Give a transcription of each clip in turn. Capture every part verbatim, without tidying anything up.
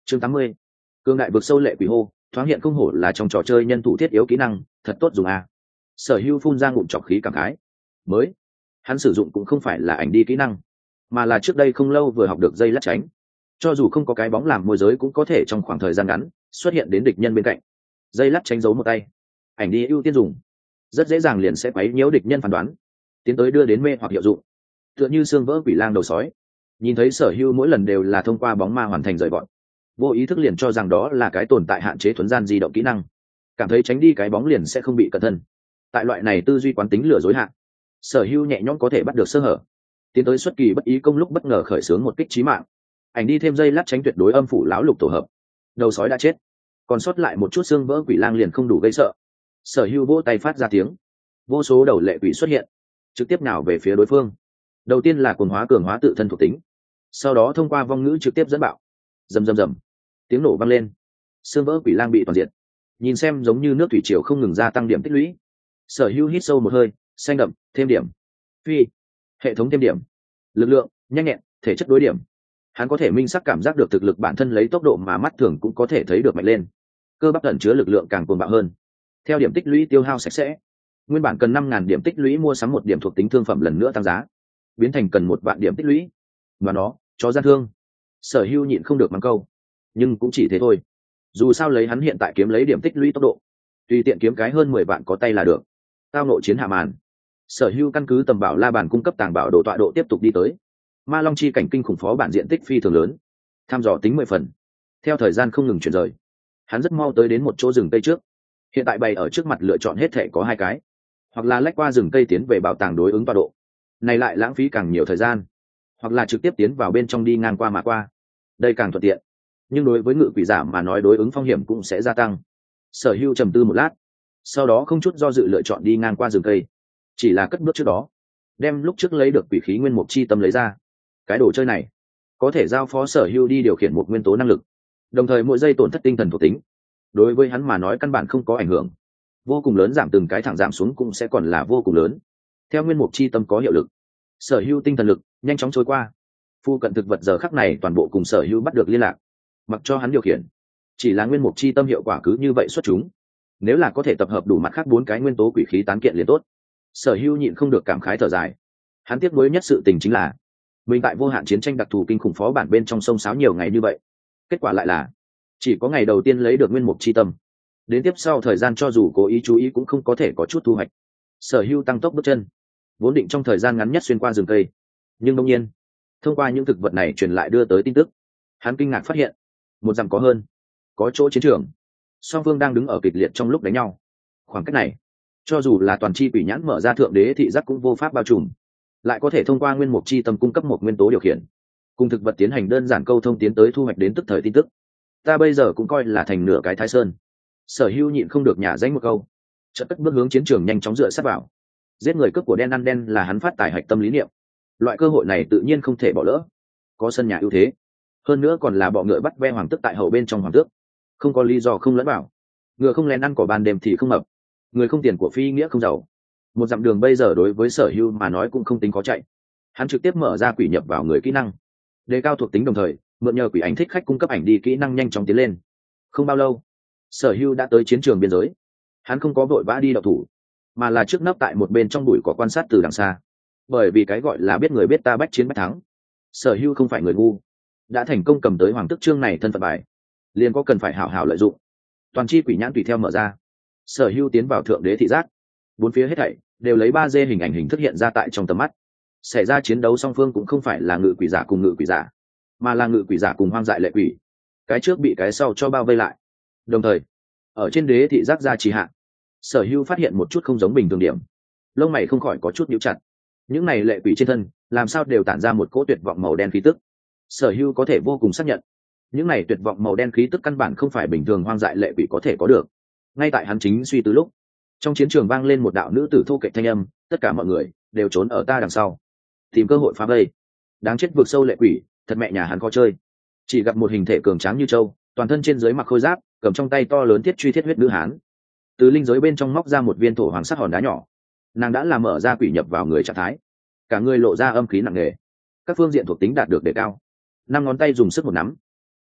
chương tám mươi. Cương đại vực sâu lệ quỷ hô, thoáng hiện không hổ là trong trò chơi nhân thủ thiết yếu kỹ năng, thật tốt dùng à. Sở Hưu phun ra ngụm trọc khí cảm khái. Mới, hắn sử dụng cũng không phải là ảnh đi kỹ năng, mà là trước đây không lâu vừa học được dây lát tránh. Cho dù không có cái bóng làm môi giới cũng có thể trong khoảng thời gian ngắn xuất hiện đến địch nhân bên cạnh. Dây lát tránh giấu một tay, ảnh đi ưu tiên dùng, rất dễ dàng liền sẽ quấy nhiễu địch nhân phán đoán, tiến tới đưa đến mê hoặc hiệu dụng. Tựa như xương vỡ quỷ lang đầu sói, nhìn thấy Sở Hưu mỗi lần đều là thông qua bóng ma hoàn thành rời bọn, vô ý thức liền cho rằng đó là cái tồn tại hạn chế thuấn gian di động kỹ năng, cảm thấy tránh đi cái bóng liền sẽ không bị cẩn thân. Tại loại này tư duy quán tính lừa dối hạn, Sở Hưu nhẹ nhõm có thể bắt được sơ hở, tiến tới xuất kỳ bất ý công lúc bất ngờ khởi xướng một kích chí mạng. Ảnh đi thêm dây lát tránh tuyệt đối âm phủ lão lục tổ hợp, đầu sói đã chết, còn sót lại một chút xương vỡ quỷ lang liền không đủ gây sợ. Sở Hưu vỗ tay phát ra tiếng, vô số đầu lệ quỷ xuất hiện, trực tiếp nào về phía đối phương. Đầu tiên là cuồng hóa cường hóa tự thân thuộc tính, sau đó thông qua vong ngữ trực tiếp dẫn bạo. Rầm rầm rầm, tiếng nổ vang lên, xương vỡ quỷ lang bị toàn diện. Nhìn xem giống như nước thủy triều không ngừng gia tăng điểm tích lũy. Sở Hưu hít sâu một hơi, xanh đậm thêm điểm, phi hệ thống thêm điểm, lực lượng nhanh nhẹn thể chất đối điểm. Hắn có thể minh sắc cảm giác được thực lực bản thân lấy tốc độ mà mắt thường cũng có thể thấy được mạnh lên, cơ bắp ẩn chứa lực lượng càng cuồng bạo hơn. Theo điểm tích lũy tiêu hao sạch sẽ, nguyên bản cần năm ngàn điểm tích lũy mua sắm một điểm thuộc tính thương phẩm lần nữa tăng giá, biến thành cần một vạn điểm tích lũy. Và nó cho gian thương. Sở Hưu nhịn không được mắng câu, nhưng cũng chỉ thế thôi. Dù sao lấy hắn hiện tại kiếm lấy điểm tích lũy tốc độ, tùy tiện kiếm cái hơn mười vạn có tay là được. Tao nội chiến hạ màn. Sở Hưu căn cứ tầm bảo la bàn cung cấp tàng bảo đồ tọa độ tiếp tục đi tới. Ma Long chi cảnh kinh khủng phó bản diện tích phi thường lớn, tham dò tính mười phần. Theo thời gian không ngừng chuyển rời, hắn rất mau tới đến một chỗ rừng cây trước. Hiện tại bày ở trước mặt lựa chọn hết thể có hai cái, hoặc là lách qua rừng cây tiến về bảo tàng đối ứng tọa độ, này lại lãng phí càng nhiều thời gian, hoặc là trực tiếp tiến vào bên trong đi ngang qua mà qua, đây càng thuận tiện. Nhưng đối với ngự quỷ giả mà nói đối ứng phong hiểm cũng sẽ gia tăng. Sở Hưu trầm tư một lát, sau đó không chút do dự lựa chọn đi ngang qua rừng cây. Chỉ là cất bước trước đó, đem lúc trước lấy được quỷ khí nguyên mục chi tâm lấy ra. Cái đồ chơi này có thể giao phó Sở Hưu đi điều khiển một nguyên tố năng lực, đồng thời mỗi giây tổn thất tinh thần thuộc tính. Đối với hắn mà nói căn bản không có ảnh hưởng, vô cùng lớn giảm từng cái thẳng giảm xuống cũng sẽ còn là vô cùng lớn. Theo nguyên mục chi tâm có hiệu lực, Sở Hưu tinh thần lực nhanh chóng trôi qua. Phu cận thực vật giờ khắc này toàn bộ cùng Sở Hưu bắt được liên lạc, mặc cho hắn điều khiển. Chỉ là nguyên mục chi tâm hiệu quả cứ như vậy xuất chúng. Nếu là có thể tập hợp đủ mặt khác bốn cái nguyên tố quỷ khí tán kiện liền tốt. Sở Hưu nhịn không được cảm khái thở dài. Hắn tiếc nuối nhất sự tình chính là mình tại vô hạn chiến tranh đặc thù kinh khủng phó bản bên trong sông sáo nhiều ngày như vậy, kết quả lại là chỉ có ngày đầu tiên lấy được nguyên mục chi tâm, đến tiếp sau thời gian cho dù cố ý chú ý cũng không có thể có chút thu hoạch. Sở Hưu tăng tốc bước chân, vốn định trong thời gian ngắn nhất xuyên qua rừng cây, nhưng đột nhiên thông qua những thực vật này truyền lại đưa tới tin tức, hắn kinh ngạc phát hiện một dặm có hơn có chỗ chiến trường, song phương đang đứng ở kịch liệt trong lúc đánh nhau. Khoảng cách này cho dù là toàn chi quỷ nhãn mở ra thượng đế thị giác cũng vô pháp bao trùm, lại có thể thông qua nguyên mục chi tâm cung cấp một nguyên tố điều khiển, cùng thực vật tiến hành đơn giản câu thông tiến tới thu hoạch đến tức thời tin tức. Ta bây giờ cũng coi là thành nửa cái Thái Sơn. Sở Hưu nhịn không được nhả danh một câu, chợt cất bước hướng chiến trường nhanh chóng dựa sát vào. Giết người cướp của đen ăn đen là hắn phát tài hạch tâm lý niệm, loại cơ hội này tự nhiên không thể bỏ lỡ. Có sân nhà ưu thế, hơn nữa còn là bọ ngựa bắt ve hoàng tước tại hậu bên trong hoàng tước, không có lý do không lẫn vào. Ngựa không lén ăn cỏ ban đêm thì không mập, người không tiền của phi nghĩa không giàu. Một dặm đường bây giờ đối với Sở Hưu mà nói cũng không tính có chạy. Hắn trực tiếp mở ra quỷ nhập vào người kỹ năng, đề cao thuộc tính đồng thời mượn nhờ quỷ ảnh thích khách cung cấp ảnh đi kỹ năng nhanh chóng tiến lên. Không bao lâu, Sở Hưu đã tới chiến trường biên giới. Hắn không có vội vã đi đậu thủ, mà là trước nấp tại một bên trong bụi cỏ quan sát từ đằng xa. Bởi vì cái gọi là biết người biết ta bách chiến bách thắng. Sở Hưu không phải người ngu, đã thành công cầm tới hoàng tước chương này thân phận bài, liền có cần phải hảo hảo lợi dụng. Toàn chi quỷ nhãn tùy theo mở ra, Sở Hưu tiến vào thượng đế thị giác, bốn phía hết thảy đều lấy ba D hình ảnh hình thức hiện ra tại trong tầm mắt. Xảy ra chiến đấu song phương cũng không phải là ngự quỷ giả cùng ngự quỷ giả, mà là ngự quỷ giả cùng hoang dại lệ quỷ, cái trước bị cái sau cho bao vây lại. Đồng thời ở trên đế thị giác ra trì hạ, Sở Hưu phát hiện một chút không giống bình thường điểm, lông mày không khỏi có chút nhíu chặt. Những này lệ quỷ trên thân làm sao đều tản ra một cỗ tuyệt vọng màu đen khí tức. Sở Hưu có thể vô cùng xác nhận, những này tuyệt vọng màu đen khí tức căn bản không phải bình thường hoang dại lệ quỷ có thể có được. Ngay tại hắn chính suy tư lúc, trong chiến trường vang lên một đạo nữ tử thô kệch thanh âm, tất cả mọi người đều trốn ở ta đằng sau, tìm cơ hội phá vây. Đáng chết vực sâu lệ quỷ, thật mẹ nhà hắn có chơi. Chỉ gặp một hình thể cường tráng như trâu, toàn thân trên dưới mặc khôi giáp, cầm trong tay to lớn thiết truy thiết huyết nữ hán, từ linh giới bên trong móc ra một viên thổ hoàng sắc hòn đá nhỏ. Nàng đã làm mở ra quỷ nhập vào người trạng thái, cả người lộ ra âm khí nặng nề, các phương diện thuộc tính đạt được đề cao. Năm ngón tay dùng sức một nắm,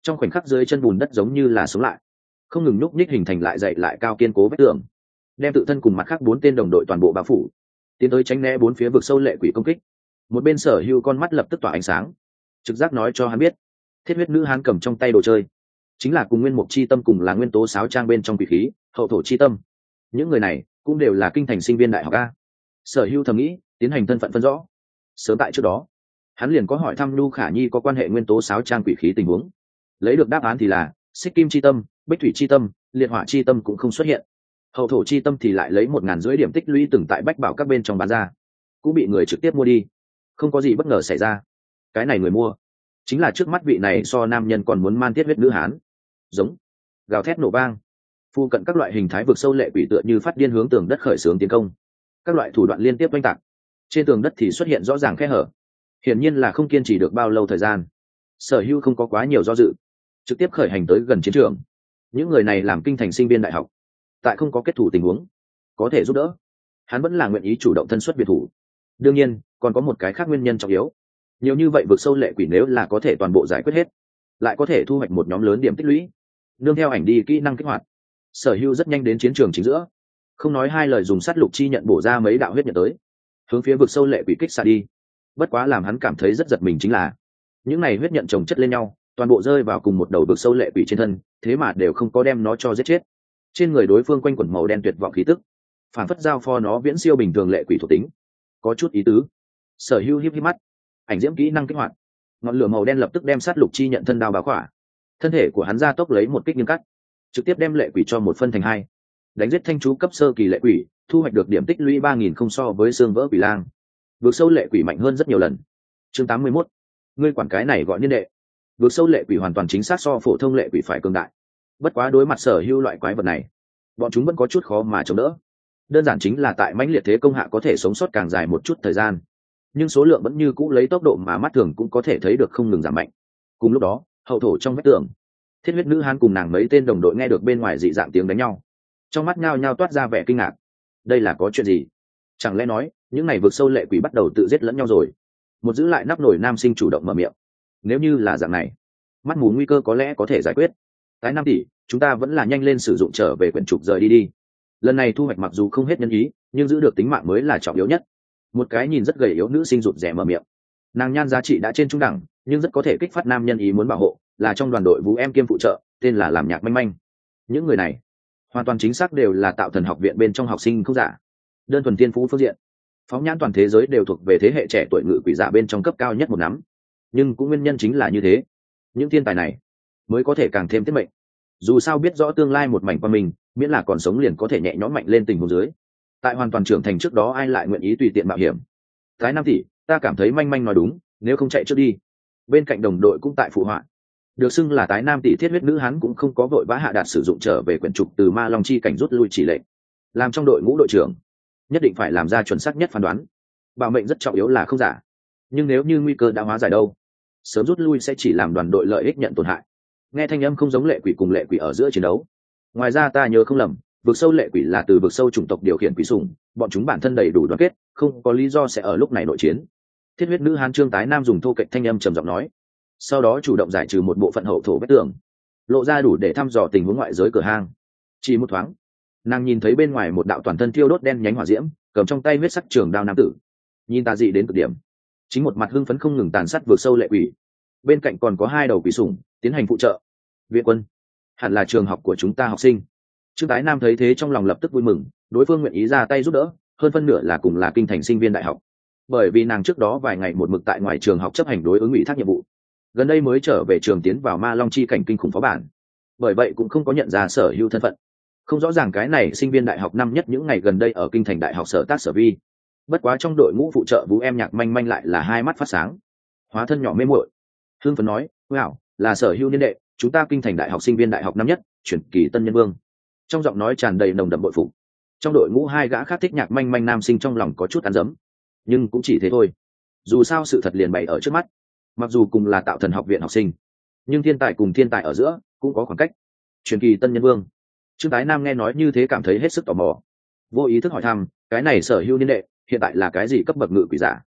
trong khoảnh khắc dưới chân bùn đất giống như là sống lại, không ngừng nhúc nhích hình thành lại dậy lại cao kiên cố vách tường, đem tự thân cùng mặt khác bốn tên đồng đội toàn bộ bao phủ, tiến tới tránh né bốn phía vực sâu lệ quỷ công kích. Một bên Sở Hưu con mắt lập tức tỏa ánh sáng, trực giác nói cho hắn biết thiết huyết nữ hán cầm trong tay đồ chơi chính là cùng nguyên mục chi tâm cùng là nguyên tố sáo trang bên trong quỷ khí hậu thổ chi tâm. Những người này cũng đều là kinh thành sinh viên đại học a. Sở Hưu thầm nghĩ, tiến hành thân phận phân rõ. Sớm tại trước đó hắn liền có hỏi thăm Nhu Khả Nhi có quan hệ nguyên tố sáo trang quỷ khí tình huống, lấy được đáp án thì là xích kim chi tâm, bích thủy chi tâm, liệt hỏa chi tâm cũng không xuất hiện. Hậu thổ chi tâm thì lại lấy một ngàn rưỡi điểm tích lũy từng tại bách bảo các bên trong bán ra, cũng bị người trực tiếp mua đi. Không có gì bất ngờ xảy ra, cái này người mua chính là trước mắt vị này so nam nhân còn muốn man tiết huyết nữ hán. Giống gào thét nổ vang, phu cận các loại hình thái vực sâu lệ quỷ tựa như phát điên hướng tường đất khởi xướng tiến công, các loại thủ đoạn liên tiếp oanh tạc. Trên tường đất thì xuất hiện rõ ràng khe hở, hiển nhiên là không kiên trì được bao lâu thời gian. Sở Hưu không có quá nhiều do dự, trực tiếp khởi hành tới gần chiến trường. Những người này làm kinh thành sinh viên đại học, tại không có kết thủ tình huống có thể giúp đỡ, hắn vẫn là nguyện ý chủ động thân xuất biệt thủ. Đương nhiên còn có một cái khác nguyên nhân trọng yếu, nhiều như vậy vực sâu lệ quỷ nếu là có thể toàn bộ giải quyết hết, lại có thể thu hoạch một nhóm lớn điểm tích lũy. Nương theo ảnh đi kỹ năng kích hoạt, Sở Hưu rất nhanh đến chiến trường chính giữa, không nói hai lời dùng sát lục chi nhận bổ ra mấy đạo huyết nhận tới, hướng phía vực sâu lệ quỷ kích xạ đi. Bất quá làm hắn cảm thấy rất giật mình chính là những này huyết nhận chồng chất lên nhau, toàn bộ rơi vào cùng một đầu vực sâu lệ quỷ trên thân, thế mà đều không có đem nó cho giết chết. Trên người đối phương quanh quẩn màu đen tuyệt vọng khí tức, phản phất giao pho nó viễn siêu bình thường lệ quỷ thuộc tính, có chút ý tứ. Sở Hưu híp híp mắt, ảnh diễm kỹ năng kích hoạt, ngọn lửa màu đen lập tức đem sát lục chi nhận thân đao báo khỏa. Thân thể của hắn ra tốc lấy một kích nghiêng cắt, trực tiếp đem lệ quỷ cho một phân thành hai. Đánh giết thanh chú cấp sơ kỳ lệ quỷ, thu hoạch được điểm tích lũy ba nghìn không so với xương vỡ quỷ lang. Vượt sâu lệ quỷ mạnh hơn rất nhiều lần. Chương tám mươi mốt, ngươi quản cái này gọi niên đệ. Vượt sâu lệ quỷ hoàn toàn chính xác so phổ thông lệ quỷ phải cường đại. Bất quá đối mặt Sở Hưu loại quái vật này, bọn chúng vẫn có chút khó mà chống đỡ. Đơn giản chính là tại mãnh liệt thế công hạ có thể sống sót càng dài một chút thời gian, nhưng số lượng vẫn như cũ lấy tốc độ mà mắt thường cũng có thể thấy được không ngừng giảm mạnh. Cùng lúc đó, hậu thổ trong vách tường, thiết huyết nữ hán cùng nàng mấy tên đồng đội nghe được bên ngoài dị dạng tiếng đánh nhau, trong mắt nhao nhao toát ra vẻ kinh ngạc. Đây là có chuyện gì? Chẳng lẽ nói những này vượt sâu lệ quỷ bắt đầu tự giết lẫn nhau rồi? Một giữ lại nắp nổi nam sinh chủ động mở miệng. Nếu như là dạng này, mắt mù nguy cơ có lẽ có thể giải quyết. Cái năm tỷ, chúng ta vẫn là nhanh lên sử dụng trở về quyển trục rời đi đi. Lần này thu hoạch mặc dù không hết nhân ý, nhưng giữ được tính mạng mới là trọng yếu nhất. Một cái nhìn rất gầy yếu nữ sinh rụt rè mở miệng. Nàng nhan giá trị đã trên trung đẳng, nhưng rất có thể kích phát nam nhân ý muốn bảo hộ, là trong đoàn đội vũ em kiêm phụ trợ, tên là làm nhạc manh manh. Những người này hoàn toàn chính xác đều là tạo thần học viện bên trong học sinh không giả. Đơn thuần tiên phú phương diện, phóng nhãn toàn thế giới đều thuộc về thế hệ trẻ tuổi ngự quỷ giả bên trong cấp cao nhất một nắm. Nhưng cũng nguyên nhân chính là như thế, những thiên tài này mới có thể càng thêm tiết mệnh. Dù sao biết rõ tương lai một mảnh qua mình, miễn là còn sống liền có thể nhẹ nhõm mạnh lên tình huống dưới. Tại hoàn toàn trưởng thành trước đó ai lại nguyện ý tùy tiện mạo hiểm? Cái năm tỷ, ta cảm thấy manh manh nói đúng, nếu không chạy trước đi. Bên cạnh đồng đội cũng tại phụ họa. Được xưng là tái nam tỷ thiết huyết nữ hắn cũng không có vội vã hạ đạt sử dụng trở về quyển trục từ ma long chi cảnh rút lui chỉ lệnh. Làm trong đội ngũ đội trưởng, nhất định phải làm ra chuẩn xác nhất phán đoán. Bảo mệnh rất trọng yếu là không giả, nhưng nếu như nguy cơ đã hóa giải đâu, sớm rút lui sẽ chỉ làm đoàn đội lợi ích nhận tổn hại. Nghe thanh âm không giống lệ quỷ cùng lệ quỷ ở giữa chiến đấu. Ngoài ra ta nhớ không lầm, vực sâu lệ quỷ là từ vực sâu chủng tộc điều khiển quỷ sủng, bọn chúng bản thân đầy đủ đoàn kết, không có lý do sẽ ở lúc này nội chiến. Thiết huyết nữ hán trương tái nam dùng thô kệch thanh âm trầm giọng nói, sau đó chủ động giải trừ một bộ phận hậu thổ vách tường, lộ ra đủ để thăm dò tình huống ngoại giới cửa hang. Chỉ một thoáng, nàng nhìn thấy bên ngoài một đạo toàn thân thiêu đốt đen nhánh hỏa diễm, cầm trong tay huyết sắc trường đao nam tử, nhìn tà dị đến cực điểm, chính một mặt hưng phấn không ngừng tàn sát vực sâu lệ quỷ. Bên cạnh còn có hai đầu quỷ sủng tiến hành phụ trợ. Viện quân, hẳn là trường học của chúng ta học sinh. Trương tái nam thấy thế trong lòng lập tức vui mừng, đối phương nguyện ý ra tay giúp đỡ, hơn phân nửa là cùng là kinh thành sinh viên đại học, bởi vì nàng trước đó vài ngày một mực tại ngoài trường học chấp hành đối ứng ủy thác nhiệm vụ, gần đây mới trở về trường tiến vào ma long chi cảnh kinh khủng phó bản, bởi vậy cũng không có nhận ra Sở Hưu thân phận. Không rõ ràng cái này sinh viên đại học năm nhất những ngày gần đây ở kinh thành đại học sở tác sở vi. Bất quá trong đội ngũ phụ trợ vũ em nhạc manh manh lại là hai mắt phát sáng, hóa thân nhỏ mê muội, hương phấn nói, wow, là Sở Hưu niên đệ, chúng ta kinh thành đại học sinh viên đại học năm nhất, chuyển kỳ tân nhân vương. Trong giọng nói tràn đầy nồng đậm bội phục. Trong đội ngũ hai gã khác thích nhạc manh manh nam sinh trong lòng có chút ăn dấm, nhưng cũng chỉ thế thôi. Dù sao sự thật liền bày ở trước mắt, mặc dù cùng là tạo thần học viện học sinh, nhưng thiên tài cùng thiên tài ở giữa cũng có khoảng cách. Truyền kỳ tân nhân vương. Trương tái nam nghe nói như thế cảm thấy hết sức tò mò, vô ý thức hỏi thăm, cái này Sở Hưu niên đệ hiện tại là cái gì cấp bậc ngự quỷ giả?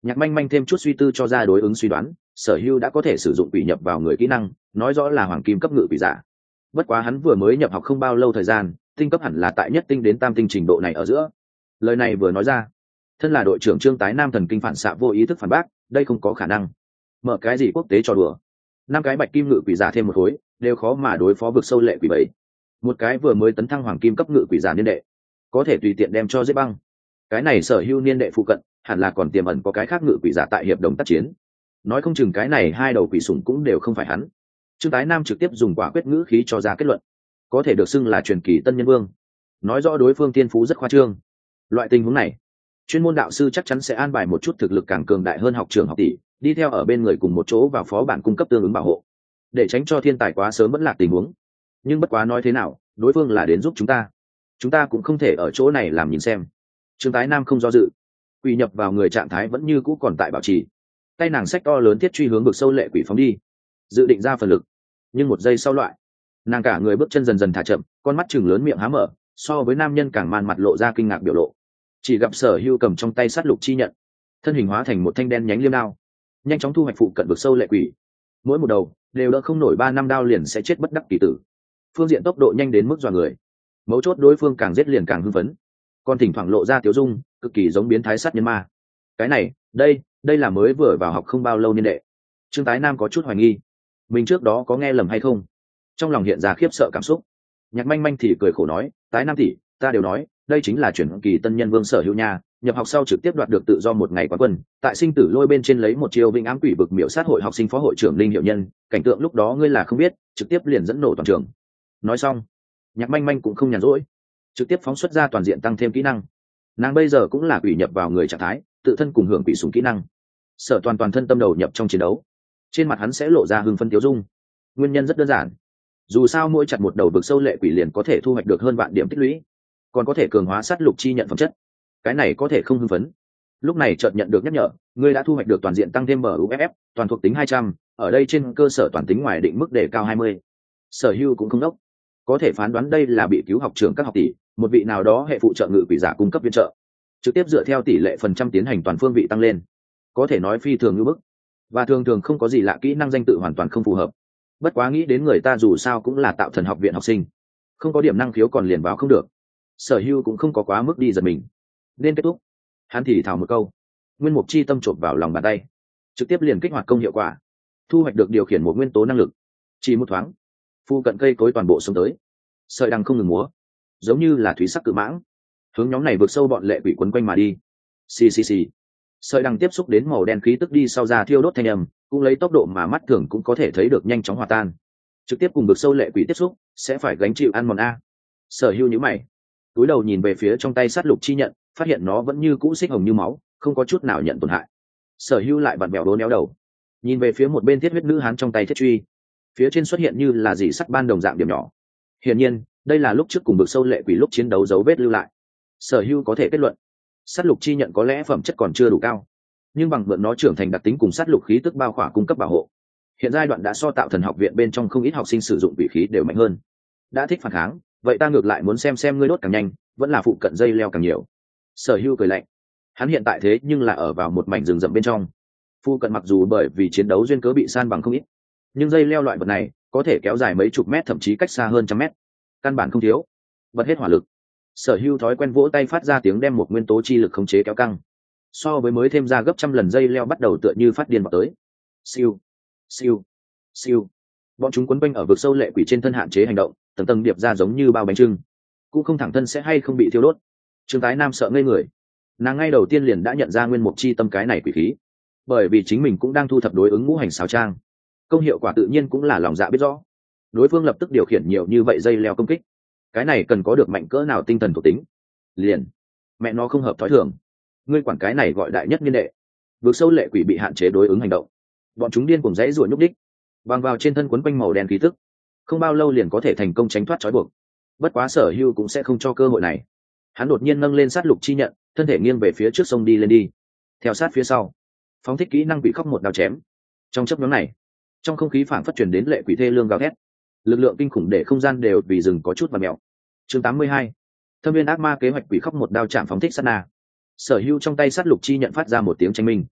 Nhạc Manh Manh thêm chút suy tư cho ra đối ứng suy đoán, Sở Hưu đã có thể sử dụng quỷ nhập vào người kỹ năng, nói rõ là hoàng kim cấp ngự quỷ giả. Bất quá hắn vừa mới nhập học không bao lâu thời gian, tinh cấp hẳn là tại nhất tinh đến tam tinh trình độ này ở giữa. Lời này vừa nói ra, thân là đội trưởng Trương Tái Nam thần kinh phản xạ vô ý thức phản bác, đây không có khả năng. Mở cái gì quốc tế cho đùa? Năm cái bạch kim ngự quỷ giả thêm một khối, đều khó mà đối phó vực sâu lệ quỷ bảy. Một cái vừa mới tấn thăng hoàng kim cấp ngự quỷ giả niên đệ, có thể tùy tiện đem cho giết băng. Cái này Sở Hưu niên đệ phụ cận, hẳn là còn tiềm ẩn có cái khác ngự quỷ giả tại hiệp đồng tác chiến. Nói không chừng cái này hai đầu quỷ sủng cũng đều không phải hắn. Trương Tái Nam trực tiếp dùng quả quyết ngữ khí cho ra kết luận, có thể được xưng là truyền kỳ tân nhân vương, nói rõ đối phương thiên phú rất khoa trương. Loại tình huống này, chuyên môn đạo sư chắc chắn sẽ an bài một chút thực lực càng cường đại hơn học trưởng học tỷ đi theo ở bên người cùng một chỗ vào phó bản cung cấp tương ứng bảo hộ, để tránh cho thiên tài quá sớm vẫn lạc tình huống. Nhưng bất quá nói thế nào, đối phương là đến giúp chúng ta, chúng ta cũng không thể ở chỗ này làm nhìn xem. Trương Tái Nam không do dự, quỷ nhập vào người trạng thái vẫn như cũ còn tại bảo trì, tay nàng xách to lớn thiết truy hướng vực sâu lệ quỷ phóng đi, dự định ra phần lực. Nhưng một giây sau loại, nàng cả người bước chân dần dần thả chậm, con mắt chừng lớn miệng há mở, so với nam nhân càng man mặt lộ ra kinh ngạc biểu lộ. Chỉ gặp Sở Hưu cầm trong tay sát lục chi nhận, thân hình hóa thành một thanh đen nhánh liêm đao, nhanh chóng thu hoạch phụ cận vực sâu lệ quỷ. Mỗi một đầu đều đỡ không nổi ba năm đao liền sẽ chết bất đắc kỳ tử. Phương diện tốc độ nhanh đến mức dọa người, mấu chốt đối phương càng giết liền càng hưng phấn, còn thỉnh thoảng lộ ra tiếu dung, cực kỳ giống biến thái sát nhân ma. Cái này, đây, đây là mới vừa vào học không bao lâu niên đệ. Trương Tái Nam có chút hoài nghi, mình trước đó có nghe lầm hay không, trong lòng hiện ra khiếp sợ cảm xúc. Nhạc Manh Manh thì cười khổ nói, Tái Nam tỷ, ta đều nói, đây chính là chuyển kỳ tân nhân vương Sở Hữu nha, nhập học sau trực tiếp đoạt được tự do một ngày quán quân, tại sinh tử lôi bên trên lấy một chiêu vĩnh ám quỷ vực miểu sát hội học sinh phó hội trưởng Linh Hiệu Nhân, cảnh tượng lúc đó ngươi là không biết, trực tiếp liền dẫn nổ toàn trường. Nói xong, Nhạc Manh Manh cũng không nhàn rỗi, trực tiếp phóng xuất ra toàn diện tăng thêm kỹ năng. Nàng bây giờ cũng là quỷ nhập vào người trạng thái, tự thân cùng hưởng quỷ sủng kỹ năng. Sở Toàn toàn thân tâm đầu nhập trong chiến đấu, trên mặt hắn sẽ lộ ra hưng phấn tiêu dung. Nguyên nhân rất đơn giản, dù sao mỗi chặt một đầu vực sâu lệ quỷ liền có thể thu hoạch được hơn vạn điểm tích lũy, còn có thể cường hóa sát lục chi nhận phẩm chất, cái này có thể không hưng phấn. Lúc này chợt nhận được nhắc nhở, ngươi đã thu hoạch được toàn diện tăng thêm em u ép ép, toàn thuộc tính hai trăm, ở đây trên cơ sở toàn tính ngoài định mức đề cao hai mươi. Sở Hưu cũng không đốc, có thể phán đoán đây là bị cứu học trưởng các học tỷ, một vị nào đó hệ phụ trợ ngự quỷ giả cung cấp viện trợ, trực tiếp dựa theo tỷ lệ phần trăm tiến hành toàn phương vị tăng lên, có thể nói phi thường như bức, và thường thường không có gì lạ, kỹ năng danh tự hoàn toàn không phù hợp. Bất quá nghĩ đến người ta dù sao cũng là Tạo Thần học viện học sinh, không có điểm năng khiếu còn liền vào không được, Sở Hưu cũng không có quá mức đi giật mình. Nên kết thúc, hắn thì thào một câu, nguyên mục chi tâm chộp vào lòng bàn tay, trực tiếp liền kích hoạt công hiệu quả, thu hoạch được điều khiển một nguyên tố năng lực. Chỉ một thoáng, phu cận cây cối toàn bộ xông tới, sợi đằng không ngừng múa, giống như là thúy sắc cự mãng, hướng nhóm này vượt sâu bọn lệ quỷ quấn quanh mà đi. Xì xì xì, sợi đằng tiếp xúc đến màu đen khí tức đi sau ra thiêu đốt thanh âm, cũng lấy tốc độ mà mắt thường cũng có thể thấy được nhanh chóng hòa tan, trực tiếp cùng vượt sâu lệ quỷ tiếp xúc sẽ phải gánh chịu ăn mòn a. Sở Hưu nhíu mày, túi đầu nhìn về phía trong tay sát lục chi nhận, phát hiện nó vẫn như cũ xích hồng như máu, không có chút nào nhận tổn hại. Sở Hưu lại vặn vẹo đố néo đầu, nhìn về phía một bên thiết huyết nữ hán trong tay thiết truy, phía trên xuất hiện như là dị sắt ban đồng dạng điểm nhỏ. Hiển nhiên, đây là lúc trước cùng vực sâu lệ quỷ lúc chiến đấu dấu vết lưu lại. Sở Hưu có thể kết luận, sát lục chi nhận có lẽ phẩm chất còn chưa đủ cao, nhưng bằng mượn nó trưởng thành đặc tính cùng sát lục khí tức bao khỏa cung cấp bảo hộ, hiện giai đoạn đã so Tạo Thần học viện bên trong không ít học sinh sử dụng quỷ khí đều mạnh hơn. Đã thích phản kháng, vậy ta ngược lại muốn xem xem ngươi đốt càng nhanh, vẫn là phụ cận dây leo càng nhiều. Sở Hưu cười lạnh, hắn hiện tại thế nhưng là ở vào một mảnh rừng rậm bên trong, phụ cận mặc dù bởi vì chiến đấu duyên cớ bị san bằng không ít, nhưng dây leo loại vật này có thể kéo dài mấy chục mét, thậm chí cách xa hơn trăm mét, căn bản không thiếu. Bật hết hỏa lực, Sở Hưu thói quen vỗ tay phát ra tiếng đem một nguyên tố chi lực khống chế kéo căng, so với mới thêm ra gấp trăm lần dây leo bắt đầu tựa như phát điên vào tới. Siêu, siêu, siêu, bọn chúng quấn quanh ở vực sâu lệ quỷ trên thân, hạn chế hành động, tầng tầng điệp ra giống như bao bánh trưng, cũng không thẳng thân sẽ hay không bị thiêu đốt. Trương Tái Nam sợ ngây người, nàng ngay đầu tiên liền đã nhận ra nguyên mục chi tâm cái này quỷ khí, bởi vì chính mình cũng đang thu thập đối ứng ngũ hành xào trang, công hiệu quả tự nhiên cũng là lòng dạ biết rõ. Đối phương lập tức điều khiển nhiều như vậy dây leo công kích, cái này cần có được mạnh cỡ nào tinh thần thuộc tính. Liền mẹ nó không hợp thói thường, ngươi quản cái này gọi đại nhất niên đệ. Vực sâu lệ quỷ bị hạn chế đối ứng hành động, bọn chúng điên cuồng rẽ ruổi nhúc đích, bằng vào trên thân quấn quanh màu đen khí tức, không bao lâu liền có thể thành công tránh thoát trói buộc. Bất quá Sở Hưu cũng sẽ không cho cơ hội này, hắn đột nhiên nâng lên sát lục chi nhận, thân thể nghiêng về phía trước sông đi lên đi, theo sát phía sau phóng thích kỹ năng bị khóc một đao chém. Trong chấp nhóm này, trong không khí phảng phất truyền đến lệ quỷ thê lương gào thét, lực lượng kinh khủng để không gian đều vì rừng có chút và mèo. Chương tám mươi hai, Thâm viên ác ma kế hoạch quỷ khóc một đao chạm phóng thích sát na. Sở Hưu trong tay sát lục chi nhận phát ra một tiếng tranh minh,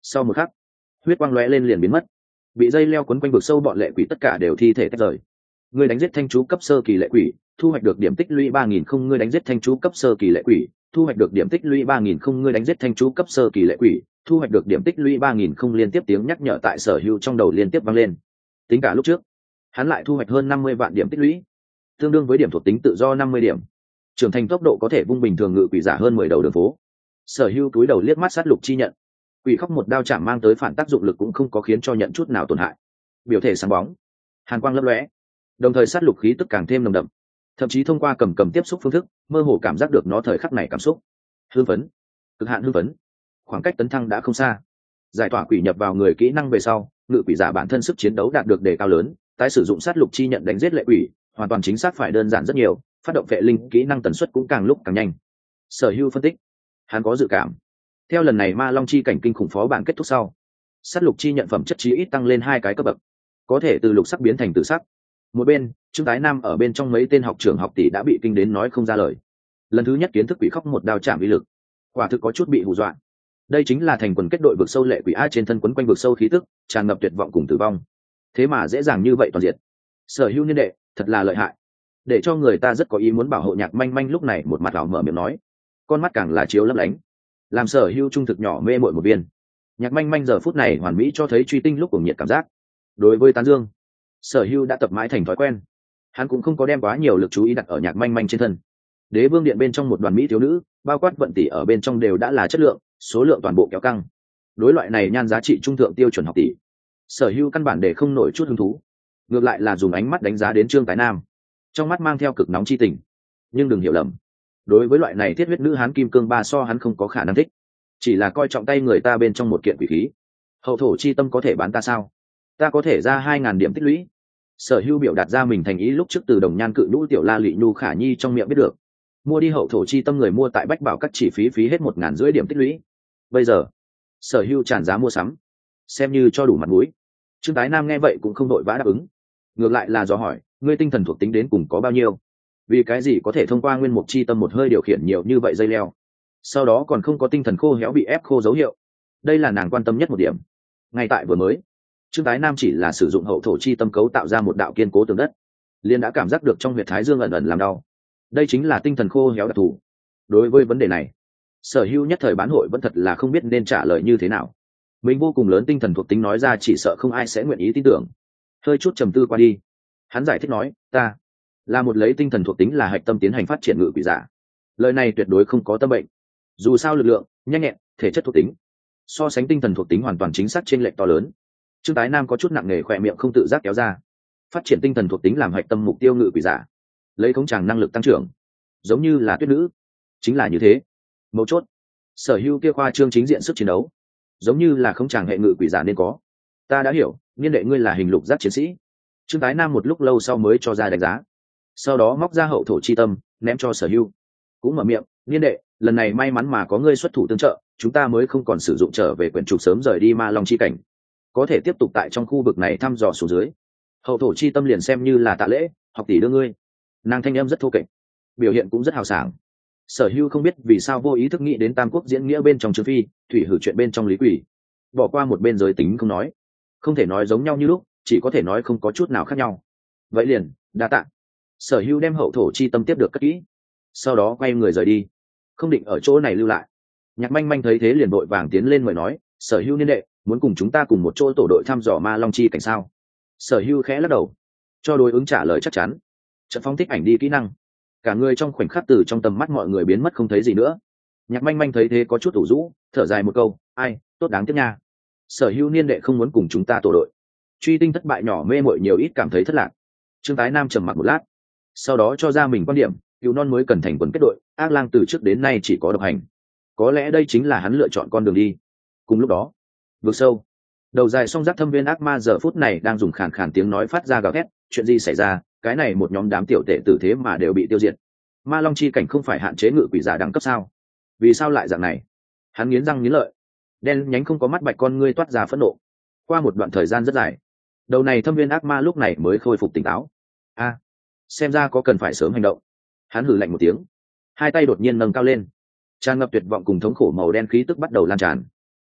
Sau một khắc, huyết quang lóe lên liền biến mất, bị dây leo quấn quanh vực sâu bọn lệ quỷ tất cả đều thi thể tách rời. Ngươi đánh giết thanh chú cấp sơ kỳ lệ quỷ, thu hoạch được điểm tích lũy ba nghìn không. Ngươi đánh giết thanh chú cấp sơ kỳ lệ quỷ, thu hoạch được điểm tích lũy ba nghìn không. Ngươi đánh giết thanh chú cấp sơ kỳ lệ quỷ, thu hoạch được điểm tích lũy ba nghìn không. Liên tiếp tiếng nhắc nhở tại Sở Hữu trong đầu liên tiếp vang lên. Tính cả lúc trước, hắn lại thu hoạch hơn năm mươi vạn điểm tích lũy, tương đương với điểm thuộc tính tự do năm mươi điểm. Trưởng thành tốc độ có thể vung bình thường ngự quỷ giả hơn mười đầu đường phố. Sở Hữu túi đầu liếc mắt sát lục chi nhận, quỷ khóc một đao chạm mang tới phản tác dụng lực cũng không có khiến cho nhận chút nào tổn hại. Biểu thể sáng bóng, hàn quang lấp lóe, đồng thời sát lục khí tức càng thêm nồng đậm, thậm chí thông qua cầm cầm tiếp xúc phương thức mơ hồ cảm giác được nó thời khắc này cảm xúc hưng phấn, cực hạn hưng phấn. Khoảng cách tấn thăng đã không xa, giải tỏa quỷ nhập vào người kỹ năng về sau, ngự quỷ giả bản thân sức chiến đấu đạt được đề cao lớn, tái sử dụng sát lục chi nhận đánh giết lệ quỷ hoàn toàn chính xác phải đơn giản rất nhiều, phát động vệ linh kỹ năng tần suất cũng càng lúc càng nhanh. Sở Hữu phân tích, hắn có dự cảm, theo lần này ma long chi cảnh kinh khủng phó bản kết thúc sau, sát lục chi nhận phẩm chất chí ít tăng lên hai cái cấp bậc, có thể từ lục sắc biến thành tự sắc. Một bên, Trương Tái Nam ở bên trong mấy tên học trưởng học tỷ đã bị kinh đến nói không ra lời. Lần thứ nhất kiến thức quỷ khóc một đao chạm uy lực, quả thực có chút bị hù dọa. Đây chính là thành quần kết đội vực sâu lệ quỷ a, trên thân quấn quanh vực sâu khí tức tràn ngập tuyệt vọng cùng tử vong, thế mà dễ dàng như vậy toàn diệt. Sở Hữu niên đệ thật là lợi hại, để cho người ta rất có ý muốn bảo hộ. Nhạc Manh Manh lúc này một mặt ảo mở miệng nói, con mắt càng là chiếu lấp lánh, làm Sở Hữu trung thực nhỏ mê mội một viên. Nhạc Manh Manh giờ phút này hoàn mỹ cho thấy truy tinh lúc cùng nhiệt cảm giác. Đối với tán dương, Sở Hữu đã tập mãi thành thói quen, hắn cũng không có đem quá nhiều lực chú ý đặt ở Nhạc Manh Manh trên thân. Đế vương điện bên trong một đoàn mỹ thiếu nữ, bao quát vận tỷ ở bên trong đều đã là chất lượng, số lượng toàn bộ kéo căng. Đối loại này nhan giá trị trung thượng tiêu chuẩn học tỷ, Sở Hữu căn bản để không nổi chút hứng thú, ngược lại là dùng ánh mắt đánh giá đến Trương Tái Nam, trong mắt mang theo cực nóng chi tình. Nhưng đừng hiểu lầm, đối với loại này thiết huyết nữ hán kim cương ba so hắn không có khả năng thích, chỉ là coi trọng tay người ta bên trong một kiện quỷ khí. Hậu thổ chi tâm có thể bán ta sao? Ta có thể ra hai ngàn điểm tích lũy. Sở Hữu biểu đạt ra mình thành ý lúc trước từ đồng nhan cự nhũ tiểu la lị nhu khả nhi trong miệng biết được, mua đi hậu thổ chi tâm người mua tại bách bảo các chỉ phí phí hết một ngàn rưỡi điểm tích lũy. Bây giờ Sở Hữu tràn giá mua sắm, xem như cho đủ mặt mũi. Trương Tái Nam nghe vậy cũng không đội vã đáp ứng, ngược lại là dò hỏi, ngươi tinh thần thuộc tính đến cùng có bao nhiêu? Vì cái gì có thể thông qua nguyên mục chi tâm một hơi điều khiển nhiều như vậy dây leo, sau đó còn không có tinh thần khô héo bị ép khô dấu hiệu? Đây là nàng quan tâm nhất một điểm. Ngay tại vừa mới, Trương Tái Nam chỉ là sử dụng hậu thổ chi tâm cấu tạo ra một đạo kiên cố tường đất, liền đã cảm giác được trong huyệt thái dương ẩn ẩn làm đau. Đây chính là tinh thần khô héo đặc thù. Đối với vấn đề này, Sở Hữu nhất thời bán hội vẫn thật là không biết nên trả lời như thế nào. Mình vô cùng lớn tinh thần thuộc tính nói ra chỉ sợ không ai sẽ nguyện ý tin tưởng. Hơi chút trầm tư qua đi, hắn giải thích nói, ta là một lấy tinh thần thuộc tính là hạch tâm tiến hành phát triển ngự quỷ giả. Lời này tuyệt đối không có tâm bệnh. Dù sao lực lượng, nhanh nhẹn, thể chất thuộc tính so sánh tinh thần thuộc tính hoàn toàn chính xác trên lệch to lớn. Trương Tái Nam có chút nặng nề, khỏe miệng không tự giác kéo ra. Phát triển tinh thần thuộc tính làm hạch tâm mục tiêu ngự quỷ giả, lấy khống tràng năng lực tăng trưởng, giống như là tuyết nữ. Chính là như thế. Mấu chốt, Sở Hữu kia khoa trương chính diện sức chiến đấu, giống như là khống tràng hệ ngự quỷ giả nên có. Ta đã hiểu, niên đệ ngươi là hình lục giác chiến sĩ. Trương Tái Nam một lúc lâu sau mới cho ra đánh giá, sau đó móc ra hậu thổ chi tâm ném cho Sở Hữu, cũng mở miệng, niên đệ, lần này may mắn mà có ngươi xuất thủ tương trợ, chúng ta mới không còn sử dụng trở về quyển trục sớm rời đi ma long chi cảnh, có thể tiếp tục tại trong khu vực này thăm dò xuống dưới. Hậu thổ chi tâm liền xem như là tạ lễ, học tỷ đưa ngươi. Nàng thanh âm rất thô kệch, biểu hiện cũng rất hào sảng. Sở Hữu không biết vì sao vô ý thức nghĩ đến tam quốc diễn nghĩa bên trong Trương Phi, thủy hử chuyện bên trong Lý Quỷ, bỏ qua một bên giới tính không nói, không thể nói giống nhau như lúc, chỉ có thể nói không có chút nào khác nhau. Vậy liền đa tạ. Sở Hữu đem hậu thổ chi tâm tiếp được cất kỹ, sau đó quay người rời đi, không định ở chỗ này lưu lại. Nhạc Manh Manh thấy thế liền vội vàng tiến lên mời nói, Sở Hữu niên đệ, muốn cùng chúng ta cùng một chỗ tổ đội thăm dò ma long chi cảnh sao? Sở Hữu khẽ lắc đầu, cho đối ứng trả lời chắc chắn. Trận phóng thích ảnh đi kỹ năng, cả người trong khoảnh khắc từ trong tầm mắt mọi người biến mất không thấy gì nữa. Nhạc Manh Manh thấy thế có chút ủ rũ, thở dài một câu, ai, tốt đáng tiếc nha. Sở Hữu niên đệ không muốn cùng chúng ta tổ đội. Truy tinh thất bại nhỏ mê mội nhiều ít cảm thấy thất lạc. Trương Tái Nam trầm mặc một lát, sau đó cho ra mình quan điểm, cừu non mới cần thành quần kết đội, ác lang từ trước đến nay chỉ có độc hành, có lẽ đây chính là hắn lựa chọn con đường đi. Cùng lúc đó, vực sâu, đầu dài song giác thâm viên ác ma giờ phút này đang dùng khàn khàn tiếng nói phát ra gào thét, chuyện gì xảy ra, cái này một nhóm đám tiểu tệ tử thế mà đều bị tiêu diệt. Ma long chi cảnh không phải hạn chế ngự quỷ giả đẳng cấp sao? Vì sao lại dạng này? Hắn nghiến răng nghiến lợi, đen nhánh không có mắt bạch con ngươi toát ra phẫn nộ. Qua một đoạn thời gian rất dài, đầu này thâm viên ác ma lúc này mới khôi phục tỉnh táo. A, xem ra có cần phải sớm hành động. Hắn hừ lạnh một tiếng, hai tay đột nhiên nâng cao lên, tràn ngập tuyệt vọng cùng thống khổ màu đen khí tức bắt đầu lan tràn.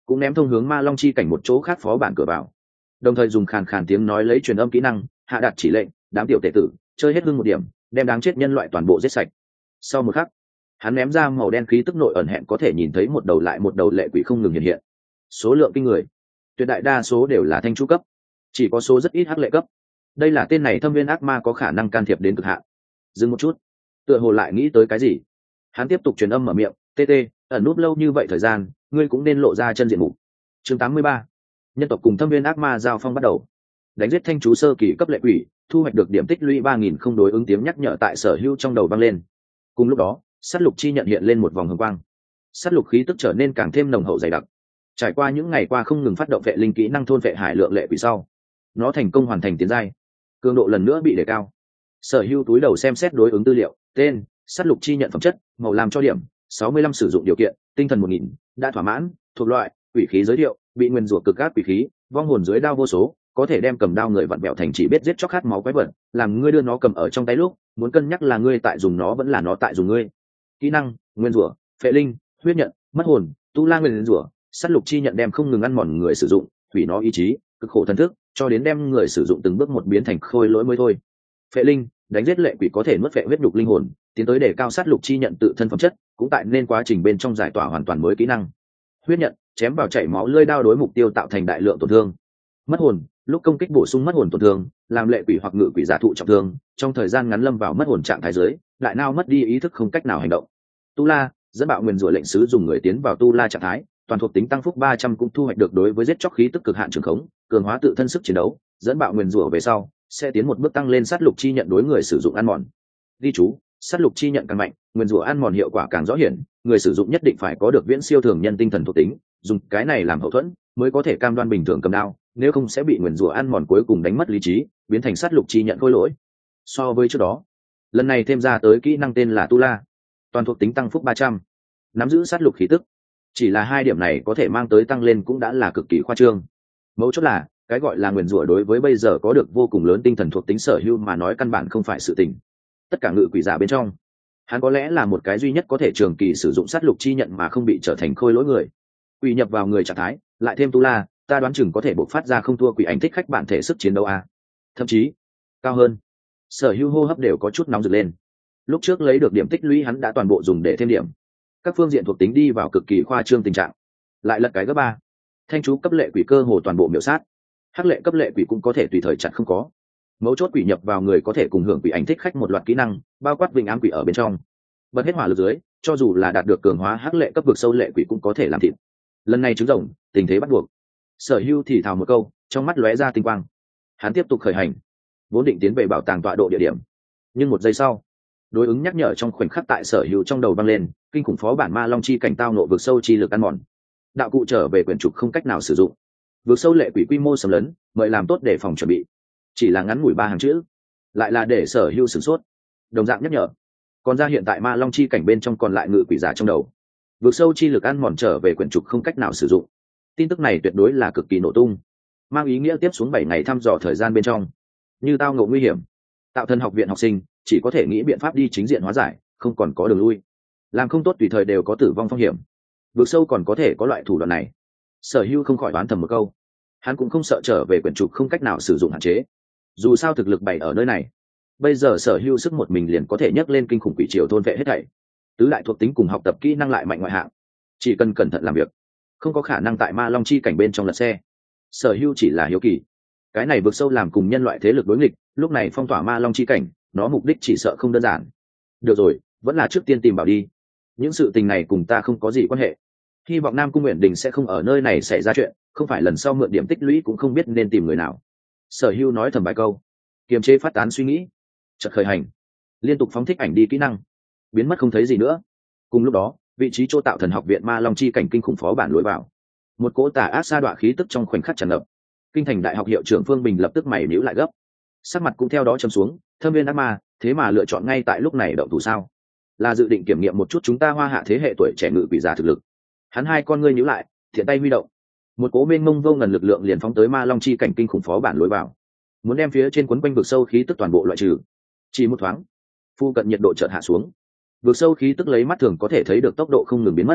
cũng ném thông hướng ma long chi cảnh một chỗ khác phó bản cửa vào, đồng thời dùng khàn khàn tiếng nói lấy truyền âm kỹ năng hạ đạt chỉ lệnh đám tiểu tệ tử chơi hết hương một điểm, đem đáng chết nhân loại toàn bộ giết sạch. Sau một khắc, hắn ném ra màu đen khí tức nội ẩn hẹn có thể nhìn thấy một đầu lại một đầu lệ quỷ không ngừng hiện hiện, số lượng kinh người, tuyệt đại đa số đều là thanh chú cấp, chỉ có số rất ít hắc lệ cấp. Đây là tên này thâm viên ác ma có khả năng can thiệp đến cực hạn. Dừng một chút, tựa hồ lại nghĩ tới cái gì, hắn tiếp tục truyền âm mở miệng, tt ẩn núp lâu như vậy thời gian, ngươi cũng nên lộ ra chân diện mục. Chương tám mươi ba, nhân tộc cùng thâm viên ác ma giao phong bắt đầu. Đánh giết thanh chú sơ kỳ cấp lệ quỷ, thu hoạch được điểm tích lũy ba nghìn, không đối ứng tiếng nhắc nhở tại sở hữu trong đầu vang lên. Cùng lúc đó, sát lục chi nhận hiện lên một vòng hồng quang, sát lục khí tức trở nên càng thêm nồng hậu dày đặc. Trải qua những ngày qua không ngừng phát động vệ linh kỹ năng thôn vệ hải lượng lệ quỷ sau, nó thành công hoàn thành tiến giai, cường độ lần nữa bị đề cao. Sở hữu túi đầu xem xét đối ứng tư liệu, tên, sát lục chi nhận phẩm chất, màu làm cho điểm sáu mươi lăm, sử dụng điều kiện tinh thần một nghìn, đã thỏa mãn, thuộc loại quỷ khí giới thiệu, bị nguyên rủa cực ác quỷ khí, vong hồn dưới đao vô số, có thể đem cầm đao người vặn bẹo thành chỉ biết giết chóc khát máu quái vật, làm ngươi đưa nó cầm ở trong tay lúc muốn cân nhắc là ngươi tại dùng nó vẫn là nó tại dùng ngươi. Kỹ năng nguyên rủa, phệ linh, huyết nhận, mất hồn, tu la nguyên rủa, sát lục chi nhận đem không ngừng ăn mòn người sử dụng, hủy nó ý chí, cực khổ thần thức, cho đến đem người sử dụng từng bước một biến thành khôi lỗi mới thôi. Phệ linh, đánh giết lệ quỷ có thể nuốt phệ huyết nhục linh hồn, tiến tới để cao sát lục chi nhận tự thân phẩm chất, cũng tại nên quá trình bên trong giải tỏa hoàn toàn mới kỹ năng. Huyết nhận, chém vào chảy máu lưỡi đao đối mục tiêu tạo thành đại lượng tổn thương. Mất hồn, lúc công kích bổ sung mất hồn tổn thương, làm lệ quỷ hoặc ngự quỷ giả thụ trọng thương, trong thời gian ngắn lâm vào mất hồn trạng thái dưới, đại nao mất đi ý thức không cách nào hành động. Tu la, dẫn bạo nguyên rủa lệnh sứ dùng người tiến vào tu la trạng thái, toàn thuộc tính tăng phúc ba trăm, cũng thu hoạch được đối với giết chóc khí tức cực hạn trường khống, cường hóa tự thân sức chiến đấu, dẫn bạo nguyên rủa về sau sẽ tiến một bước tăng lên sát lục chi nhận đối người sử dụng ăn mòn. Ghi chú, sát lục chi nhận càng mạnh, nguyên rủa ăn mòn hiệu quả càng rõ hiển, người sử dụng nhất định phải có được viễn siêu thường nhân tinh thần thuộc tính, dùng cái này làm hậu thuẫn mới có thể cam đoan bình thường cầm đao, nếu không sẽ bị nguyên rủa ăn mòn cuối cùng đánh mất lý trí, biến thành sát lục chi nhận khôi lỗi. So với trước đó, lần này thêm ra tới kỹ năng tên là tu la, toàn thuộc tính tăng phúc ba trăm, nắm giữ sát lục khí tức. Chỉ là hai điểm này có thể mang tới tăng lên cũng đã là cực kỳ khoa trương. Mấu chốt là cái gọi là nguyền rủa đối với bây giờ có được vô cùng lớn tinh thần thuộc tính sở hữu mà nói căn bản không phải sự tình. Tất cả ngự quỷ giả bên trong, hắn có lẽ là một cái duy nhất có thể trường kỳ sử dụng sát lục chi nhận mà không bị trở thành khôi lỗi người. Quỷ nhập vào người trạng thái, lại thêm tu la, ta đoán chừng có thể bộc phát ra không thua quỷ ảnh thích khách bản thể sức chiến đấu a, thậm chí cao hơn. Sở hữu hô hấp đều có chút nóng rực lên. Lúc trước lấy được điểm tích lũy hắn đã toàn bộ dùng để thêm điểm, các phương diện thuộc tính đi vào cực kỳ khoa trương tình trạng. Lại lật cái gấp ba, thanh chú cấp lệ quỷ cơ hồ toàn bộ miểu sát, hắc lệ cấp lệ quỷ cũng có thể tùy thời chặn không có. Mấu chốt quỷ nhập vào người có thể cùng hưởng quỷ ảnh thích khách một loạt kỹ năng, bao quát vinh ám quỷ ở bên trong. Bật hết hỏa lực dưới, cho dù là đạt được cường hóa hắc lệ cấp vực sâu lệ quỷ cũng có thể làm thịt. Lần này trứng rồng, tình thế bắt buộc. Sở Hưu thì thào một câu, trong mắt lóe ra tinh quang. Hắn tiếp tục khởi hành, vốn định tiến về bảo tàng tọa độ địa điểm, nhưng một giây sau, đối ứng nhắc nhở trong khoảnh khắc tại Sở Hưu trong đầu vang lên, kinh khủng phó bản ma long chi cảnh tao nộ vực sâu chi lực ăn mòn, đạo cụ trở về quyển trục không cách nào sử dụng, vực sâu lệ quỷ quy mô sầm lớn, mời làm tốt để phòng chuẩn bị. Chỉ là ngắn ngủi ba hàng chữ, lại là để Sở Hưu sửng sốt. Đồng dạng nhắc nhở, còn ra hiện tại ma long chi cảnh bên trong còn lại ngự quỷ giả trong đầu, vực sâu chi lực ăn mòn trở về quyển trục không cách nào sử dụng. Tin tức này tuyệt đối là cực kỳ nổ tung, mang ý nghĩa tiếp xuống bảy ngày thăm dò thời gian bên trong, như tao ngộ nguy hiểm, Tạo Thần học viện học sinh chỉ có thể nghĩ biện pháp đi chính diện hóa giải, không còn có đường lui. Làm không tốt tùy thời đều có tử vong phong hiểm. Vực sâu còn có thể có loại thủ đoạn này. Sở Hưu không khỏi đoán thầm một câu, hắn cũng không sợ trở về quyển trục không cách nào sử dụng hạn chế. Dù sao thực lực bày ở nơi này, bây giờ Sở Hưu sức một mình liền có thể nhấc lên kinh khủng quỷ triều thôn vệ hết thảy. Tứ đại thuộc tính cùng học tập kỹ năng lại mạnh ngoại hạng, chỉ cần cẩn thận làm việc, không có khả năng tại ma long chi cảnh bên trong lật xe. Sở Hưu chỉ là hiếu kỳ, cái này vực sâu làm cùng nhân loại thế lực đối nghịch, lúc này phong tỏa ma long chi cảnh, nó mục đích chỉ sợ không đơn giản. Được rồi, vẫn là trước tiên tìm bảo đi, những sự tình này cùng ta không có gì quan hệ. Hy vọng Nam Cung Nguyện Đình sẽ không ở nơi này xảy ra chuyện, không phải lần sau mượn điểm tích lũy cũng không biết nên tìm người nào. Sở Hưu nói thầm vài câu, kiềm chế phát tán suy nghĩ, chợt khởi hành, liên tục phóng thích ảnh đi kỹ năng, biến mất không thấy gì nữa. Cùng lúc đó, vị trí chỗ Tạo Thần học viện ma long chi cảnh kinh khủng phó bản lối vào, một cỗ tà ác sa đọa khí tức trong khoảnh khắc tràn ngập. Kinh thành đại học hiệu trưởng Phương Bình lập tức mày nhíu lại gấp, sắc mặt cũng theo đó trầm xuống. Thâm viên ác ma thế mà lựa chọn ngay tại lúc này động thủ sao? Là dự định kiểm nghiệm một chút chúng ta Hoa Hạ thế hệ tuổi trẻ ngự quỷ giả thực lực? Hắn hai con ngươi nhíu lại, thiện tay huy động, một cỗ mênh mông vô ngần lực lượng liền phóng tới ma long chi cảnh kinh khủng phó bản lối vào, muốn đem phía trên quấn quanh vực sâu khí tức toàn bộ loại trừ. Chỉ một thoáng, phu cận nhiệt độ chợt hạ xuống, vực sâu khí tức lấy mắt thường có thể thấy được tốc độ không ngừng biến mất.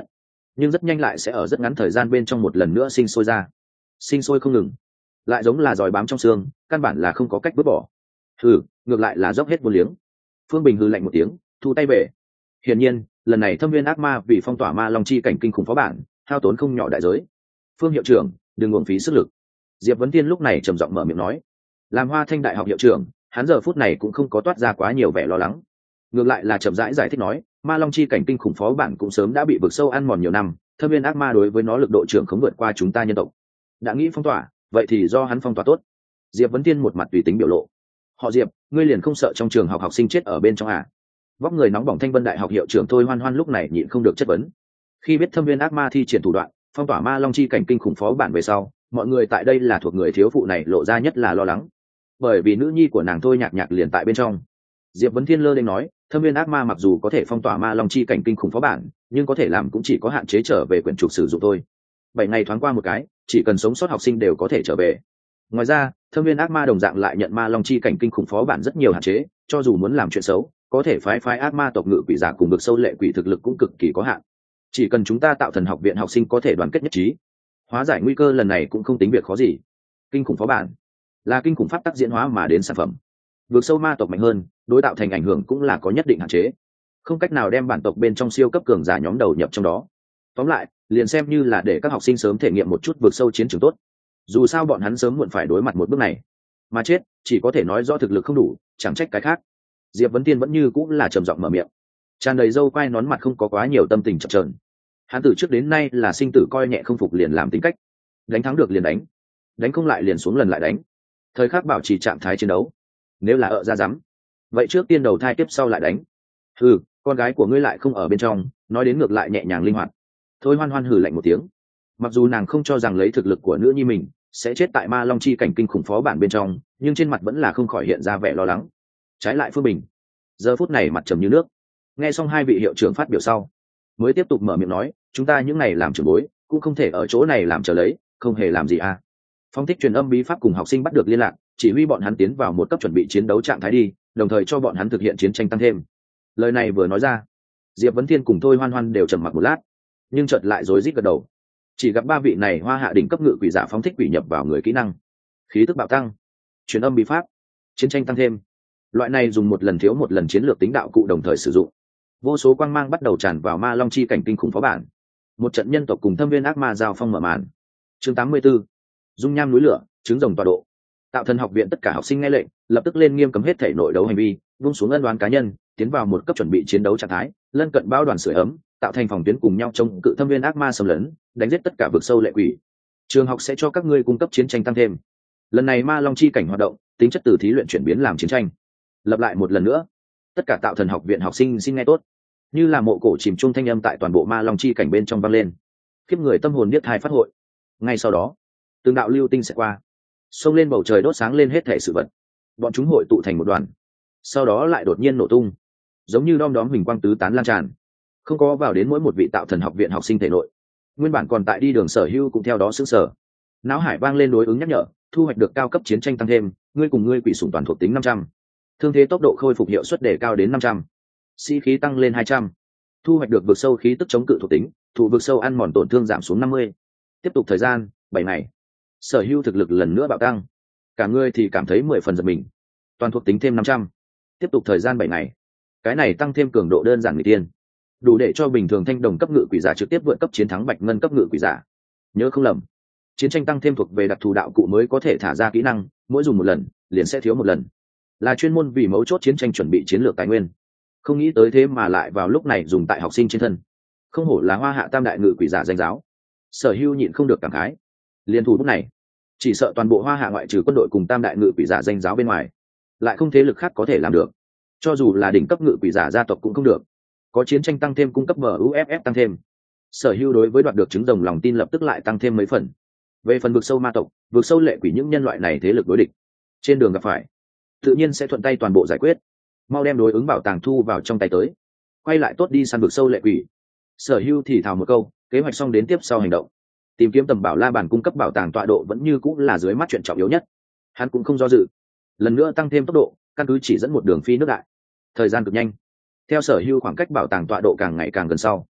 nhưng rất nhanh lại sẽ ở rất ngắn thời gian bên trong một lần nữa sinh sôi ra, sinh sôi không ngừng, lại giống là giòi bám trong xương, căn bản là không có cách vứt bỏ. Hừ, ngược lại là dốc hết vô liếng. Phương Bình hừ lạnh một tiếng, thu tay về. Hiển nhiên, lần này Thâm Viên Ác Ma vì phong tỏa Ma Long chi cảnh kinh khủng phó bản, hao tốn không nhỏ đại giới. Phương hiệu trưởng, đừng uổng phí sức lực. Diệp Vấn Tiên lúc này trầm giọng mở miệng nói. Làm Hoa Thanh Đại học hiệu trưởng, hắn giờ phút này cũng không có toát ra quá nhiều vẻ lo lắng, ngược lại là chậm rãi giải, giải thích nói, Ma Long chi cảnh kinh khủng phó bản cũng sớm đã bị vực sâu ăn mòn nhiều năm, Thâm Viên Ác Ma đối với nó lực độ trưởng không vượt qua chúng ta nhân tộc. Đã nghĩ phong tỏa, vậy thì do hắn phong tỏa tốt. Diệp Vấn Tiên một mặt tùy tính biểu lộ. Họ Diệp, ngươi liền không sợ trong trường học học sinh chết ở bên trong à? Vóc người nóng bỏng Thanh Vân Đại học hiệu trưởng Thôi Hoan Hoan lúc này nhịn không được chất vấn. Khi biết Thâm Viên Ác Ma thi triển thủ đoạn, phong tỏa Ma Long chi cảnh kinh khủng phó bản về sau, mọi người tại đây là thuộc người thiếu phụ này lộ ra nhất là lo lắng, bởi vì nữ nhi của nàng Thôi Nhạc Nhạc liền tại bên trong. Diệp Vấn Thiên lơ lên nói, Thâm Viên Ác Ma mặc dù có thể phong tỏa Ma Long chi cảnh kinh khủng phó bản, nhưng có thể làm cũng chỉ có hạn chế trở về quyển trục sử dụng thôi. Bảy ngày thoáng qua một cái, chỉ cần sống sót học sinh đều có thể trở về. Ngoài ra, Thâm Viên Ác Ma đồng dạng lại nhận Ma Long chi cảnh kinh khủng phó bản rất nhiều hạn chế, cho dù muốn làm chuyện xấu, có thể phái phái ác ma tộc ngự quỷ giả cùng vực sâu lệ quỷ thực lực cũng cực kỳ có hạn. Chỉ cần chúng ta tạo thần học viện học sinh có thể đoàn kết nhất trí, hóa giải nguy cơ lần này cũng không tính việc khó gì. Kinh khủng phó bản là kinh khủng pháp tắc diễn hóa mà đến sản phẩm, vượt sâu ma tộc mạnh hơn, đối tạo thành ảnh hưởng cũng là có nhất định hạn chế, không cách nào đem bản tộc bên trong siêu cấp cường giả nhóm đầu nhập trong đó. Tóm lại, liền xem như là để các học sinh sớm thể nghiệm một chút vượt sâu chiến trường tốt, dù sao bọn hắn sớm muộn phải đối mặt một bước này, mà chết chỉ có thể nói do thực lực không đủ, chẳng trách cái khác. Diệp Vấn Tiên vẫn như cũng là trầm giọng mở miệng, tràn đầy râu quai nón mặt, không có quá nhiều tâm tình chập chờn. Hắn từ trước đến nay là sinh tử coi nhẹ không phục liền làm tính cách, đánh thắng được liền đánh, đánh không lại liền xuống lần lại đánh, thời khắc bảo trì trạng thái chiến đấu. Nếu là ợ ra dám, vậy trước tiên đầu thai tiếp sau lại đánh. Hừ, con gái của ngươi lại không ở bên trong, nói đến ngược lại nhẹ nhàng linh hoạt. Thôi Hoan Hoan hừ lạnh một tiếng, mặc dù nàng không cho rằng lấy thực lực của nữ nhi mình sẽ chết tại Ma Long chi cảnh kinh khủng phó bản bên trong, nhưng trên mặt vẫn là không khỏi hiện ra vẻ lo lắng. Trái lại Phương Bình, giờ phút này mặt trầm như nước, nghe xong hai vị hiệu trưởng phát biểu sau, mới tiếp tục mở miệng nói, chúng ta những ngày làm trưởng bối cũng không thể ở chỗ này làm chờ lấy, không hề làm gì à. Phong thích truyền âm bí pháp cùng học sinh bắt được liên lạc, chỉ huy bọn hắn tiến vào một cấp chuẩn bị chiến đấu trạng thái đi, đồng thời cho bọn hắn thực hiện chiến tranh tăng thêm. Lời này vừa nói ra, Diệp Vấn Thiên cùng Thôi Hoan Hoan đều trầm mặc một lát, nhưng chợt lại rối rít gật đầu. Chỉ gặp ba vị này hoa hạ đỉnh cấp ngự quỷ giả phóng thích quỷ nhập vào người kỹ năng, khí tức bạo tăng, truyền âm bí pháp, chiến tranh tăng thêm. Loại này dùng một lần thiếu một lần chiến lược tính đạo cụ đồng thời sử dụng, vô số quang mang bắt đầu tràn vào Ma Long chi cảnh kinh khủng phó bản. Một trận nhân tộc cùng Thâm Viên Ác Ma giao phong mở màn. Chương tám mươi tư, dung nham núi lửa, trứng rồng tọa độ. Tạo thần học viện tất cả học sinh nghe lệnh, lập tức lên nghiêm cấm hết thể nội đấu hành vi, vung xuống ân đoán cá nhân, tiến vào một cấp chuẩn bị chiến đấu trạng thái, lân cận bao đoàn sưởi ấm, tạo thành phòng tuyến cùng nhau chống cự Thâm Viên Ác Ma xâm lấn, đánh giết tất cả vực sâu lệ quỷ. Trường học sẽ cho các ngươi cung cấp chiến tranh tăng thêm. Lần này Ma Long chi cảnh hoạt động, tính chất từ thí luyện chuyển biến làm chiến tranh. Lập lại một lần nữa, tất cả tạo thần học viện học sinh xin nghe tốt. Như là mộ cổ chìm chung thanh âm tại toàn bộ Ma Long chi cảnh bên trong vang lên, khiếp người tâm hồn biết thai phát hội. Ngay sau đó, từng đạo lưu tinh sẽ qua, xông lên bầu trời đốt sáng lên hết thể sự vật, bọn chúng hội tụ thành một đoàn, sau đó lại đột nhiên nổ tung, giống như đom đóm huỳnh quang tứ tán lan tràn, không có vào đến mỗi một vị tạo thần học viện học sinh thể nội. Nguyên bản còn tại đi đường Sở Hưu cũng theo đó sững sờ, não hải vang lên đối ứng nhắc nhở, thu hoạch được cao cấp chiến tranh tăng thêm, ngươi cùng ngươi quỷ sủng toàn thuộc tính năm trăm, thương thế tốc độ khôi phục hiệu suất đề cao đến năm trăm, sĩ khí tăng lên hai trăm, thu hoạch được vực sâu khí tức chống cự thuộc tính, thủ vực sâu ăn mòn tổn thương giảm xuống năm mươi. Tiếp tục thời gian bảy ngày, Sở Hưu thực lực lần nữa bạo tăng, cả ngươi thì cảm thấy mười phần giật mình. Toàn thuộc tính thêm năm trăm, tiếp tục thời gian bảy ngày, cái này tăng thêm cường độ đơn giản người tiên, đủ để cho bình thường thanh đồng cấp ngự quỷ giả trực tiếp vượt cấp chiến thắng bạch ngân cấp ngự quỷ giả. Nhớ không lầm, chiến tranh tăng thêm thuộc về đặc thù đạo cụ mới có thể thả ra kỹ năng, mỗi dùng một lần liền sẽ thiếu một lần, là chuyên môn vì mấu chốt chiến tranh chuẩn bị chiến lược tài nguyên. Không nghĩ tới thế mà lại vào lúc này dùng tại học sinh trên thân, không hổ là hoa hạ tam đại ngự quỷ giả danh giáo. Sở Hưu nhịn không được cảm khái, liên thủ bút này chỉ sợ toàn bộ hoa hạ ngoại trừ quân đội cùng tam đại ngự quỷ giả danh giáo bên ngoài, lại không thế lực khác có thể làm được. Cho dù là đỉnh cấp ngự quỷ giả gia tộc cũng không được. Có chiến tranh tăng thêm cung cấp bờ u ép ép tăng thêm, Sở Hưu đối với đoạt được trứng rồng lòng tin lập tức lại tăng thêm mấy phần. Về phần vực sâu ma tộc, vực sâu lệ quỷ những nhân loại này thế lực đối địch, trên đường gặp phải tự nhiên sẽ thuận tay toàn bộ giải quyết. Mau đem đối ứng bảo tàng thu vào trong tay tới, quay lại tốt đi săn vực sâu lệ quỷ. Sở Hưu thì thào một câu, kế hoạch xong đến tiếp sau hành động. Tìm kiếm tầm bảo la bàn cung cấp bảo tàng tọa độ vẫn như cũng là dưới mắt chuyện trọng yếu nhất. Hắn cũng không do dự, lần nữa tăng thêm tốc độ, căn cứ chỉ dẫn một đường phi nước đại. Thời gian cực nhanh, theo Sở Hưu khoảng cách bảo tàng tọa độ càng ngày càng gần sau,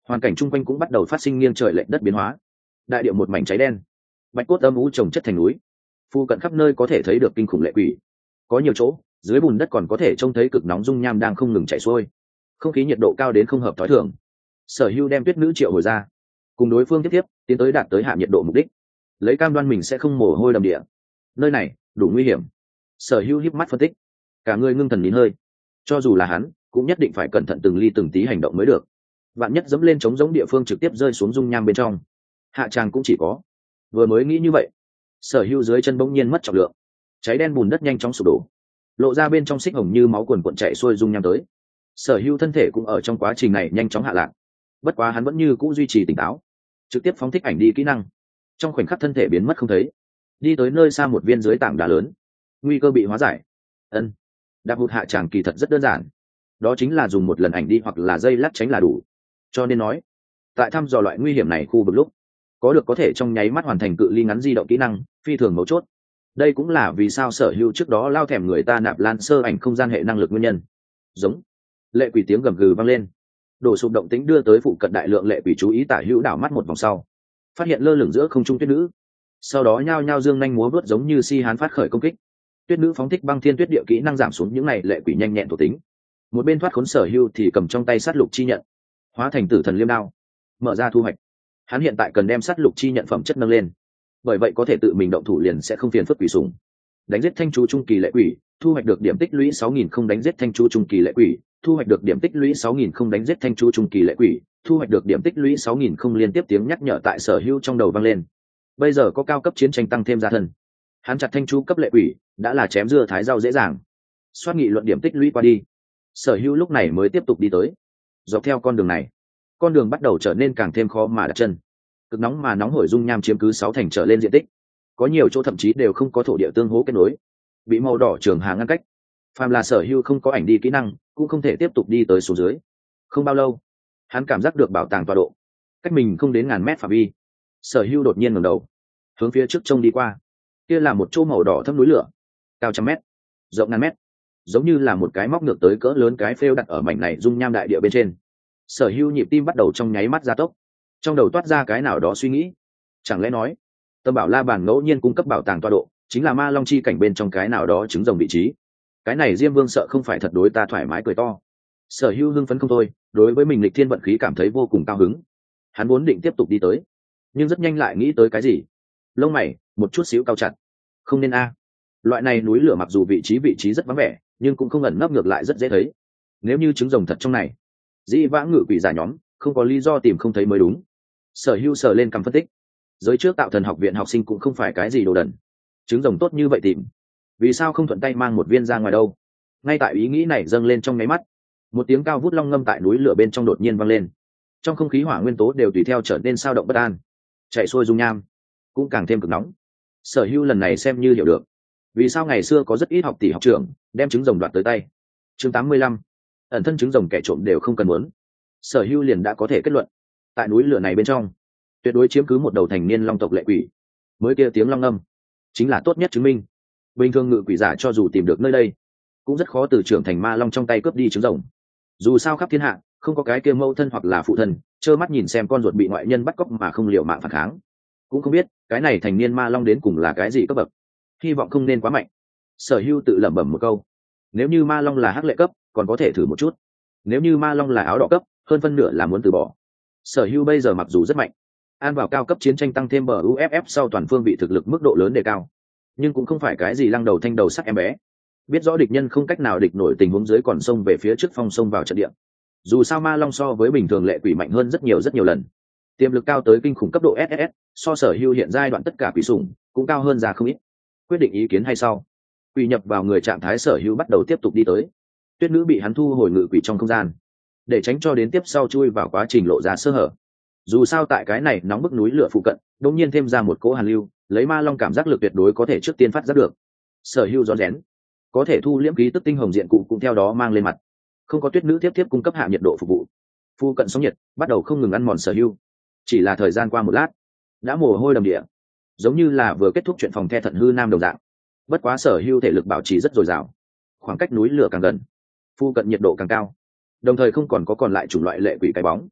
hoàn cảnh chung quanh cũng bắt đầu phát sinh nghiêng trời lệch đất biến hóa. Đại địa một mảnh cháy đen, bạch cốt âm u trồng chất thành núi, phu cận khắp nơi có thể thấy được kinh khủng lệ quỷ. Có nhiều chỗ dưới bùn đất còn có thể trông thấy cực nóng dung nham đang không ngừng chảy xuôi, không khí nhiệt độ cao đến không hợp thói thường. Sở Hưu đem Tuyết Nữ triệu hồi ra, cùng đối phương tiếp tiếp tiến tới đạt tới hạ nhiệt độ mục đích, lấy cam đoan mình sẽ không mồ hôi đầm địa. Nơi này đủ nguy hiểm. Sở Hưu híp mắt phân tích, cả người ngưng thần nín hơi. Cho dù là hắn cũng nhất định phải cẩn thận từng ly từng tí hành động mới được, vạn nhất dẫm lên trống giống địa phương trực tiếp rơi xuống dung nham bên trong, hạ tràng cũng chỉ có. Vừa mới nghĩ như vậy, Sở Hưu dưới chân bỗng nhiên mất trọng lượng, cháy đen bùn đất nhanh chóng sụp đổ, lộ ra bên trong xích hồng như máu cuồn cuộn chảy xuôi dung nham tới. Sở Hưu thân thể cũng ở trong quá trình này nhanh chóng hạ lạc, bất quá hắn vẫn như cũ duy trì tỉnh táo, trực tiếp phóng thích ảnh đi kỹ năng, trong khoảnh khắc thân thể biến mất không thấy, đi tới nơi xa một viên dưới tảng đá lớn. Nguy cơ bị hóa giải. Ân, đạp hụt hạ tràng kỳ thật rất đơn giản, đó chính là dùng một lần ảnh đi hoặc là dây lắc tránh là đủ. Cho nên nói, tại thăm dò loại nguy hiểm này khu vực lúc có được có thể trong nháy mắt hoàn thành cự ly ngắn di động kỹ năng phi thường mấu chốt. Đây cũng là vì sao Sở Hưu trước đó lao thèm người ta nạp lan sơ ảnh không gian hệ năng lực nguyên nhân. Giống lệ quỷ tiếng gầm gừ vang lên, đổ sụp động tĩnh đưa tới phụ cận đại lượng lệ quỷ chú ý tả hữu đảo mắt một vòng sau, phát hiện lơ lửng giữa không trung Tuyết Nữ, sau đó nhao nhao dương nhanh múa vớt giống như si hán phát khởi công kích. Tuyết Nữ phóng thích băng thiên tuyết địa kỹ năng giảm xuống những này lệ quỷ nhanh nhẹn thuộc tính, một bên thoát khốn Sở Hưu thì cầm trong tay sát lục chi nhận, hóa thành tử thần liêm đao, mở ra thu hoạch. Hắn hiện tại cần đem sát lục chi nhận phẩm chất nâng lên, bởi vậy có thể tự mình động thủ liền sẽ không phiền phức quỷ sủng. Đánh giết thanh chú trung kỳ lệ quỷ, thu hoạch được điểm tích lũy sáu nghìn. Không đánh giết thanh chú trung kỳ lệ quỷ, thu hoạch được điểm tích lũy sáu nghìn. Không đánh giết thanh chú trung kỳ lệ quỷ, thu hoạch được điểm tích lũy sáu nghìn. Không liên tiếp tiếng nhắc nhở tại Sở Hưu trong đầu vang lên. Bây giờ có cao cấp chiến tranh tăng thêm gia thân, hắn chặt thanh chú cấp lệ quỷ đã là chém dưa thái rau dễ dàng. Soát nghị luận điểm tích lũy qua đi, Sở Hưu lúc này mới tiếp tục đi tới. Dọc theo con đường này, con đường bắt đầu trở nên càng thêm khó mà đặt chân. Cực nóng mà nóng hổi dung nham chiếm cứ sáu thành trở lên diện tích, có nhiều chỗ thậm chí đều không có thổ địa tương hỗ kết nối, bị màu đỏ trường hà ngăn cách. Phàm là Sở Hưu không có ảnh đi kỹ năng cũng không thể tiếp tục đi tới số dưới. Không bao lâu, hắn cảm giác được bảo tàng tọa độ cách mình không đến ngàn mét phạm vi. Sở Hưu đột nhiên ngẩng đầu, hướng phía trước trông đi qua. Kia là một chỗ màu đỏ thâm núi lửa, cao trăm mét, rộng ngàn mét, giống như là một cái móc ngược tới cỡ lớn cái phêu đặt ở mảnh này dung nham đại địa bên trên. Sở Hưu nhịp tim bắt đầu trong nháy mắt gia tốc, trong đầu toát ra cái nào đó suy nghĩ. Chẳng lẽ nói Tâm Bảo La Bàn ngẫu nhiên cung cấp bảo tàng tọa độ chính là ma long chi cảnh bên trong cái nào đó trứng rồng vị trí? Cái này Diêm Vương sợ không phải thật đối ta thoải mái cười to. Sở Hưu hưng phấn không thôi, đối với mình lịch thiên vận khí cảm thấy vô cùng cao hứng. Hắn vốn định tiếp tục đi tới, nhưng rất nhanh lại nghĩ tới cái gì, lông mày một chút xíu cao chặt. Không nên a, loại này núi lửa mặc dù vị trí vị trí rất vắng vẻ, nhưng cũng không ẩn nấp, ngược lại rất dễ thấy. Nếu như trứng rồng thật trong này, dĩ vãng ngự quỷ giả nhóm không có lý do tìm không thấy mới đúng. Sở Hưu sờ lên cằm phân tích, giới trước Tạo Thần học viện học sinh cũng không phải cái gì đồ đần, trứng rồng tốt như vậy tìm, vì sao không thuận tay mang một viên ra ngoài đâu? Ngay tại ý nghĩ này dâng lên trong nháy mắt, một tiếng cao vút long ngâm tại núi lửa bên trong đột nhiên vang lên, trong không khí hỏa nguyên tố đều tùy theo trở nên sao động bất an, chạy xuôi dung nham cũng càng thêm cực nóng. Sở Hưu lần này xem như hiểu được vì sao ngày xưa có rất ít học tỷ học trưởng đem trứng rồng đoạt tới tay. Chương tám mươi lăm, ẩn thân trứng rồng kẻ trộm đều không cần muốn. Sở Hưu liền đã có thể kết luận, tại núi lửa này bên trong tuyệt đối chiếm cứ một đầu thành niên long tộc lệ quỷ. Mới kia tiếng long ngâm chính là tốt nhất chứng minh. Bình thường ngự quỷ giả cho dù tìm được nơi đây cũng rất khó từ trưởng thành ma long trong tay cướp đi trứng rồng. Dù sao khắp thiên hạ không có cái kia mẫu thân hoặc là phụ thân trơ mắt nhìn xem con ruột bị ngoại nhân bắt cóc mà không liều mạng phản kháng. Cũng không biết cái này thành niên ma long đến cùng là cái gì cấp bậc, hy vọng không nên quá mạnh. Sở Hưu tự lẩm bẩm một câu, nếu như ma long là hắc lệ cấp còn có thể thử một chút, nếu như ma long là áo đỏ cấp hơn phân nửa là muốn từ bỏ. Sở Hưu bây giờ mặc dù rất mạnh, an vào cao cấp chiến tranh tăng thêm bờ u ép ép sau toàn phương vị thực lực mức độ lớn đề cao, nhưng cũng không phải cái gì lăng đầu thanh đầu sắc em bé. Biết rõ địch nhân không cách nào địch nổi tình huống dưới còn xông về phía trước phong sông vào trận địa. Dù sao ma long so với bình thường lệ quỷ mạnh hơn rất nhiều rất nhiều lần, tiềm lực cao tới kinh khủng cấp độ ét ét ét, so Sở Hưu hiện giai đoạn tất cả quỷ sủng cũng cao hơn ra không ít. Quyết định ý kiến hay sau, quỷ nhập vào người trạng thái Sở Hưu bắt đầu tiếp tục đi tới. Tuyết Nữ bị hắn thu hồi ngự quỷ trong không gian, để tránh cho đến tiếp sau chui vào quá trình lộ ra sơ hở. Dù sao tại cái này nóng bức núi lửa phụ cận đột nhiên thêm ra một cỗ hàn lưu, lấy ma long cảm giác lực tuyệt đối có thể trước tiên phát giác được. Sở Hưu rón rén, có thể thu liễm khí tức tinh hồng diện cụ cũng theo đó mang lên mặt. Không có Tuyết Nữ tiếp tiếp cung cấp hạ nhiệt độ phục vụ, phu cận sóng nhiệt bắt đầu không ngừng ăn mòn Sở Hưu. Chỉ là thời gian qua một lát, đã mồ hôi đầm địa, giống như là vừa kết thúc chuyện phòng the thận hư nam đồng dạng. Bất quá Sở Hưu thể lực bảo trì rất dồi dào, khoảng cách núi lửa càng gần, phu cận nhiệt độ càng cao, đồng thời không còn có còn lại chủng loại lệ quỷ cái bóng.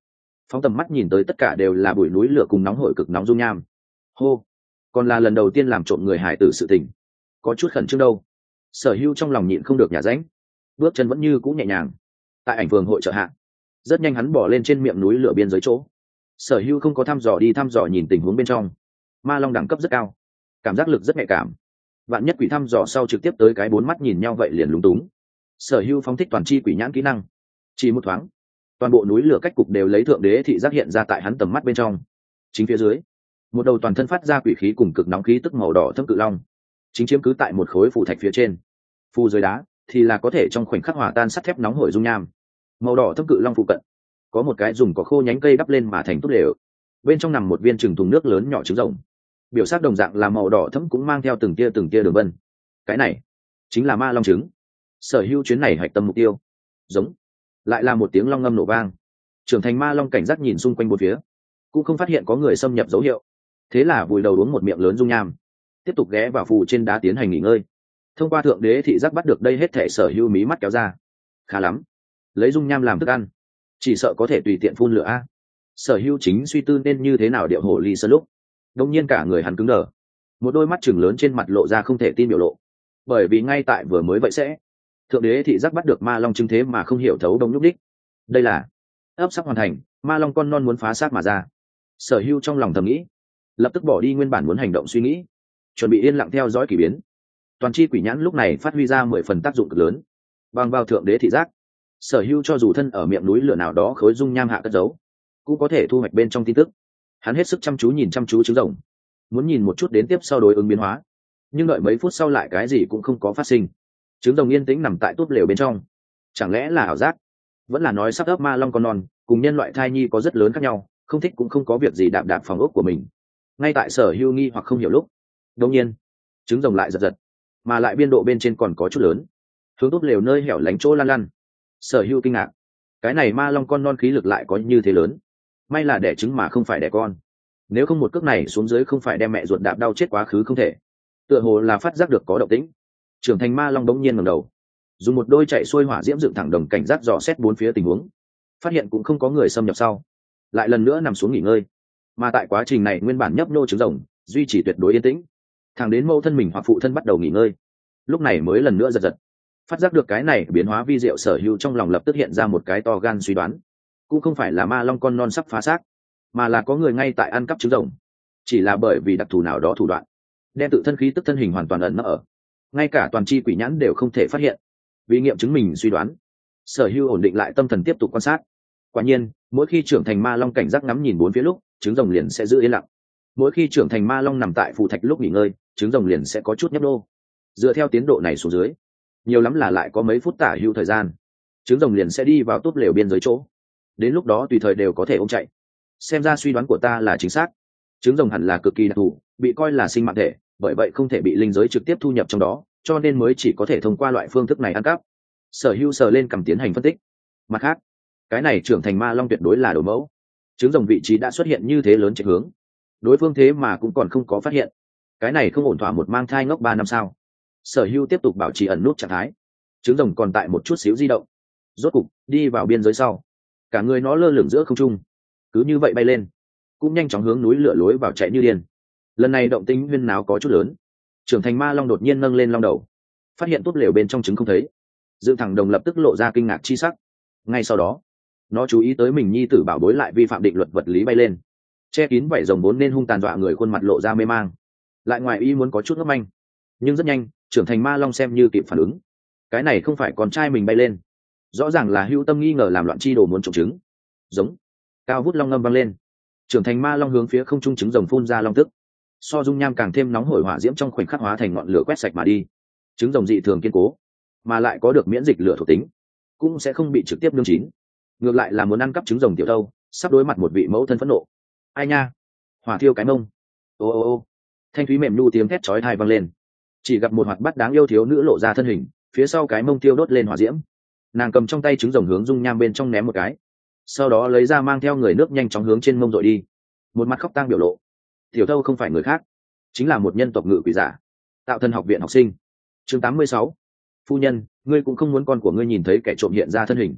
phóng tầm mắt nhìn tới tất cả đều là bụi núi lửa cùng nóng hổi cực nóng dung nham. Hô, còn là lần đầu tiên làm trộm người hải tử sự tình, có chút khẩn trương đâu. Sở Hưu trong lòng nhịn không được nhả ránh, bước chân vẫn như cũ nhẹ nhàng. Tại ảnh phường hội trợ hạ, rất nhanh hắn bỏ lên trên miệng núi lửa biên giới chỗ. Sở Hưu không có thăm dò đi thăm dò nhìn tình huống bên trong. Ma long đẳng cấp rất cao, cảm giác lực rất nhạy cảm, vạn nhất quỷ thăm dò sau trực tiếp tới cái bốn mắt nhìn nhau vậy liền lúng túng. Sở Hưu phóng thích toàn chi quỷ nhãn kỹ năng, chỉ một thoáng toàn bộ núi lửa cách cục đều lấy thượng đế thị giác hiện ra tại hắn tầm mắt bên trong. Chính phía dưới, một đầu toàn thân phát ra quỷ khí cùng cực nóng khí tức màu đỏ thâm cự long chính chiếm cứ tại một khối phù thạch phía trên. Phù dưới đá thì là có thể trong khoảnh khắc hòa tan sắt thép nóng hổi dung nham. Màu đỏ thâm cự long phụ cận có một cái dùng cỏ khô nhánh cây đắp lên mà thành tốt lều, bên trong nằm một viên trừng thùng nước lớn nhỏ trứng rồng, biểu sắc đồng dạng là màu đỏ thẫm cũng mang theo từng tia từng tia đường vân. Cái này chính là ma long trứng. Sở Hưu chuyến này hoạch tâm mục tiêu. Giống, lại là một tiếng long ngâm nổ vang. Trưởng thành ma long cảnh giác nhìn xung quanh bốn phía, cũng không phát hiện có người xâm nhập dấu hiệu, thế là vùi đầu uống một miệng lớn dung nham, tiếp tục ghé vào phù trên đá tiến hành nghỉ ngơi. Thông qua thượng đế thị giác bắt được đây hết thể, Sở Hưu mí mắt kéo ra. Khá lắm, lấy dung nham làm thức ăn, chỉ sợ có thể tùy tiện phun lửa a. Sở Hưu chính suy tư nên như thế nào điệu hổ ly sơn lúc, đông nhiên cả người hắn cứng đờ, một đôi mắt chừng lớn trên mặt lộ ra không thể tin biểu lộ, bởi vì ngay tại vừa mới vậy sẽ thượng đế thị giác bắt được ma long chứng thế mà không hiểu thấu đông nhúc đích. Đây là ấp sắp hoàn thành, ma long con non muốn phá xác mà ra. Sở Hưu trong lòng thầm nghĩ, lập tức bỏ đi nguyên bản muốn hành động suy nghĩ, chuẩn bị yên lặng theo dõi kỳ biến. Toàn chi quỷ nhãn lúc này phát huy ra mười phần tác dụng cực lớn, bằng vào thượng đế thị giác, Sở Hưu cho dù thân ở miệng núi lửa nào đó khối dung nham hạ cất giấu, cũng có thể thu hoạch bên trong tin tức. Hắn hết sức chăm chú nhìn chăm chú trứng rồng, muốn nhìn một chút đến tiếp sau đối ứng biến hóa, nhưng đợi mấy phút sau lại cái gì cũng không có phát sinh. Trứng rồng yên tĩnh nằm tại túp lều bên trong. Chẳng lẽ là ảo giác, vẫn là nói sắp ấp ma long con non cùng nhân loại thai nhi có rất lớn khác nhau, không thích cũng không có việc gì đạp đạp phòng ốc của mình. Ngay tại Sở Hưu nghi hoặc không hiểu lúc, đột nhiên trứng rồng lại giật giật, mà lại biên độ bên trên còn có chút lớn, hướng túp lều nơi hẻo lánh chỗ lăn lăn. Sở Hưu kinh ngạc, cái này ma long con non khí lực lại có như thế lớn, may là đẻ trứng mà không phải đẻ con, nếu không một cước này xuống dưới không phải đem mẹ ruột đạp đau chết quá khứ không thể. Tựa hồ là phát giác được có động tĩnh, trưởng thành ma long đống nhiên ngẩng đầu, dùng một đôi chạy xuôi hỏa diễm dựng thẳng đồng cảnh giác dò xét bốn phía tình huống, phát hiện cũng không có người xâm nhập sau, lại lần nữa nằm xuống nghỉ ngơi. Mà tại quá trình này nguyên bản nhấp nô trứng rồng duy trì tuyệt đối yên tĩnh, thẳng đến mẫu thân mình hoặc phụ thân bắt đầu nghỉ ngơi, lúc này mới lần nữa giật giật. Phát giác được cái này biến hóa vi diệu, Sở Hưu trong lòng lập tức hiện ra một cái to gan suy đoán, cũng không phải là ma long con non sắp phá xác, mà là có người ngay tại ăn cắp trứng rồng, chỉ là bởi vì đặc thù nào đó thủ đoạn, đem tự thân khí tức thân hình hoàn toàn ẩn nấp ở, ngay cả toàn chi quỷ nhãn đều không thể phát hiện. Vì nghiệm chứng mình suy đoán, Sở Hưu ổn định lại tâm thần tiếp tục quan sát. Quả nhiên, mỗi khi trưởng thành ma long cảnh giác ngắm nhìn bốn phía lúc, trứng rồng liền sẽ giữ yên lặng. Mỗi khi trưởng thành ma long nằm tại phù thạch lúc nghỉ ngơi, trứng rồng liền sẽ có chút nhấp đô. Dựa theo tiến độ này xuống dưới, nhiều lắm là lại có mấy phút tả hữu thời gian, trứng rồng liền sẽ đi vào túp lều biên giới chỗ. Đến lúc đó tùy thời đều có thể ôm chạy. Xem ra suy đoán của ta là chính xác, trứng rồng hẳn là cực kỳ đặc thù, bị coi là sinh mạng thể, bởi vậy không thể bị linh giới trực tiếp thu nhập trong đó, cho nên mới chỉ có thể thông qua loại phương thức này ăn cắp. Sở Hưu sờ lên cầm tiến hành phân tích. Mặt khác, cái này trưởng thành ma long tuyệt đối là đồ mẫu, trứng rồng vị trí đã xuất hiện như thế lớn chạy hướng, đối phương thế mà cũng còn không có phát hiện, cái này không ổn thỏa một mang thai ngốc ba năm sao. Sở Hưu tiếp tục bảo trì ẩn nút trạng thái, trứng rồng còn tại một chút xíu di động, rốt cục đi vào biên giới sau, cả người nó lơ lửng giữa không trung, cứ như vậy bay lên, cũng nhanh chóng hướng núi lửa lối vào chạy như điên. Lần này động tĩnh huyên náo có chút lớn, trưởng thành ma long đột nhiên nâng lên long đầu, phát hiện túp lều bên trong trứng không thấy, dựng thẳng đồng lập tức lộ ra kinh ngạc chi sắc. Ngay sau đó, nó chú ý tới mình nhi tử bảo bối lại vi phạm định luật vật lý bay lên, che kín vảy rồng vốn nên hung tàn dọa người khuôn mặt lộ ra mê mang, lại ngoài ý muốn có chút ngấp anh. Nhưng rất nhanh, trưởng thành ma long xem như kịp phản ứng, cái này không phải con trai mình bay lên, rõ ràng là hữu tâm nghi ngờ làm loạn chi đồ muốn trộm trứng. Giống, cao vút long ngâm vang lên, trưởng thành ma long hướng phía không trung trứng rồng phun ra long tức, so dung nham càng thêm nóng hổi hỏa diễm trong khoảnh khắc hóa thành ngọn lửa quét sạch mà đi. Trứng rồng dị thường kiên cố, mà lại có được miễn dịch lửa thuộc tính, cũng sẽ không bị trực tiếp nướng chín. Ngược lại là muốn ăn cắp trứng rồng tiểu đâu, sắp đối mặt một vị mẫu thân phẫn nộ. Ai nha, hỏa thiêu cái mông. Ô ô ô, thanh thúy mềm nhu tiếng thét chói tai vang lên, chỉ gặp một hoạt bát đáng yêu thiếu nữ lộ ra thân hình, phía sau cái mông tiêu đốt lên hỏa diễm. Nàng cầm trong tay trứng rồng hướng dung nham bên trong ném một cái, sau đó lấy ra mang theo người nước nhanh chóng hướng trên mông dội đi, một mặt khóc tang biểu lộ. Tiểu thâu không phải người khác, chính là một nhân tộc ngự quỷ giả, Tạo Thân học viện học sinh. Chương tám mươi sáu, phu nhân, ngươi cũng không muốn con của ngươi nhìn thấy kẻ trộm hiện ra thân hình.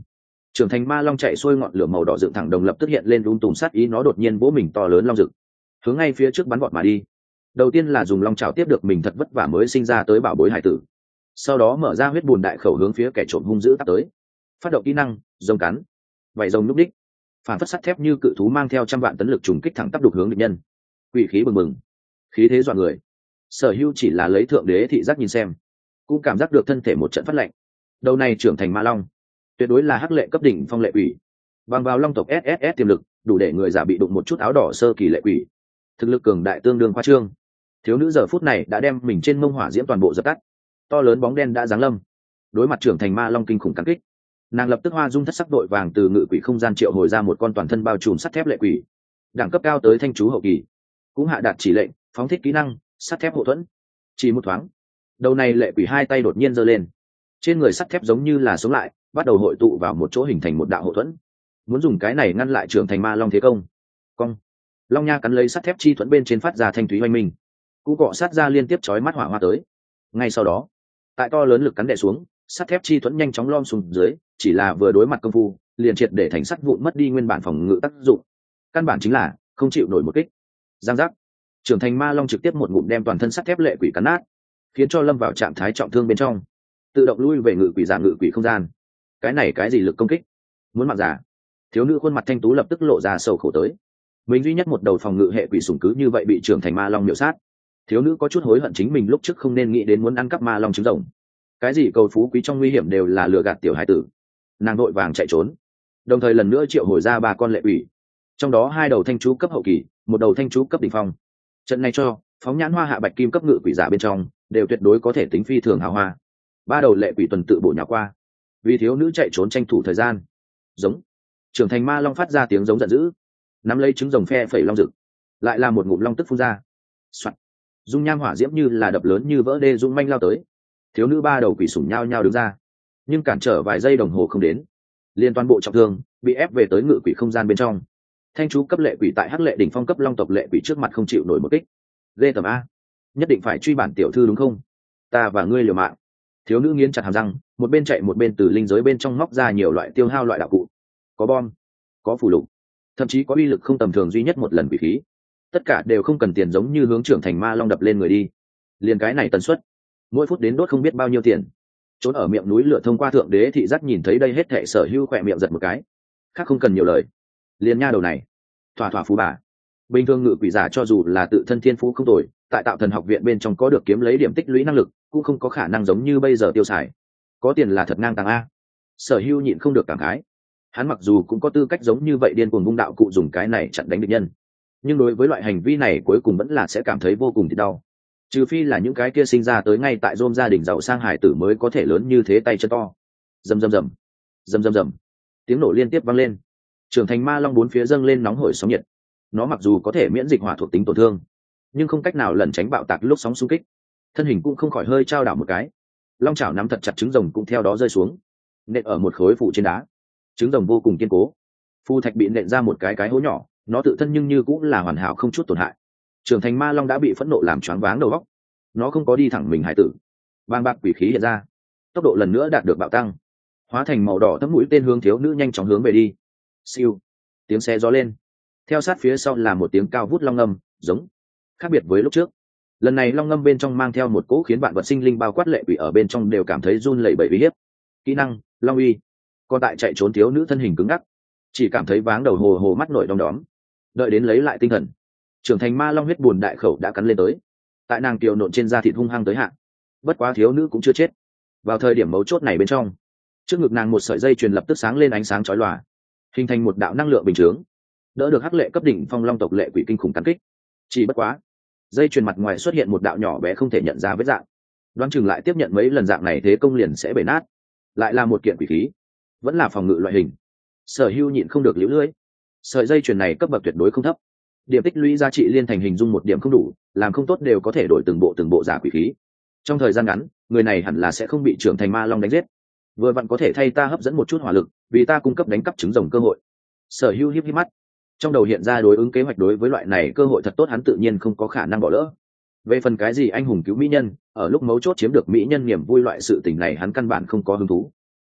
Trưởng thành ma long chạy xuôi ngọn lửa màu đỏ dựng thẳng đồng lập tức hiện lên lung tùng sát ý, nó đột nhiên vỗ mình to lớn long rực hướng ngay phía trước bắn vọt mà đi. Đầu tiên là dùng long trào tiếp được mình thật vất vả mới sinh ra tới bảo bối hải tử, sau đó mở ra huyết bùn đại khẩu hướng phía kẻ trộm hung dữ tắt tới. Phát động kỹ năng rồng cắn, vảy rồng núp đích, phản phất sắt thép như cự thú mang theo trăm vạn tấn lực trùng kích thẳng tắp đục hướng địch nhân. Quỷ khí bừng bừng, khí thế dọa người. Sở Hưu chỉ là lấy thượng đế thị giác nhìn xem, cũng cảm giác được thân thể một trận phát lạnh. Đầu này trưởng thành ma long tuyệt đối là hắc lệ cấp đỉnh phong lệ quỷ, bằng vào long tộc ét ét ét tiềm lực đủ để người giả bị đụng một chút áo đỏ sơ kỳ lệ quỷ, thực lực cường đại tương đương khoa trương. Thiếu nữ giờ phút này đã đem mình trên mông hỏa diễm toàn bộ dập tắt, to lớn bóng đen đã giáng lâm. Đối mặt trưởng thành ma long kinh khủng cắn kích, nàng lập tức hoa dung thất sắc đội vàng từ ngự quỷ không gian triệu hồi ra một con toàn thân bao trùm sắt thép lệ quỷ, đẳng cấp cao tới thanh chú hậu kỳ, cũng hạ đạt chỉ lệnh phóng thích kỹ năng sắt thép hộ thuẫn. Chỉ một thoáng, đầu này lệ quỷ hai tay đột nhiên giơ lên, trên người sắt thép giống như là sống lại, bắt đầu hội tụ vào một chỗ hình thành một đạo hộ thuẫn, muốn dùng cái này ngăn lại trưởng thành ma long thế công. Cong, long nha cắn lấy sắt thép chi thuẫn bên trên phát ra thanh thúy oanh minh, cũng cọ sát ra liên tiếp chói mắt hỏa hoa tới. Ngay sau đó, tại to lớn lực cắn đè xuống, sắt thép chi thuẫn nhanh chóng lom xuống dưới, chỉ là vừa đối mặt công phu liền triệt để thành sắt vụn, mất đi nguyên bản phòng ngự tác dụng, căn bản chính là không chịu nổi một kích. Giang giác, trưởng thành ma long trực tiếp một ngụm đem toàn thân sắt thép lệ quỷ cắn nát, khiến cho lâm vào trạng thái trọng thương bên trong, tự động lui về ngự quỷ giả ngự quỷ không gian. Cái này cái gì lực công kích, muốn mạng giả? Thiếu nữ khuôn mặt thanh tú lập tức lộ ra sầu khổ tới, mình duy nhất một đầu phòng ngự hệ quỷ sủng cứ như vậy bị trưởng thành ma long miểu sát. Thiếu nữ có chút hối hận chính mình lúc trước không nên nghĩ đến muốn ăn cắp ma long trứng rồng. Cái gì cầu phú quý trong nguy hiểm đều là lừa gạt tiểu hải tử. Nàng đội vàng chạy trốn, đồng thời lần nữa triệu hồi ra ba con lệ quỷ, trong đó hai đầu thanh chú cấp hậu kỳ, một đầu thanh chú cấp đỉnh phong. Trận này cho phóng nhãn hoa hạ bạch kim cấp ngự quỷ giả bên trong đều tuyệt đối có thể tính phi thường hào hoa. Ba đầu lệ quỷ tuần tự bổ nhào qua, vì thiếu nữ chạy trốn tranh thủ thời gian. Giống, trưởng thành ma long phát ra tiếng giống giận dữ, nắm lấy trứng rồng phe phẩy long rực, lại là một ngụm long tức phun ra. Soạn. Dung nham hỏa diễm như là đập lớn như vỡ đê dung manh lao tới. Thiếu nữ ba đầu quỷ sủng nhao nhao đứng ra, nhưng cản trở vài giây đồng hồ không đến, liên toàn bộ trọng thương bị ép về tới ngự quỷ không gian bên trong. Thanh chú cấp lệ quỷ tại hắc lệ đỉnh phong cấp long tộc lệ quỷ trước mặt không chịu nổi một kích. Ghê tầm a, nhất định phải truy bản tiểu thư đúng không? Ta và ngươi liều mạng. Thiếu nữ nghiến chặt hàm răng, một bên chạy một bên từ linh giới bên trong móc ra nhiều loại tiêu hao loại đạo cụ, có bom, có phù lục, thậm chí có uy lực không tầm thường duy nhất một lần quỷ khí. Tất cả đều không cần tiền, giống như hướng trưởng thành ma long đập lên người đi. Liền cái này tần suất, mỗi phút đến đốt không biết bao nhiêu tiền. Trốn ở miệng núi lửa thông qua thượng đế thị giác nhìn thấy đây hết thệ, Sở Hưu khỏe miệng giật một cái. Khác không cần nhiều lời, liền nha đầu này thỏa thỏa phú bà. Bình thường ngự quỷ giả cho dù là tự thân thiên phú không tồi, tại tạo thần học viện bên trong có được kiếm lấy điểm tích lũy năng lực, cũng không có khả năng giống như bây giờ tiêu xài. Có tiền là thật ngang tàng a. Sở Hưu nhịn không được cảm khái. Hắn mặc dù cũng có tư cách giống như vậy điên cuồng vung đạo cụ dùng cái này chặn đánh địch nhân, nhưng đối với loại hành vi này cuối cùng vẫn là sẽ cảm thấy vô cùng thì đau. Trừ phi là những cái kia sinh ra tới ngay tại rôm gia đình giàu sang hải tử mới có thể lớn như thế tay chân to. Rầm rầm rầm, rầm rầm rầm, tiếng nổ liên tiếp vang lên. Trưởng thành ma long bốn phía dâng lên nóng hổi sóng nhiệt. Nó mặc dù có thể miễn dịch hỏa thuộc tính tổn thương, nhưng không cách nào lẩn tránh bạo tạc lúc sóng xung kích, thân hình cũng không khỏi hơi trao đảo một cái. Long chảo nắm thật chặt trứng rồng cũng theo đó rơi xuống, nện ở một khối phủ trên đá. Trứng rồng vô cùng kiên cố, phu thạch bị nện ra một cái cái hố nhỏ, nó tự thân nhưng như cũng là hoàn hảo không chút tổn hại. Trưởng thành ma long đã bị phẫn nộ làm choáng váng đầu óc, nó không có đi thẳng mình hải tử, bàng bạc quỷ khí hiện ra, tốc độ lần nữa đạt được bạo tăng, hóa thành màu đỏ thấm mũi tên hướng thiếu nữ nhanh chóng hướng về đi. Siêu, tiếng xe gió lên, theo sát phía sau là một tiếng cao vút long ngâm, giống. Khác biệt với lúc trước, lần này long ngâm bên trong mang theo một cỗ khiến bạn vật sinh linh bao quát lệ quỷ ở bên trong đều cảm thấy run lẩy bẩy uy hiếp. Kỹ năng long uy. Còn tại chạy trốn thiếu nữ thân hình cứng ngắc, chỉ cảm thấy váng đầu hồ hồ mắt nổi đom đóm. Đợi đến lấy lại tinh thần, trưởng thành ma long huyết buồn đại khẩu đã cắn lên tới, tại nàng kiều nộn trên da thịt hung hăng tới hạn. Bất quá thiếu nữ cũng chưa chết. Vào thời điểm mấu chốt này bên trong, trước ngực nàng một sợi dây chuyền lập tức sáng lên ánh sáng chói lòa, hình thành một đạo năng lượng bình chướng, đỡ được hắc lệ cấp đỉnh phong long tộc lệ quỷ kinh khủng cắn kích. Chỉ bất quá, dây chuyền mặt ngoài xuất hiện một đạo nhỏ bé không thể nhận ra vết dạng, đoán chừng lại tiếp nhận mấy lần dạng này thế công liền sẽ bể nát. Lại là một kiện quỷ khí, vẫn là phòng ngự loại hình. Sở Hưu nhịn không được liễu lưỡi. Sợi dây chuyền này cấp bậc tuyệt đối không thấp, điểm tích lũy giá trị liên thành hình dung một điểm không đủ, làm không tốt đều có thể đổi từng bộ từng bộ giả quỷ khí. Trong thời gian ngắn, người này hẳn là sẽ không bị trưởng thành ma long đánh giết, vừa vặn có thể thay ta hấp dẫn một chút hỏa lực, vì ta cung cấp đánh cắp trứng rồng cơ hội. Sở Hưu híp híp mắt, trong đầu hiện ra đối ứng kế hoạch. Đối với loại này cơ hội thật tốt, hắn tự nhiên không có khả năng bỏ lỡ. Về phần cái gì anh hùng cứu mỹ nhân, ở lúc mấu chốt chiếm được mỹ nhân niềm vui loại sự tình này hắn căn bản không có hứng thú.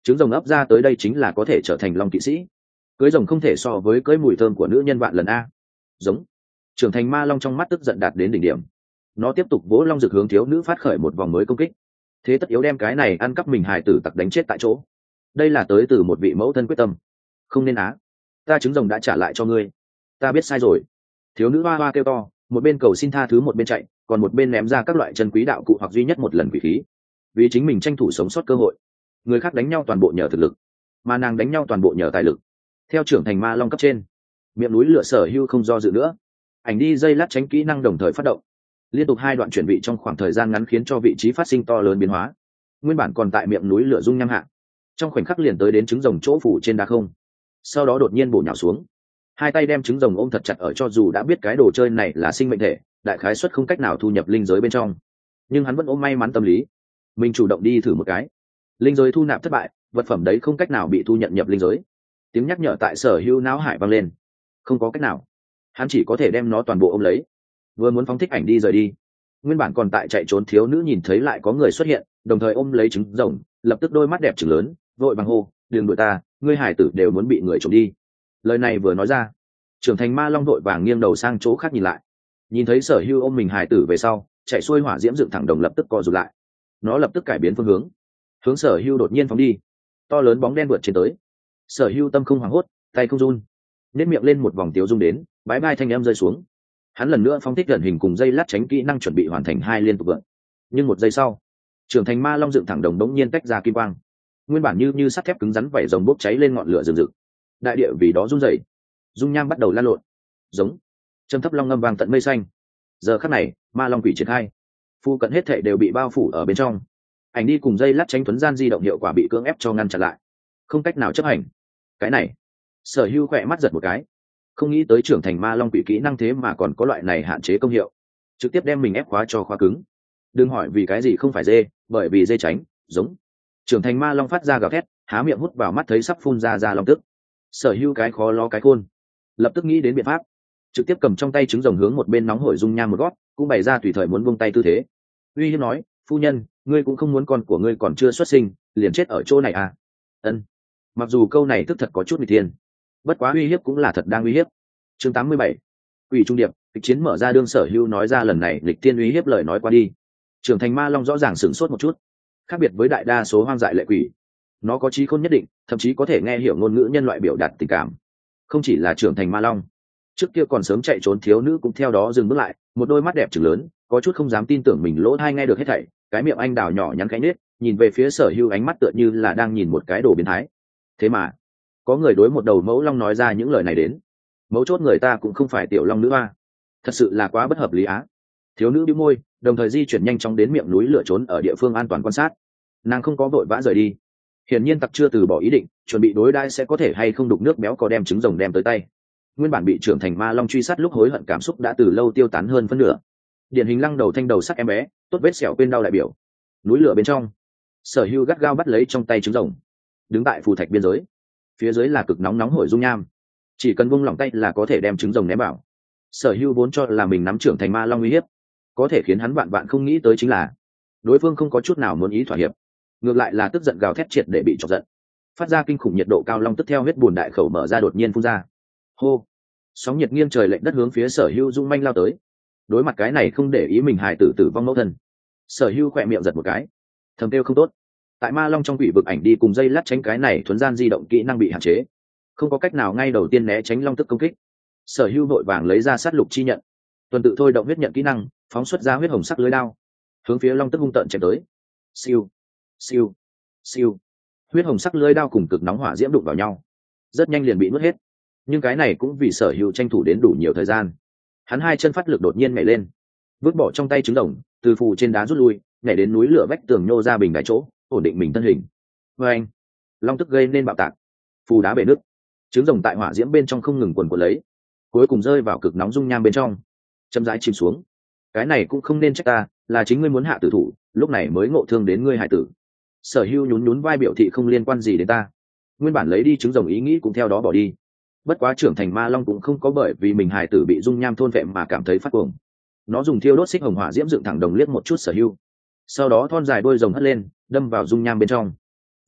trứng rồng ấp ra tới đây chính là có thể trở thành long kỵ sĩ. Cưới rồng không thể so với cưới mùi thơm của nữ nhân vạn lần a. Giống. Trưởng thành ma long trong mắt tức giận đạt đến đỉnh điểm. Nó tiếp tục vỗ long rực hướng thiếu nữ phát khởi một vòng mới công kích. Thế tất yếu đem cái này ăn cắp mình hài tử tặc đánh chết tại chỗ. Đây là tới từ một vị mẫu thân quyết tâm. Không nên á. Ta trứng rồng đã trả lại cho ngươi. Ta biết sai rồi. Thiếu nữ hoa hoa kêu to, một bên cầu xin tha thứ một bên chạy, còn một bên ném ra các loại chân quý đạo cụ hoặc duy nhất một lần quỷ khí, vì chính mình tranh thủ sống sót cơ hội. Người khác đánh nhau toàn bộ nhờ thực lực, mà nàng đánh nhau toàn bộ nhờ tài lực. Theo trưởng thành ma long cấp trên, miệng núi lửa Sở Hưu không do dự nữa, ảnh đi dây lát tránh kỹ năng đồng thời phát động, liên tục hai đoạn chuyển vị trong khoảng thời gian ngắn khiến cho vị trí phát sinh to lớn biến hóa. Nguyên bản còn tại miệng núi lửa dung nham hạ, trong khoảnh khắc liền tới đến trứng rồng chỗ phủ trên đá không, sau đó đột nhiên bổ nhào xuống, hai tay đem trứng rồng ôm thật chặt, ở cho dù đã biết cái đồ chơi này là sinh mệnh thể, đại khái suất không cách nào thu nhập linh giới bên trong, nhưng hắn vẫn ôm may mắn tâm lý, mình chủ động đi thử một cái. Linh giới thu nạp thất bại, vật phẩm đấy không cách nào bị thu nhận nhập linh giới. Tiếng nhắc nhở tại Sở Hưu não hải vang lên, không có cách nào, hắn chỉ có thể đem nó toàn bộ ôm lấy. Vừa muốn phóng thích ảnh đi rời đi, nguyên bản còn tại chạy trốn thiếu nữ nhìn thấy lại có người xuất hiện, đồng thời ôm lấy trứng rồng, lập tức đôi mắt đẹp trừng lớn, vội vàng hô, đừng đuổi ta, ngươi hải tử đều muốn bị người trộm đi. Lời này vừa nói ra, trưởng thành ma long vội vàng nghiêng đầu sang chỗ khác nhìn lại, nhìn thấy Sở Hưu ôm mình hải tử về sau, chạy xuôi hỏa diễm dựng thẳng đồng lập tức co rụt lại, nó lập tức cải biến phương hướng, hướng Sở Hưu đột nhiên phóng đi. To lớn bóng đen vượt trên tới, Sở Hưu tâm không hoảng hốt, tay không run, nếp miệng lên một vòng tiếu dung đến, bái bai thanh em rơi xuống. Hắn lần nữa phóng thích gần hình cùng dây lát tránh kỹ năng chuẩn bị hoàn thành hai liên tục vượn, nhưng một giây sau, trưởng thành ma long dựng thẳng đồng đống nhiên tách ra kim quang, nguyên bản như như sắt thép cứng rắn vảy rồng bốc cháy lên ngọn lửa rừng rực, đại địa vì đó run rẩy, dung nham bắt đầu lan lộn, giống châm thấp long ngâm vang tận mây xanh. Giờ khắc này, ma long quỷ triển khai, phu cận hết thệ đều bị bao phủ ở bên trong. Ảnh đi cùng dây lát tránh tuấn gian di động hiệu quả bị cưỡng ép cho ngăn chặn lại, không cách nào chấp hành. Cái này, Sở Hưu khỏe mắt giật một cái, không nghĩ tới trưởng thành ma long quỷ kỹ năng thế mà còn có loại này hạn chế công hiệu, trực tiếp đem mình ép khóa cho khóa cứng. Đừng hỏi vì cái gì không phải dê, bởi vì dê tránh, giống. Trưởng thành ma long phát ra gào thét, há miệng hút vào mắt thấy sắp phun ra ra long tức. Sở Hưu cái khó lo cái khôn, lập tức nghĩ đến biện pháp, trực tiếp cầm trong tay trứng rồng hướng một bên nóng hổi dung nham một gót, cũng bày ra tùy thời muốn buông tay tư thế. Uy hiếp nói, phu nhân, ngươi cũng không muốn con của ngươi còn chưa xuất sinh liền chết ở chỗ này à? Ân. Mặc dù câu này thức thật có chút nguy thiên, bất quá uy hiếp cũng là thật đang uy hiếp. Chương tám mươi bảy, Quỷ trung điệp, kịch chiến mở ra. Đương Sở Hưu nói ra lần này lịch thiên uy hiếp lời nói qua đi, trưởng thành ma long rõ ràng sửng sốt một chút. Khác biệt với đại đa số hoang dại lệ quỷ, nó có trí khôn nhất định, thậm chí có thể nghe hiểu ngôn ngữ nhân loại biểu đạt tình cảm. Không chỉ là trưởng thành ma long, trước kia còn sớm chạy trốn thiếu nữ cũng theo đó dừng bước lại, một đôi mắt đẹp trừng lớn, có chút không dám tin tưởng mình lỗ tai nghe được hết thảy. Cái miệng anh đào nhỏ nhắn cánh nết, nhìn về phía Sở Hưu ánh mắt tựa như là đang nhìn một cái đồ biến thái. Thế mà có người đối một đầu mẫu long nói ra những lời này đến, mấu chốt người ta cũng không phải tiểu long nữ hoa, thật sự là quá bất hợp lý á. Thiếu nữ bĩu môi, đồng thời di chuyển nhanh chóng đến miệng núi lửa trốn ở địa phương an toàn quan sát. Nàng không có vội vã rời đi, hiển nhiên tặc chưa từ bỏ ý định, chuẩn bị đối đãi sẽ có thể hay không đục nước béo có đem trứng rồng đem tới tay. Nguyên bản bị trưởng thành ma long truy sát lúc hối hận cảm xúc đã từ lâu tiêu tán hơn phân nửa. Điển hình lăng đầu thanh đầu sắc em bé, tốt vết sẹo quên đau đại biểu. Núi lửa bên trong, Sở Hưu gắt gao bắt lấy trong tay trứng rồng, đứng tại phù thạch biên giới, phía dưới là cực nóng nóng hổi dung nham, chỉ cần buông lỏng tay là có thể đem trứng rồng ném vào. Sở Hưu vốn cho là mình nắm trưởng thành ma long uy hiếp, có thể khiến hắn vạn vạn không nghĩ tới chính là đối phương không có chút nào muốn ý thỏa hiệp, ngược lại là tức giận gào thét triệt để bị chọc giận, phát ra kinh khủng nhiệt độ cao long tức theo huyết bùn đại khẩu mở ra đột nhiên phun ra. Hô! Sóng nhiệt nghiêng trời lệch đất hướng phía Sở Hưu dung manh lao tới. Đối mặt cái này không để ý mình hài tử tử vong mẫu thân, Sở Hưu khỏe miệng giật một cái, thầm kêu không tốt. Tại ma long trong quỷ vực ảnh đi cùng dây lát tránh cái này thuấn gian di động kỹ năng bị hạn chế, không có cách nào ngay đầu tiên né tránh long tức công kích. Sở Hưu vội vàng lấy ra sát lục chi nhận, tuần tự thôi động huyết nhận kỹ năng, phóng xuất ra huyết hồng sắc lưới đao, hướng phía long tức hung tợn chém tới. Siêu, siêu, siêu. Huyết hồng sắc lưới đao cùng cực nóng hỏa diễm đụng vào nhau, rất nhanh liền bị nuốt hết. Nhưng cái này cũng vì Sở Hưu tranh thủ đến đủ nhiều thời gian. Hắn hai chân phát lực đột nhiên nhảy lên, vứt bỏ trong tay trứng rồng, từ phù trên đá rút lui, nhảy đến núi lửa vách tường nhô ra bình đại chỗ, ổn định mình thân hình. Và anh, long tức gây nên bạo tạc, phù đá bể nứt, trứng rồng tại hỏa diễm bên trong không ngừng quần quật lấy, cuối cùng rơi vào cực nóng dung nham bên trong, chậm rãi chìm xuống. Cái này cũng không nên trách ta, là chính ngươi muốn hạ tử thủ, lúc này mới ngộ thương đến ngươi hải tử. Sở Hưu nhún nhún vai biểu thị không liên quan gì đến ta. Nguyên bản lấy đi trứng rồng ý nghĩ cũng theo đó bỏ đi. Bất quá trưởng thành ma long cũng không có bởi vì mình hải tử bị dung nham thôn vệ mà cảm thấy phát cuồng. Nó dùng thiêu đốt xích hồng hỏa diễm dựng thẳng đồng liếc một chút Sở Hưu, sau đó thon dài đuôi rồng hất lên, đâm vào dung nham bên trong.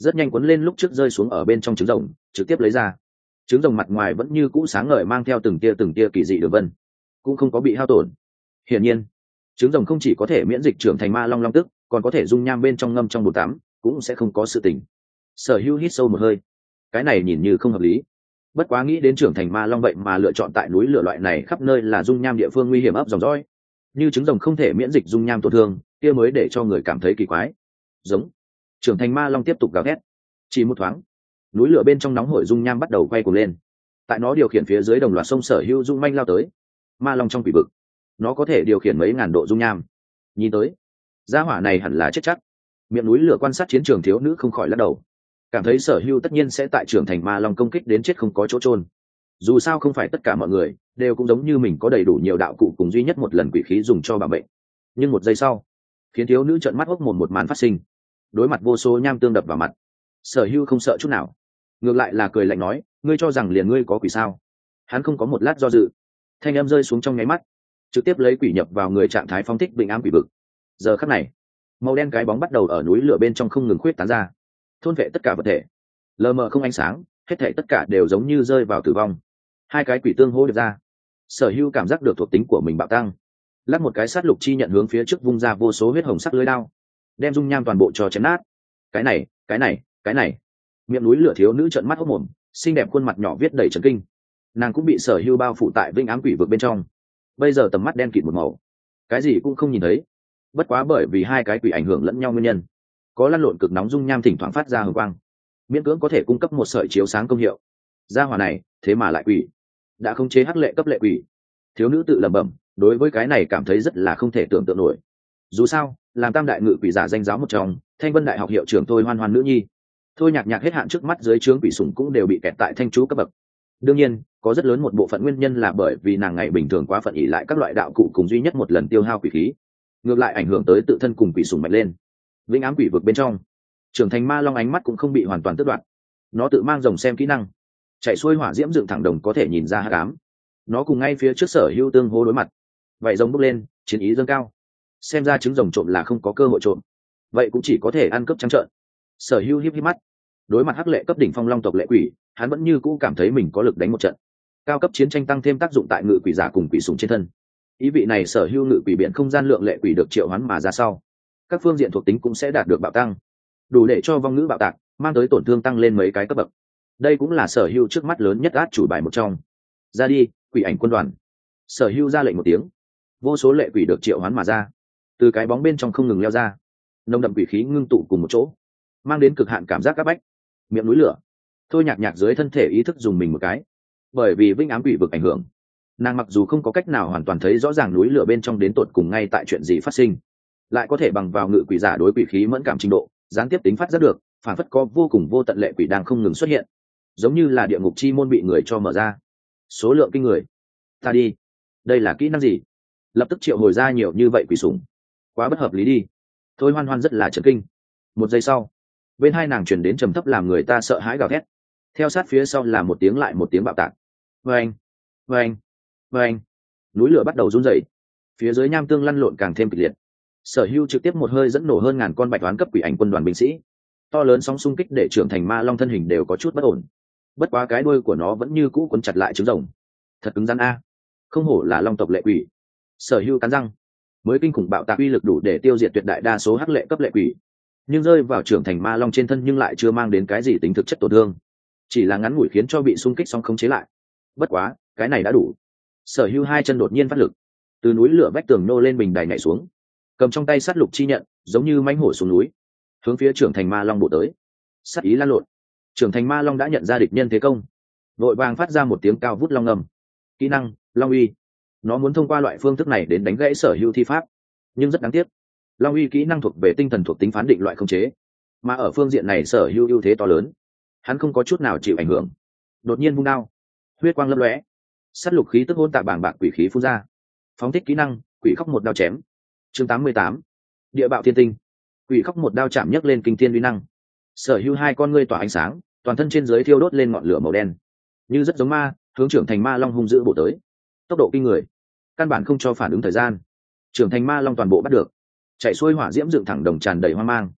rất nhanh cuốn lên lúc trước rơi xuống ở bên trong trứng rồng, trực tiếp lấy ra. Trứng rồng mặt ngoài vẫn như cũ sáng ngời, mang theo từng tia từng tia kỳ dị đường vân, cũng không có bị hao tổn. Hiển nhiên, trứng rồng không chỉ có thể miễn dịch trưởng thành ma long long tức, còn có thể dung nham bên trong ngâm trong bồn tắm, cũng sẽ không có sự tình. Sở Hữu hít sâu một hơi, cái này nhìn như không hợp lý. Bất quá nghĩ đến trưởng thành ma long vậy mà lựa chọn tại núi lửa loại này khắp nơi là dung nham địa phương nguy hiểm ấp dòng dõi, như trứng rồng không thể miễn dịch dung nham tổn thương, kia mới để cho người cảm thấy kỳ quái. Giống. Trưởng thành ma long tiếp tục gào thét. Chỉ một thoáng, núi lửa bên trong nóng hổi dung nham bắt đầu quay cuồng lên. Tại nó điều khiển phía dưới đồng loạt sông Sở Hữu dung manh lao tới. Ma long trong quỷ vực, nó có thể điều khiển mấy ngàn độ dung nham. Nhìn tới, gia hỏa này hẳn là chết chắc. Miệng núi lửa quan sát chiến trường thiếu nữ không khỏi lắc đầu, cảm thấy Sở Hữu tất nhiên sẽ tại trưởng thành ma long công kích đến chết không có chỗ trôn. Dù sao không phải tất cả mọi người đều cũng giống như mình có đầy đủ nhiều đạo cụ cùng duy nhất một lần quỷ khí dùng cho bảo mệnh. Nhưng một giây sau, khiến thiếu nữ trợn mắt hốc mồm một màn phát sinh. Đối mặt vô số nham tương đập vào mặt, Sở Hữu không sợ chút nào, ngược lại là cười lạnh nói, ngươi cho rằng liền ngươi có quỷ sao? Hắn không có một lát do dự, thanh âm rơi xuống trong nháy mắt, trực tiếp lấy quỷ nhập vào người, trạng thái phóng thích bình ám quỷ vực. Giờ khắc này, màu đen cái bóng bắt đầu ở núi lửa bên trong không ngừng khuyết tán ra, thôn vệ tất cả vật thể. Lờ mờ không ánh sáng, hết thảy tất cả đều giống như rơi vào tử vong. Hai cái quỷ tương hô được ra, Sở Hữu cảm giác được thuộc tính của mình bạo tăng, lắc một cái sát lục chi nhận hướng phía trước vung ra vô số huyết hồng sắc lưỡi đao, đem dung nham toàn bộ cho chém nát. Cái này, cái này, cái này. Miệng núi lửa thiếu nữ trợn mắt hốc mồm, xinh đẹp khuôn mặt nhỏ viết đầy chấn kinh. Nàng cũng bị Sở Hữu bao phủ tại vinh ám quỷ vực bên trong, bây giờ tầm mắt đen kịt một màu, cái gì cũng không nhìn thấy. Bất quá bởi vì hai cái quỷ ảnh hưởng lẫn nhau nguyên nhân, có lăn lộn cực nóng dung nham thỉnh thoảng phát ra hồng quang, miễn cưỡng có thể cung cấp một sợi chiếu sáng công hiệu. Gia hỏa này thế mà lại quỷ, đã không chế hắc lệ cấp lệ quỷ. Thiếu nữ tự lẩm bẩm, đối với cái này cảm thấy rất là không thể tưởng tượng nổi. Dù sao, làm tam đại ngự quỷ giả danh giáo một trong, Thanh Vân đại học hiệu trưởng Thôi Hoan Hoan nữ nhi, Thôi Nhạc Nhạc hết hạn trước mắt dưới trướng quỷ sủng cũng đều bị kẹt tại thanh chú cấp bậc. Đương nhiên, có rất lớn một bộ phận nguyên nhân là bởi vì nàng ngày bình thường quá phận ỷ lại các loại đạo cụ cùng duy nhất một lần tiêu hao quỷ khí, ngược lại ảnh hưởng tới tự thân cùng quỷ sủng mạnh lên. Vĩnh ám quỷ vực bên trong, trưởng thành ma long ánh mắt cũng không bị hoàn toàn tước đoạt, nó tự mang rồng xem kỹ năng, chạy xuôi hỏa diễm dựng thẳng đồng có thể nhìn ra hắc ám. Nó cùng ngay phía trước Sở Hữu tương hô đối mặt, vậy rồng bốc lên, chiến ý dâng cao. Xem ra trứng rồng trộm là không có cơ hội trộm, vậy cũng chỉ có thể ăn cướp trắng trợn. Sở Hữu híp híp mắt, đối mặt hắc lệ cấp đỉnh phong long tộc lệ quỷ, hắn vẫn như cũ cảm thấy mình có lực đánh một trận. Cao cấp chiến tranh tăng thêm tác dụng tại ngự quỷ giả cùng quỷ sủng trên thân, ý vị này Sở Hữu ngự quỷ biển không gian lượng lệ quỷ được triệu hoán mà ra sau, các phương diện thuộc tính cũng sẽ đạt được bạo tăng, đủ để cho vong ngữ bạo tạc mang tới tổn thương tăng lên mấy cái cấp bậc. Đây cũng là Sở Hữu trước mắt lớn nhất át chủ bài một trong. Ra đi, quỷ ảnh quân đoàn. Sở Hữu ra lệnh một tiếng, vô số lệ quỷ được triệu hoán mà ra, từ cái bóng bên trong không ngừng leo ra, nồng đậm quỷ khí ngưng tụ cùng một chỗ, mang đến cực hạn cảm giác áp bách. Miệng núi lửa, Thôi Nhạc Nhạc dưới thân thể ý thức dùng mình một cái, bởi vì vinh ám quỷ vực ảnh hưởng, nàng mặc dù không có cách nào hoàn toàn thấy rõ ràng núi lửa bên trong đến tột cùng ngay tại chuyện gì phát sinh, lại có thể bằng vào ngự quỷ giả đối quỷ khí mẫn cảm trình độ, gián tiếp tính phát giác được phản phất có vô cùng vô tận lệ quỷ đang không ngừng xuất hiện, giống như là địa ngục chi môn bị người cho mở ra. Số lượng kinh người. Ta đi, đây là kỹ năng gì? Lập tức triệu hồi ra nhiều như vậy quỷ sủng, quá bất hợp lý đi. Thôi Hoan Hoan rất là chấn kinh. Một giây sau, bên hai nàng truyền đến trầm thấp làm người ta sợ hãi gào thét, theo sát phía sau là một tiếng lại một tiếng bạo tạc. Vâng, vâng, vâng. Núi lửa bắt đầu run rẩy, phía dưới nham tương lăn lộn càng thêm kịch liệt. Sở Hữu trực tiếp một hơi dẫn nổ hơn ngàn con bạch toán cấp quỷ ảnh quân đoàn binh sĩ, to lớn sóng xung kích để trưởng thành ma long thân hình đều có chút bất ổn. Bất quá cái đuôi của nó vẫn như cũ quấn chặt lại trứng rồng, thật cứng rắn a, không hổ là long tộc lệ quỷ. Sở Hữu cắn răng, mới kinh khủng bạo tạc uy lực đủ để tiêu diệt tuyệt đại đa số hắc lệ cấp lệ quỷ, nhưng rơi vào trưởng thành ma long trên thân nhưng lại chưa mang đến cái gì tính thực chất tổn thương, chỉ là ngắn ngủi khiến cho bị xung kích xong khống chế lại. Bất quá cái này đã đủ. Sở Hữu hai chân đột nhiên phát lực, từ núi lửa vách tường nô lên bình đài nhảy xuống, cầm trong tay sát lục chi nhận giống như mãnh hổ xuống núi, hướng phía trưởng thành ma long bổ tới. Sát ý lan lộn, trưởng thành ma long đã nhận ra địch nhân thế công, vội vàng phát ra một tiếng cao vút long ngầm. Kỹ năng long uy, nó muốn thông qua loại phương thức này đến đánh gãy Sở Hữu thi pháp, nhưng rất đáng tiếc, long uy kỹ năng thuộc về tinh thần thuộc tính phán định loại khống chế, mà ở phương diện này Sở Hữu ưu thế to lớn, hắn không có chút nào chịu ảnh hưởng. Đột nhiên vung đao, huyết quang lấp lóe, sát lục khí tức hỗn tạp bàng bạc quỷ khí phun ra, phóng thích kỹ năng quỷ khóc một đao chém. Chương tám mươi tám, địa bạo thiên tinh. Quỷ khóc một đao chạm nhấc lên kinh thiên uy năng. Sở Hữu hai con ngươi tỏa ánh sáng, toàn thân trên dưới thiêu đốt lên ngọn lửa màu đen, như rất giống ma, hướng trưởng thành ma long hung dữ bổ tới. Tốc độ kinh người, căn bản không cho phản ứng thời gian, trưởng thành ma long toàn bộ bắt được, chạy xuôi hỏa diễm dựng thẳng đồng tràn đầy hoang mang.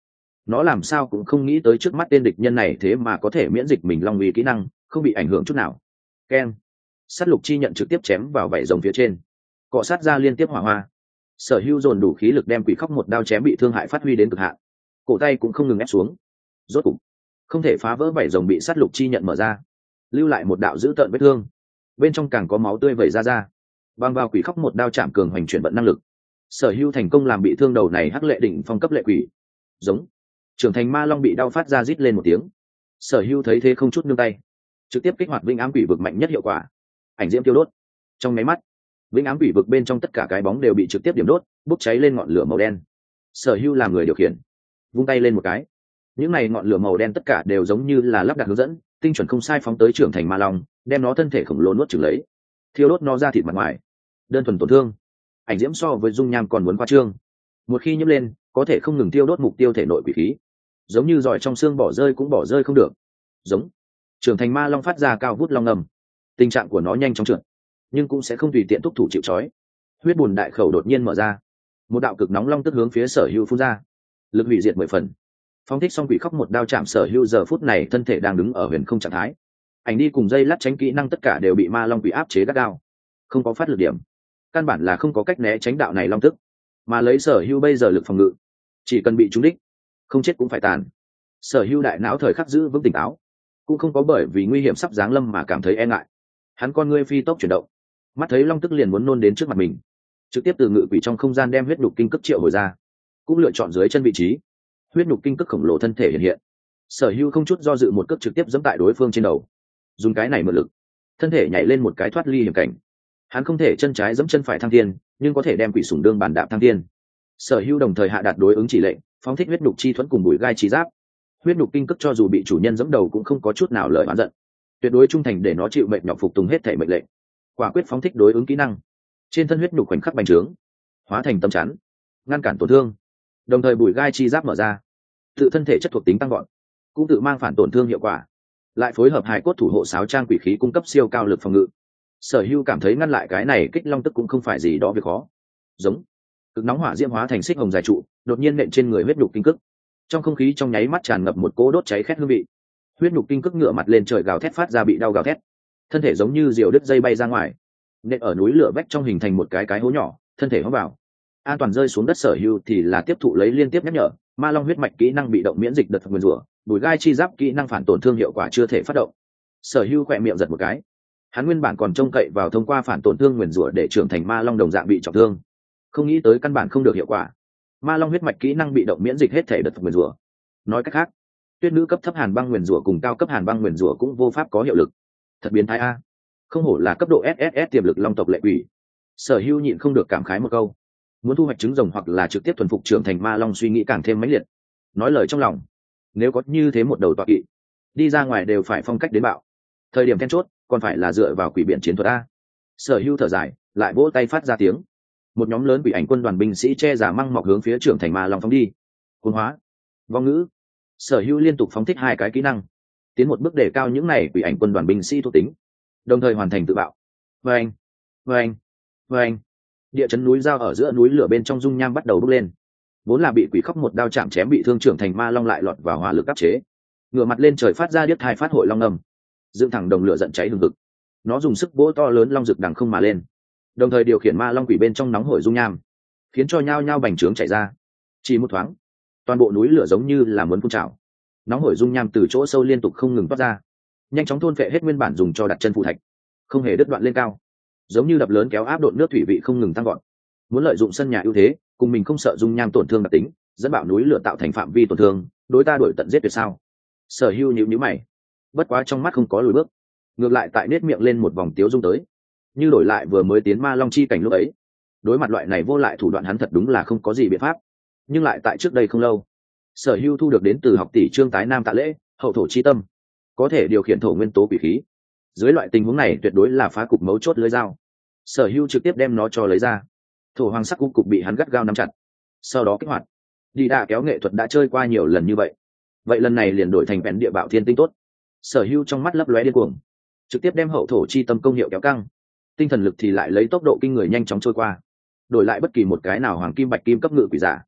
nó làm sao cũng không nghĩ tới trước mắt tên địch nhân này thế mà có thể miễn dịch mình long uy kỹ năng không bị ảnh hưởng chút nào. Keng, sát lục chi nhận trực tiếp chém vào vảy rồng phía trên, cọ sát ra liên tiếp hỏa hoa. Sở Hữu dồn đủ khí lực đem quỷ khóc một đao chém bị thương hại phát huy đến cực hạn, cổ tay cũng không ngừng ép xuống. Rốt cục không thể phá vỡ vảy rồng bị sát lục chi nhận mở ra, lưu lại một đạo dữ tợn vết thương, bên trong càng có máu tươi vẩy ra ra. Băng vào quỷ khóc một đao chạm cường hoành chuyển vận năng lực, Sở Hữu thành công làm bị thương đầu này hắc lệ đỉnh phong cấp lệ quỷ. Giống, trưởng thành ma long bị đau phát ra rít lên một tiếng. Sở Hữu thấy thế không chút nương tay, trực tiếp kích hoạt vĩnh ám quỷ vực mạnh nhất hiệu quả, ảnh diễm tiêu đốt. Trong máy mắt, vĩnh ám quỷ vực bên trong tất cả cái bóng đều bị trực tiếp điểm đốt, bốc cháy lên ngọn lửa màu đen. Sở Hữu làm người điều khiển, vung tay lên một cái, những này ngọn lửa màu đen tất cả đều giống như là lắp đặt hướng dẫn, tinh chuẩn không sai phóng tới trưởng thành ma long, đem nó thân thể khổng lồ nuốt chửng lấy, thiêu đốt nó ra thịt mặt ngoài. Đơn thuần tổn thương, ảnh diễm so với dung nham còn muốn qua trương. Một khi nhiễm lên, có thể không ngừng tiêu đốt mục tiêu thể nội quỷ khí, giống như giỏi trong xương bỏ rơi cũng bỏ rơi không được. Giống, trưởng thành ma long phát ra cao vút long ngầm, tình trạng của nó nhanh chóng trượt, nhưng cũng sẽ không tùy tiện thúc thủ chịu trói. Huyết bùn đại khẩu đột nhiên mở ra, một đạo cực nóng long tức hướng phía Sở Hữu phun ra, lực hủy diệt mười phần. Phong thích xong quỷ khóc một đao chạm Sở Hữu giờ phút này thân thể đang đứng ở huyền không trạng thái, ảnh đi cùng dây lát tránh kỹ năng tất cả đều bị ma long quỷ áp chế gắt gao, không có phát lực điểm, căn bản là không có cách né tránh đạo này long tức. Mà lấy Sở Hữu bây giờ lực phòng ngự, chỉ cần bị trúng đích, không chết cũng phải tàn. Sở Hữu đại não thời khắc giữ vững tỉnh táo, cũng không có bởi vì nguy hiểm sắp giáng lâm mà cảm thấy e ngại. Hắn con ngươi phi tốc chuyển động, mắt thấy long tức liền muốn nôn đến trước mặt mình, trực tiếp từ ngự quỷ trong không gian đem huyết nhục kinh cức triệu hồi ra, cũng lựa chọn dưới chân vị trí. Huyết nhục kinh cức khổng lồ thân thể hiện hiện, Sở Hữu không chút do dự một cước trực tiếp giẫm tại đối phương trên đầu, dùng cái này mượn lực, thân thể nhảy lên một cái thoát ly hiểm cảnh. Hắn không thể chân trái giẫm chân phải thăng thiên, nhưng có thể đem quỷ sủng đương bàn đạp thăng thiên. Sở Hữu đồng thời hạ đạt đối ứng chỉ lệnh, phóng thích huyết nhục chi thuẫn cùng bùi gai chi giáp. Huyết nhục kinh cức cho dù bị chủ nhân giẫm đầu cũng không có chút nào lời oán giận, tuyệt đối trung thành để nó chịu mệnh nhọc phục tùng hết thể mệnh lệnh. Quả quyết phóng thích đối ứng kỹ năng, trên thân huyết nhục khoảnh khắc bành trướng, hóa thành tấm chắn, ngăn cản tổn thương. Đồng thời bùi gai chi giáp mở ra, tự thân thể chất thuộc tính tăng gọn, cũng tự mang phản tổn thương hiệu quả, lại phối hợp hài cốt thủ hộ sáo trang quỷ khí cung cấp siêu cao lực phòng ngự. Sở Hữu cảm thấy ngăn lại cái này kích long tức cũng không phải gì đó việc khó. Giống, cực nóng hỏa diễm hóa thành xích hồng dài trụ, đột nhiên nện trên người huyết nhục kinh cức. Trong không khí trong nháy mắt tràn ngập một cỗ đốt cháy khét hương vị. Huyết nhục kinh cức ngửa mặt lên trời gào thét phát ra bị đau gào thét, thân thể giống như diều đứt dây bay ra ngoài, nện ở núi lửa vách trong hình thành một cái cái hố nhỏ, thân thể hóa vào an toàn rơi xuống đất. Sở Hữu thì là tiếp thụ lấy liên tiếp nhắc nhở, ma long huyết mạch kỹ năng bị động miễn dịch đợt nguyên rủa, bùi gai chi giáp kỹ năng phản tổn thương hiệu quả chưa thể phát động. Sở Hữu khỏe miệng giật một cái, hắn nguyên bản còn trông cậy vào thông qua phản tổn thương nguyền rủa để trưởng thành ma long đồng dạng bị trọng thương, không nghĩ tới căn bản không được hiệu quả. Ma long huyết mạch kỹ năng bị động miễn dịch hết thể đợt nguyền rủa. Nói cách khác, tuyết nữ cấp thấp hàn băng nguyền rủa cùng cao cấp hàn băng nguyền rủa cũng vô pháp có hiệu lực. Thật biến thái a, không hổ là cấp độ ét ét ét tiềm lực long tộc lệ quỷ. Sở Hữu nhịn không được cảm khái một câu, muốn thu hoạch trứng rồng hoặc là trực tiếp thuần phục trưởng thành ma long suy nghĩ càng thêm mãnh liệt. Nói lời trong lòng, nếu có như thế một đầu tọa kỵ, đi ra ngoài đều phải phong cách đến bạo. Thời điểm then chốt còn phải là dựa vào quỷ biển chiến thuật a. Sở Hữu thở dài, lại vỗ tay phát ra tiếng. Một nhóm lớn quỷ ảnh quân đoàn binh sĩ che giả măng mọc hướng phía trưởng thành ma long phóng đi. Cuồng hóa, vong ngữ. Sở Hữu liên tục phóng thích hai cái kỹ năng, tiến một bước đề cao những này quỷ ảnh quân đoàn binh sĩ thuộc tính, đồng thời hoàn thành tự bạo. Vâng, vâng, vâng. Địa chấn núi giao ở giữa núi lửa bên trong dung nham bắt đầu bốc lên. Vốn là bị quỷ khóc một đao chạm chém bị thương trưởng thành ma long lại lọt vào hỏa lực áp chế, ngửa mặt lên trời phát ra điếc thai phát hội long ngầm, dựng thẳng đồng lửa giận cháy hừng hực. Nó dùng sức vỗ to lớn long rực đằng không mà lên, đồng thời điều khiển ma long quỷ bên trong nóng hổi dung nham, khiến cho nhao nhao bành trướng chảy ra. Chỉ một thoáng, toàn bộ núi lửa giống như là muốn phun trào, nóng hổi dung nham từ chỗ sâu liên tục không ngừng toát ra, nhanh chóng thôn phệ hết nguyên bản dùng cho đặt chân phù thạch, không hề đứt đoạn lên cao, giống như đập lớn kéo áp độn nước thủy vị không ngừng tăng gọn. Muốn lợi dụng sân nhà ưu thế, cùng mình không sợ dung nham tổn thương đặc tính, dẫn bạo núi lửa tạo thành phạm vi tổn thương, đối ta đuổi tận giết tuyệt sao? Sở Hữu nhíu nhíu mày, bất quá trong mắt không có lùi bước, ngược lại tại nết miệng lên một vòng tiếu dung tới, như đổi lại vừa mới tiến ma long chi cảnh lúc ấy, đối mặt loại này vô lại thủ đoạn hắn thật đúng là không có gì biện pháp. Nhưng lại tại trước đây không lâu, Sở Hữu thu được đến từ học tỷ trương tái nam tạ lễ hậu thổ chi tâm, có thể điều khiển thổ nguyên tố quỷ khí. Dưới loại tình huống này tuyệt đối là phá cục mấu chốt lưới dao. Sở Hữu trực tiếp đem nó cho lấy ra, thổ hoàng sắc cục cục bị hắn gắt gao nắm chặt, sau đó kích hoạt. Đi đà kéo nghệ thuật đã chơi qua nhiều lần như vậy, vậy lần này liền đổi thành vẹn địa bạo thiên tinh tốt. Sở Hữu trong mắt lấp lóe điên cuồng, trực tiếp đem hậu thổ chi tâm công hiệu kéo căng, tinh thần lực thì lại lấy tốc độ kinh người nhanh chóng trôi qua. Đổi lại bất kỳ một cái nào hoàng kim bạch kim cấp ngự quỷ giả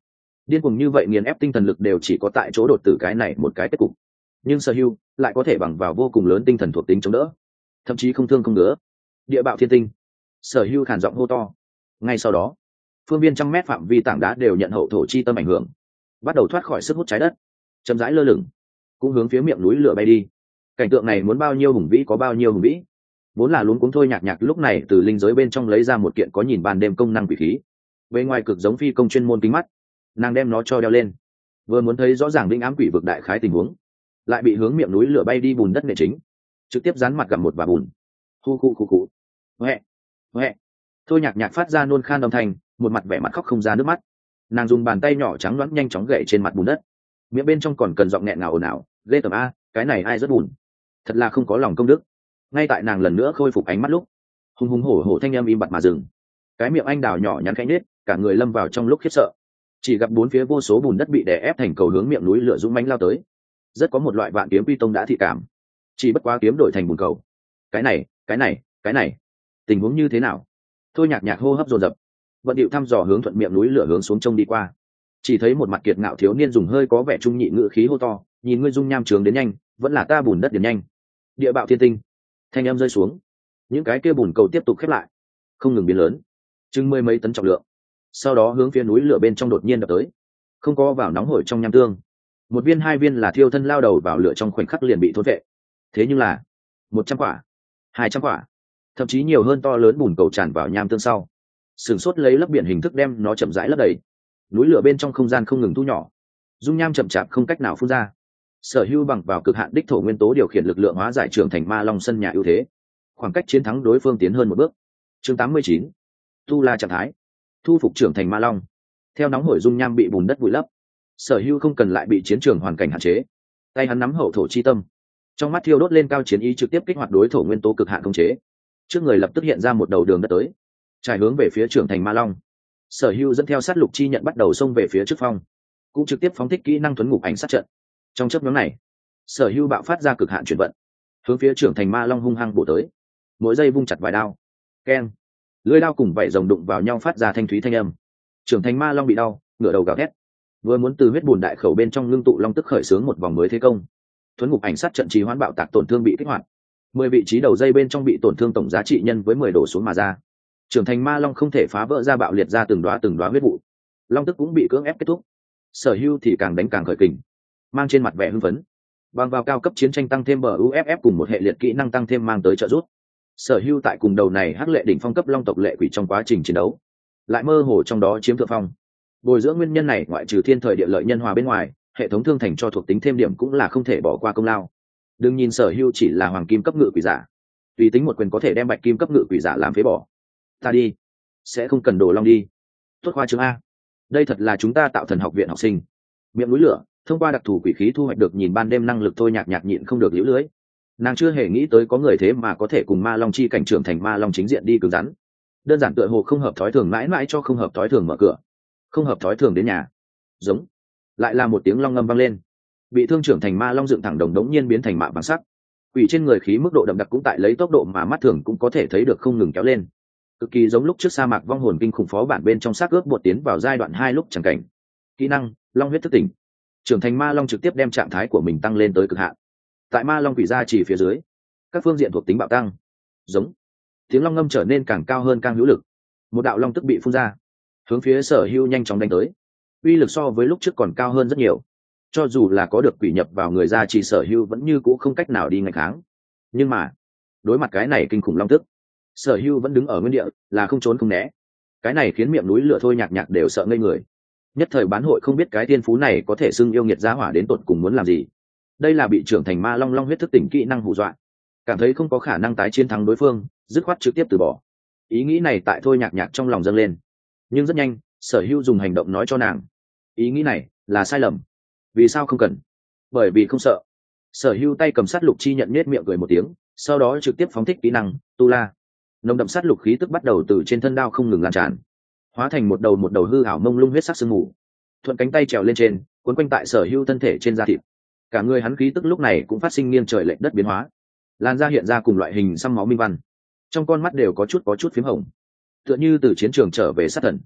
điên cuồng như vậy nghiền ép tinh thần lực đều chỉ có tại chỗ đột tử cái này một cái kết cục, nhưng sở hữu lại có thể bằng vào vô cùng lớn tinh thần thuộc tính chống đỡ, thậm chí không thương không ngứa. Địa bạo thiên tinh, sở hữu khản giọng hô to. Ngay sau đó, phương viên trăm mét phạm vi tảng đá đều nhận hậu thổ chi tâm ảnh hưởng, bắt đầu thoát khỏi sức hút trái đất, chậm rãi lơ lửng, cũng hướng phía miệng núi lửa bay đi. Cảnh tượng này muốn bao nhiêu hùng vĩ có bao nhiêu hùng vĩ. Vốn là luống cuống thôi nhạc nhạc lúc này từ linh giới bên trong lấy ra một kiện có nhìn ban đêm công năng quỷ khí, bên ngoài cực giống phi công chuyên môn kính mắt, nàng đem nó cho đeo lên, vừa muốn thấy rõ ràng linh ám quỷ vực đại khái tình huống, lại bị hướng miệng núi lửa bay đi bùn đất nệ chính trực tiếp dán mặt gặp một bà bùn. Hu khu khu khu, huệ huệ, thôi nhạc nhạc phát ra nôn khan âm thanh, một mặt vẻ mặt khóc không ra nước mắt. Nàng dùng bàn tay nhỏ trắng loãng nhanh chóng gậy trên mặt bùn đất, miệng bên trong còn cần giọng nghẹn ngào ồn ào, ghê tởm a, cái này ai rất bùn, thật là không có lòng công đức. Ngay tại nàng lần nữa khôi phục ánh mắt lúc, hùng hùng hổ hổ thanh âm im bặt mà dừng, cái miệng anh đào nhỏ nhắn khẽ nết, cả người lâm vào trong lúc khiếp sợ. Chỉ gặp bốn phía vô số bùn đất bị đè ép thành cầu hướng miệng núi lửa dũng mãnh lao tới, rất có một loại vạn kiếm quy tông đã thị cảm, chỉ bất quá kiếm đổi thành bùn cầu. Cái này cái này cái này tình huống như thế nào? Thôi nhạc nhạc hô hấp dồn dập, vận điệu thăm dò hướng thuận miệng núi lửa hướng xuống trông đi qua, chỉ thấy một mặt kiệt ngạo thiếu niên dùng hơi có vẻ trung nhị ngữ khí hô to, nhìn ngươi dung nham trường đến nhanh, vẫn là ta bùn đất điền nhanh. Địa bạo thiên tinh, thanh âm rơi xuống, những cái kia bùn cầu tiếp tục khép lại, không ngừng biến lớn, chừng mười mấy tấn trọng lượng, sau đó hướng phía núi lửa bên trong đột nhiên đập tới, không có vào nóng hổi trong nham tương, một viên hai viên là thiêu thân lao đầu vào lửa trong khoảnh khắc liền bị thôn vệ. Thế nhưng là một trăm quả, hai trăm quả, thậm chí nhiều hơn to lớn bùn cầu tràn vào nham tương sau, sửng sốt lấy lấp biển hình thức đem nó chậm rãi lấp đầy. Núi lửa bên trong không gian không ngừng thu nhỏ, dung nham chậm chạp không cách nào phun ra. Sở Hưu bằng vào cực hạn đích thổ nguyên tố điều khiển lực lượng hóa giải trưởng thành ma long sân nhà ưu thế, khoảng cách chiến thắng đối phương tiến hơn một bước. Chương tám mươi chín, tu la trạng thái, thu phục trưởng thành ma long. Theo nóng hổi dung nham bị bùn đất vùi lấp, Sở Hưu không cần lại bị chiến trường hoàn cảnh hạn chế, tay hắn nắm hậu thổ chi tâm, trong mắt thiêu đốt lên cao chiến ý, trực tiếp kích hoạt đối thổ nguyên tố cực hạn khống chế. Trước người lập tức hiện ra một đầu đường đất tới, trải hướng về phía trưởng thành ma long. Sở Hưu dẫn theo sát lục chi nhận bắt đầu xông về phía trước phong, cũng trực tiếp phóng thích kỹ năng tuấn ngục ảnh sát trận. Trong chớp nhoáng này, Sở Hưu bạo phát ra cực hạn chuyển vận, hướng phía trưởng thành ma long hung hăng bổ tới, mỗi giây vung chặt vài đao, keng, lưỡi đao cùng vảy rồng đụng vào nhau phát ra thanh thúy thanh âm. Trưởng thành ma long bị đau, ngửa đầu gào thét, vừa muốn từ huyết bùn đại khẩu bên trong ngưng tụ long tức khởi xướng một vòng mới thế công. Tuấn ngục ảnh sát trận trì hoãn bạo tạc tổn thương bị kích hoạt, mười vị trí đầu dây bên trong bị tổn thương tổng giá trị nhân với mười đổ xuống mà ra. Trưởng thành ma long không thể phá vỡ ra, bạo liệt ra từng đóa từng đóa huyết vụ, long tức cũng bị cưỡng ép kết thúc. Sở Hưu thì càng đánh càng khởi kình, mang trên mặt vẻ hưng phấn, bằng vào cao cấp chiến tranh tăng thêm bờ u ép ép cùng một hệ liệt kỹ năng tăng thêm mang tới trợ giúp. Sở Hưu tại cùng đầu này hắc lệ đỉnh phong cấp long tộc lệ quỷ trong quá trình chiến đấu, lại mơ hồ trong đó chiếm thượng phong. Bồi dưỡng nguyên nhân này, ngoại trừ thiên thời địa lợi nhân hòa bên ngoài, hệ thống thương thành cho thuộc tính thêm điểm cũng là không thể bỏ qua công lao. Đừng nhìn Sở Hưu chỉ là hoàng kim cấp ngự quỷ giả, tùy tính một quyền có thể đem bạch kim cấp ngự quỷ giả làm phế bỏ. Ta đi, sẽ không cần đồ long đi. Tốt khoa chương a, đây thật là chúng ta Tạo Thần học viện học sinh. Miệng núi lửa, thông qua đặc thù quỷ khí thu hoạch được nhìn ban đêm năng lực. Thôi nhạc nhạc nhịn không được liễu lưới, nàng chưa hề nghĩ tới có người thế mà có thể cùng ma long chi cảnh trưởng thành ma long chính diện đi cứng rắn. Đơn giản tựa hồ không hợp thói thường, mãi mãi cho không hợp thói thường mở cửa, không hợp thói thường đến nhà. Giống, lại là một tiếng long ngâm vang lên, bị thương trưởng thành ma long dựng thẳng đồng đống nhiên biến thành mạ bằng sắc, quỷ trên người khí mức độ đậm đặc cũng tại lấy tốc độ mà mắt thường cũng có thể thấy được không ngừng kéo lên, cực kỳ giống lúc trước sa mạc vong hồn kinh khủng phó bản bên trong xác ướp bột tiến vào giai đoạn hai lúc chẳng cảnh. Kỹ năng long huyết thức tỉnh, trưởng thành ma long trực tiếp đem trạng thái của mình tăng lên tới cực hạn. Tại ma long quỷ gia chỉ phía dưới, các phương diện thuộc tính bạo tăng. Giống, tiếng long ngâm trở nên càng cao hơn, càng hữu lực. Một đạo long tức bị phun ra, hướng phía Sở Hưu nhanh chóng đánh tới, uy lực so với lúc trước còn cao hơn rất nhiều. Cho dù là có được quỷ nhập vào người ra, chỉ Sở Hưu vẫn như cũ không cách nào đi nghênh kháng. Nhưng mà đối mặt cái này kinh khủng long tức, Sở Hưu vẫn đứng ở nguyên địa, là không trốn không né. Cái này khiến miệng núi lửa Thôi nhạc nhạc đều sợ ngây người. Nhất thời bán hội không biết cái tiên phú này có thể xưng yêu nghiệt giá hỏa đến tột cùng muốn làm gì. Đây là bị trưởng thành ma long long huyết thức tỉnh kỹ năng hù dọa, cảm thấy không có khả năng tái chiến thắng đối phương, dứt khoát trực tiếp từ bỏ. Ý nghĩ này tại Thôi nhạc nhạc trong lòng dâng lên, nhưng rất nhanh Sở Hưu dùng hành động nói cho nàng, ý nghĩ này là sai lầm. Vì sao không cần? Bởi vì không sợ. Sở Hưu tay cầm sát lục chi nhận nhếch miệng cười một tiếng, sau đó trực tiếp phóng thích kỹ năng tu la. Nồng đậm sát lục khí tức bắt đầu từ trên thân đao không ngừng lan tràn, hóa thành một đầu một đầu hư ảo mông lung huyết sắc sương mù, thuận cánh tay trèo lên trên, cuốn quanh tại Sở Hưu thân thể trên da thịt. Cả người hắn khí tức lúc này cũng phát sinh nghiêng trời lệch đất biến hóa, làn da hiện ra cùng loại hình xăm máu minh văn, trong con mắt đều có chút có chút phím hồng, tựa như từ chiến trường trở về sát thần.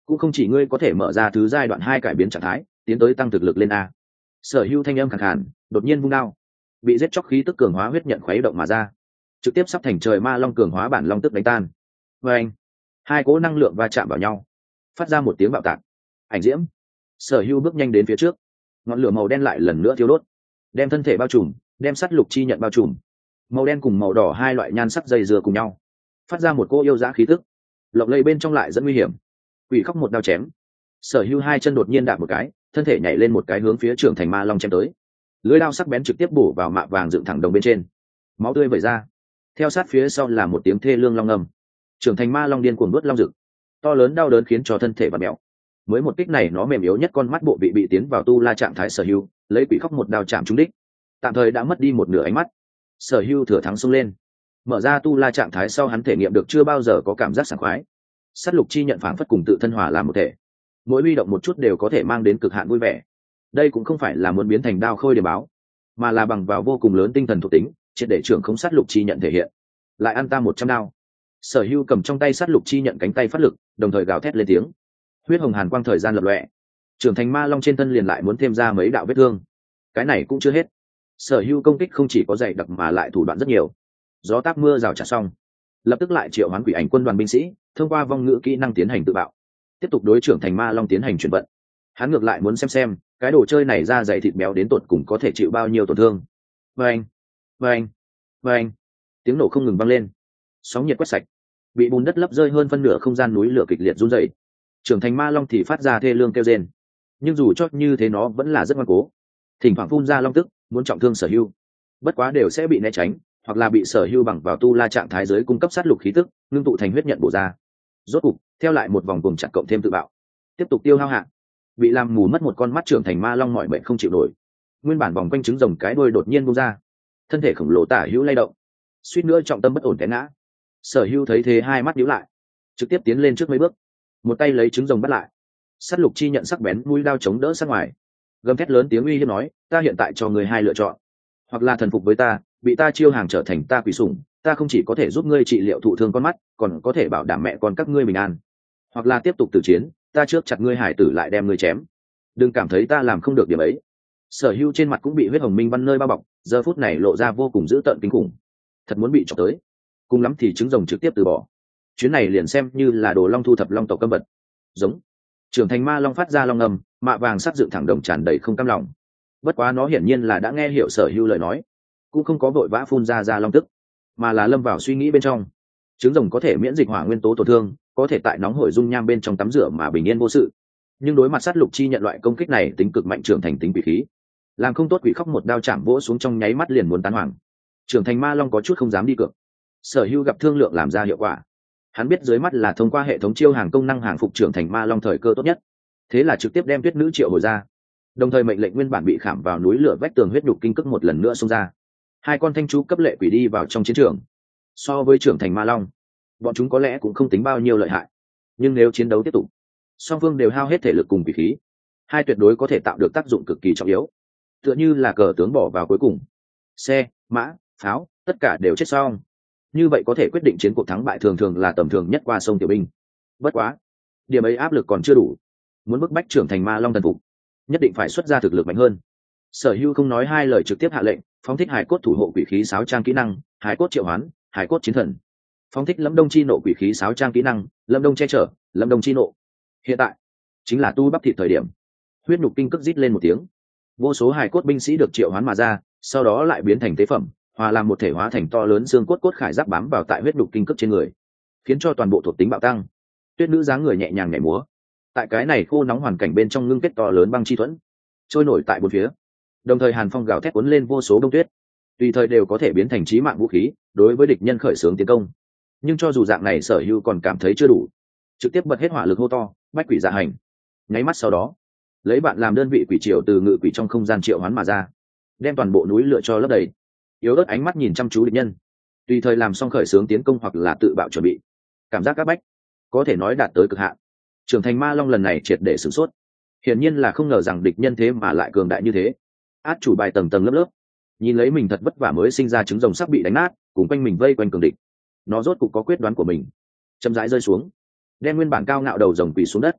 cũng không chỉ ngươi có thể mở ra thứ giai đoạn hai cải biến trạng thái tiến tới tăng thực lực lên a. Sở Hưu thanh âm khàn khàn đột nhiên vung đao, bị giết chóc khí tức cường hóa huyết nhận khuấy động mà ra, trực tiếp sắp thành trời ma long cường hóa bản long tức đánh tan. Và anh, hai cỗ năng lượng va chạm vào nhau, phát ra một tiếng bạo tạc. Ảnh diễm. Sở Hưu bước nhanh đến phía trước, ngọn lửa màu đen lại lần nữa thiêu đốt, đem thân thể bao trùm, đem sắt lục chi nhận bao trùm. Màu đen cùng màu đỏ hai loại nhan sắc dây dưa cùng nhau, phát ra một cô yêu dã khí tức. Lộng lây bên trong lại rất nguy hiểm. Quỷ khóc một đao chém. Sở Hưu hai chân đột nhiên đạp một cái, thân thể nhảy lên một cái hướng phía trưởng thành ma long chém tới. Lưỡi đao sắc bén trực tiếp bổ vào mạ vàng dựng thẳng đồng bên trên, máu tươi vẩy ra. Theo sát phía sau là một tiếng thê lương long ngâm. Trưởng thành ma long điên cuồng nuốt long rực, to lớn đau đớn khiến cho thân thể vặn mèo. Mới một kích này nó mềm yếu nhất con mắt bộ bị bị tiến vào tu la trạng thái. Sở Hưu lấy quỷ khóc một đao chạm trúng đích, tạm thời đã mất đi một nửa ánh mắt. Sở Hưu thừa thắng xông lên, mở ra tu la trạng thái sau hắn thể nghiệm được chưa bao giờ có cảm giác sảng khoái. Sát lục chi nhận phảng phất cùng tự thân hòa làm một thể, mỗi huy động một chút đều có thể mang đến cực hạn vui vẻ. Đây cũng không phải là muốn biến thành đao khôi để báo, mà là bằng vào vô cùng lớn tinh thần thuộc tính triệt để trưởng không sát lục chi nhận thể hiện. Lại ăn ta một trăm đao. Sở Hưu cầm trong tay sát lục chi nhận cánh tay phát lực, đồng thời gào thét lên tiếng. Huyết hồng hàn quang thời gian lập lòe, trưởng thành ma long trên thân liền lại muốn thêm ra mấy đạo vết thương. Cái này cũng chưa hết. Sở Hưu công kích không chỉ có dày đặc mà lại thủ đoạn rất nhiều. Gió táp mưa rào trả xong, lập tức lại triệu hoán quỷ ảnh quân đoàn binh sĩ, thông qua vong ngữ kỹ năng tiến hành tự bạo, tiếp tục đối trưởng thành ma long tiến hành chuyển vận. Hắn ngược lại muốn xem xem cái đồ chơi này ra dày thịt béo đến tột cùng có thể chịu bao nhiêu tổn thương. Vâng, vâng, vâng, tiếng nổ không ngừng vang lên, sóng nhiệt quét sạch, bị bùn đất lấp rơi hơn phân nửa không gian núi lửa kịch liệt run rẩy. Trưởng thành ma long thì phát ra thê lương kêu rên, nhưng dù cho như thế nó vẫn là rất ngoan cố, thỉnh thoảng phun ra long tức muốn trọng thương Sở Hưu, bất quá đều sẽ bị né tránh, hoặc là bị Sở Hưu bằng vào tu la trạng thái giới cung cấp sát lục khí tức ngưng tụ thành huyết nhận bổ ra. Rốt cục theo lại một vòng cùng chặt cộng thêm tự bạo, tiếp tục tiêu hao hạn, bị làm mù mất một con mắt trưởng thành ma long mọi mệnh không chịu nổi. Nguyên bản vòng quanh trứng rồng cái đuôi đột nhiên bung ra, thân thể khổng lồ tả hữu lay động, suýt nữa trọng tâm bất ổn té ngã. Sở Hưu thấy thế hai mắt nhíu lại, trực tiếp tiến lên trước mấy bước, một tay lấy trứng rồng bắt lại, sát lục chi nhận sắc bén mũi đao chống đỡ sát ngoài, gầm thét lớn tiếng uy hiếp nói, ta hiện tại cho người hai lựa chọn, hoặc là thần phục với ta, bị ta chiêu hàng trở thành ta quỷ sủng, ta không chỉ có thể giúp ngươi trị liệu thụ thương con mắt, còn có thể bảo đảm mẹ con các ngươi bình an, hoặc là tiếp tục tử chiến, ta trước chặt ngươi hải tử lại đem ngươi chém. Đừng cảm thấy ta làm không được điểm ấy. Sở Hưu trên mặt cũng bị huyết hồng minh văn nơi bao bọc, giờ phút này lộ ra vô cùng dữ tợn kinh khủng. Thật muốn bị chọc tới, cùng lắm thì trứng rồng trực tiếp từ bỏ. Chuyến này liền xem như là đồ long thu thập long tộc cấm vật. Giống. Trưởng thành ma long phát ra long ngầm, mạ vàng sắc dựng thẳng đồng tràn đầy không cam lòng. Bất quá nó hiển nhiên là đã nghe hiểu Sở Hưu lời nói, cũng không có vội vã phun ra ra long tức, mà là lâm vào suy nghĩ bên trong. Trứng rồng có thể miễn dịch hỏa nguyên tố tổn thương, có thể tại nóng hổi dung nham bên trong tắm rửa mà bình yên vô sự, nhưng đối mặt sát lục chi nhận loại công kích này tính cực mạnh trưởng thành tính quỷ khí, làm không tốt quỷ khóc một đao chạm vỗ xuống trong nháy mắt liền muốn tán hoàng. Trưởng thành ma long có chút không dám đi cược. Sở Hưu gặp thương lượng làm ra hiệu quả, hắn biết dưới mắt là thông qua hệ thống chiêu hàng công năng hàng phục trưởng thành ma long thời cơ tốt nhất, thế là trực tiếp đem tuyết nữ triệu hồi ra, đồng thời mệnh lệnh nguyên bản bị khảm vào núi lửa vách tường huyết nhục kinh cức một lần nữa xông ra. Hai con thanh chú cấp lệ quỷ đi vào trong chiến trường. So với trưởng thành ma long, bọn chúng có lẽ cũng không tính bao nhiêu lợi hại, nhưng nếu chiến đấu tiếp tục, song phương đều hao hết thể lực cùng quỷ khí, hai tuyệt đối có thể tạo được tác dụng cực kỳ trọng yếu, tựa như là cờ tướng bỏ vào cuối cùng, xe, mã, pháo tất cả đều chết xong. Như vậy có thể quyết định chiến cuộc thắng bại thường thường là tầm thường nhất qua sông tiểu binh. Bất quá điểm ấy áp lực còn chưa đủ, muốn bức bách trưởng thành ma long thần phục, nhất định phải xuất ra thực lực mạnh hơn. Sở Hưu không nói hai lời trực tiếp hạ lệnh phóng thích hải cốt thủ hộ quỷ khí sáo trang kỹ năng, hải cốt triệu hoán, hải cốt chiến thần. Phóng thích lâm đông chi nộ quỷ khí sáo trang kỹ năng, lâm đông che chở, lâm đông chi nộ. Hiện tại chính là tu bắp thịt thời điểm. Huyết nhục kinh cức rít lên một tiếng, vô số hải cốt binh sĩ được triệu hoán mà ra, sau đó lại biến thành tế phẩm, hòa làm một thể hóa thành to lớn xương cốt cốt khải giáp bám vào tại huyết nhục kinh cức trên người, khiến cho toàn bộ thuộc tính bạo tăng. Tuyết nữ dáng người nhẹ nhàng nhảy múa, tại cái này khô nóng hoàn cảnh bên trong ngưng kết to lớn băng chi thuẫn trôi nổi tại bốn phía, đồng thời hàn phong gào thét cuốn lên vô số đông tuyết, tùy thời đều có thể biến thành chí mạng vũ khí đối với địch nhân khởi xướng tiến công. Nhưng cho dù dạng này Sở Hưu còn cảm thấy chưa đủ, trực tiếp bật hết hỏa lực hô to, bách quỷ dạ hành. Nháy mắt sau đó, lấy bạn làm đơn vị quỷ triều từ ngự quỷ trong không gian triệu hoán mà ra, đem toàn bộ núi lửa cho lấp đầy. Yếu ớt ánh mắt nhìn chăm chú địch nhân, tùy thời làm xong khởi xướng tiến công hoặc là tự bạo chuẩn bị. Cảm giác các bách có thể nói đạt tới cực hạn. Trưởng thành ma long lần này triệt để sửng sốt, hiển nhiên là không ngờ rằng địch nhân thế mà lại cường đại như thế. Át chủ bài tầng tầng lớp lớp, nhìn lấy mình thật vất vả mới sinh ra trứng rồng sắp bị đánh nát, cùng quanh mình vây quanh cường địch, nó rốt cục có quyết đoán của mình, chậm rãi rơi xuống, đem nguyên bản cao ngạo đầu rồng quỳ xuống đất,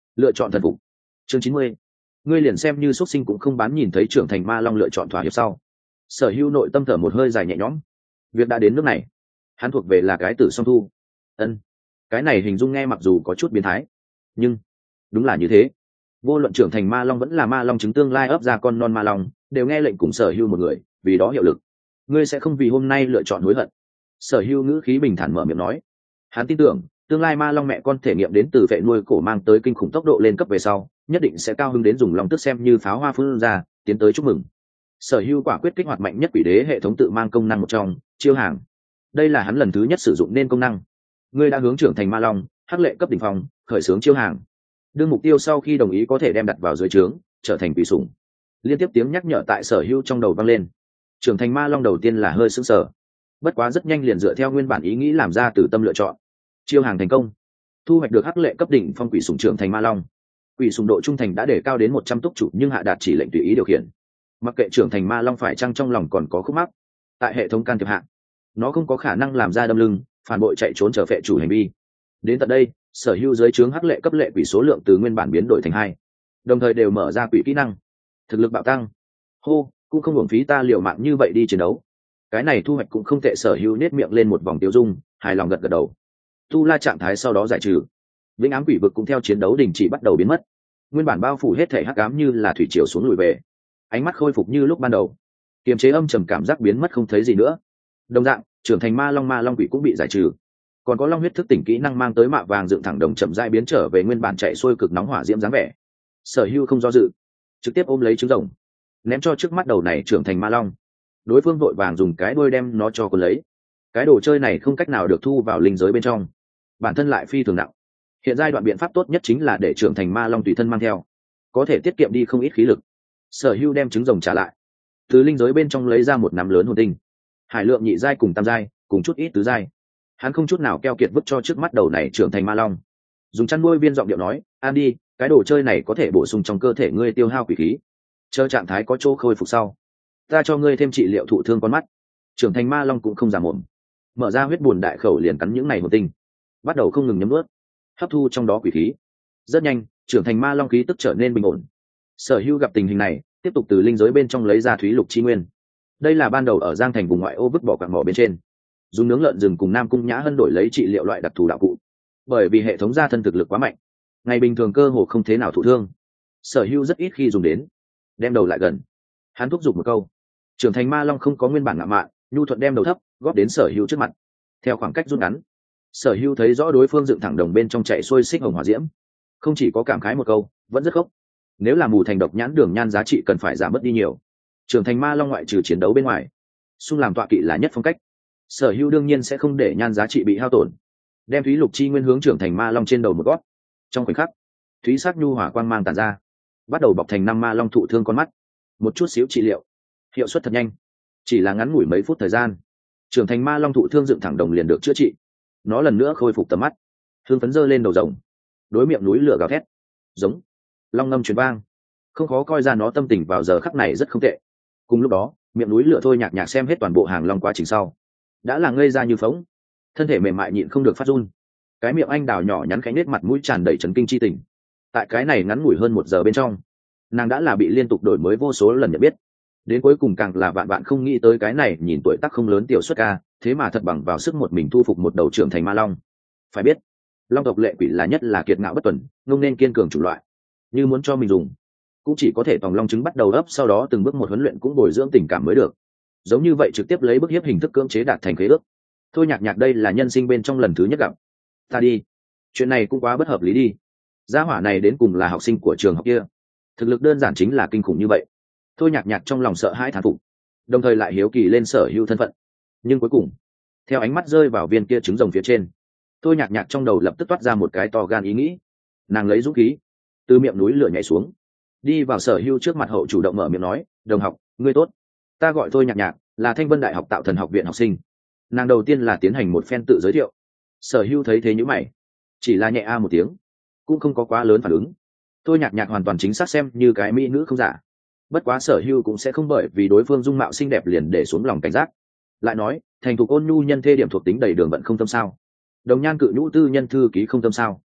lựa chọn thần phục. Chương chín mươi. Ngươi liền xem như xuất sinh cũng không bán. Nhìn thấy trưởng thành ma long lựa chọn thỏa hiệp sau, Sở Hưu nội tâm thở một hơi dài nhẹ nhõm. Việc đã đến nước này, hắn thuộc về là cái tử song thu. Ân, cái này hình dung nghe mặc dù có chút biến thái, nhưng đúng là như thế. Vô luận trưởng thành ma long vẫn là ma long trứng tương lai ấp ra con non ma long, đều nghe lệnh cùng Sở Hưu một người, vì đó hiệu lực. Ngươi sẽ không vì hôm nay lựa chọn hối hận. Sở Hưu ngữ khí bình thản mở miệng nói. Hắn tin tưởng tương lai ma long mẹ con thể nghiệm đến từ vệ nuôi cổ mang tới kinh khủng tốc độ lên cấp về sau, nhất định sẽ cao hứng đến dùng lòng tức xem như pháo hoa phun ra, tiến tới chúc mừng. Sở Hưu quả quyết kích hoạt mạnh nhất quỷ đế hệ thống tự mang công năng một trong, chiêu hàng. Đây là hắn lần thứ nhất sử dụng nên công năng. Ngươi đã hướng trưởng thành ma long, hắc lệ cấp đỉnh phong, khởi xướng chiêu hàng. Đương mục tiêu sau khi đồng ý có thể đem đặt vào dưới trướng, trở thành quỷ sủng. Liên tiếp tiếng nhắc nhở tại Sở Hưu trong đầu vang lên. Trưởng thành ma long đầu tiên là hơi sững sờ, bất quá rất nhanh liền dựa theo nguyên bản ý nghĩ làm ra từ tâm lựa chọn. Chiêu hàng thành công, thu hoạch được hắc lệ cấp đỉnh phong quỷ sủng trưởng thành ma long. Quỷ sủng độ trung thành đã để cao đến một trăm túc chủ, nhưng hạ đạt chỉ lệnh tùy ý điều khiển. Mặc kệ trưởng thành ma long phải chăng trong lòng còn có khúc mắc, tại hệ thống can thiệp hạ, nó không có khả năng làm ra đâm lưng, phản bội chạy trốn trở phệ chủ hành vi. Đến tận đây, Sở Hưu dưới trướng hắc lệ cấp lệ quỷ số lượng từ nguyên bản biến đổi thành hai, đồng thời đều mở ra quỷ kỹ năng, thực lực bạo tăng. Hô, cũng không hưởng phí ta liều mạng như vậy đi chiến đấu. Cái này thu hoạch cũng không tệ. Sở Hưu nết miệng lên một vòng tiêu dung, hài lòng gật gật đầu. Tu la trạng thái sau đó giải trừ, vĩnh ám quỷ vực cũng theo chiến đấu đình chỉ bắt đầu biến mất. Nguyên bản bao phủ hết thể hắc ám như là thủy triều xuống lùi về, ánh mắt khôi phục như lúc ban đầu, kiềm chế âm trầm cảm giác biến mất không thấy gì nữa. Đồng dạng, trưởng thành ma long ma long quỷ cũng bị giải trừ, còn có long huyết thức tỉnh kỹ năng mang tới mạ vàng dựng thẳng đồng chậm rãi biến trở về nguyên bản chạy xuôi cực nóng hỏa diễm dáng vẻ. Sở Hưu không do dự, trực tiếp ôm lấy trứng rồng, ném cho trước mắt đầu này trưởng thành ma long. Đối phương vội vàng dùng cái đuôi đem nó cho cuốn lấy. Cái đồ chơi này không cách nào được thu vào linh giới bên trong, bản thân lại phi thường nặng. Hiện giai đoạn biện pháp tốt nhất chính là để trưởng thành ma long tùy thân mang theo, có thể tiết kiệm đi không ít khí lực. Sở Hưu đem trứng rồng trả lại, từ linh giới bên trong lấy ra một nắm lớn hồn tinh, hải lượng nhị giai cùng tam giai, cùng chút ít tứ giai. Hắn không chút nào keo kiệt vứt cho trước mắt đầu này trưởng thành ma long, dùng chăn nuôi viên giọng điệu nói: "An đi, cái đồ chơi này có thể bổ sung trong cơ thể ngươi tiêu hao quỷ khí, chờ trạng thái có chỗ khôi phục sau, ta cho ngươi thêm trị liệu thụ thương con mắt." Trưởng thành ma long cũng không giả mồm, mở ra huyết buồn đại khẩu liền cắn những này hồn tinh, bắt đầu không ngừng nhấm nuốt, hấp thu trong đó quỷ khí. Rất nhanh, trưởng thành ma long khí tức trở nên bình ổn. Sở Hưu gặp tình hình này, tiếp tục từ linh giới bên trong lấy ra thúy lục chi nguyên. Đây là ban đầu ở Giang Thành vùng ngoại ô vứt bỏ quặng mỏ bên trên, dùng nướng lợn rừng cùng Nam Cung Nhã Hân đổi lấy trị liệu loại đặc thù đạo cụ. Bởi vì hệ thống gia thân thực lực quá mạnh, ngày bình thường cơ hồ không thế nào thụ thương. Sở Hưu rất ít khi dùng đến. Đem đầu lại gần, hắn thúc giục một câu. Trưởng thành ma long không có nguyên bản ngạo mạn, nhu thuận đem đầu thấp, góp đến Sở Hưu trước mặt. Theo khoảng cách rút ngắn, Sở Hưu thấy rõ đối phương dựng thẳng đồng bên trong chạy xuôi xích hồng hỏa diễm, không chỉ có cảm khái một câu, vẫn rất khốc. Nếu là mù thành độc nhãn đường nhan giá trị cần phải giảm bớt đi nhiều. Trưởng thành ma long ngoại trừ chiến đấu bên ngoài, xung làm tọa kỵ là nhất phong cách. Sở Hưu đương nhiên sẽ không để nhan giá trị bị hao tổn, đem thúy lục chi nguyên hướng trưởng thành ma long trên đầu một gót. Trong khoảnh khắc, thúy sắc nhu hỏa quang mang tàn ra, bắt đầu bọc thành năm ma long thụ thương con mắt. Một chút xíu trị liệu, hiệu suất thật nhanh, chỉ là ngắn ngủi mấy phút thời gian, trưởng thành ma long thụ thương dựng thẳng đồng liền được chữa trị. Nó lần nữa khôi phục tầm mắt, thương phấn dơ lên đầu rồng, đối miệng núi lửa gào thét, giống long ngâm truyền vang. Không khó coi ra nó tâm tình vào giờ khắc này rất không tệ. Cùng lúc đó, miệng núi lửa thôi nhạc nhạc xem hết toàn bộ hàng long quá trình sau, đã là ngây ra như phóng, thân thể mềm mại nhịn không được phát run. Cái miệng anh đào nhỏ nhắn khẽ nết mặt mũi tràn đầy chấn kinh chi tình. Tại cái này ngắn ngủi hơn một giờ bên trong, nàng đã là bị liên tục đổi mới vô số lần nhận biết, đến cuối cùng càng là vạn vạn không nghĩ tới cái này nhìn tuổi tác không lớn tiểu xuất ca, thế mà thật bằng vào sức một mình thu phục một đầu trưởng thành ma long. Phải biết, long tộc lệ quỷ là nhất là kiệt ngạo bất tuần, ngông nên kiên cường chủ loại, như muốn cho mình dùng, cũng chỉ có thể tòng long trứng bắt đầu ấp, sau đó từng bước một huấn luyện cũng bồi dưỡng tình cảm mới được. Giống như vậy trực tiếp lấy bức hiếp hình thức cưỡng chế đạt thành khế ước. Thôi nhạc nhạc đây là nhân sinh bên trong lần thứ nhất gặp. Ta đi, chuyện này cũng quá bất hợp lý đi. Gia hỏa này đến cùng là học sinh của trường học kia, thực lực đơn giản chính là kinh khủng như vậy. Thôi nhạc nhạc trong lòng sợ hãi thán phục, đồng thời lại hiếu kỳ lên Sở Hưu thân phận. Nhưng cuối cùng, theo ánh mắt rơi vào viên kia trứng rồng phía trên, thôi nhạc nhạc trong đầu lập tức toát ra một cái to gan ý nghĩ. Nàng lấy dũng khí, từ miệng núi lửa nhảy xuống, đi vào Sở Hưu trước mặt hậu chủ động mở miệng nói: "Đồng học, ngươi tốt, ta gọi thôi nhạc nhạc, là Thanh Vân Đại học Tạo Thần học viện học sinh." Nàng đầu tiên là tiến hành một phen tự giới thiệu. Sở Hưu thấy thế nhíu mày, chỉ là nhẹ a một tiếng, cũng không có quá lớn phản ứng. Thôi nhạc nhạc hoàn toàn chính xác xem như cái mỹ nữ không giả, bất quá Sở Hưu cũng sẽ không bởi vì đối phương dung mạo xinh đẹp liền để xuống lòng cảnh giác. Lại nói, thành thục ôn nhu nhân thê điểm thuộc tính đầy đường vận không tâm sao, đồng nhan cự nhũ tư nhân thư ký không tâm sao,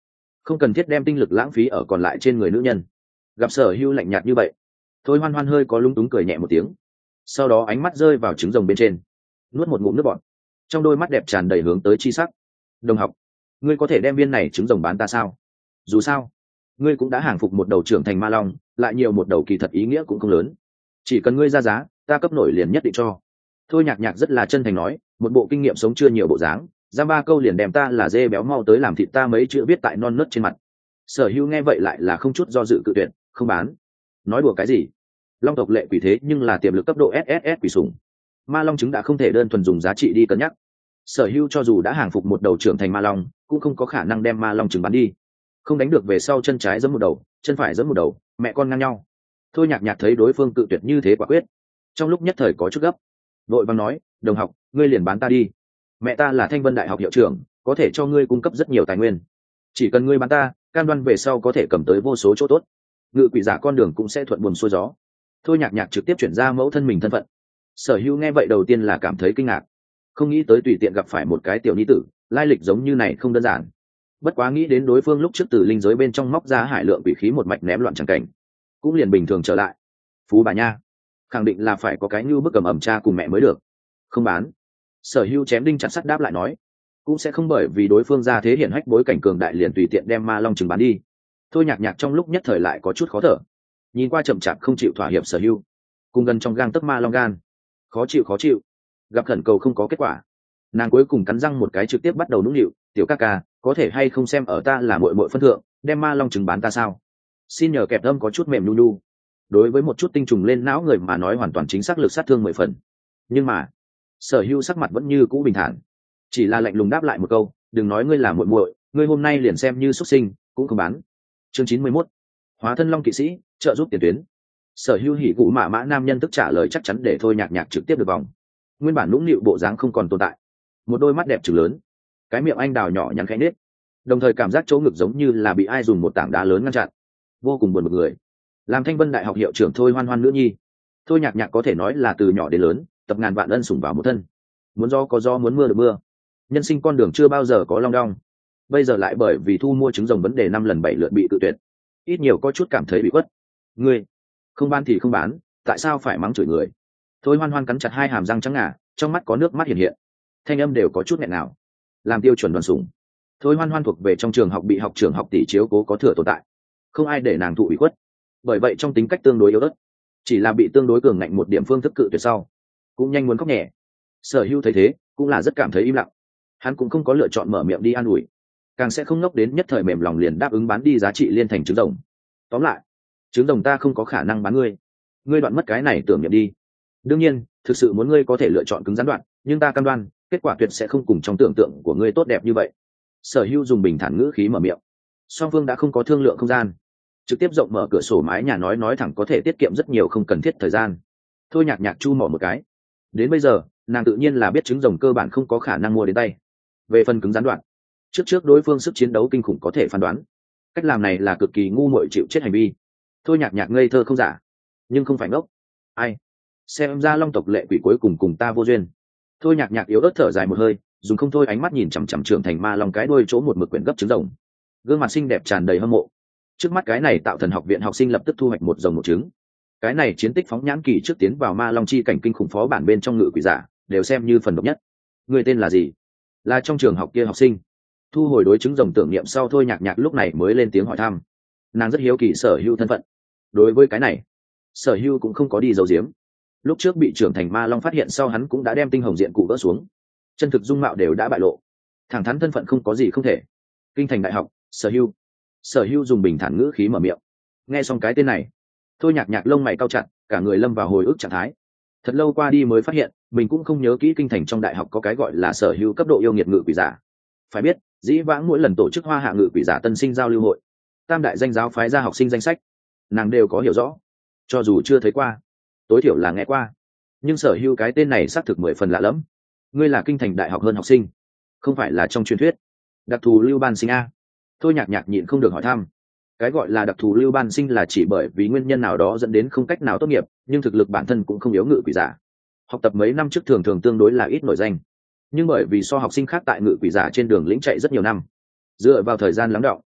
không cần thiết đem tinh lực lãng phí ở còn lại trên người nữ nhân. Gặp Sở Hưu lạnh nhạt như vậy, Thôi Hoan Hoan hơi có lúng túng cười nhẹ một tiếng, sau đó ánh mắt rơi vào trứng rồng bên trên, nuốt một ngụm nước bọt, trong đôi mắt đẹp tràn đầy hướng tới chi sắc. Đồng học, ngươi có thể đem viên này trứng rồng bán ta sao? Dù sao ngươi cũng đã hàng phục một đầu trưởng thành ma long, lại nhiều một đầu kỳ thật ý nghĩa cũng không lớn, chỉ cần ngươi ra giá, ta cấp nổi liền nhất định cho. Thôi Nhạc Nhạc rất là chân thành nói, một bộ kinh nghiệm sống chưa nhiều bộ dáng, giam ba câu liền đem ta là dê béo mau tới làm thịt ta mấy chữ viết tại non nớt trên mặt. Sở Hưu nghe vậy lại là không chút do dự cự tuyệt, không bán. Nói đùa cái gì? Long tộc lệ quỷ thế nhưng là tiềm lực cấp độ ét ét ét quỷ sủng, ma long trứng đã không thể đơn thuần dùng giá trị đi cân nhắc. Sở Hưu cho dù đã hàng phục một đầu trưởng thành ma long, cũng không có khả năng đem ma long trứng bán đi, không đánh được về sau chân trái giẫm một đầu, chân phải giẫm một đầu, mẹ con ngang nhau. Thôi Nhạc Nhạc thấy đối phương cự tuyệt như thế quả quyết, trong lúc nhất thời có chút gấp, vội vàng nói, đồng học, ngươi liền bán ta đi. Mẹ ta là Thanh Vân Đại học hiệu trưởng, có thể cho ngươi cung cấp rất nhiều tài nguyên, chỉ cần ngươi bán ta, cam đoan về sau có thể cầm tới vô số chỗ tốt, ngự quỷ giả con đường cũng sẽ thuận buồm xuôi gió. Thôi Nhạc Nhạc trực tiếp chuyển ra mẫu thân mình thân phận. Sở Hưu nghe vậy đầu tiên là cảm thấy kinh ngạc, không nghĩ tới tùy tiện gặp phải một cái tiểu nhi tử, lai lịch giống như này không đơn giản. Bất quá nghĩ đến đối phương lúc trước từ linh giới bên trong móc ra hải lượng quỷ khí một mạch ném loạn chẳng cảnh, cũng liền bình thường trở lại. Phú bà nha, khẳng định là phải có cái như bức cầm ẩm cha cùng mẹ mới được. Không bán. Sở Hưu chém đinh chặt sắt đáp lại nói, cũng sẽ không bởi vì đối phương ra thế hiển hách bối cảnh cường đại liền tùy tiện đem ma long trừng bán đi. Thôi Nhạc Nhạc trong lúc nhất thời lại có chút khó thở, nhìn qua chậm chạp không chịu thỏa hiệp Sở Hưu, cùng gần trong gang tấc ma long gan, khó chịu khó chịu. Gặp khẩn cầu không có kết quả, nàng cuối cùng cắn răng một cái trực tiếp bắt đầu nũng nịu, tiểu ca ca, có thể hay không xem ở ta là muội muội phân thượng, đem ma long trừng bán ta sao? Xin nhờ. Kẹp âm có chút mềm nu nu, đối với một chút tinh trùng lên não người mà nói hoàn toàn chính xác lực sát thương mười phần. Nhưng mà Sở Hưu sắc mặt vẫn như cũ bình thản, chỉ là lạnh lùng đáp lại một câu, đừng nói ngươi là muội muội, ngươi hôm nay liền xem như xuất sinh cũng không bán. Chương chín mươi mốt, hóa thân long kỵ sĩ, trợ giúp tiền tuyến. Sở Hưu hỉ cụ mạ mã nam nhân tức trả lời chắc chắn để Thôi Nhạc Nhạc trực tiếp được vòng. Nguyên bản nũng nịu bộ dáng không còn tồn tại, một đôi mắt đẹp trừng lớn, cái miệng anh đào nhỏ nhắn khẽ nết, đồng thời cảm giác chỗ ngực giống như là bị ai dùng một tảng đá lớn ngăn chặn, vô cùng buồn bực người. Làm Thanh Vân Đại học hiệu trưởng Thôi Hoan Hoan nữ nhi, Thôi Nhạc Nhạc có thể nói là từ nhỏ đến lớn tập ngàn vạn ân sủng vào một thân, muốn gió có gió, muốn mưa được mưa, nhân sinh con đường chưa bao giờ có long đong, bây giờ lại bởi vì thu mua trứng rồng vấn đề năm lần bảy lượt bị tự tuyệt, ít nhiều có chút cảm thấy bị khuất. Ngươi không bán thì không bán, tại sao phải mắng chửi người? Thôi Hoan Hoan cắn chặt hai hàm răng trắng ngà, trong mắt có nước mắt hiện hiện, thanh âm đều có chút nghẹn nào. Làm tiêu chuẩn đoàn sủng, Thôi Hoan Hoan thuộc về trong trường học bị học trưởng học tỷ chiếu cố có thừa tồn tại, không ai để nàng thụ ủy khuất, bởi vậy trong tính cách tương đối yếu ớt, chỉ là bị tương đối cường ngạnh một điểm phương thức cự tuyệt sau, cũng nhanh muốn khóc nhẹ. Sở Hưu thấy thế cũng là rất cảm thấy im lặng, hắn cũng không có lựa chọn mở miệng đi an ủi, càng sẽ không ngốc đến nhất thời mềm lòng liền đáp ứng bán đi giá trị liên thành trứng rồng. Tóm lại, trứng rồng ta không có khả năng bán ngươi, ngươi đoạn mất cái này tưởng niệm đi. Đương nhiên, thực sự muốn ngươi có thể lựa chọn cứng rắn đoạn, nhưng ta cam đoan kết quả tuyệt sẽ không cùng trong tưởng tượng của ngươi tốt đẹp như vậy. Sở Hưu dùng bình thản ngữ khí mở miệng, song phương đã không có thương lượng không gian, trực tiếp rộng mở cửa sổ mái nhà nói nói thẳng có thể tiết kiệm rất nhiều không cần thiết thời gian. Thôi Nhạc Nhạc chu mỏ một cái, đến bây giờ nàng tự nhiên là biết trứng rồng cơ bản không có khả năng mua đến tay. Về phần cứng rắn đoạn, trước trước đối phương sức chiến đấu kinh khủng có thể phán đoán, cách làm này là cực kỳ ngu muội chịu chết hành vi. Thôi Nhạc Nhạc ngây thơ không giả, nhưng không phải ngốc. Ai, xem ra long tộc lệ quỷ cuối cùng cùng ta vô duyên. Thôi Nhạc Nhạc yếu ớt thở dài một hơi, dùng không thôi ánh mắt nhìn chằm chằm trưởng thành ma long cái đuôi chỗ một mực quyển gấp trứng rồng, gương mặt xinh đẹp tràn đầy hâm mộ. Trước mắt cái này Tạo Thần học viện học sinh lập tức thu hoạch một rồng một trứng. Cái này chiến tích phóng nhãn kỳ trước tiến vào ma long chi cảnh kinh khủng phó bản bên trong ngự quỷ giả đều xem như phần độc nhất. Người tên là gì? Là trong trường học kia học sinh. Thu hồi đối chứng rồng tưởng niệm sau, Thôi Nhạc Nhạc lúc này mới lên tiếng hỏi thăm. Nàng rất hiếu kỳ Sở Hưu thân phận. Đối với cái này, Sở Hưu cũng không có đi giấu giếm. Lúc trước bị trưởng thành ma long phát hiện sau, hắn cũng đã đem tinh hồng diện cụ vỡ xuống, chân thực dung mạo đều đã bại lộ, thẳng thắn thân phận không có gì không thể. Kinh thành đại học, Sở Hưu. Sở Hưu dùng bình thản ngữ khí mở miệng. Nghe xong cái tên này, Thôi Nhạc Nhạc lông mày cau chặt, cả người lâm vào hồi ức trạng thái. Thật lâu qua đi mới phát hiện mình cũng không nhớ kỹ kinh thành trong đại học có cái gọi là Sở Hưu cấp độ yêu nghiệt ngự quỷ giả. Phải biết, dĩ vãng mỗi lần tổ chức hoa hạ ngự quỷ giả tân sinh giao lưu hội, tam đại danh giáo phái ra học sinh danh sách, nàng đều có hiểu rõ, cho dù chưa thấy qua, tối thiểu là nghe qua. Nhưng Sở Hưu cái tên này xác thực mười phần lạ lẫm. Ngươi là kinh thành đại học hơn học sinh, không phải là trong truyền thuyết đặc thù lưu ban sinh a? Thôi Nhạc Nhạc nhịn không được hỏi thăm. Cái gọi là đặc thù lưu ban sinh là chỉ bởi vì nguyên nhân nào đó dẫn đến không cách nào tốt nghiệp, nhưng thực lực bản thân cũng không yếu ngự quỷ giả. Học tập mấy năm trước thường thường tương đối là ít nổi danh, nhưng bởi vì so học sinh khác tại ngự quỷ giả trên đường lĩnh chạy rất nhiều năm, dựa vào thời gian lắng đọng,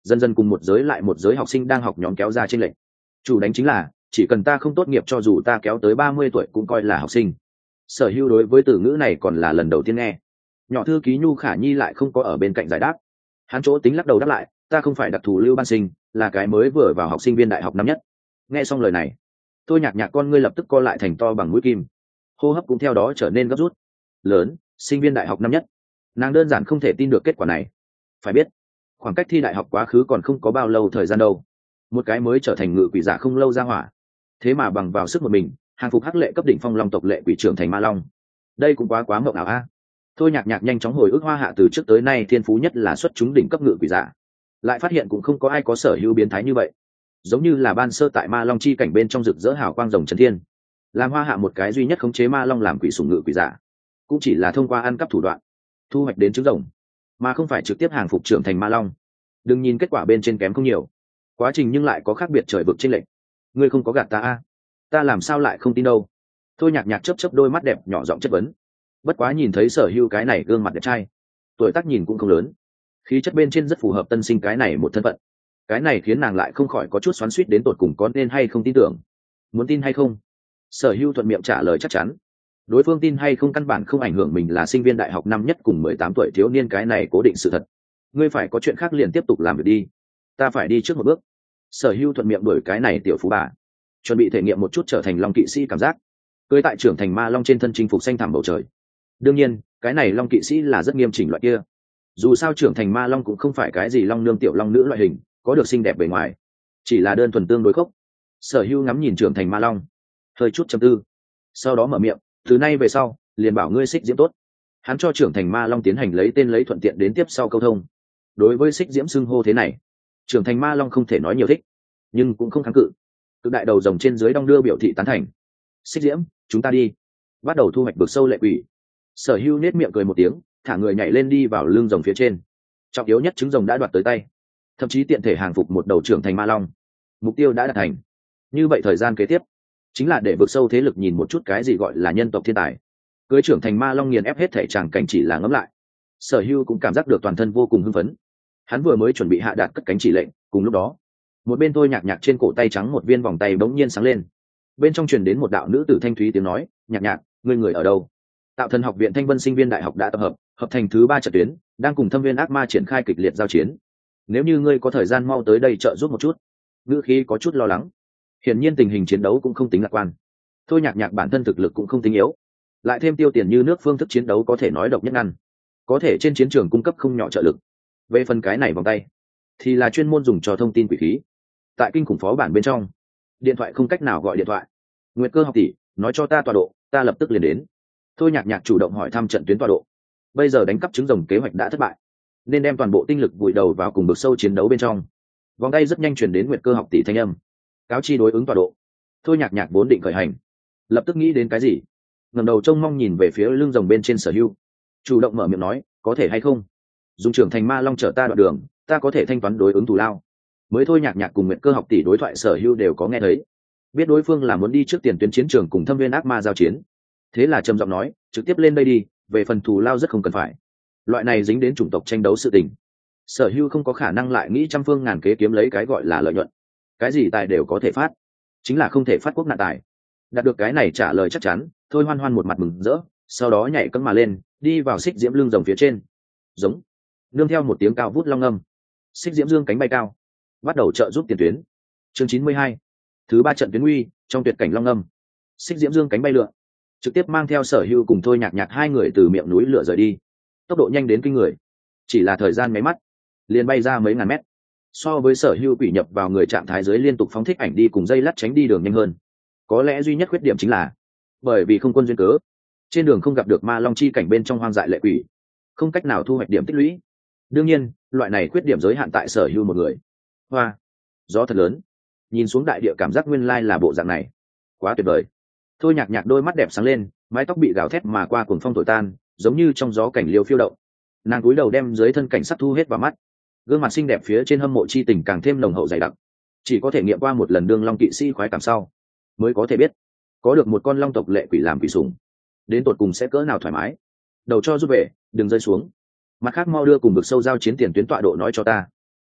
dần dần cùng một giới lại một giới học sinh đang học nhóm kéo ra trên lệnh. Chủ đánh chính là chỉ cần ta không tốt nghiệp cho dù ta kéo tới ba mươi tuổi cũng coi là học sinh. Sở Hưu đối với từ ngữ này còn là lần đầu tiên nghe. Nhỏ thư ký Nhu Khả Nhi lại không có ở bên cạnh giải đáp. Hắn chỗ tính lắc đầu đáp lại, ta không phải đặc thù lưu ban sinh, là cái mới vừa vào học sinh viên đại học năm nhất. Nghe xong lời này, tôi nhạc nhạc con ngươi lập tức co lại thành to bằng mũi kim, hô hấp cũng theo đó trở nên gấp rút. Lớn, sinh viên đại học năm nhất, nàng đơn giản không thể tin được kết quả này. Phải biết, khoảng cách thi đại học quá khứ còn không có bao lâu thời gian đâu. Một cái mới trở thành ngự quỷ giả không lâu ra hỏa, thế mà bằng vào sức một mình hàng phục hắc lệ cấp đỉnh phong long tộc lệ quỷ trưởng thành ma long, đây cũng quá quá mộng ảo a. Thôi nhạc nhạc nhanh chóng hồi ức Hoa Hạ từ trước tới nay thiên phú nhất là xuất chúng đỉnh cấp ngự quỷ giả, lại phát hiện cũng không có ai có sở hữu biến thái như vậy, giống như là ban sơ tại ma long chi cảnh bên trong rực rỡ hào quang rồng trấn thiên, làm Hoa Hạ một cái duy nhất khống chế ma long làm quỷ sủng ngự quỷ giả, cũng chỉ là thông qua ăn cắp thủ đoạn thu hoạch đến trứng rồng, mà không phải trực tiếp hàng phục trưởng thành ma long. Đừng nhìn kết quả bên trên kém không nhiều, quá trình nhưng lại có khác biệt trời vực trên lệnh. Ngươi không có gạt ta a? Ta làm sao lại không tin đâu? Thôi nhạc nhạc chớp chớp đôi mắt đẹp nhỏ giọng chất vấn. Bất quá nhìn thấy Sở Hưu cái này gương mặt đẹp trai, tuổi tác nhìn cũng không lớn, khí chất bên trên rất phù hợp tân sinh cái này một thân phận, cái này khiến nàng lại không khỏi có chút xoắn xuýt đến tột cùng có nên hay không tin tưởng. Muốn tin hay không? Sở Hưu thuận miệng trả lời chắc chắn. Đối phương tin hay không căn bản không ảnh hưởng mình là sinh viên đại học năm nhất cùng mười tám tuổi thiếu niên, cái này cố định sự thật. Ngươi phải có chuyện khác liền tiếp tục làm việc đi, ta phải đi trước một bước. Sở Hưu thuận miệng đuổi cái này tiểu phú bà, chuẩn bị thể nghiệm một chút trở thành long kỵ sĩ cảm giác, cưới tại trưởng thành ma long trên thân chinh phục xanh thẳm bầu trời. Đương nhiên cái này long kỵ sĩ là rất nghiêm chỉnh loại kia, dù sao trưởng thành ma long cũng không phải cái gì long nương tiểu long nữ loại hình có được xinh đẹp bề ngoài, chỉ là đơn thuần tương đối khốc. Sở Hưu ngắm nhìn trưởng thành ma long, hơi chút chầm tư, sau đó mở miệng, từ nay về sau liền bảo ngươi Xích Diễm tốt. Hắn cho trưởng thành ma long tiến hành lấy tên lấy thuận tiện đến tiếp sau câu thông. Đối với Xích Diễm xưng hô thế này, trưởng thành ma long không thể nói nhiều thích, nhưng cũng không kháng cự, cực đại đầu rồng trên dưới đong đưa biểu thị tán thành. Xích Diễm, chúng ta đi, bắt đầu thu hoạch vực sâu lệ quỷ. Sở Hưu nết miệng cười một tiếng, thả người nhảy lên đi vào lưng rồng phía trên. Trọng yếu nhất trứng rồng đã đoạt tới tay, thậm chí tiện thể hàng phục một đầu trưởng thành ma long, mục tiêu đã đạt thành. Như vậy thời gian kế tiếp chính là để vực sâu thế lực nhìn một chút cái gì gọi là nhân tộc thiên tài. Cưới trưởng thành ma long nghiền ép hết thể tràng cảnh chỉ là ngẫm lại, Sở Hưu cũng cảm giác được toàn thân vô cùng hưng phấn. Hắn vừa mới chuẩn bị hạ đạt cất cánh chỉ lệnh, cùng lúc đó một bên Thôi nhạc nhạc trên cổ tay trắng một viên vòng tay bỗng nhiên sáng lên, bên trong truyền đến một đạo nữ tử thanh thúy tiếng nói, nhạc nhạc, ngươi người ở đâu? Tạo Thần học viện Thanh Vân sinh viên đại học đã tập hợp, hợp thành thứ ba trận tuyến, đang cùng Thâm viên ác ma triển khai kịch liệt giao chiến. Nếu như ngươi có thời gian mau tới đây trợ giúp một chút. Ngữ khí có chút lo lắng, hiển nhiên tình hình chiến đấu cũng không tính lạc quan. Thôi nhạc nhạc bản thân thực lực cũng không tính yếu, lại thêm tiêu tiền như nước phương thức chiến đấu có thể nói độc nhất ngăn, có thể trên chiến trường cung cấp không nhỏ trợ lực. Về phần cái này vòng tay thì là chuyên môn dùng cho thông tin quỷ khí, tại kinh khủng phó bản bên trong điện thoại không cách nào gọi điện thoại. Nguyệt Cơ học tỷ, nói cho ta tọa độ, ta lập tức liền đến. Thôi nhạc nhạc chủ động hỏi thăm trận tuyến tọa độ. Bây giờ đánh cắp trứng rồng kế hoạch đã thất bại, nên đem toàn bộ tinh lực vùi đầu vào cùng vực sâu chiến đấu bên trong. Vòng tay rất nhanh truyền đến Nguyệt Cơ học tỷ thanh âm, cáo chi đối ứng tọa độ. Thôi nhạc nhạc vốn định khởi hành, lập tức nghĩ đến cái gì, ngẩng đầu trông mong nhìn về phía lưng rồng bên trên Sở Hưu, chủ động mở miệng nói, có thể hay không dùng trưởng thành ma long chở ta đoạn đường, ta có thể thanh toán đối ứng thù lao. Mới Thôi nhạc nhạc cùng Nguyệt Cơ học tỷ đối thoại Sở Hưu đều có nghe thấy, biết đối phương là muốn đi trước tiền tuyến chiến trường cùng Thâm viên ác ma giao chiến, thế là trầm giọng nói, trực tiếp lên đây đi, về phần thù lao rất không cần phải, loại này dính đến chủng tộc tranh đấu sự tình, Sở Hưu không có khả năng lại nghĩ trăm phương ngàn kế kiếm lấy cái gọi là lợi nhuận. Cái gì tài đều có thể phát, chính là không thể phát quốc nạn tài. Đạt được cái này trả lời chắc chắn, Thôi hoan hoan một mặt mừng rỡ, sau đó nhảy cẫng mà lên, đi vào Xích Diễm lưng rồng phía trên. Giống, nương theo một tiếng cao vút long âm, Xích Diễm dương cánh bay cao, bắt đầu trợ giúp tiền tuyến. Chương chín mươi hai, thứ ba trận tuyến uy, trong tuyệt cảnh long âm, Xích Diễm dương cánh bay lượn, trực tiếp mang theo Sở Hưu cùng Thôi nhạc nhạc hai người từ miệng núi lửa rời đi, tốc độ nhanh đến kinh người, chỉ là thời gian mấy mắt liền bay ra mấy ngàn mét. So với Sở Hưu quỷ nhập vào người trạng thái dưới liên tục phóng thích ảnh đi cùng dây lắt tránh đi đường nhanh hơn. Có lẽ duy nhất khuyết điểm chính là bởi vì không quân duyên cớ, trên đường không gặp được ma long chi cảnh bên trong hoang dại lệ quỷ, không cách nào thu hoạch điểm tích lũy. Đương nhiên loại này khuyết điểm giới hạn tại Sở Hưu một người. Hoa, gió thật lớn, nhìn xuống đại địa cảm giác nguyên lai là bộ dạng này, quá tuyệt vời. Thôi nhạc nhạc đôi mắt đẹp sáng lên, mái tóc bị gào thét mà qua cuồng phong thổi tan, giống như trong gió cảnh liêu phiêu động. Nàng cúi đầu đem dưới thân cảnh sắc thu hết vào mắt, gương mặt xinh đẹp phía trên hâm mộ chi tình càng thêm nồng hậu dày đặc. Chỉ có thể nghiệm qua một lần đương long kỵ sĩ khoái cảm sau, mới có thể biết có được một con long tộc lệ quỷ làm quỷ sủng đến tột cùng sẽ cỡ nào thoải mái. Đầu cho rút về, đừng rơi xuống. Mặt khác mau đưa cùng vực sâu giao chiến tiền tuyến tọa độ nói cho ta.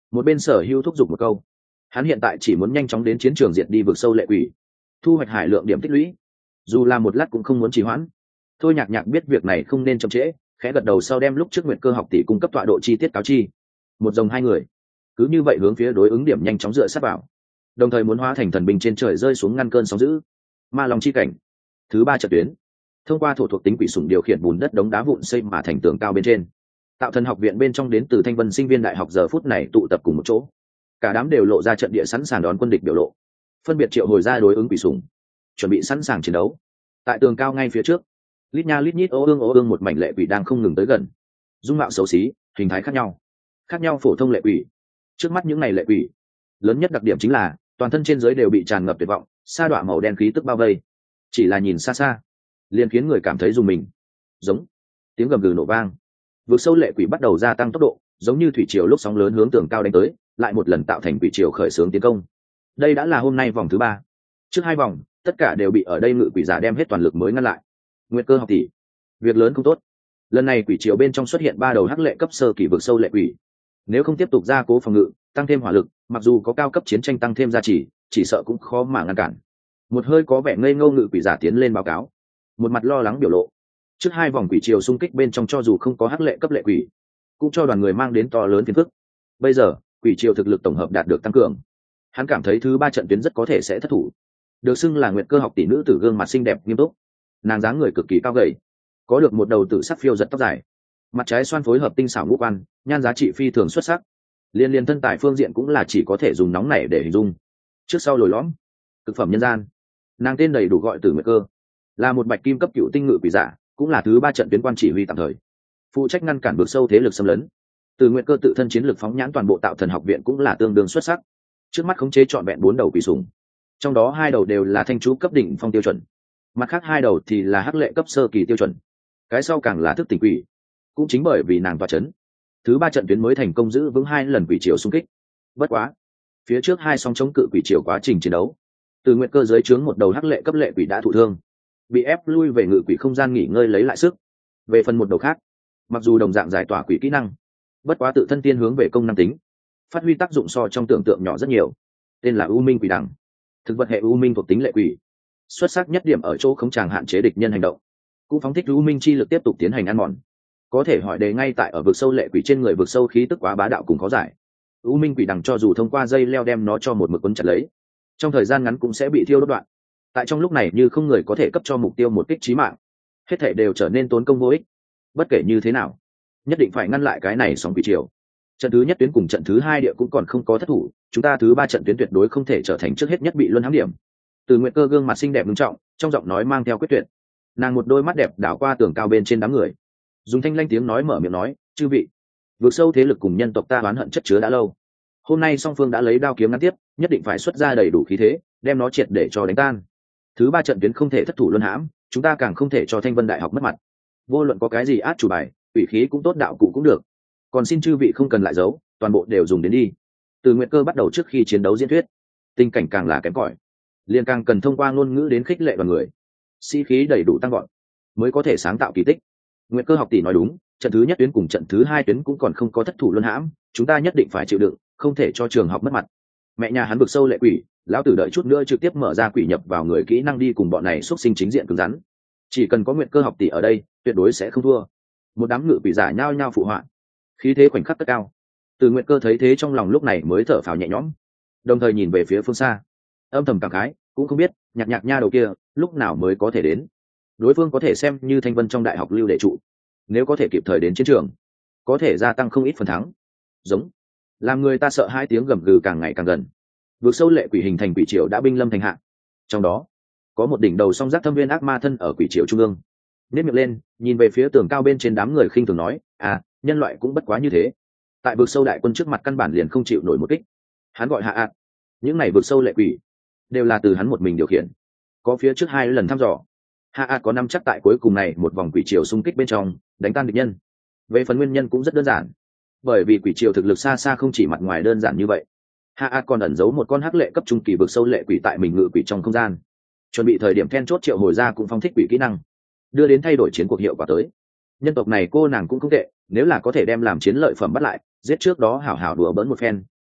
Một bên Sở Hưu thúc giục một câu, hắn hiện tại chỉ muốn nhanh chóng đến chiến trường diệt đi vực sâu lệ quỷ, thu hoạch hải lượng điểm tích lũy, dù là một lát cũng không muốn trì hoãn. Thôi Nhạc Nhạc biết việc này không nên chậm trễ, khẽ gật đầu sau đem lúc trước Nguyệt Cơ học tỷ cung cấp tọa độ chi tiết cáo chi. Một dòng hai người cứ như vậy hướng phía đối ứng điểm nhanh chóng dựa sát vào, đồng thời muốn hóa thành thần binh trên trời rơi xuống ngăn cơn sóng dữ. Ma Long chi cảnh thứ ba trận tuyến, thông qua thổ thuộc tính quỷ sủng điều khiển bùn đất đống đá vụn xây mà thành tường cao bên trên. Tạo Thần học viện bên trong đến từ Thanh Vân sinh viên đại học giờ phút này tụ tập cùng một chỗ, cả đám đều lộ ra trận địa sẵn sàng đón quân địch biểu lộ, phân biệt triệu hồi ra đối ứng quỷ sủng, chuẩn bị sẵn sàng chiến đấu. Tại tường cao ngay phía trước, lít nha lít nhít ô ương ô ương một mảnh lệ quỷ đang không ngừng tới gần, dung mạo xấu xí, hình thái khác nhau, khác nhau phổ thông lệ quỷ. Trước mắt những này lệ quỷ, lớn nhất đặc điểm chính là toàn thân trên dưới đều bị tràn ngập tuyệt vọng, sa đọa màu đen khí tức bao vây, chỉ là nhìn xa xa liền khiến người cảm thấy rùng mình. Giống tiếng gầm gừ nổ vang, vượt sâu lệ quỷ bắt đầu gia tăng tốc độ, giống như thủy triều lúc sóng lớn hướng tường cao đánh tới, lại một lần tạo thành quỷ triều khởi xướng tiến công. Đây đã là hôm nay vòng thứ ba, trước hai vòng tất cả đều bị ở đây ngự quỷ giả đem hết toàn lực mới ngăn lại. Nguyệt Cơ học tỷ, việc lớn không tốt, lần này quỷ triều bên trong xuất hiện ba đầu hắc lệ cấp sơ kỳ vượt sâu lệ quỷ, nếu không tiếp tục gia cố phòng ngự, tăng thêm hỏa lực, mặc dù có cao cấp chiến tranh tăng thêm gia trì, chỉ sợ cũng khó mà ngăn cản. Một hơi có vẻ ngây ngô ngự quỷ giả tiến lên báo cáo, một mặt lo lắng biểu lộ. Trước hai vòng quỷ triều xung kích bên trong cho dù không có hắc lệ cấp lệ quỷ, cũng cho đoàn người mang đến to lớn phiền phức. Bây giờ quỷ triều thực lực tổng hợp đạt được tăng cường, hắn cảm thấy thứ ba trận tuyến rất có thể sẽ thất thủ. Được xưng là Nguyệt Cơ học tỷ nữ tử gương mặt xinh đẹp nghiêm túc, nàng dáng người cực kỳ cao gầy, có được một đầu tử sắc phiêu giật tóc dài, mặt trái xoan phối hợp tinh xảo ngũ quan, nhan giá trị phi thường xuất sắc. Liên liên thân tài phương diện cũng là chỉ có thể dùng nóng nảy để hình dung, trước sau lồi lõm, thực phẩm nhân gian. Nàng tên đầy đủ gọi Tử Nguyệt Cơ, là một bạch kim cấp cựu tinh ngự quỷ giả, cũng là thứ ba trận tuyến quan chỉ huy tạm thời, phụ trách ngăn cản vực sâu thế lực xâm lấn. Tử Nguyệt Cơ tự thân chiến lực phóng nhãn toàn bộ Tạo Thần học viện cũng là tương đương xuất sắc, trước mắt khống chế trọn vẹn bốn đầu quỷ sủng, trong đó hai đầu đều là thanh chú cấp đỉnh phong tiêu chuẩn, mặt khác hai đầu thì là hắc lệ cấp sơ kỳ tiêu chuẩn, cái sau càng là thức tỉnh quỷ. Cũng chính bởi vì nàng tọa chấn, thứ ba trận tuyến mới thành công giữ vững hai lần quỷ triều xung kích. Bất quá phía trước hai song chống cự quỷ triều quá trình chiến đấu, Từ Nguyệt Cơ dưới trướng một đầu hắc lệ cấp lệ quỷ đã thụ thương, bị ép lui về ngự quỷ không gian nghỉ ngơi lấy lại sức. Về phần một đầu khác, mặc dù đồng dạng giải tỏa quỷ kỹ năng, bất quá tự thân tiên hướng về công năng tính, phát huy tác dụng so trong tưởng tượng nhỏ rất nhiều. Tên là U Minh Quỷ Đằng, thực vật hệ U Minh thuộc tính lệ quỷ, xuất sắc nhất điểm ở chỗ không chàng hạn chế địch nhân hành động, cũng phóng thích U Minh chi lực tiếp tục tiến hành ăn mòn. Có thể hỏi đề ngay tại ở vực sâu lệ quỷ trên người, vực sâu khí tức quá bá đạo cùng khó giải. U Minh Quỷ Đằng cho dù thông qua dây leo đem nó cho một mực quấn chặt lấy, trong thời gian ngắn cũng sẽ bị thiêu đốt đoạn. Tại trong lúc này như không người có thể cấp cho mục tiêu một kích chí mạng, hết thể đều trở nên tốn công vô ích. Bất kể như thế nào, nhất định phải ngăn lại cái này sóng quỷ triều. Trận thứ nhất tuyến cùng trận thứ hai địa cũng còn không có thất thủ, chúng ta thứ ba trận tuyến tuyệt đối không thể trở thành trước hết nhất bị luân hãm điểm. Từ Nguyệt Cơ gương mặt xinh đẹp nghiêm trọng, trong giọng nói mang theo quyết tuyệt. Nàng một đôi mắt đẹp đảo qua tường cao bên trên đám người, dùng thanh lanh tiếng nói mở miệng nói: chư vị, vượt sâu thế lực cùng nhân tộc ta oán hận chất chứa đã lâu, hôm nay song phương đã lấy đao kiếm ngăn tiếp, nhất định phải xuất ra đầy đủ khí thế, đem nó triệt để cho đánh tan. Thứ ba trận tuyến không thể thất thủ luân hãm, chúng ta càng không thể cho Thanh Vân đại học mất mặt. Vô luận có cái gì át chủ bài, ủy khí cũng tốt, đạo cụ cũng được, còn xin chư vị không cần lại giấu, toàn bộ đều dùng đến đi. Từ Nguyệt Cơ bắt đầu trước khi chiến đấu diễn thuyết, tình cảnh càng là kém cỏi, liền càng cần thông qua ngôn ngữ đến khích lệ đoàn người, sĩ khí đầy đủ tăng gọn, mới có thể sáng tạo kỳ tích. Nguyệt Cơ học tỷ nói đúng, trận thứ nhất tuyến cùng trận thứ hai tuyến cũng còn không có thất thủ luân hãm, chúng ta nhất định phải chịu đựng, không thể cho trường học mất mặt. Mẹ nhà hắn vực sâu lệ quỷ, lão tử đợi chút nữa trực tiếp mở ra quỷ nhập vào người kỹ năng đi cùng bọn này xuất sinh chính diện cứng rắn. Chỉ cần có Nguyệt Cơ học tỷ ở đây, tuyệt đối sẽ không thua. Một đám ngự quỷ giả nhao nhao phụ họa, khí thế khoảnh khắc tất cao. Từ Nguyệt Cơ thấy thế trong lòng lúc này mới thở phào nhẹ nhõm, đồng thời nhìn về phía phương xa, âm thầm cảm khái, cũng không biết Nhạc Nhạc nha đầu kia lúc nào mới có thể đến. Đối phương có thể xem như Thanh Vân trong đại học lưu đệ trụ, nếu có thể kịp thời đến chiến trường, có thể gia tăng không ít phần thắng. Giống làm người ta sợ hai tiếng gầm gừ càng ngày càng gần, vượt sâu lệ quỷ hình thành quỷ triều đã binh lâm thành hạ. Trong đó có một đỉnh đầu song giác thâm viên ác ma thân ở quỷ triều trung ương, nếp miệng lên nhìn về phía tường cao bên trên đám người khinh thường nói: à, nhân loại cũng bất quá như thế, tại vượt sâu đại quân trước mặt căn bản liền không chịu nổi một kích. Hắn gọi Hạ Ạt, những này vượt sâu lệ quỷ đều là từ hắn một mình điều khiển, có phía trước hai lần thăm dò, Hạ Ạt có năm chắc tại cuối cùng này một vòng quỷ triều xung kích bên trong đánh tan địch nhân. Về phần nguyên nhân cũng rất đơn giản, bởi vì quỷ triều thực lực xa xa không chỉ mặt ngoài đơn giản như vậy. Hạ Ạt còn ẩn giấu một con hắc lệ cấp trung kỳ vượt sâu lệ quỷ tại mình ngự quỷ trong không gian, chuẩn bị thời điểm then chốt triệu hồi ra cũng phong thích quỷ kỹ năng, đưa đến thay đổi chiến cuộc hiệu quả tới. Nhân tộc này cô nàng cũng không tệ, nếu là có thể đem làm chiến lợi phẩm bắt lại, giết trước đó hảo hảo đùa bỡn một phen,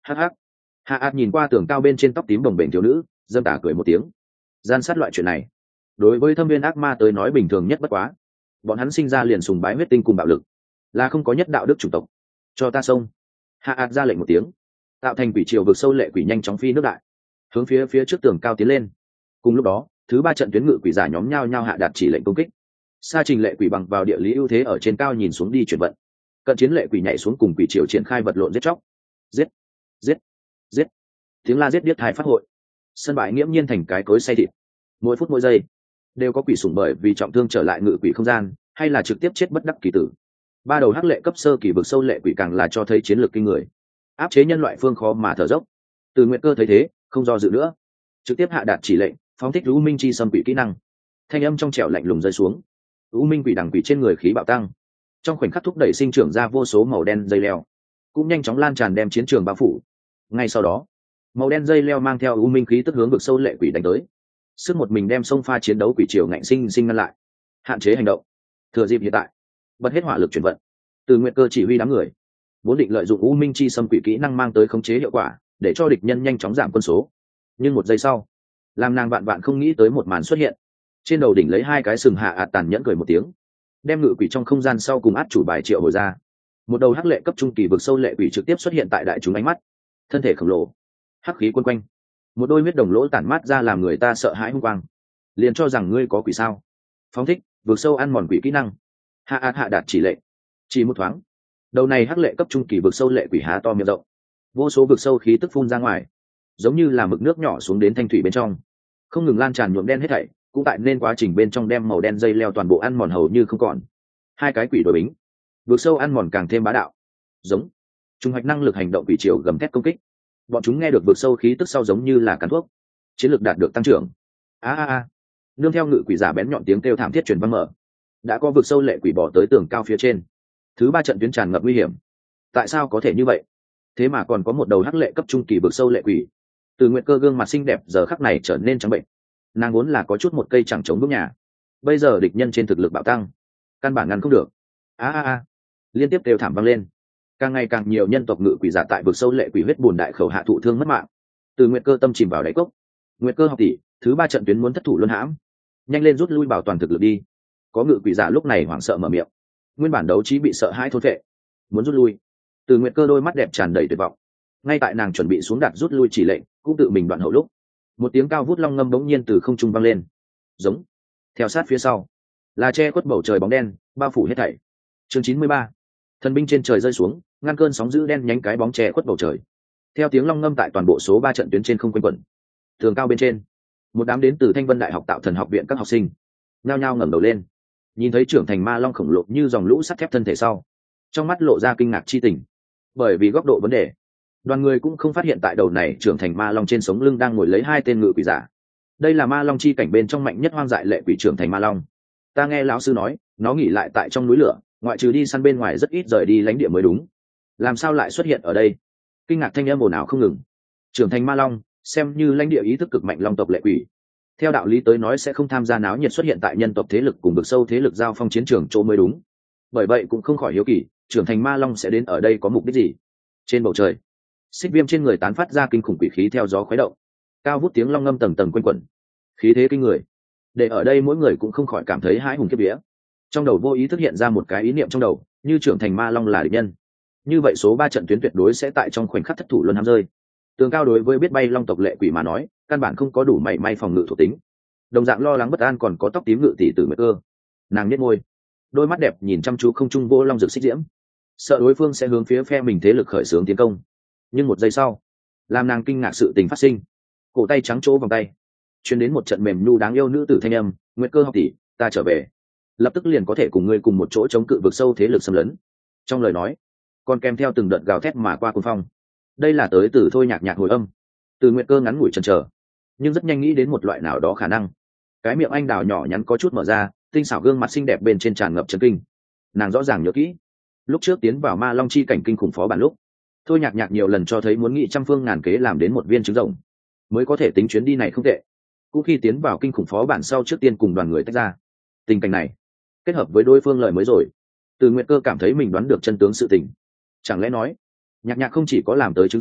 hắc hắc. Hạ ạt nhìn qua tường cao bên trên tóc tím đồng bền thiếu nữ, dâm tả cười một tiếng. Gian sát loại chuyện này đối với thâm viên ác ma tới nói bình thường nhất bất quá. Bọn hắn sinh ra liền sùng bái huyết tinh cùng bạo lực, là không có nhất đạo đức chủng tộc. Cho ta xông. Hạ ạt ra lệnh một tiếng, tạo thành quỷ triều vực sâu lệ quỷ nhanh chóng phi nước đại, hướng phía phía trước tường cao tiến lên. Cùng lúc đó, thứ ba trận tuyến ngự quỷ giả nhóm nhau nhau hạ đạt chỉ lệnh công kích. Sa trình lệ quỷ bằng vào địa lý ưu thế ở trên cao nhìn xuống đi chuyển vận, cận chiến lệ quỷ nhảy xuống cùng quỷ triều triển khai vật lộn giết chóc. Giết, giết, giết. Tiếng la giết điếc tai phát hội. Sân bãi nghiễm nhiên thành cái cối xay thịt. Mỗi phút mỗi giây đều có quỷ sủng bởi vì trọng thương trở lại ngự quỷ không gian, hay là trực tiếp chết bất đắc kỳ tử. Ba đầu hắc lệ cấp sơ kỳ vực sâu lệ quỷ càng là cho thấy chiến lược kinh người, áp chế nhân loại phương khó mà thở dốc. Từ Nguyệt Cơ thấy thế, không do dự nữa, trực tiếp hạ đạt chỉ lệnh, phóng thích U Minh chi xâm quỷ kỹ năng. Thanh âm trong trẻo lạnh lùng rơi xuống, U Minh quỷ đằng quỷ trên người khí bạo tăng, trong khoảnh khắc thúc đẩy sinh trưởng ra vô số màu đen dây leo, cũng nhanh chóng lan tràn đem chiến trường bao phủ. Ngay sau đó, màu đen dây leo mang theo U Minh khí tức hướng vực sâu lệ quỷ đánh tới, sức một mình đem sông pha chiến đấu quỷ triều ngạnh sinh sinh ngăn lại, hạn chế hành động. Thừa dịp hiện tại, bật hết hỏa lực chuyển vận. Từ Nguyệt Cơ chỉ huy đám người vốn định lợi dụng U Minh chi xâm quỷ kỹ năng mang tới khống chế hiệu quả, để cho địch nhân nhanh chóng giảm quân số. Nhưng một giây sau, làm nàng vạn vạn không nghĩ tới một màn xuất hiện. Trên đầu đỉnh lấy hai cái sừng hạ ạt tàn nhẫn cười một tiếng, đem ngự quỷ trong không gian sau cùng át chủ bài triệu hồi ra. Một đầu hắc lệ cấp trung kỳ vực sâu lệ quỷ trực tiếp xuất hiện tại đại chúng ánh mắt, thân thể khổng lồ, hắc khí quấn quanh, một đôi huyết đồng lỗ tản mát ra làm người ta sợ hãi hung quang. Liền cho rằng ngươi có quỷ sao? Phóng thích vực sâu ăn mòn quỷ kỹ năng. Hạ ạt hạ đạt chỉ lệnh. Chỉ một thoáng, đầu này hắc lệ cấp trung kỳ vực sâu lệ quỷ há to miệng rộng, vô số vực sâu khí tức phun ra ngoài, giống như là mực nước nhỏ xuống đến thanh thủy bên trong, không ngừng lan tràn nhuộm đen hết thảy, cũng tại nên quá trình bên trong đem màu đen dây leo toàn bộ ăn mòn hầu như không còn. Hai cái quỷ đối bính, vực sâu ăn mòn càng thêm bá đạo. Giống, trung hoạch năng lực hành động quỷ triều gầm thét công kích. Bọn chúng nghe được vực sâu khí tức sau giống như là cắn thuốc, chiến lược đạt được tăng trưởng. A a a, nương theo ngự quỷ giả bén nhọn tiếng kêu thảm thiết truyền vang mở, đã có vực sâu lệ quỷ bỏ tới tường cao phía trên. Thứ ba trận tuyến tràn ngập nguy hiểm. Tại sao có thể như vậy? Thế mà còn có một đầu hắc lệ cấp trung kỳ vực sâu lệ quỷ. Từ Nguyệt Cơ gương mặt xinh đẹp giờ khắc này trở nên trắng bệnh. Nàng vốn là có chút một cây chẳng chống vững nhà, bây giờ địch nhân trên thực lực bạo tăng, căn bản ngăn không được. A a a, liên tiếp kêu thảm vang lên. Càng ngày càng nhiều nhân tộc ngự quỷ giả tại vực sâu lệ quỷ huyết bùn đại khẩu hạ thụ thương mất mạng. Từ Nguyệt Cơ tâm chìm vào đáy cốc. Nguyệt Cơ học tỷ, thứ ba trận tuyến muốn thất thủ luân hãm, nhanh lên rút lui bảo toàn thực lực đi. Có ngự quỷ giả lúc này hoảng sợ mở miệng. Nguyên bản đấu trí bị sợ hãi thôn phệ, muốn rút lui. Từ Nguyệt Cơ đôi mắt đẹp tràn đầy tuyệt vọng. Ngay tại nàng chuẩn bị xuống đặt rút lui chỉ lệnh, cũng tự mình đoạn hậu lúc, một tiếng cao vút long ngâm bỗng nhiên từ không trung vang lên. Giống. Theo sát phía sau, là che khuất bầu trời bóng đen, bao phủ hết thảy. Chương chín mươi ba. Thần binh trên trời rơi xuống, ngăn cơn sóng dữ đen nhánh cái bóng che khuất bầu trời. Theo tiếng long ngâm tại toàn bộ số ba trận tuyến trên không quanh quẩn. Tường cao bên trên, một đám đến từ Thanh Vân Đại học Tạo Thần học viện các học sinh, nhao nhao ngẩng đầu lên, nhìn thấy trưởng thành ma long khổng lồ như dòng lũ sắt thép thân thể sau, trong mắt lộ ra kinh ngạc chi tình. Bởi vì góc độ vấn đề, đoàn người cũng không phát hiện tại đầu này trưởng thành ma long trên sống lưng đang ngồi lấy hai tên ngự quỷ giả. Đây là ma long chi cảnh bên trong mạnh nhất hoang dại lệ quỷ trưởng thành ma long. Ta nghe lão sư nói, nó nghỉ lại tại trong núi lửa, ngoại trừ đi săn bên ngoài rất ít rời đi lãnh địa mới đúng. Làm sao lại xuất hiện ở đây? Kinh ngạc thanh âm ồn ào không ngừng. Trưởng thành ma long, xem như lãnh địa ý thức cực mạnh long tộc lệ quỷ, theo đạo lý tới nói sẽ không tham gia náo nhiệt xuất hiện tại nhân tộc thế lực cùng vực sâu thế lực giao phong chiến trường chỗ mới đúng. Bởi vậy cũng không khỏi hiếu kỳ, trưởng thành ma long sẽ đến ở đây có mục đích gì? Trên bầu trời, xích viêm trên người tán phát ra kinh khủng quỷ khí theo gió khuấy động, cao vút tiếng long ngâm tầng tầng quanh quẩn, khí thế kinh người, để ở đây mỗi người cũng không khỏi cảm thấy hãi hùng kiếp vía. Trong đầu vô ý thức hiện ra một cái ý niệm trong đầu, như trưởng thành ma long là địch nhân, như vậy số ba trận tuyến tuyệt đối sẽ tại trong khoảnh khắc thất thủ luân hãm rơi. Tường cao đối với biết bay long tộc lệ quỷ mà nói, căn bản không có đủ mảy may phòng ngự thuộc tính. Đồng dạng lo lắng bất an còn có tóc tím ngự tỷ Tử Nguyệt Cơ. Nàng nhếch môi, đôi mắt đẹp nhìn chăm chú không trung vô long rực xích diễm, sợ đối phương sẽ hướng phía phe mình thế lực khởi xướng tiến công. Nhưng một giây sau, làm nàng kinh ngạc sự tình phát sinh. Cổ tay trắng chỗ vòng tay, truyền đến một trận mềm nhu đáng yêu nữ tử thanh âm, "Nguyệt Cơ học tỷ, ta trở về, lập tức liền có thể cùng ngươi cùng một chỗ chống cự vực sâu thế lực xâm lấn." Trong lời nói, còn kèm theo từng đợt gào thét mà qua cuồng phong. Đây là tới từ Thôi Nhạc Nhạc hồi âm. Từ Nguyệt Cơ ngắn ngủi chần chờ, nhưng rất nhanh nghĩ đến một loại nào đó khả năng. Cái miệng anh đào nhỏ nhắn có chút mở ra, tinh xảo gương mặt xinh đẹp bên trên tràn ngập chấn kinh. Nàng rõ ràng nhớ kỹ, lúc trước tiến vào ma long chi cảnh kinh khủng phó bản lúc, Thôi Nhạc Nhạc nhiều lần cho thấy muốn nghị trăm phương ngàn kế làm đến một viên trứng rồng mới có thể tính chuyến đi này không tệ. Cũng khi tiến vào kinh khủng phó bản sau trước tiên cùng đoàn người tách ra. Tình cảnh này kết hợp với đối phương lời mới rồi, Từ Nguyệt Cơ cảm thấy mình đoán được chân tướng sự tình. Chẳng lẽ nói, Nhạc Nhạc không chỉ có làm tới trứng rồng,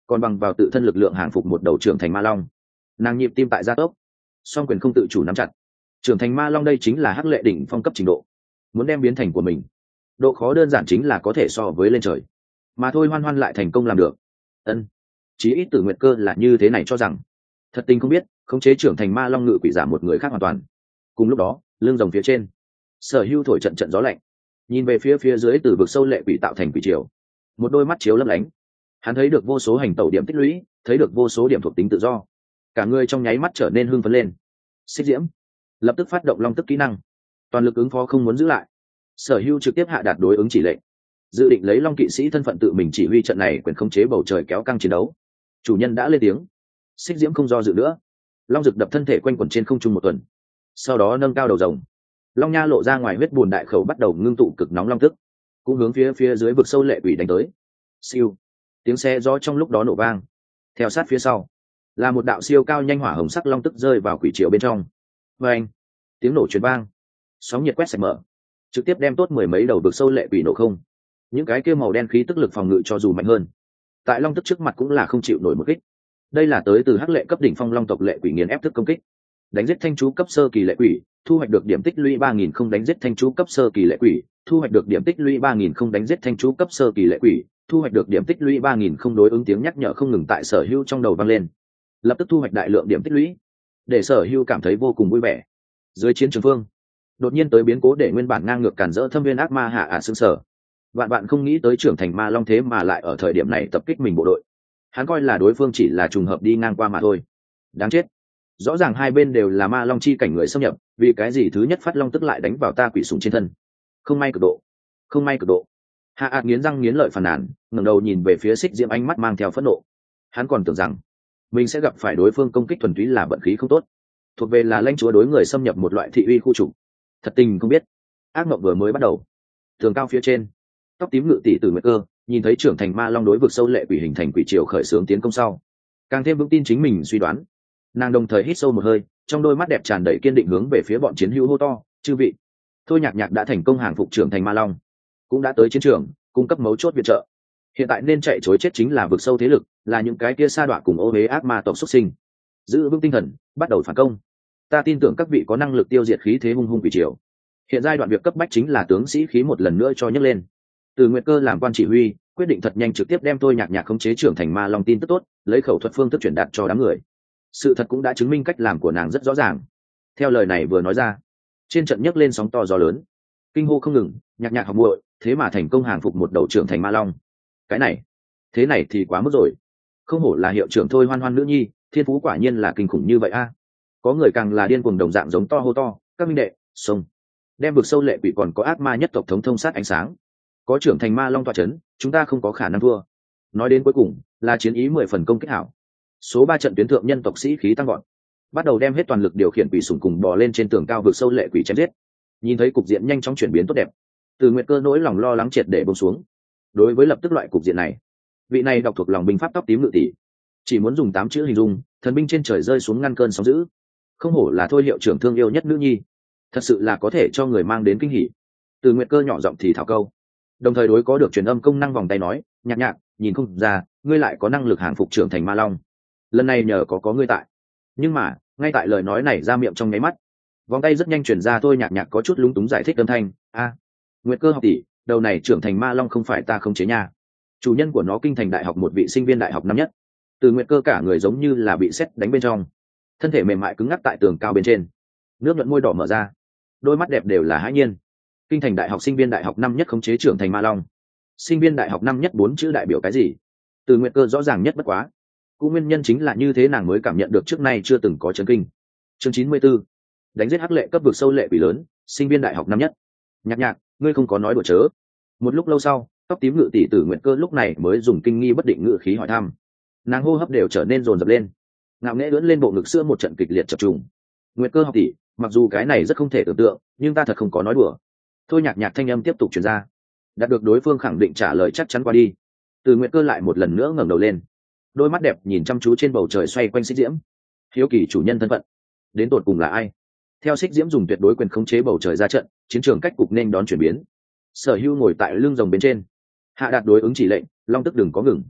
còn bằng vào tự thân lực lượng hàng phục một đầu trưởng thành ma long. Nàng nhịp tim tại gia tốc, song quyền không tự chủ nắm chặt. Trưởng thành ma long đây chính là hắc lệ đỉnh phong cấp trình độ, muốn đem biến thành của mình, độ khó đơn giản chính là có thể so với lên trời, mà thôi Hoan Hoan lại thành công làm được. Ân, chí ít Tử Nguyệt Cơ là như thế này cho rằng. Thật tình không biết, khống chế trưởng thành ma long ngự quỷ giả một người khác hoàn toàn. Cùng lúc đó, lưng rồng phía trên, Sở Hưu thổi trận trận gió lạnh, nhìn về phía phía dưới từ vực sâu lệ quỷ tạo thành quỷ triều, một đôi mắt chiếu lấp lánh. Hắn thấy được vô số hành tẩu điểm tích lũy, thấy được vô số điểm thuộc tính tự do, cả người trong nháy mắt trở nên hưng phấn lên. Xích diễm lập tức phát động long tức kỹ năng, toàn lực ứng phó không muốn giữ lại. Sở Hưu trực tiếp hạ đạt đối ứng chỉ lệnh, dự định lấy long kỵ sĩ thân phận tự mình chỉ huy trận này, quyền khống chế bầu trời kéo căng chiến đấu. Chủ nhân đã lên tiếng. Xích diễm không do dự nữa, long rực đập thân thể quanh quẩn trên không trung một tuần, sau đó nâng cao đầu rồng, long nha lộ ra ngoài huyết bùn đại khẩu bắt đầu ngưng tụ cực nóng long tức, cũng hướng phía phía dưới vực sâu lệ quỷ đánh tới. Siêu, tiếng xe gió trong lúc đó nổ vang, theo sát phía sau là một đạo siêu cao nhanh hỏa hồng sắc long tức rơi vào quỷ triều bên trong. Và anh, tiếng nổ truyền vang, sóng nhiệt quét sạch mở, trực tiếp đem tốt mười mấy đầu vực sâu lệ quỷ nổ không. Những cái kia màu đen khí tức lực phòng ngự cho dù mạnh hơn, tại long tức trước mặt cũng là không chịu nổi một kích. Đây là tới từ hắc lệ cấp đỉnh phong long tộc lệ quỷ nghiền ép thức công kích. Đánh giết thanh chú cấp sơ kỳ lệ quỷ, thu hoạch được điểm tích lũy ba nghìn. Không đánh giết thanh chú cấp sơ kỳ lệ quỷ, thu hoạch được điểm tích lũy ba nghìn. Không đánh giết thanh chú cấp sơ kỳ lệ quỷ, thu hoạch được điểm tích lũy ba nghìn. Không đối ứng tiếng nhắc nhở không ngừng tại Sở Hưu trong đầu vang lên, lập tức thu hoạch đại lượng điểm tích lũy, để Sở Hưu cảm thấy vô cùng vui vẻ. Dưới chiến trường phương, đột nhiên tới biến cố để nguyên bản ngang ngược cản rỡ thâm viên ác ma hạ ả à sững sờ. Vạn bạn không nghĩ tới trưởng thành ma long thế mà lại ở thời điểm này tập kích mình bộ đội. Hắn coi là đối phương chỉ là trùng hợp đi ngang qua mà thôi. Đáng chết, rõ ràng hai bên đều là ma long chi cảnh người xâm nhập, vì cái gì thứ nhất phát long tức lại đánh vào ta quỷ sủng trên thân? Không may cực độ, không may cực độ. Hạ ạt nghiến răng nghiến lợi phàn nàn, ngẩng đầu nhìn về phía Xích Diễm, ánh mắt mang theo phẫn nộ. Hắn còn tưởng rằng mình sẽ gặp phải đối phương công kích thuần túy là vận khí không tốt, thuộc về là lãnh chúa đối người xâm nhập một loại thị uy khu trục. Thật tình không biết, ác mộng vừa mới bắt đầu. Tường cao phía trên, tóc tím ngự tỷ Tử Nguyệt Cơ nhìn thấy trưởng thành ma long đối vực sâu lệ quỷ hình thành quỷ triều khởi xướng tiến công sau, càng thêm vững tin chính mình suy đoán. Nàng đồng thời hít sâu một hơi, trong đôi mắt đẹp tràn đầy kiên định hướng về phía bọn chiến hữu hô to: chư vị, Thôi Nhạc Nhạc đã thành công hàng phục trưởng thành ma long, cũng đã tới chiến trường cung cấp mấu chốt viện trợ. Hiện tại nên chạy chối chết chính là vực sâu thế lực, là những cái kia sa đọa cùng ô huế ác ma tộc xuất sinh. Giữ vững tinh thần, bắt đầu phản công. Ta tin tưởng các vị có năng lực tiêu diệt khí thế hung hung quỷ triều. Hiện giai đoạn việc cấp bách chính là tướng sĩ khí một lần nữa cho nhấc lên. Từ Nguyệt Cơ làm quan chỉ huy, quyết định thật nhanh trực tiếp đem Thôi Nhạc Nhạc khống chế trưởng thành ma long tin tức tốt, lấy khẩu thuật phương thức truyền đạt cho đám người. Sự thật cũng đã chứng minh cách làm của nàng rất rõ ràng. Theo lời này vừa nói ra, trên trận nhấc lên sóng to gió lớn, kinh hô không ngừng. Nhạc Nhạc học muội, thế mà thành công hàng phục một đầu trưởng thành ma long. Cái này, thế này thì quá mức rồi. Không hổ là hiệu trưởng Thôi Hoan Hoan nữ nhi, thiên phú quả nhiên là kinh khủng như vậy a. Có người càng là điên cuồng đồng dạng giống to hô to: các minh đệ, xông! Đem vực sâu lệ quỷ còn có ác ma nhất tộc thống thông sát ánh sáng. Có trưởng thành ma long tọa chấn, chúng ta không có khả năng thua. Nói đến cuối cùng là chiến ý mười phần công kích hảo. Số ba trận tuyến thượng nhân tộc sĩ khí tăng gọn, bắt đầu đem hết toàn lực điều khiển quỷ sủng cùng bò lên trên tường cao vực sâu lệ quỷ chém giết. Nhìn thấy cục diện nhanh chóng chuyển biến tốt đẹp, Từ Nguyệt Cơ nỗi lòng lo lắng triệt để buông xuống. Đối với lập tức loại cục diện này, vị này đọc thuộc lòng binh pháp tóc tím ngự tỷ, chỉ muốn dùng tám chữ hình dung: thần binh trên trời rơi xuống ngăn cơn sóng dữ. Không hổ là Thôi hiệu trưởng thương yêu nhất nữ nhi, thật sự là có thể cho người mang đến kinh hỉ. Từ Nguyệt Cơ nhỏ giọng thì thảo câu, đồng thời đối có được truyền âm công năng vòng tay nói: Nhạc Nhạc, nhìn không ra ngươi lại có năng lực hàng phục trưởng thành ma long, lần này nhờ có có ngươi tại. Nhưng mà ngay tại lời nói này ra miệng trong nháy mắt, vòng tay rất nhanh chuyển ra. Thôi Nhạc Nhạc có chút lúng túng giải thích âm thanh: a Nguyệt Cơ học tỷ, đầu này trưởng thành ma long không phải ta không chế nha, chủ nhân của nó kinh thành đại học một vị sinh viên đại học năm nhất. Từ Nguyệt Cơ cả người giống như là bị sét đánh bên trong, thân thể mềm mại cứng ngắc tại tường cao bên trên, nước nhuận môi đỏ mở ra, đôi mắt đẹp đều là hãi nhiên. Kinh thành đại học sinh viên đại học năm nhất khống chế trưởng thành ma long, sinh viên đại học năm nhất bốn chữ đại biểu cái gì? Từ Nguyệt Cơ rõ ràng nhất bất quá, cũng nguyên nhân chính là như thế nàng mới cảm nhận được trước nay chưa từng có chấn kinh. Chương chín mươi 44, đánh giết hắc lệ cấp vực sâu lệ quỷ lớn, sinh viên đại học năm nhất. Nhạc Nhạc, ngươi không có nói đùa chớ? Một lúc lâu sau, tóc tím ngự tỷ Tử Nguyệt Cơ lúc này mới dùng kinh nghi bất định ngự khí hỏi thăm. Nàng hô hấp đều trở nên dồn dập lên, ngạo nghễ ưỡn lên bộ ngực sữa một trận kịch liệt chập trùng. Nguyệt Cơ học tỷ, mặc dù cái này rất không thể tưởng tượng, nhưng ta thật không có nói đùa. Thôi Nhạc Nhạc thanh âm tiếp tục truyền ra, đạt được đối phương khẳng định trả lời chắc chắn qua đi. Từ Nguyệt Cơ lại một lần nữa ngẩng đầu lên, đôi mắt đẹp nhìn chăm chú trên bầu trời xoay quanh Xích Diễm. Hiếu kỳ chủ nhân thân phận đến tột cùng là ai? Theo Xích Diễm dùng tuyệt đối quyền khống chế bầu trời ra trận, chiến trường cách cục nên đón chuyển biến. Sở Hưu ngồi tại lưng rồng bên trên, hạ đạt đối ứng chỉ lệnh: long tức đừng có ngừng.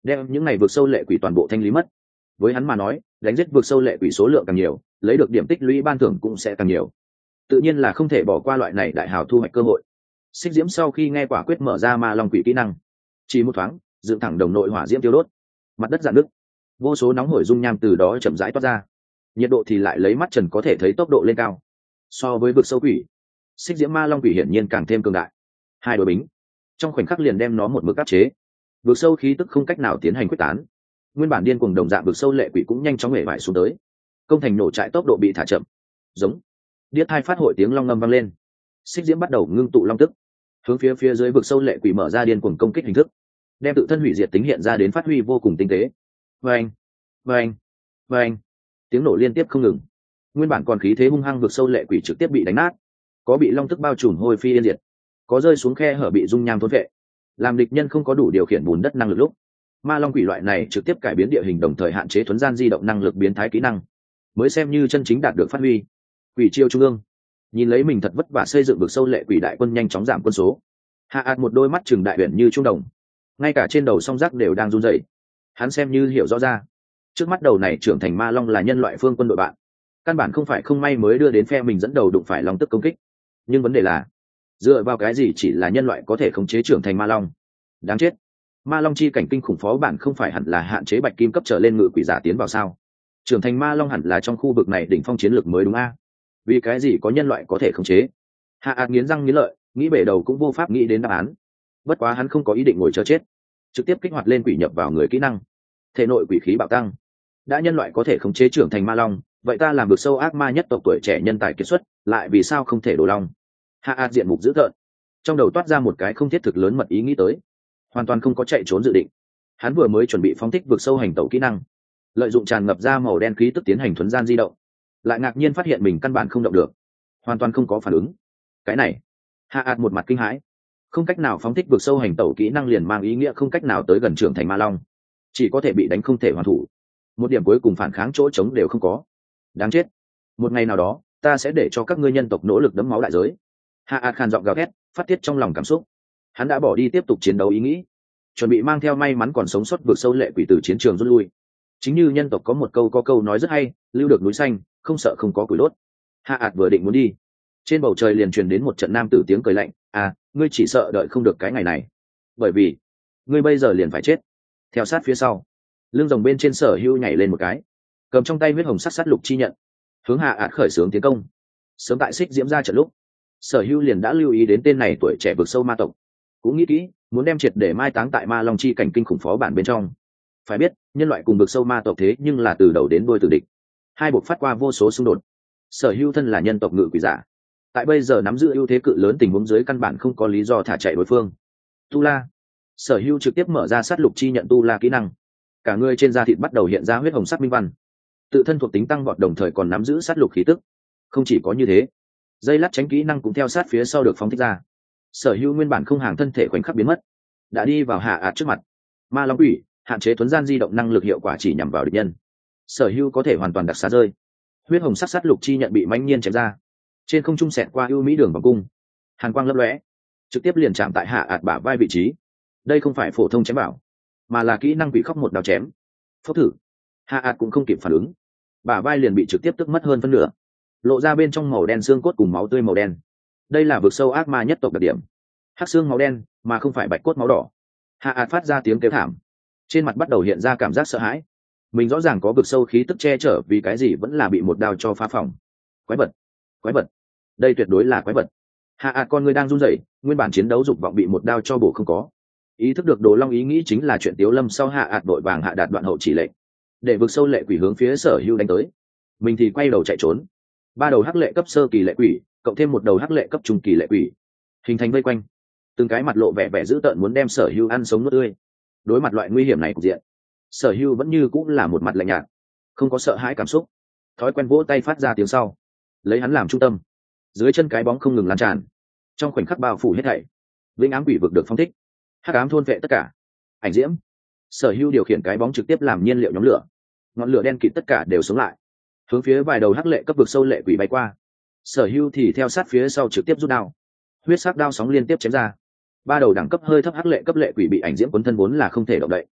đem những ngày vượt sâu lệ quỷ toàn bộ thanh lý mất. Với hắn mà nói, đánh giết vượt sâu lệ quỷ số lượng càng nhiều, lấy được điểm tích lũy ban thưởng cũng sẽ càng nhiều. Tự nhiên là không thể bỏ qua loại này đại hào thu hoạch cơ hội. Xích Diễm sau khi nghe quả quyết mở ra ma long quỷ kỹ năng, chỉ một thoáng dựng thẳng đồng nội hỏa diễm tiêu đốt, mặt đất rạn nứt, vô số nóng hổi dung nham từ đó chậm rãi toát ra, nhiệt độ thì lại lấy mắt trần có thể thấy tốc độ lên cao. So với vực sâu quỷ, Xích Diễm ma long quỷ hiển nhiên càng thêm cường đại. Hai đội bính trong khoảnh khắc liền đem nó một mực áp chế, vực sâu khí tức không cách nào tiến hành quyết tán. Nguyên bản điên cuồng đồng dạng vực sâu lệ quỷ cũng nhanh chóng hể vải xuống tới, công thành nổ trại tốc độ bị thả chậm. Giống điếc hai phát hội tiếng long ngâm vang lên, Xích Diễm bắt đầu ngưng tụ long tức, hướng phía phía dưới vực sâu lệ quỷ mở ra điên cuồng công kích hình thức, đem tự thân hủy diệt tính hiện ra đến phát huy vô cùng tinh tế. Vâng, vâng, vâng, tiếng nổ liên tiếp không ngừng. Nguyên bản còn khí thế hung hăng vực sâu lệ quỷ trực tiếp bị đánh nát, có bị long tức bao trùm hôi phi yên diệt, có rơi xuống khe hở bị dung nham thôn vệ. Làm địch nhân không có đủ điều khiển bùn đất năng lực lúc, ma long quỷ loại này trực tiếp cải biến địa hình đồng thời hạn chế thuấn gian di động năng lực biến thái kỹ năng, mới xem như chân chính đạt được phát huy. Quỷ chiêu trung ương nhìn lấy mình thật vất vả xây dựng vực sâu lệ quỷ đại quân nhanh chóng giảm quân số, hạ ạt một đôi mắt chừng đại huyện như trung đồng, ngay cả trên đầu song giác đều đang run rẩy. Hắn xem như hiểu rõ ra, trước mắt đầu này trưởng thành ma long là nhân loại phương quân đội bạn, căn bản không phải không may mới đưa đến phe mình dẫn đầu đụng phải long tức công kích. Nhưng vấn đề là dựa vào cái gì chỉ là nhân loại có thể khống chế trưởng thành ma long? Đáng chết, ma long chi cảnh kinh khủng phó bản không phải hẳn là hạn chế bạch kim cấp trở lên ngự quỷ giả tiến vào sao? Trưởng thành ma long hẳn là trong khu vực này đỉnh phong chiến lược mới đúng a? Vì cái gì có nhân loại có thể khống chế? Hạ ạt nghiến răng nghiến lợi, nghĩ bể đầu cũng vô pháp nghĩ đến đáp án. Bất quá hắn không có ý định ngồi chờ chết, trực tiếp kích hoạt lên quỷ nhập vào người kỹ năng, thể nội quỷ khí bạo tăng. Đã nhân loại có thể khống chế trưởng thành ma long, vậy ta làm được sâu ác ma nhất tộc tuổi trẻ nhân tài kiệt xuất, lại vì sao không thể đổ long? Hạ ạt diện mục dữ tợn, trong đầu toát ra một cái không thiết thực lớn mật ý nghĩ tới, hoàn toàn không có chạy trốn dự định. Hắn vừa mới chuẩn bị phóng thích vượt sâu hành tẩu kỹ năng, lợi dụng tràn ngập ra màu đen khí tức tiến hành thuấn gian di động, lại ngạc nhiên phát hiện mình căn bản không động được, hoàn toàn không có phản ứng. Cái này, hạ ạt một mặt kinh hãi, không cách nào phóng thích vượt sâu hành tẩu kỹ năng liền mang ý nghĩa không cách nào tới gần trưởng thành ma long, chỉ có thể bị đánh không thể hoàn thủ, một điểm cuối cùng phản kháng chỗ trống đều không có. Đáng chết, một ngày nào đó ta sẽ để cho các ngươi nhân tộc nỗ lực đẫm máu đại giới. Hạ ạt khàn giọng gào thét, phát tiết trong lòng cảm xúc. Hắn đã bỏ đi tiếp tục chiến đấu ý nghĩ, chuẩn bị mang theo may mắn còn sống sót vượt sâu lệ quỷ từ chiến trường rút lui. Chính như nhân tộc có một câu có câu nói rất hay, lưu được núi xanh, không sợ không có củi đốt. Hạ ạt vừa định muốn đi, trên bầu trời liền truyền đến một trận nam tử tiếng cười lạnh, à, ngươi chỉ sợ đợi không được cái ngày này, bởi vì ngươi bây giờ liền phải chết. Theo sát phía sau, lưng rồng bên trên Sở Hưu nhảy lên một cái, cầm trong tay huyết hồng sắc sát lục chi nhận, hướng hạ ạt khởi xướng tiến công. Sớm tại Xích Diễm ra trận lúc, Sở Hưu liền đã lưu ý đến tên này tuổi trẻ vực sâu ma tộc, cũng nghĩ kỹ muốn đem triệt để mai táng tại ma long chi cảnh kinh khủng phó bản bên trong. Phải biết, nhân loại cùng vực sâu ma tộc thế nhưng là từ đầu đến đuôi tử địch, hai buộc phát qua vô số xung đột. Sở Hưu thân là nhân tộc ngự quỷ giả, tại bây giờ nắm giữ ưu thế cự lớn tình huống dưới căn bản không có lý do thả chạy đối phương. Tu La, Sở Hưu trực tiếp mở ra sát lục chi nhận Tu La kỹ năng, cả người trên da thịt bắt đầu hiện ra huyết hồng sắc minh văn, tự thân thuộc tính tăng vọt đồng thời còn nắm giữ sát lục khí tức. Không chỉ có như thế, dây lát tránh kỹ năng cũng theo sát phía sau được phóng thích ra. Sở Hưu nguyên bản không hàng thân thể khoảnh khắc biến mất, đã đi vào hạ ạt trước mặt. Ma long quỷ hạn chế thuấn gian di động năng lực hiệu quả chỉ nhằm vào địch nhân, Sở Hưu có thể hoàn toàn đặc xá rơi. Huyết hồng sắc sát lục chi nhận bị mãnh nhiên chém ra, trên không trung xẹt qua ưu mỹ đường vòng cung, hàn quang lấp lóe, trực tiếp liền chạm tại hạ ạt bả vai vị trí. Đây không phải phổ thông chém bảo, mà là kỹ năng bị khóc một đao chém. Phốc thử, hạ ạt cũng không kịp phản ứng, bả vai liền bị trực tiếp tức mất hơn phân nửa, lộ ra bên trong màu đen xương cốt cùng máu tươi màu đen. Đây là vực sâu ác ma nhất tộc đặc điểm, hắc xương máu đen mà không phải bạch cốt máu đỏ. Hạ ạt phát ra tiếng kêu thảm, trên mặt bắt đầu hiện ra cảm giác sợ hãi. Mình rõ ràng có vực sâu khí tức che chở, vì cái gì vẫn là bị một đao cho phá phòng. Quái vật, quái vật, đây tuyệt đối là quái vật. Hạ ạt con người đang run rẩy, nguyên bản chiến đấu dục vọng bị một đao cho bổ không có. Ý thức được Đồ Long ý nghĩ chính là chuyện Tiếu Lâm, sau hạ ạt đội vàng hạ đạt đoạn hậu chỉ lệnh, để vực sâu lệ quỷ hướng phía Sở Hưu đánh tới. Mình thì quay đầu chạy trốn. Ba đầu hắc lệ cấp sơ kỳ lệ quỷ cộng thêm một đầu hắc lệ cấp trung kỳ lệ quỷ hình thành vây quanh, từng cái mặt lộ vẻ vẻ dữ tợn muốn đem Sở Hưu ăn sống nuốt tươi. Đối mặt loại nguy hiểm này cục diện, Sở Hưu vẫn như cũng là một mặt lạnh nhạt, không có sợ hãi cảm xúc, thói quen vỗ tay phát ra tiếng sau, lấy hắn làm trung tâm, dưới chân cái bóng không ngừng lan tràn, trong khoảnh khắc bao phủ hết thảy. Vĩnh ám quỷ vực được phong thích, hắc ám thôn vệ tất cả. Ảnh diễm, Sở Hưu điều khiển cái bóng trực tiếp làm nhiên liệu nhóm lửa, ngọn lửa đen kịt tất cả đều sống lại, hướng phía vài đầu hắc lệ cấp vực sâu lệ quỷ bay qua. Sở Hưu thì theo sát phía sau trực tiếp rút đao, huyết sắc đao sóng liên tiếp chém ra. Ba đầu đẳng cấp hơi thấp hắc lệ cấp lệ quỷ bị ảnh diễm cuốn thân vốn là không thể động đậy,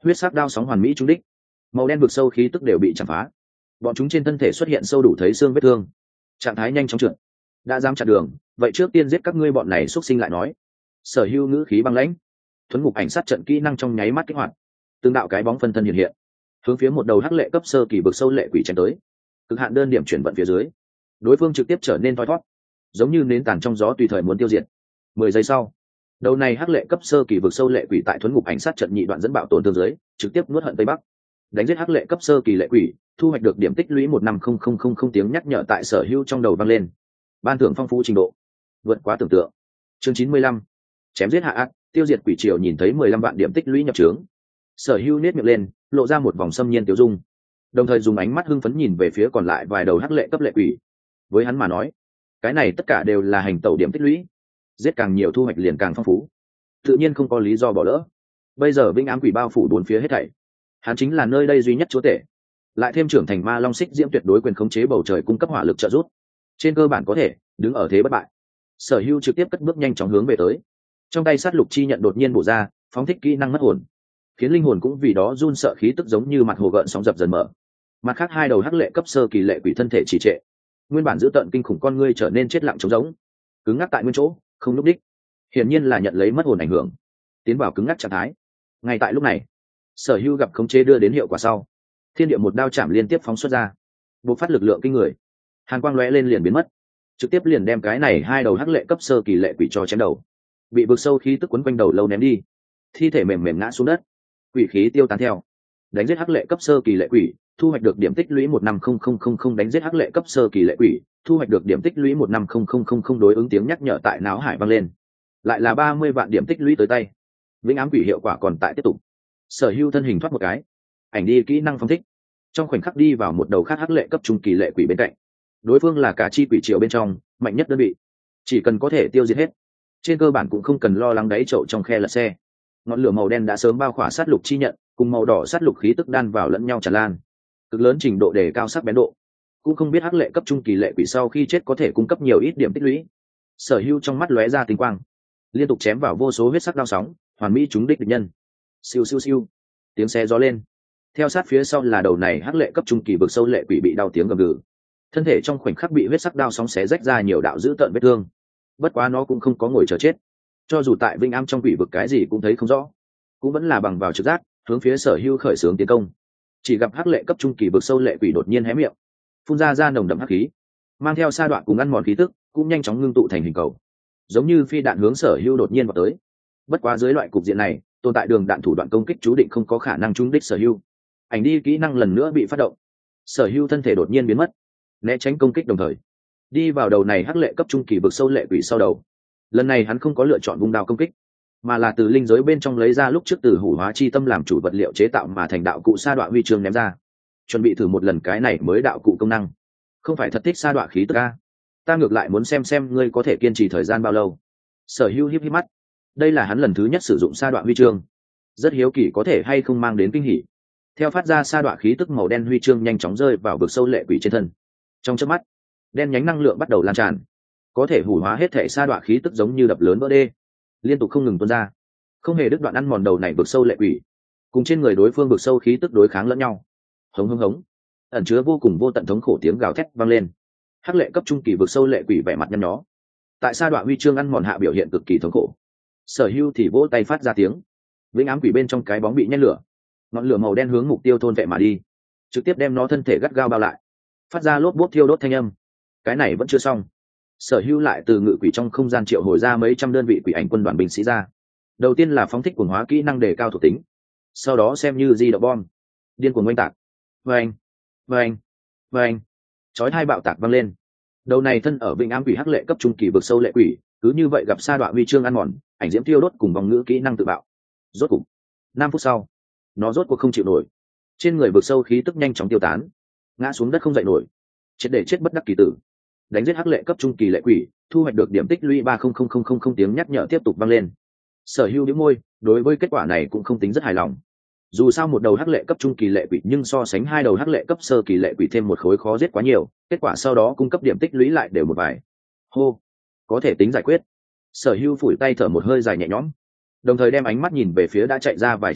huyết sắc đao sóng hoàn mỹ trúng đích, màu đen vực sâu khí tức đều bị chạm phá, bọn chúng trên thân thể xuất hiện sâu đủ thấy xương vết thương, trạng thái nhanh chóng trượt. Đã dám chặn đường, vậy trước tiên giết các ngươi bọn này xuất sinh lại nói. Sở Hưu ngữ khí băng lãnh, thuấn ngục ảnh sát trận kỹ năng trong nháy mắt kích hoạt, tương đạo cái bóng phân thân hiện hiện, hướng phía một đầu hắc lệ cấp sơ kỳ vực sâu lệ quỷ chém tới. Cực hạn đơn điểm chuyển vận phía dưới, đối phương trực tiếp trở nên thoi thoát, giống như nến tàn trong gió tùy thời muốn tiêu diệt. Mười giây sau, đầu này hắc lệ cấp sơ kỳ vực sâu lệ quỷ tại thuấn ngục ảnh sát trận nhị đoạn dẫn bạo tổn thương dưới, trực tiếp nuốt hận tây bắc. Đánh giết hắc lệ cấp sơ kỳ lệ quỷ, thu hoạch được điểm tích lũy một năm không không không không tiếng nhắc nhở tại Sở Hưu trong đầu vang lên. Ban thưởng phong phú trình độ vượt quá tưởng tượng. Chương chín mươi lăm, chém giết hạ ác, tiêu diệt quỷ triều. Nhìn thấy mười lăm vạn điểm tích lũy nhập trướng, Sở Hưu nét miệng lên, lộ ra một vòng xâm nhiên tiêu dung, đồng thời dùng ánh mắt hưng phấn nhìn về phía còn lại vài đầu hắc lệ cấp lệ quỷ. Với hắn mà nói, cái này tất cả đều là hành tẩu điểm tích lũy, giết càng nhiều thu hoạch liền càng phong phú, tự nhiên không có lý do bỏ lỡ. Bây giờ vĩnh ám quỷ bao phủ bốn phía hết thảy, hắn chính là nơi đây duy nhất chúa tể, lại thêm trưởng thành ma long xích diễm tuyệt đối quyền khống chế bầu trời cung cấp hỏa lực trợ giúp, trên cơ bản có thể đứng ở thế bất bại. Sở Hưu trực tiếp cất bước nhanh chóng hướng về tới, trong tay sát lục chi nhận đột nhiên bổ ra, phóng thích kỹ năng mất hồn, khiến linh hồn cũng vì đó run sợ, khí tức giống như mặt hồ gợn sóng dập dần mở. Mặt khác hai đầu hắc lệ cấp sơ kỳ lệ quỷ thân thể trì trệ, nguyên bản giữ tợn kinh khủng con ngươi trở nên chết lặng trống rỗng, cứng ngắc tại nguyên chỗ, không lúc đích. Hiển nhiên là nhận lấy mất hồn ảnh hưởng, tiến vào cứng ngắc trạng thái. Ngay tại lúc này, Sở Hưu gặp khống chế đưa đến hiệu quả sau, thiên địa một đao chạm liên tiếp phóng xuất ra, bộc phát lực lượng kinh người, hàn quang lóe lên liền biến mất, trực tiếp liền đem cái này hai đầu hắc lệ cấp sơ kỳ lệ quỷ cho chém đầu, bị vực sâu khí tức quấn quanh đầu lâu ném đi, thi thể mềm mềm ngã xuống đất, quỷ khí tiêu tán theo. Đánh giết hắc lệ cấp sơ kỳ lệ quỷ, thu hoạch được điểm tích lũy một năm không không không không. Đánh giết hắc lệ cấp sơ kỳ lệ quỷ, thu hoạch được điểm tích lũy một năm không không không không. Đối ứng tiếng nhắc nhở tại não hải vang lên, lại là ba mươi vạn điểm tích lũy tới tay. Vĩnh ám quỷ hiệu quả còn tại tiếp tục. Sở Hưu thân hình thoát một cái, ảnh đi kỹ năng phong thích, trong khoảnh khắc đi vào một đầu khác hắc lệ cấp trung kỳ lệ quỷ bên cạnh. Đối phương là cả chi quỷ triều bên trong mạnh nhất đơn vị, chỉ cần có thể tiêu diệt hết, trên cơ bản cũng không cần lo lắng đáy chậu trong khe lật xe. Ngọn lửa màu đen đã sớm bao khỏa sát lục chi nhận, cùng màu đỏ sát lục khí tức đan vào lẫn nhau tràn lan, cực lớn trình độ đề cao sắc bén độ. Cũng không biết hắc lệ cấp trung kỳ lệ quỷ sau khi chết có thể cung cấp nhiều ít điểm tích lũy. Sở Hưu trong mắt lóe ra tinh quang, liên tục chém vào vô số huyết sắc đao sóng, hoàn mỹ trúng đích địch nhân. Siêu siêu siêu, tiếng xe gió lên, theo sát phía sau là đầu này hắc lệ cấp trung kỳ vực sâu lệ quỷ bị đau tiếng gầm gừ, thân thể trong khoảnh khắc bị huyết sắc đao sóng xé rách ra nhiều đạo dữ tợn vết thương. Bất quá nó cũng không có ngồi chờ chết, cho dù tại vinh am trong quỷ vực cái gì cũng thấy không rõ, cũng vẫn là bằng vào trực giác hướng phía Sở Hưu khởi xướng tiến công. Chỉ gặp hắc lệ cấp trung kỳ vực sâu lệ quỷ đột nhiên hé miệng, phun ra ra nồng đậm hắc khí, mang theo sa đoạn cùng ăn mòn khí tức, cũng nhanh chóng ngưng tụ thành hình cầu, giống như phi đạn hướng Sở Hưu đột nhiên vào tới. Bất quá dưới loại cục diện này, tồn tại đường đạn thủ đoạn công kích chú định không có khả năng trúng đích Sở Hưu. Ảnh đi kỹ năng lần nữa bị phát động, Sở Hưu thân thể đột nhiên biến mất, né tránh công kích đồng thời đi vào đầu này hắc lệ cấp trung kỳ vực sâu lệ quỷ sau đầu. Lần này hắn không có lựa chọn vung đao công kích, mà là từ linh giới bên trong lấy ra lúc trước từ hủ hóa chi tâm làm chủ vật liệu chế tạo mà thành đạo cụ sa đoạn huy chương ném ra, chuẩn bị thử một lần cái này mới đạo cụ công năng. Không phải thật thích sa đoạn khí tức a, ta ngược lại muốn xem xem ngươi có thể kiên trì thời gian bao lâu. Sở Hưu híp híp mắt, đây là hắn lần thứ nhất sử dụng sa đoạn huy chương, rất hiếu kỳ có thể hay không mang đến kinh hỉ. Theo phát ra sa đoạn khí tức, màu đen huy chương nhanh chóng rơi vào vực sâu lệ quỷ trên thân. Trong chớp mắt, đen nhánh năng lượng bắt đầu lan tràn, có thể hủ hóa hết thể sa đoạn khí tức giống như đập lớn vỡ đê, liên tục không ngừng tuôn ra, không hề đứt đoạn ăn mòn đầu này vực sâu lệ quỷ, cùng trên người đối phương vực sâu khí tức đối kháng lẫn nhau. Hống hống hống, ẩn chứa vô cùng vô tận thống khổ tiếng gào thét vang lên. Hắc lệ cấp trung kỳ vực sâu lệ quỷ vẻ mặt nhăn nhó, tại sa đoạn huy chương ăn mòn hạ biểu hiện cực kỳ thống khổ. Sở Hưu thì vỗ tay phát ra tiếng, vĩnh ám quỷ bên trong cái bóng bị nhét lửa, ngọn lửa màu đen hướng mục tiêu thôn vệ mà đi, trực tiếp đem nó thân thể gắt gao bao lại, phát ra lốp bốt thiêu đốt thanh âm. Cái này vẫn chưa xong, Sở Hưu lại từ ngự quỷ trong không gian triệu hồi ra mấy trăm đơn vị quỷ ảnh quân đoàn binh sĩ ra. Đầu tiên là phóng thích cuồng hóa kỹ năng đề cao thuộc tính, sau đó xem như di động bom, điên cuồng oanh tạc. Vâng, vâng, vâng, chói hai bạo tạc vang lên. Đầu này thân ở vĩnh ám quỷ hắc lệ cấp trung kỳ vực sâu lệ quỷ, cứ như vậy gặp sa đoạn huy chương ăn mòn, ảnh diễm tiêu đốt cùng vòng ngữ kỹ năng tự bạo. Rốt cục, năm phút sau, nó rốt cuộc không chịu nổi, trên người vực sâu khí tức nhanh chóng tiêu tán, ngã xuống đất không dậy nổi, chết để chết bất đắc kỳ tử. Đánh giết hắc lệ cấp trung kỳ lệ quỷ, thu hoạch được điểm tích lũy ba không không không không không. Tiếng nhắc nhở tiếp tục vang lên. Sở Hưu nhếch môi, đối với kết quả này cũng không tính rất hài lòng. Dù sao một đầu hắc lệ cấp trung kỳ lệ quỷ nhưng so sánh hai đầu hắc lệ cấp sơ kỳ lệ quỷ thêm một khối khó giết quá nhiều, kết quả sau đó cung cấp điểm tích lũy lại đều một vài. Hô, có thể tính giải quyết. Sở Hưu phủi tay thở một hơi dài nhẹ nhõm, đồng thời đem ánh mắt nhìn về phía đã chạy ra vài trăm mét,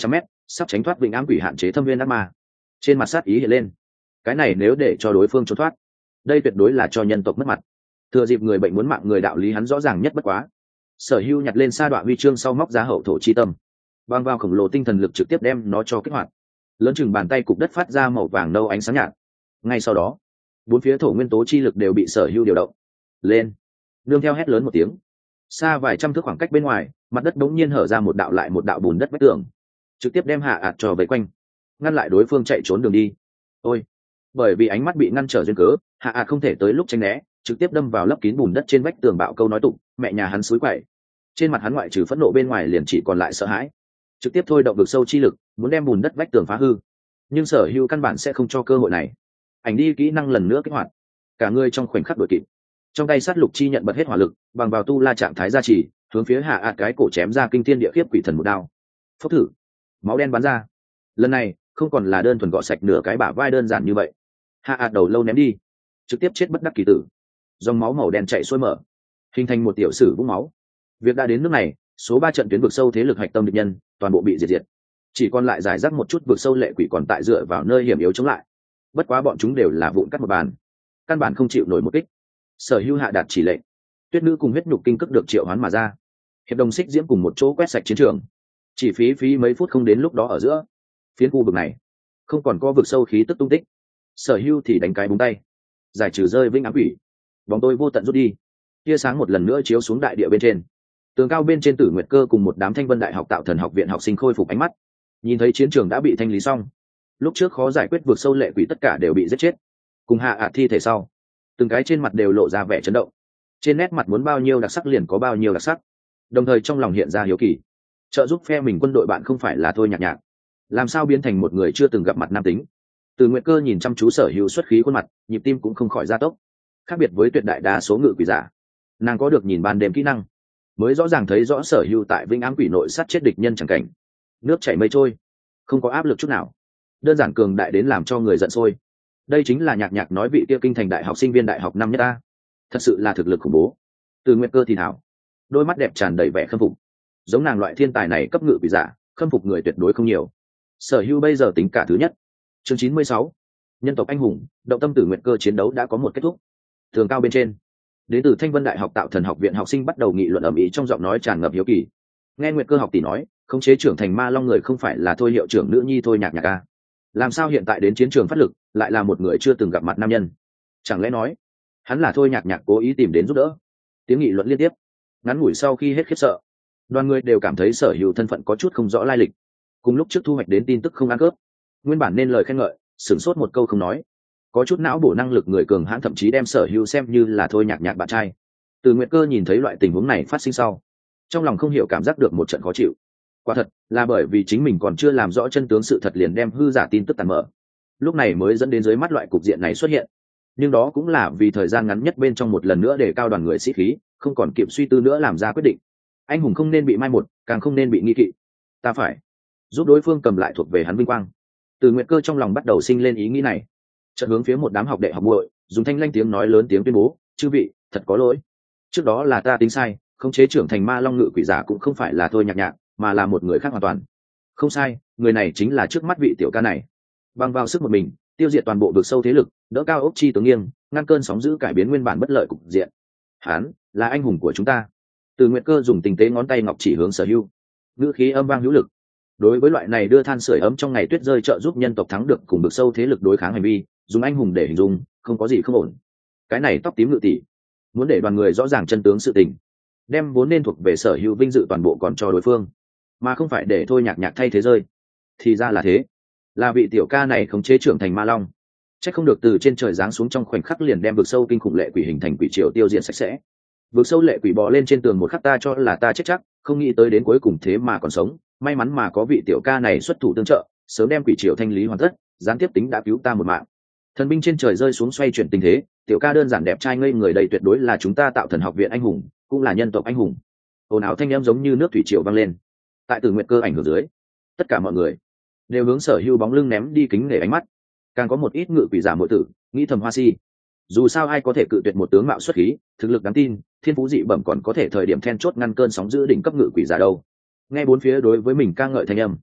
sắp tránh thoát vĩnh ám quỷ hạn chế thâm viên ác ma. Trên mặt sát ý hiện lên, cái này nếu để cho đối phương trốn thoát, đây tuyệt đối là cho nhân tộc mất mặt. Thừa dịp người bệnh muốn mạng người, đạo lý hắn rõ ràng nhất bất quá. Sở Hưu nhặt lên sa đoạn huy chương sau móc ra hậu thổ chi tâm, băng vào khổng lồ tinh thần lực trực tiếp đem nó cho kích hoạt. Lớn chừng bàn tay cục đất phát ra màu vàng nâu ánh sáng nhạt. Ngay sau đó, bốn phía thổ nguyên tố chi lực đều bị Sở Hưu điều động lên, nương theo hét lớn một tiếng, xa vài trăm thước khoảng cách bên ngoài, mặt đất bỗng nhiên hở ra một đạo lại một đạo bùn đất vách tường, trực tiếp đem Hạ ạt trò vây quanh, ngăn lại đối phương chạy trốn đường đi. Ôi, bởi vì ánh mắt bị ngăn trở duyên cớ, Hạ ạt không thể tới lúc tránh né, trực tiếp đâm vào lấp kín bùn đất trên vách tường, bạo câu nói tụng mẹ nhà hắn suối quậy. Trên mặt hắn ngoại trừ phẫn nộ bên ngoài liền chỉ còn lại sợ hãi, trực tiếp thôi động vực sâu chi lực muốn đem bùn đất vách tường phá hư. Nhưng Sở Hưu căn bản sẽ không cho cơ hội này. Ảnh đi kỹ năng lần nữa kích hoạt, cả người trong khoảnh khắc đuổi kịp, trong tay sát lục chi nhận bật hết hỏa lực, bằng vào tu la trạng thái gia trì, hướng phía Hạ ạt cái cổ chém ra kinh thiên địa khiếp quỷ thần một đao. Phốc thử, máu đen bắn ra. Lần này không còn là đơn thuần gọt sạch nửa cái bả vai đơn giản như vậy. Hạ ạt đầu lâu ném đi, trực tiếp chết bất đắc kỳ tử. Dòng máu màu đen chảy xuôi mở, hình thành một tiểu sử vũng máu. Việc đã đến nước này, số ba trận tuyến vực sâu thế lực hạch tâm địch nhân toàn bộ bị diệt diệt, chỉ còn lại giải rác một chút vực sâu lệ quỷ còn tại dựa vào nơi hiểm yếu chống lại. Bất quá bọn chúng đều là vụn cắt một bàn, căn bản không chịu nổi một kích. Sở Hưu hạ đạt chỉ lệnh, tuyết nữ cùng huyết nhục kinh cức được triệu hoán mà ra, hiệp đồng xích diễm cùng một chỗ quét sạch chiến trường. Chỉ phí phí mấy phút không đến, lúc đó ở giữa phiến khu vực này không còn có vực sâu khí tức tung tích. Sở Hưu thì đánh cái búng tay, giải trừ rơi vĩnh ám quỷ, bóng tôi vô tận rút đi, tia sáng một lần nữa chiếu xuống đại địa bên trên. Tường cao bên trên Tử Nguyệt Cơ cùng một đám Thanh Vân Đại học Tạo Thần học viện học sinh khôi phục ánh mắt, nhìn thấy chiến trường đã bị thanh lý xong, lúc trước khó giải quyết vượt sâu lệ quỷ tất cả đều bị giết chết, cùng Hạ ạt thi thể sau, từng cái trên mặt đều lộ ra vẻ chấn động. Trên nét mặt muốn bao nhiêu đặc sắc liền có bao nhiêu đặc sắc, đồng thời trong lòng hiện ra hiếu kỳ, trợ giúp phe mình quân đội bạn không phải là Thôi Nhạc Nhạc, làm sao biến thành một người chưa từng gặp mặt nam tính. Từ Nguyệt Cơ nhìn chăm chú Sở Hữu xuất khí khuôn mặt, nhịp tim cũng không khỏi gia tốc. Khác biệt với tuyệt đại đa số ngự quỷ giả, nàng có được nhìn ban đêm kỹ năng, mới rõ ràng thấy rõ Sở Hữu tại Vĩnh Ám Quỷ nội sát chết địch nhân chẳng cảnh, nước chảy mây trôi, không có áp lực chút nào, đơn giản cường đại đến làm cho người giận sôi. Đây chính là Nhạc Nhạc nói vị kia kinh thành đại học sinh viên đại học năm nhất ta, thật sự là thực lực khủng bố. Từ Nguyệt Cơ thì thảo, đôi mắt đẹp tràn đầy vẻ khâm phục. Giống nàng loại thiên tài này cấp ngự quỷ giả, khâm phục người tuyệt đối không nhiều. Sở Hữu bây giờ tính cả thứ nhất. Chương chín mươi sáu, nhân tộc anh hùng, động tâm. Tử Nguyệt Cơ chiến đấu đã có một kết thúc. Tường cao bên trên, đến từ Thanh Vân Đại học Tạo Thần học viện học sinh bắt đầu nghị luận ầm ĩ, trong giọng nói tràn ngập hiếu kỳ. Nghe Nguyệt Cơ học tỷ nói, khống chế trưởng thành ma long người không phải là Thôi hiệu trưởng nữ nhi Thôi Nhạc Nhạc a? Làm sao hiện tại đến chiến trường phát lực lại là một người chưa từng gặp mặt nam nhân? Chẳng lẽ nói hắn là Thôi Nhạc Nhạc cố ý tìm đến giúp đỡ? Tiếng nghị luận liên tiếp, ngắn ngủi sau khi hết khiếp sợ, đoàn người đều cảm thấy Sở Hữu thân phận có chút không rõ lai lịch, cùng lúc trước thu hoạch đến tin tức không ăn cướp. Nguyên bản nên lời khen ngợi, sửng sốt một câu không nói. Có chút não bổ năng lực người cường hãn thậm chí đem Sở Hữu xem như là Thôi Nhạc Nhạc bạn trai. Từ Nguyệt Cơ nhìn thấy loại tình huống này phát sinh sau, trong lòng không hiểu cảm giác được một trận khó chịu. Quả thật là bởi vì chính mình còn chưa làm rõ chân tướng sự thật liền đem hư giả tin tức tàn mở, lúc này mới dẫn đến dưới mắt loại cục diện này xuất hiện. Nhưng đó cũng là vì thời gian ngắn nhất bên trong một lần nữa để cao đoàn người sĩ khí, không còn kịp suy tư nữa làm ra quyết định. Anh hùng không nên bị mai một, càng không nên bị nghi kỵ. Ta phải giúp đối phương cầm lại thuộc về hắn vinh quang. Từ Nguyệt Cơ trong lòng bắt đầu sinh lên ý nghĩ này, chợt hướng phía một đám học đệ học muội dùng thanh lanh tiếng nói lớn tiếng tuyên bố: chư vị, thật có lỗi, trước đó là ta tính sai, khống chế trưởng thành ma long ngự quỷ giả cũng không phải là Thôi Nhạc Nhạc, mà là một người khác hoàn toàn. Không sai, người này chính là trước mắt vị tiểu ca này, bằng vào sức một mình tiêu diệt toàn bộ vực sâu thế lực, đỡ cao ốc chi tướng nghiêng, ngăn cơn sóng dữ, cải biến nguyên bản bất lợi cục diện. Hắn là anh hùng của chúng ta. Từ Nguyệt Cơ dùng tình tế ngón tay ngọc chỉ hướng Sở Hữu, ngữ khí âm vang hữu lực. Đối với loại này đưa than sưởi ấm trong ngày tuyết rơi trợ giúp nhân tộc thắng được cùng vực sâu thế lực đối kháng hành vi, dùng anh hùng để hình dung không có gì không ổn. Cái này tóc tím ngự tỷ muốn để đoàn người rõ ràng chân tướng sự tình, đem vốn nên thuộc về Sở Hữu vinh dự toàn bộ còn cho đối phương, mà không phải để Thôi Nhạc Nhạc thay thế rơi. Thì ra là thế, là vị tiểu ca này khống chế trưởng thành ma long, chắc không được từ trên trời giáng xuống trong khoảnh khắc liền đem vực sâu kinh khủng lệ quỷ hình thành quỷ triều tiêu diệt sạch sẽ. Vực sâu lệ quỷ bò lên trên tường một khắc ta cho là ta chết chắc, không nghĩ tới đến cuối cùng thế mà còn sống. May mắn mà có vị tiểu ca này xuất thủ tương trợ, sớm đem quỷ triều thanh lý hoàn tất, gián tiếp tính đã cứu ta một mạng. Thần binh trên trời rơi xuống xoay chuyển tình thế, tiểu ca đơn giản đẹp trai ngây người đây tuyệt đối là chúng ta Tạo Thần học viện anh hùng, cũng là nhân tộc anh hùng. Ồn ào thanh em giống như nước thủy triều vang lên. Tại Từ Nguyệt Cơ ảnh hưởng dưới, tất cả mọi người đều hướng Sở Hữu bóng lưng ném đi kính nể ánh mắt. Càng có một ít ngự quỷ giả muội tử nghĩ thầm hoa si, dù sao ai có thể cự tuyệt một tướng mạo xuất khí, thực lực đáng tin, thiên phú dị bẩm, còn có thể thời điểm then chốt ngăn cơn sóng dữ đỉnh cấp ngự quỷ giả đâu. Nghe bốn phía đối với mình ca ngợi thanh âm,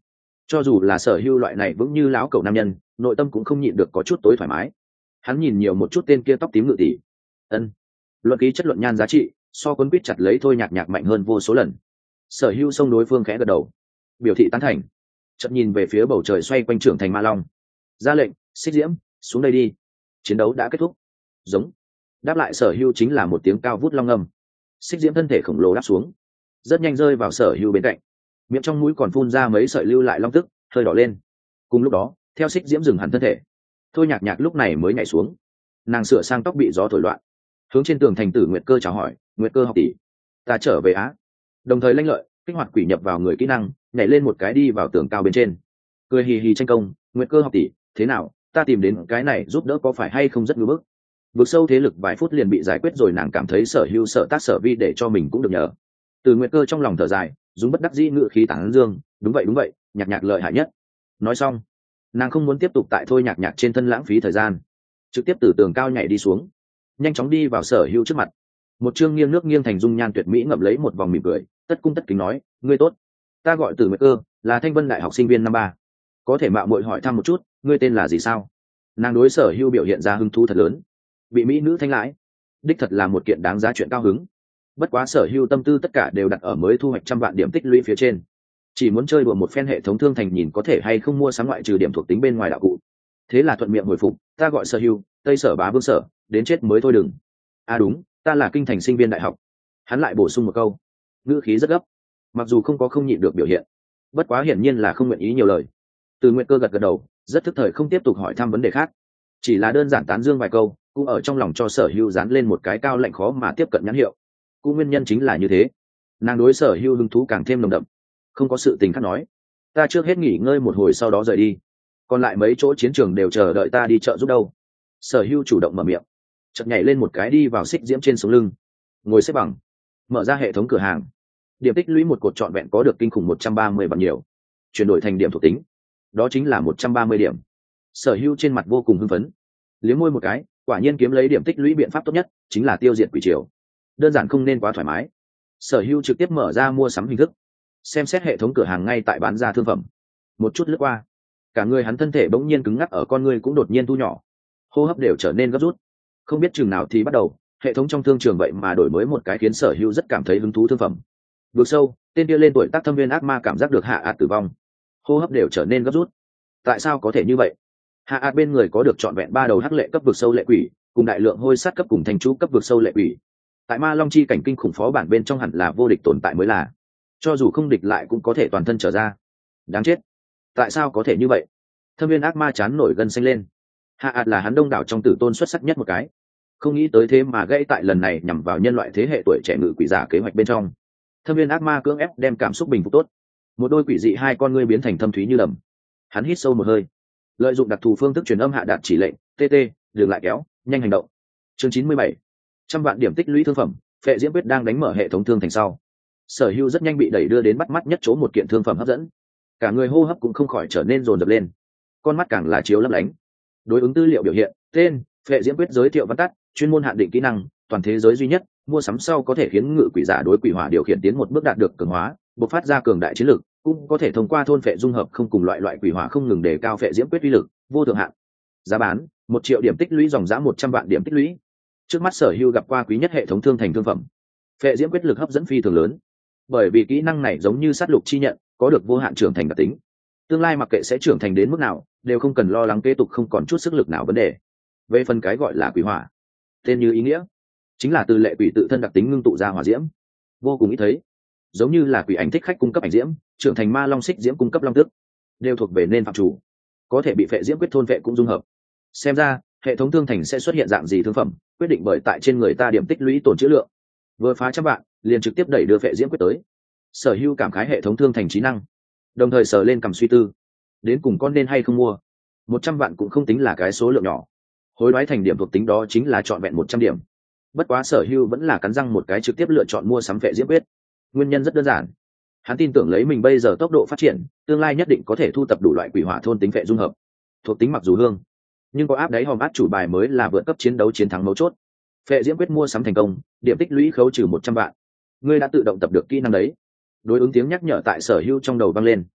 Cho dù là Sở Hưu loại này vững như lão cẩu nam nhân, nội tâm cũng không nhịn được có chút tối thoải mái. Hắn nhìn nhiều một chút tên kia tóc tím ngự tỷ. Ân, luận ký chất luận nhan giá trị, so Quân Quýt chặt lấy Thôi Nhạc Nhạc mạnh hơn vô số lần. Sở Hưu xông đối phương khẽ gật đầu, biểu thị tán thành. Chợt nhìn về phía bầu trời xoay quanh trưởng thành ma long, ra lệnh, Xích Diễm, xuống đây đi. Chiến đấu đã kết thúc. Giống. Đáp lại Sở Hưu chính là một tiếng cao vút long ngâm. Xích Diễm thân thể khổng lồ đáp xuống, rất nhanh rơi vào Sở Hưu bên cạnh, miệng trong mũi còn phun ra mấy sợi lưu lại long tức, hơi đỏ lên. Cùng lúc đó, theo Xích Diễm dừng hẳn thân thể, Thôi Nhạc Nhạc lúc này mới nhảy xuống. Nàng sửa sang tóc bị gió thổi loạn, hướng trên tường thành Tử Nguyệt Cơ chào hỏi, Nguyệt Cơ học tỷ, ta trở về á. Đồng thời lanh lợi kích hoạt quỷ nhập vào người kỹ năng, nhảy lên một cái đi vào tường cao bên trên, cười hì hì tranh công, Nguyệt Cơ học tỷ, thế nào, ta tìm đến cái này giúp đỡ có phải hay không rất ngưỡng bức. Vực sâu thế lực vài phút liền bị giải quyết rồi, nàng cảm thấy Sở Hưu sợ tác sở vi để cho mình cũng được nhờ. Từ Nguyệt Cơ trong lòng thở dài, dùng bất đắc dĩ ngự khí tán dương, đúng vậy đúng vậy, Nhạc Nhạc lợi hại nhất. Nói xong, nàng không muốn tiếp tục tại Thôi Nhạc Nhạc trên thân lãng phí thời gian, trực tiếp từ tường cao nhảy đi xuống, nhanh chóng đi vào Sở Hưu trước mặt. Một chương nghiêng nước nghiêng thành dung nhan tuyệt mỹ ngậm lấy một vòng mỉm cười, tất cung tất kính nói, ngươi tốt, ta gọi Từ Nguyệt Cơ, là Thanh Vân đại học sinh viên năm ba, có thể mạo muội hỏi thăm một chút, ngươi tên là gì sao? Nàng đối Sở Hưu biểu hiện ra hứng thú thật lớn, bị mỹ nữ thanh lãi, đích thật là một kiện đáng giá chuyện cao hứng. Bất quá Sở Hưu tâm tư tất cả đều đặt ở mới thu hoạch trăm vạn điểm tích lũy phía trên, chỉ muốn chơi đùa một phen hệ thống thương thành, nhìn có thể hay không mua sắm ngoại trừ điểm thuộc tính bên ngoài đạo cụ. Thế là thuận miệng hồi phục, ta gọi Sở Hưu, Tây Sở Bá Vương Sở, đến chết mới thôi đừng. À đúng, ta là kinh thành sinh viên đại học. Hắn lại bổ sung một câu, ngữ khí rất gấp, mặc dù không có không nhịn được biểu hiện, bất quá hiển nhiên là không nguyện ý nhiều lời. Từ Nguyệt Cơ gật gật đầu, rất thức thời không tiếp tục hỏi thăm vấn đề khác, chỉ là đơn giản tán dương vài câu, cũng ở trong lòng cho Sở Hưu dán lên một cái cao lạnh khó mà tiếp cận nhãn hiệu. Cũng nguyên nhân chính là như thế, nàng đối Sở Hưu hứng thú càng thêm nồng đậm. Không có sự tình khác nói, ta trước hết nghỉ ngơi một hồi sau đó rời đi, còn lại mấy chỗ chiến trường đều chờ đợi ta đi chợ giúp đâu. Sở Hưu chủ động mở miệng, chợt nhảy lên một cái đi vào Xích Diễm trên sống lưng, ngồi xếp bằng, mở ra hệ thống cửa hàng. Điểm tích lũy một cột trọn vẹn có được kinh khủng một trăm ba mươi bằng nhiều, chuyển đổi thành điểm thuộc tính, đó chính là một trăm ba mươi điểm. Sở Hưu trên mặt vô cùng hưng phấn, liếm môi một cái, quả nhiên kiếm lấy điểm tích lũy biện pháp tốt nhất chính là tiêu diệt quỷ triều, đơn giản không nên quá thoải mái. Sở Hưu trực tiếp mở ra mua sắm hình thức, xem xét hệ thống cửa hàng ngay tại bán ra thương phẩm. Một chút lướt qua, cả người hắn thân thể bỗng nhiên cứng ngắc, ở con người cũng đột nhiên thu nhỏ, hô hấp đều trở nên gấp rút. Không biết chừng nào thì bắt đầu, hệ thống trong thương trường vậy mà đổi mới một cái khiến Sở Hưu rất cảm thấy hứng thú thương phẩm. Vực sâu, tên kia lên tuổi tác thâm viên ác ma cảm giác được hạ ạt tử vong, hô hấp đều trở nên gấp rút. Tại sao có thể như vậy? Hạ ạt bên người có được trọn vẹn ba đầu hắc lệ cấp vực sâu lệ quỷ, cùng đại lượng hôi sát cấp cùng thành chú cấp vực sâu lệ quỷ. Tại ma long chi cảnh kinh khủng phó bản bên trong hẳn là vô địch tồn tại mới là, cho dù không địch lại cũng có thể toàn thân trở ra. Đáng chết, tại sao có thể như vậy? Thâm viên ác ma chán nổi gân xanh lên. Hạ ạt là hắn đông đảo trong tử tôn xuất sắc nhất một cái, không nghĩ tới thế mà gãy tại lần này nhằm vào nhân loại thế hệ tuổi trẻ ngự quỷ giả kế hoạch bên trong. Thâm viên ác ma cưỡng ép đem cảm xúc bình phục tốt, một đôi quỷ dị hai con ngươi biến thành thâm thúy như đầm. Hắn hít sâu một hơi, lợi dụng đặc thù phương thức truyền âm hạ đạt chỉ lệnh, tt dừng lại kéo, nhanh hành động. Chương chín mươi bảy, trăm vạn điểm tích lũy thương phẩm. Phệ Diễm Quyết đang đánh mở hệ thống thương thành sau, Sở Hưu rất nhanh bị đẩy đưa đến bắt mắt nhất chỗ, một kiện thương phẩm hấp dẫn, cả người hô hấp cũng không khỏi trở nên dồn dập lên, con mắt càng là chiếu lấp lánh. Đối ứng tư liệu biểu hiện, tên Phệ Diễm Quyết, giới thiệu văn tắt, chuyên môn hạn định kỹ năng, toàn thế giới duy nhất, mua sắm sau có thể khiến ngự quỷ giả đối quỷ hỏa điều khiển tiến một bước đạt được cường hóa, bộc phát ra cường đại chiến lực, cũng có thể thông qua thôn phệ dung hợp không cùng loại loại quỷ hỏa không ngừng đề cao Phệ Diễm Quyết uy lực, vô thượng hạn. Giá bán một triệu điểm tích lũy, dòng giá một trăm vạn điểm tích lũy. Trước mắt Sở Hưu gặp qua quý nhất hệ thống thương thành thương phẩm. Phệ Diễm Quyết lực hấp dẫn phi thường lớn, bởi vì kỹ năng này giống như sát lục chi nhận, có được vô hạn trưởng thành đặc tính. Tương lai mặc kệ sẽ trưởng thành đến mức nào, đều không cần lo lắng kế tục không còn chút sức lực nào vấn đề. Về phần cái gọi là quỷ hỏa, tên như ý nghĩa, chính là từ lệ quỷ tự thân đặc tính ngưng tụ ra hỏa diễm, vô cùng ít thấy. Giống như là quỷ ảnh thích khách cung cấp ảnh diễm, trưởng thành ma long xích diễm cung cấp long tức, đều thuộc về nên phạm chủ, có thể bị Phệ Diễm Quyết thôn vệ cũng dung hợp. Xem ra hệ thống thương thành sẽ xuất hiện dạng gì thương phẩm, quyết định bởi tại trên người ta điểm tích lũy tồn trữ lượng. Vừa phá trăm vạn, liền trực tiếp đẩy đưa Phệ Diễm Quyết tới. Sở Hưu cảm khái hệ thống thương thành trí năng, đồng thời sờ lên cầm suy tư, đến cùng con nên hay không mua. Một trăm vạn cũng không tính là cái số lượng nhỏ, hối đoái thành điểm thuộc tính đó chính là trọn vẹn một trăm điểm. Bất quá Sở Hưu vẫn là cắn răng một cái, trực tiếp lựa chọn mua sắm Phệ Diễm Quyết. Nguyên nhân rất đơn giản, hắn tin tưởng lấy mình bây giờ tốc độ phát triển, tương lai nhất định có thể thu tập đủ loại quỷ hỏa thôn tính phệ dung hợp. Thuộc tính mặc dù hương, nhưng có áp đáy hòm át chủ bài mới là vượt cấp chiến đấu chiến thắng mấu chốt. Phệ Diễm Quyết mua sắm thành công, điểm tích lũy khấu trừ một trăm vạn. Ngươi đã tự động tập được kỹ năng đấy. Đối ứng tiếng nhắc nhở tại Sở Hưu trong đầu vang lên.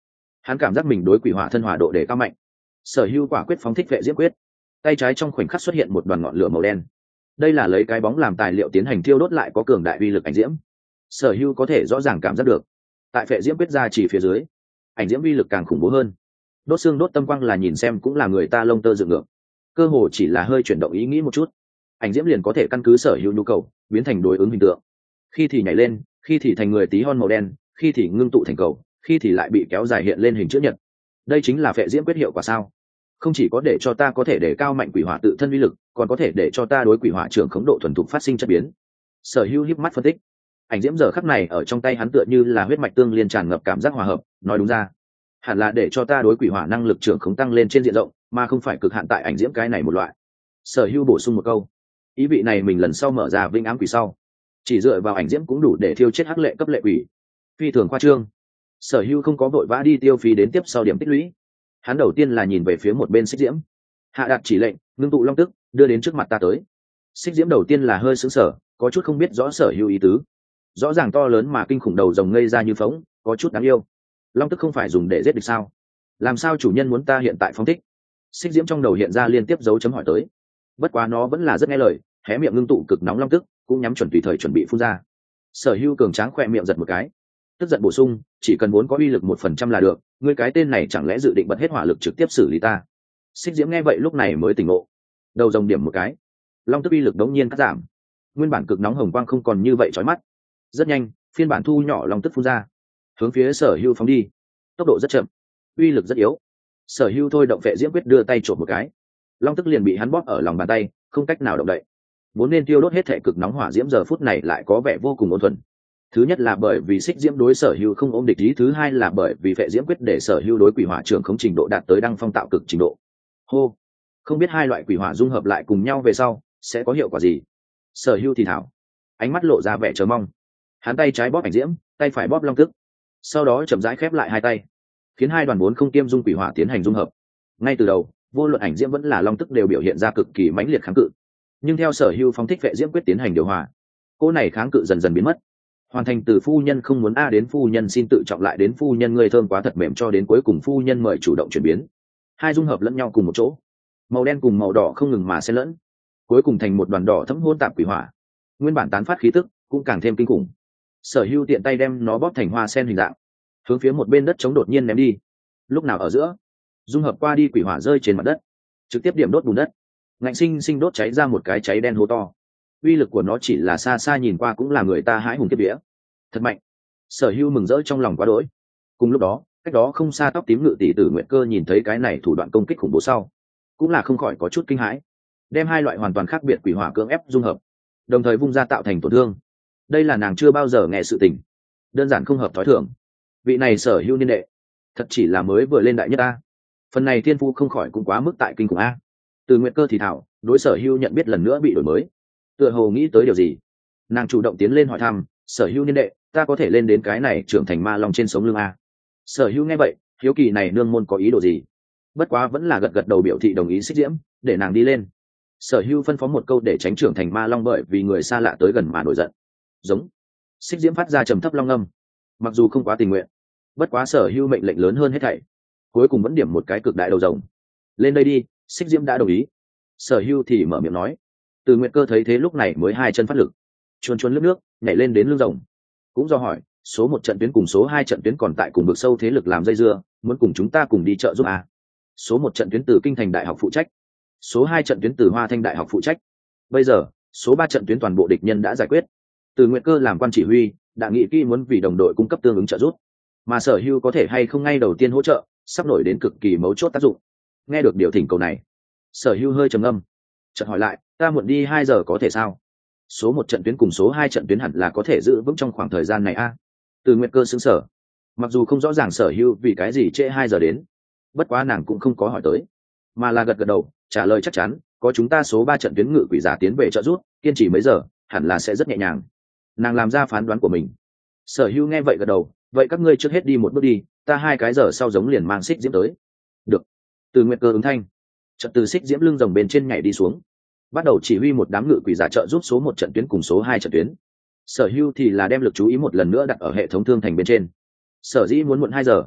hắn cảm giác mình đối quỷ hỏa thân hỏa độ để cao mạnh. Sở Hưu quả quyết phóng thích vệ diễm quyết, tay trái trong khoảnh khắc xuất hiện một đoàn ngọn lửa màu đen. Đây là lấy cái bóng làm tài liệu tiến hành thiêu đốt lại có cường đại uy lực ảnh diễm. Sở Hưu có thể rõ ràng cảm giác được, tại vệ diễm quyết ra chỉ phía dưới, ảnh diễm uy lực càng khủng bố hơn. Đốt xương đốt tâm quang là nhìn xem cũng là người ta lông tơ dựng ngược, cơ hồ chỉ là hơi chuyển động ý nghĩ một chút, ảnh diễm liền có thể căn cứ Sở Hưu nhu cầu biến thành đối ứng hình tượng, khi thì nhảy lên, khi thì thành người tí hon màu đen, khi thì ngưng tụ thành cầu, khi thì lại bị kéo dài hiện lên hình chữ nhật. Đây chính là vệ diễm quyết hiệu quả sao? Không chỉ có để cho ta có thể để cao mạnh quỷ hỏa tự thân uy lực, còn có thể để cho ta đối quỷ hỏa trưởng khống độ thuần thục phát sinh chất biến. Sở Hưu híp mắt phân tích, ảnh diễm giờ khắc này ở trong tay hắn tựa như là huyết mạch tương liên tràn ngập cảm giác hòa hợp, nói đúng ra hẳn là để cho ta đối quỷ hỏa năng lực trưởng khống tăng lên trên diện rộng, mà không phải cực hạn tại ảnh diễm cái này một loại. Sở Hưu bổ sung một câu, ý vị này mình lần sau mở ra vinh ám quỷ sau, chỉ dựa vào ảnh diễm cũng đủ để thiêu chết hắc lệ cấp lệ quỷ. Phi thường khoa trương. Sở Hưu không có vội vã đi tiêu phí đến tiếp sau điểm tích lũy, hắn đầu tiên là nhìn về phía một bên xích diễm, hạ đạt chỉ lệnh ngưng tụ long tức đưa đến trước mặt ta tới. Xích diễm đầu tiên là hơi sững sờ, có chút không biết rõ Sở Hưu ý tứ. Rõ ràng to lớn mà kinh khủng đầu rồng ngây ra như phóng, có chút đáng yêu. Long tức không phải dùng để giết địch sao? Làm sao chủ nhân muốn ta hiện tại phóng thích? Xích diễm trong đầu hiện ra liên tiếp dấu chấm hỏi tới. Bất quá nó vẫn là rất nghe lời, hé miệng ngưng tụ cực nóng long tức, cũng nhắm chuẩn tùy thời chuẩn bị phun ra. Sở Hưu cường tráng khỏe miệng giật một cái, tức giận bổ sung, chỉ cần muốn có uy lực một phần trăm là được, ngươi cái tên này chẳng lẽ dự định bật hết hỏa lực trực tiếp xử lý ta? Xích diễm nghe vậy lúc này mới tỉnh ngộ, đầu rồng điểm một cái, long tức uy lực đống nhiên cắt giảm, nguyên bản cực nóng hồng quang không còn như vậy chói mắt. Rất nhanh, phiên bản thu nhỏ long tức phun ra, hướng phía Sở Hưu phóng đi, tốc độ rất chậm, uy lực rất yếu. Sở Hưu thôi động vệ diễm quyết đưa tay trộm một cái, long tức liền bị hắn bóp ở lòng bàn tay, không cách nào động đậy. Vốn nên tiêu đốt hết thể cực nóng hỏa diễm giờ phút này lại có vẻ vô cùng ôn thuần. Thứ nhất là bởi vì xích diễm đối Sở Hưu không ôm địch ý, thứ hai là bởi vì vệ diễm quyết để Sở Hưu đối quỷ hỏa trưởng không trình độ đạt tới đăng phong tạo cực trình độ. Hô, không biết hai loại quỷ hỏa dung hợp lại cùng nhau về sau sẽ có hiệu quả gì? Sở Hưu thì thảo, ánh mắt lộ ra vẻ chờ mong. Hắn tay trái bóp ảnh diễm, tay phải bóp long tức, sau đó chậm rãi khép lại hai tay, khiến hai đoàn bốn không kiêm dung quỷ hỏa tiến hành dung hợp. Ngay từ đầu, vô luận ảnh diễm vẫn là long tức đều biểu hiện ra cực kỳ mãnh liệt kháng cự, nhưng theo Sở Hưu phóng thích vệ diễm quyết tiến hành điều hòa, cô này kháng cự dần dần biến mất, hoàn thành từ phu nhân không muốn a đến phu nhân xin tự trọng lại đến phu nhân người thơm quá thật mềm cho đến cuối cùng phu nhân mời chủ động chuyển biến. Hai dung hợp lẫn nhau cùng một chỗ, màu đen cùng màu đỏ không ngừng mà xen lẫn, cuối cùng thành một đoàn đỏ thẫm hỗn tạp quỷ hỏa, nguyên bản tán phát khí tức cũng càng thêm kinh khủng. Sở Hưu tiện tay đem nó bóp thành hoa sen hình dạng, hướng phía một bên đất trống đột nhiên ném đi. Lúc nào ở giữa, dung hợp qua đi quỷ hỏa rơi trên mặt đất, trực tiếp điểm đốt bùn đất, ngạnh sinh sinh đốt cháy ra một cái cháy đen hố to. Uy lực của nó chỉ là xa xa nhìn qua cũng là người ta hãi hùng kiếp vía, thật mạnh. Sở Hưu mừng rỡ trong lòng quá đỗi. Cùng lúc đó, cách đó không xa tóc tím ngự tỷ tử Nguyệt Cơ nhìn thấy cái này thủ đoạn công kích khủng bố sau, cũng là không khỏi có chút kinh hãi, đem hai loại hoàn toàn khác biệt quỷ hỏa cưỡng ép dung hợp, đồng thời vung ra tạo thành tổn thương. Đây là nàng chưa bao giờ nghe sự tình, đơn giản không hợp thói thường. Vị này Sở Hưu niên đệ, thật chỉ là mới vừa lên đại nhất a. Phần này thiên phu không khỏi cũng quá mức tại kinh khủng a. Từ Nguyệt Cơ thì thảo, đối Sở Hưu nhận biết lần nữa bị đổi mới, tựa hồ nghĩ tới điều gì, nàng chủ động tiến lên hỏi thăm, Sở Hưu niên đệ, ta có thể lên đến cái này trưởng thành ma long trên sống lưng a? Sở Hưu nghe vậy, hiếu kỳ này nương môn có ý đồ gì, bất quá vẫn là gật gật đầu biểu thị đồng ý xích diễm, để nàng đi lên. Sở Hưu phân phó một câu để tránh trưởng thành ma long bởi vì người xa lạ tới gần mà nổi giận. Giống. Xích diễm phát ra trầm thấp long âm, mặc dù không quá tình nguyện, bất quá Sở Hưu mệnh lệnh lớn hơn hết thảy, cuối cùng vẫn điểm một cái cực đại đầu rồng. Lên đây đi. Xích diễm đã đồng ý. Sở Hưu thì mở miệng nói. Từ Nguyệt Cơ thấy thế lúc này mới hai chân phát lực, chuồn chuồn lướt nước nhảy lên đến lưng rồng, cũng do hỏi, số một trận tuyến cùng số hai trận tuyến còn tại cùng vực sâu thế lực làm dây dưa, muốn cùng chúng ta cùng đi trợ giúp à? Số một trận tuyến từ Kinh Thành Đại học phụ trách, số hai trận tuyến từ Hoa Thanh Đại học phụ trách. Bây giờ, số ba trận tuyến toàn bộ địch nhân đã giải quyết. Từ Nguyệt Cơ làm quan chỉ huy, đã nghĩ kỹ muốn vì đồng đội cung cấp tương ứng trợ giúp, mà Sở Hưu có thể hay không ngay đầu tiên hỗ trợ, sắp nổi đến cực kỳ mấu chốt tác dụng. Nghe được điều thỉnh cầu này, Sở Hưu hơi trầm ngâm, chợt hỏi lại, ta muộn đi hai giờ có thể sao? Số một trận tuyến cùng số hai trận tuyến hẳn là có thể giữ vững trong khoảng thời gian này a. À? Từ Nguyệt Cơ sững sờ, mặc dù không rõ ràng Sở Hưu vì cái gì trễ hai giờ đến, bất quá nàng cũng không có hỏi tới, mà là gật gật đầu trả lời chắc chắn, có chúng ta số ba trận tuyến ngự quỷ giả tiến về trợ giúp, kiên trì mấy giờ hẳn là sẽ rất nhẹ nhàng. Nàng làm ra phán đoán của mình. Sở Hưu nghe vậy gật đầu, vậy các ngươi trước hết đi một bước đi, ta hai cái giờ sau giống liền mang xích diễm tới. Được. Từ Nguyệt Cơ ứng thanh, chợt từ xích diễm lưng rồng bên trên nhảy đi xuống, bắt đầu chỉ huy một đám ngự quỷ giả trợ giúp số một trận tuyến cùng số hai trận tuyến. Sở Hưu thì là đem lực chú ý một lần nữa đặt ở hệ thống thương thành bên trên. Sở dĩ muốn muộn hai giờ,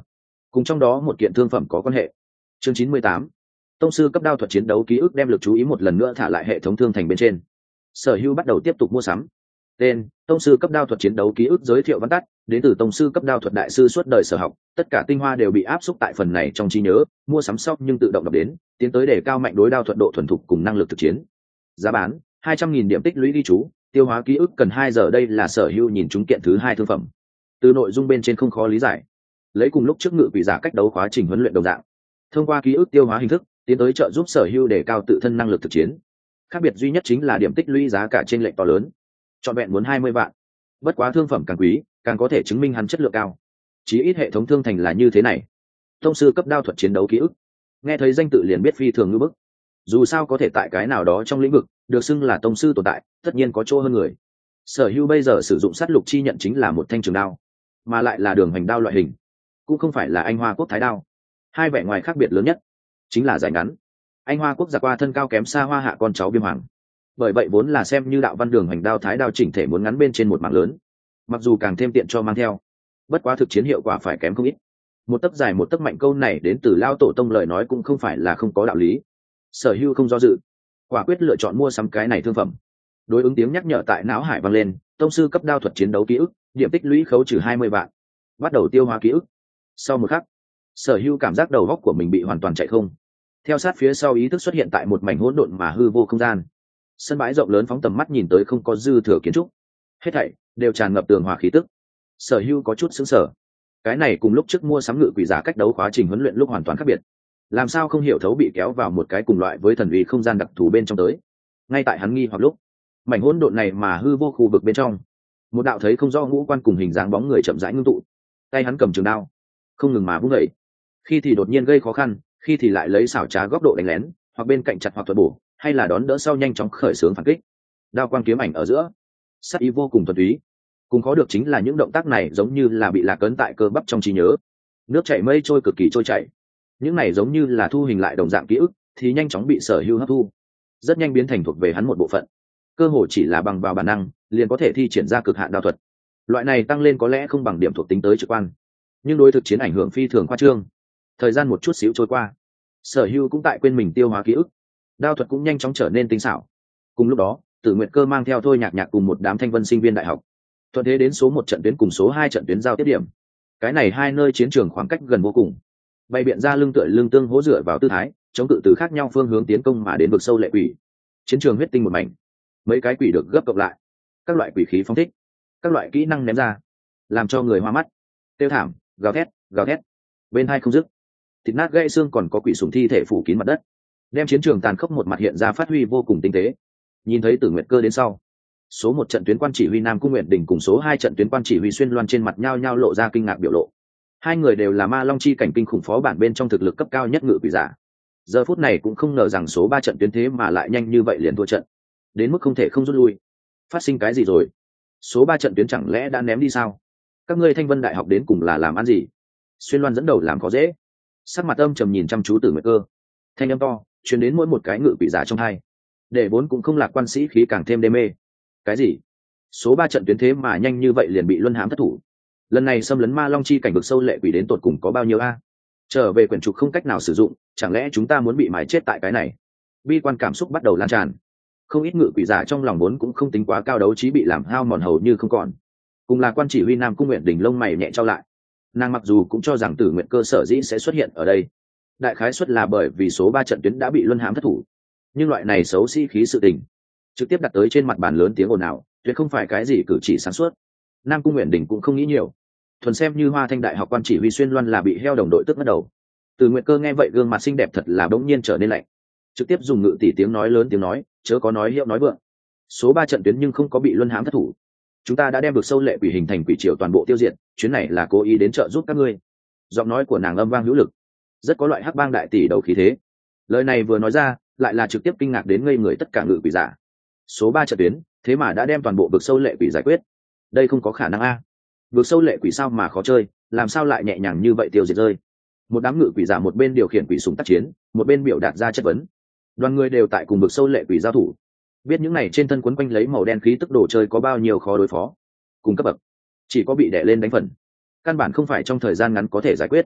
cùng trong đó một kiện thương phẩm có quan hệ. Chương chín mươi tám, tông sư cấp đao thuật chiến đấu ký ức đem lực chú ý một lần nữa thả lại hệ thống thương thành bên trên. Sở Hữu bắt đầu tiếp tục mua sắm. Tên: tông sư cấp đao thuật chiến đấu ký ức giới thiệu văn tắt, đến từ tông sư cấp đao thuật đại sư suốt đời sở học, tất cả tinh hoa đều bị áp xúc tại phần này trong trí nhớ, mua sắm xong nhưng tự động đọc đến, tiến tới để cao mạnh đối đao thuật độ thuần thục cùng năng lực thực chiến. Giá bán: hai trăm nghìn điểm tích lũy ghi chú, tiêu hóa ký ức cần hai giờ. Đây là Sở Hữu nhìn chúng kiện thứ hai thương phẩm. Từ nội dung bên trên không khó lý giải, lấy cùng lúc trước ngự quỷ giả cách đấu khóa trình huấn luyện đồng dạng, thông qua ký ức tiêu hóa hình thức tiến tới trợ giúp Sở Hữu để cao tự thân năng lực thực chiến. Khác biệt duy nhất chính là điểm tích lũy giá cả trên lệch to lớn, trọn vẹn muốn hai mươi vạn. Bất quá thương phẩm càng quý càng có thể chứng minh hắn chất lượng cao, chí ít hệ thống thương thành là như thế này. Tông sư cấp đao thuật chiến đấu ký ức, nghe thấy danh tự liền biết phi thường ngưỡng bức. Dù sao có thể tại cái nào đó trong lĩnh vực được xưng là tông sư tồn tại, tất nhiên có chỗ hơn người. Sở Hữu bây giờ sử dụng sát lục chi nhận chính là một thanh trường đao, mà lại là đường hành đao loại hình, cũng không phải là Anh Hoa quốc thái đao. Hai vẻ ngoài khác biệt lớn nhất chính là dài ngắn. Anh Hoa quốc giặc qua thân cao kém xa Hoa hạ con cháu Viêm Hoàng, bởi vậy vốn là xem như đạo văn đường hành đao thái đao chỉnh thể muốn ngắn bên trên một mảng lớn, mặc dù càng thêm tiện cho mang theo, bất quá thực chiến hiệu quả phải kém không ít. Một tấc dài một tấc mạnh, câu này đến từ lao tổ tông lời nói cũng không phải là không có đạo lý. Sở Hữu không do dự, quả quyết lựa chọn mua sắm cái này thương phẩm. Đối ứng tiếng nhắc nhở tại não hải vang lên, tông sư cấp đao thuật chiến đấu ký ức, điểm tích lũy khấu trừ hai mươi vạn. Bắt đầu tiêu hóa ký ức. Sau một khắc, Sở Hữu cảm giác đầu óc của mình bị hoàn toàn chạy không. Theo sát phía sau ý thức xuất hiện tại một mảnh hỗn độn mà hư vô không gian. Sân bãi rộng lớn phóng tầm mắt nhìn tới không có dư thừa kiến trúc, hết thảy đều tràn ngập tường hòa khí tức. Sở Hữu có chút sững sờ. Cái này cùng lúc trước mua sắm ngự quỷ giả cách đấu khóa trình huấn luyện lúc hoàn toàn khác biệt. Làm sao không hiểu thấu bị kéo vào một cái cùng loại với thần uy không gian đặc thù bên trong tới. Ngay tại hắn nghi hoặc lúc, mảnh hỗn độn này mà hư vô khu vực bên trong, một đạo thấy không rõ ngũ quan cùng hình dáng bóng người chậm rãi ngưng tụ. Tay hắn cầm trường đao, không ngừng mà vung dậy, khi thì đột nhiên gây khó khăn, khi thì lại lấy xảo trá góc độ đánh lén, hoặc bên cạnh chặt hoặc thuật bổ, hay là đón đỡ sau nhanh chóng khởi xướng phản kích. Đao quang kiếm ảnh ở giữa, sắc ý vô cùng thuần túy. Cùng có được chính là những động tác này giống như là bị lạc ấn tại cơ bắp trong trí nhớ, nước chảy mây trôi cực kỳ trôi chảy. Những này giống như là thu hình lại đồng dạng ký ức, thì nhanh chóng bị Sở Hữu hấp thu, rất nhanh biến thành thuộc về hắn một bộ phận. Cơ hồ chỉ là bằng vào bản năng, liền có thể thi triển ra cực hạn đao thuật. Loại này tăng lên có lẽ không bằng điểm thuộc tính tới trực quan, nhưng đối thực chiến ảnh hưởng phi thường khoa trương. Thời gian một chút xíu trôi qua, Sở Hữu cũng tại quên mình tiêu hóa ký ức, đao thuật cũng nhanh chóng trở nên tinh xảo. Cùng lúc đó, Tử Nguyệt Cơ mang theo Thôi Nhạc Nhạc cùng một đám thanh vân sinh viên đại học, thuận thế đến số một trận tuyến cùng số hai trận tuyến giao tiếp điểm. Cái này hai nơi chiến trường khoảng cách gần vô cùng, bày biện ra lưng tựa lưng tương hỗ dựa vào tư thái, chống cự từ khác nhau phương hướng tiến công mà đến vực sâu lệ quỷ. Chiến trường huyết tinh một mảnh, mấy cái quỷ được gấp cộng lại, các loại quỷ khí phóng thích, các loại kỹ năng ném ra, làm cho người hoa mắt. Tiêu thảm, gào thét, gào thét, bên hai không dứt. Thịt nát gãy xương, còn có quỷ sủng thi thể phủ kín mặt đất, đem chiến trường tàn khốc một mặt hiện ra phát huy vô cùng tinh tế. Nhìn thấy Tử Nguyệt Cơ đến sau, số một trận tuyến quan chỉ huy Nam Cung Nguyện Đình cùng số hai trận tuyến quan chỉ huy Xuyên Loan trên mặt nhao nhao lộ ra kinh ngạc biểu lộ. Hai người đều là ma long chi cảnh kinh khủng phó bản bên trong thực lực cấp cao nhất ngự quỷ giả. Giờ phút này cũng không ngờ rằng số ba trận tuyến thế mà lại nhanh như vậy liền thua trận, đến mức không thể không rút lui. Phát sinh cái gì rồi? Số ba trận tuyến chẳng lẽ đã ném đi sao? Các ngươi Thanh Vân Đại học đến cùng là làm ăn gì? Xuyên Loan dẫn đầu làm khó dễ, sắc mặt âm trầm nhìn chăm chú Tử Nguyệt Cơ, thanh âm to truyền đến mỗi một cái ngự quỷ giả trong hai, để vốn cũng không lạc quan sĩ khí càng thêm đê mê. Cái gì? Số ba trận tuyến thế mà nhanh như vậy liền bị luân hãm thất thủ? Lần này xâm lấn ma long chi cảnh vực sâu lệ quỷ đến tột cùng có bao nhiêu a? Trở về quyển trục không cách nào sử dụng, chẳng lẽ chúng ta muốn bị mài chết tại cái này? Bi quan cảm xúc bắt đầu lan tràn, không ít ngự quỷ giả trong lòng vốn cũng không tính quá cao đấu trí bị làm hao mòn hầu như không còn. Cùng là quan chỉ huy Nam Cung Nguyện Đình lông mày nhẹ trao lại, nàng mặc dù cũng cho rằng Tử Nguyệt Cơ sở dĩ sẽ xuất hiện ở đây, đại khái suất là bởi vì số ba trận tuyến đã bị luân hãm thất thủ, nhưng loại này xấu sĩ khí sự tình trực tiếp đặt tới trên mặt bàn lớn tiếng ồn ào, tuyệt không phải cái gì cử chỉ sáng suốt. Nam Cung Nguyện Đình cũng không nghĩ nhiều, thuần xem như Hoa Thanh Đại học quan chỉ huy Xuyên Loan là bị heo đồng đội tức mất đầu. Từ Nguyệt Cơ nghe vậy gương mặt xinh đẹp thật là bỗng nhiên trở nên lạnh, trực tiếp dùng ngự tỷ tiếng nói lớn tiếng nói, chớ có nói hiệu nói vượng. Số ba trận tuyến nhưng không có bị luân hãm thất thủ, chúng ta đã đem vực sâu lệ quỷ hình thành quỷ triều toàn bộ tiêu diệt, chuyến này là cố ý đến trợ giúp các ngươi. Giọng nói của nàng âm vang hữu lực, rất có loại hắc bang đại tỷ đầu khí thế. Lời này vừa nói ra, lại là trực tiếp kinh ngạc đến ngây người tất cả ngự quỷ giả. Số ba trận tuyến thế mà đã đem toàn bộ vực sâu lệ quỷ giải quyết, đây không có khả năng a. Vực sâu lệ quỷ sao mà khó chơi, làm sao lại nhẹ nhàng như vậy tiêu diệt rơi? Một đám ngự quỷ giả một bên điều khiển quỷ súng tác chiến, một bên biểu đạt ra chất vấn. Đoàn người đều tại cùng vực sâu lệ quỷ giao thủ, biết những này trên thân quấn quanh lấy màu đen khí tức đồ chơi có bao nhiêu khó đối phó. Cùng cấp bậc chỉ có bị đè lên đánh phần, căn bản không phải trong thời gian ngắn có thể giải quyết.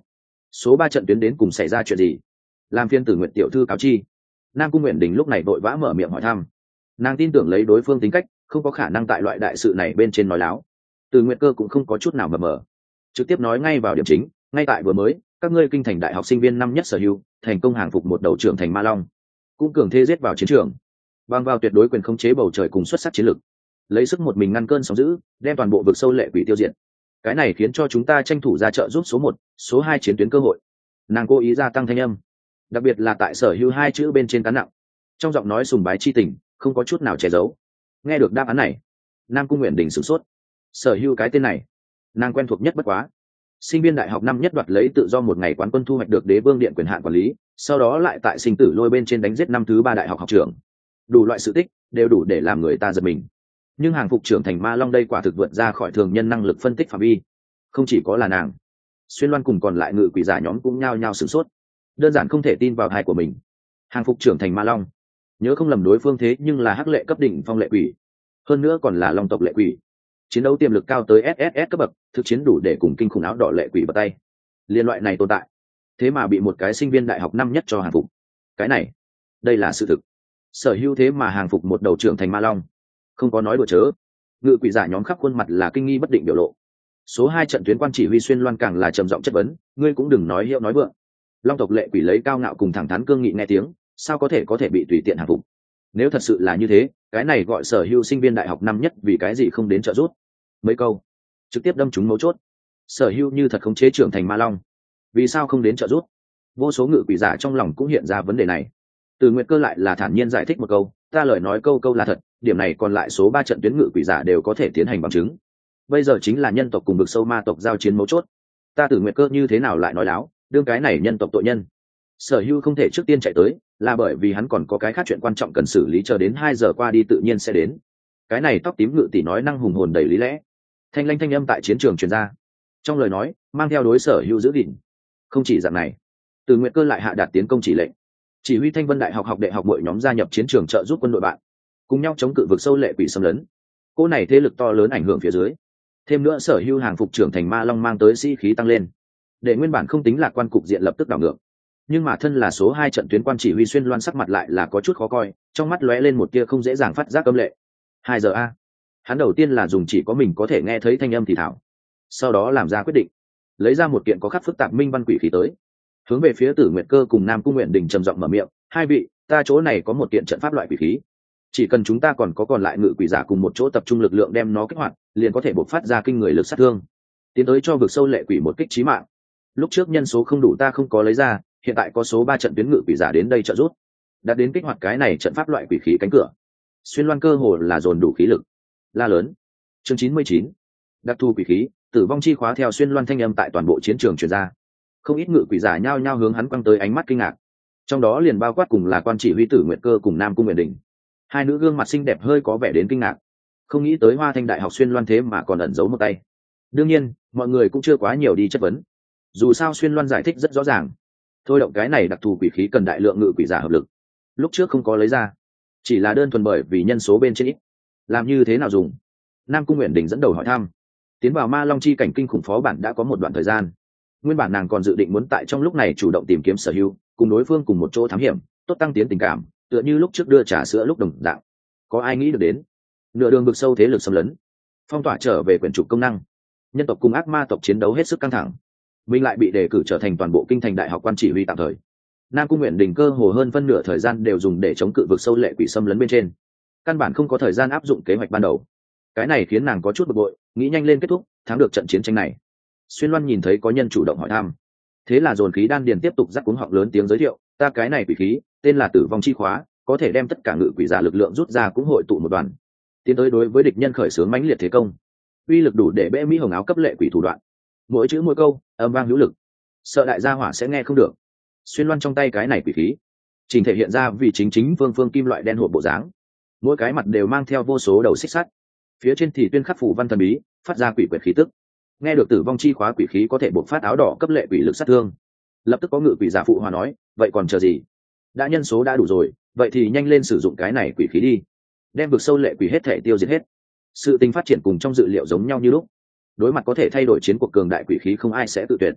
số ba trận tuyến đến cùng xảy ra chuyện gì? Làm phiên Tử Nguyệt tiểu thư cáo chi. Nam Cung Nguyện Đình lúc này vội vã mở miệng hỏi thăm. Nàng tin tưởng lấy đối phương tính cách, không có khả năng tại loại đại sự này bên trên nói láo. Từ Nguyệt Cơ cũng không có chút nào mờ mờ, trực tiếp nói ngay vào điểm chính. Ngay tại vừa mới, các ngươi kinh thành đại học sinh viên năm nhất sở hữu thành công hàng phục một đầu trưởng thành ma long, cũng cường thế giết vào chiến trường, bằng vào tuyệt đối quyền khống chế bầu trời cùng xuất sắc chiến lược, lấy sức một mình ngăn cơn sóng dữ, đem toàn bộ vực sâu lệ quỷ tiêu diệt. Cái này khiến cho chúng ta tranh thủ ra trợ giúp số một, số hai chiến tuyến cơ hội. Nàng cố ý gia tăng thanh âm, đặc biệt là tại sở hữu hai chữ bên trên cán nặng, trong giọng nói sùng bái chi tình, không có chút nào che giấu. Nghe được đáp án này, Nam Cung Nguyện Đình sửng sốt. Sở hữu cái tên này, nàng quen thuộc nhất bất quá. Sinh viên đại học năm nhất đoạt lấy tự do một ngày quán quân, thu hoạch được đế vương điện quyền hạn quản lý, sau đó lại tại sinh tử lôi bên trên đánh giết năm thứ ba đại học học trưởng. Đủ loại sự tích đều đủ để làm người ta giật mình. Nhưng hàng phục trưởng thành ma long đây quả thực vượt ra khỏi thường nhân năng lực phân tích phạm vi. Không chỉ có là nàng, Xuyên Loan cùng còn lại ngự quỷ giả nhóm cũng nhao nhao sửng sốt, đơn giản không thể tin vào tai của mình. Hàng phục trưởng thành ma long, nhớ không lầm đối phương thế nhưng là hắc lệ cấp đỉnh phong lệ quỷ, hơn nữa còn là long tộc lệ quỷ, chiến đấu tiềm lực cao tới ét ét ét cấp bậc, thực chiến đủ để cùng kinh khủng áo đỏ lệ quỷ bật tay. Liên loại này tồn tại, thế mà bị một cái sinh viên đại học năm nhất cho hàng phục. Cái này, đây là sự thực. Sở hữu thế mà hàng phục một đầu trưởng thành ma long, không có nói đùa chớ. Ngự quỷ giả nhóm khắp khuôn mặt là kinh nghi bất định biểu lộ. Số hai trận tuyến quan chỉ huy Xuyên Loan càng là trầm giọng chất vấn, ngươi cũng đừng nói hiệu nói vượng. Long tộc lệ quỷ lấy cao ngạo cùng thẳng thắn cương nghị nghe tiếng, sao có thể có thể bị tùy tiện hàng phục? Nếu thật sự là như thế, cái này gọi sở hữu sinh viên đại học năm nhất vì cái gì không đến trợ giúp? Mấy câu trực tiếp đâm trúng mấu chốt. Sở hữu như thật khống chế trưởng thành ma long, vì sao không đến trợ giúp? Vô số ngự quỷ giả trong lòng cũng hiện ra vấn đề này. Từ Nguyệt Cơ lại là thản nhiên giải thích một câu, ta lời nói câu câu là thật, điểm này còn lại số ba trận tuyến ngự quỷ giả đều có thể tiến hành bằng chứng. Bây giờ chính là nhân tộc cùng vực sâu ma tộc giao chiến mấu chốt, ta Từ Nguyệt Cơ như thế nào lại nói láo, đương cái này nhân tộc tội nhân. Sở hữu không thể trước tiên chạy tới, là bởi vì hắn còn có cái khác chuyện quan trọng cần xử lý, chờ đến hai giờ qua đi tự nhiên sẽ đến. Cái này tóc tím ngự tỷ nói năng hùng hồn đầy lý lẽ. Thanh lanh thanh âm tại chiến trường truyền ra, trong lời nói mang theo đối sở hữu giữ gìn. Không chỉ dạng này, Từ Nguyệt Cơ lại hạ đạt tiến công chỉ lệnh, chỉ huy Thanh Vân đại học học đệ học mỗi nhóm gia nhập chiến trường trợ giúp quân đội bạn, cùng nhau chống cự vực sâu lệ quỷ xâm lấn. Cô này thế lực to lớn ảnh hưởng phía dưới, thêm nữa sở hữu hàng phục trưởng thành ma long mang tới sĩ khí tăng lên, để nguyên bản không tính lạc quan cục diện lập tức đảo ngược. Nhưng mà thân là số hai trận tuyến quan chỉ huy Xuyên Loan sắc mặt lại là có chút khó coi, trong mắt lóe lên một tia không dễ dàng phát giác âm lệ. Hai giờ a, hắn đầu tiên là dùng chỉ có mình có thể nghe thấy thanh âm thì thảo, sau đó làm ra quyết định, lấy ra một kiện có khắc phức tạp minh văn quỷ khí tới, hướng về phía Tử Nguyệt Cơ cùng Nam Cung Nguyện Đình trầm giọng mở miệng, hai vị, ta chỗ này có một kiện trận pháp loại quỷ khí, chỉ cần chúng ta còn có còn lại ngự quỷ giả cùng một chỗ tập trung lực lượng đem nó kích hoạt, liền có thể bộc phát ra kinh người lực sát thương, tiến tới cho vực sâu lệ quỷ một kích chí mạng. Lúc trước nhân số không đủ ta không có lấy ra, hiện tại có số ba trận tuyến ngự quỷ giả đến đây trợ giúp, đã đến kích hoạt cái này trận pháp loại quỷ khí cánh cửa. Xuyên Loan cơ hồ là dồn đủ khí lực, la lớn. Chương chín mươi chín, đặc thù quỷ khí, tử vong chi khóa. Theo Xuyên Loan thanh âm tại toàn bộ chiến trường truyền ra, không ít ngự quỷ giả nhao nhao hướng hắn quăng tới ánh mắt kinh ngạc, trong đó liền bao quát cùng là quan chỉ huy Tử Nguyệt Cơ cùng Nam Cung Nguyện Đình. Hai nữ gương mặt xinh đẹp hơi có vẻ đến kinh ngạc, không nghĩ tới Hoa Thanh đại học Xuyên Loan thế mà còn ẩn giấu một tay. Đương nhiên mọi người cũng chưa quá nhiều đi chất vấn, dù sao Xuyên Loan giải thích rất rõ ràng, thôi động cái này đặc thù quỷ khí cần đại lượng ngự quỷ giả hợp lực, lúc trước không có lấy ra, chỉ là đơn thuần bởi vì nhân số bên trên ít. Làm như thế nào dùng? Nam Cung Nguyện Đình dẫn đầu hỏi thăm. Tiến vào ma long chi cảnh kinh khủng phó bản đã có một đoạn thời gian, nguyên bản nàng còn dự định muốn tại trong lúc này chủ động tìm kiếm sở hữu, cùng đối phương cùng một chỗ thám hiểm, tốt tăng tiến tình cảm, tựa như lúc trước đưa trà sữa lúc đồng dạng. Có ai nghĩ được đến nửa đường vực sâu thế lực xâm lấn, phong tỏa trở về quyển trục công năng, nhân tộc cùng ác ma tộc chiến đấu hết sức căng thẳng, mình lại bị đề cử trở thành toàn bộ kinh thành đại học quan chỉ huy tạm thời. Nam Cung Nguyện Đình cơ hồ hơn phân nửa thời gian đều dùng để chống cự vực sâu lệ quỷ xâm lấn bên trên, căn bản không có thời gian áp dụng kế hoạch ban đầu. Cái này khiến nàng có chút bực bội, nghĩ nhanh lên kết thúc, thắng được trận chiến tranh này. Xuyên Loan nhìn thấy có nhân chủ động hỏi thăm, thế là dồn khí đan điền tiếp tục dắt cuống họng lớn tiếng giới thiệu, ta cái này quỷ khí tên là tử vong chi khóa, có thể đem tất cả ngự quỷ giả lực lượng rút ra cũng hội tụ một đoàn, tiến tới đối với địch nhân khởi xướng mãnh liệt thế công, uy lực đủ để bẽ mỹ hồng áo cấp lệ quỷ thủ đoạn, mỗi chữ mỗi câu âm vang hữu lực, sợ đại gia hỏa sẽ nghe không được. Xuyên Loan trong tay cái này quỷ khí trình thể hiện ra vì chính chính phương phương kim loại đen hộp bộ dáng, mỗi cái mặt đều mang theo vô số đầu xích sắt, phía trên thì tuyên khắc phủ văn thần bí, phát ra quỷ quyệt khí tức. Nghe được tử vong chi khóa quỷ khí có thể bộc phát áo đỏ cấp lệ quỷ lực sát thương, lập tức có ngự quỷ giả phụ hòa nói, vậy còn chờ gì, đã nhân số đã đủ rồi, vậy thì nhanh lên sử dụng cái này quỷ khí đi, đem vực sâu lệ quỷ hết thể tiêu diệt hết. Sự tình phát triển cùng trong dự liệu giống nhau như lúc, đối mặt có thể thay đổi chiến cuộc cường đại quỷ khí không ai sẽ tự tuyệt.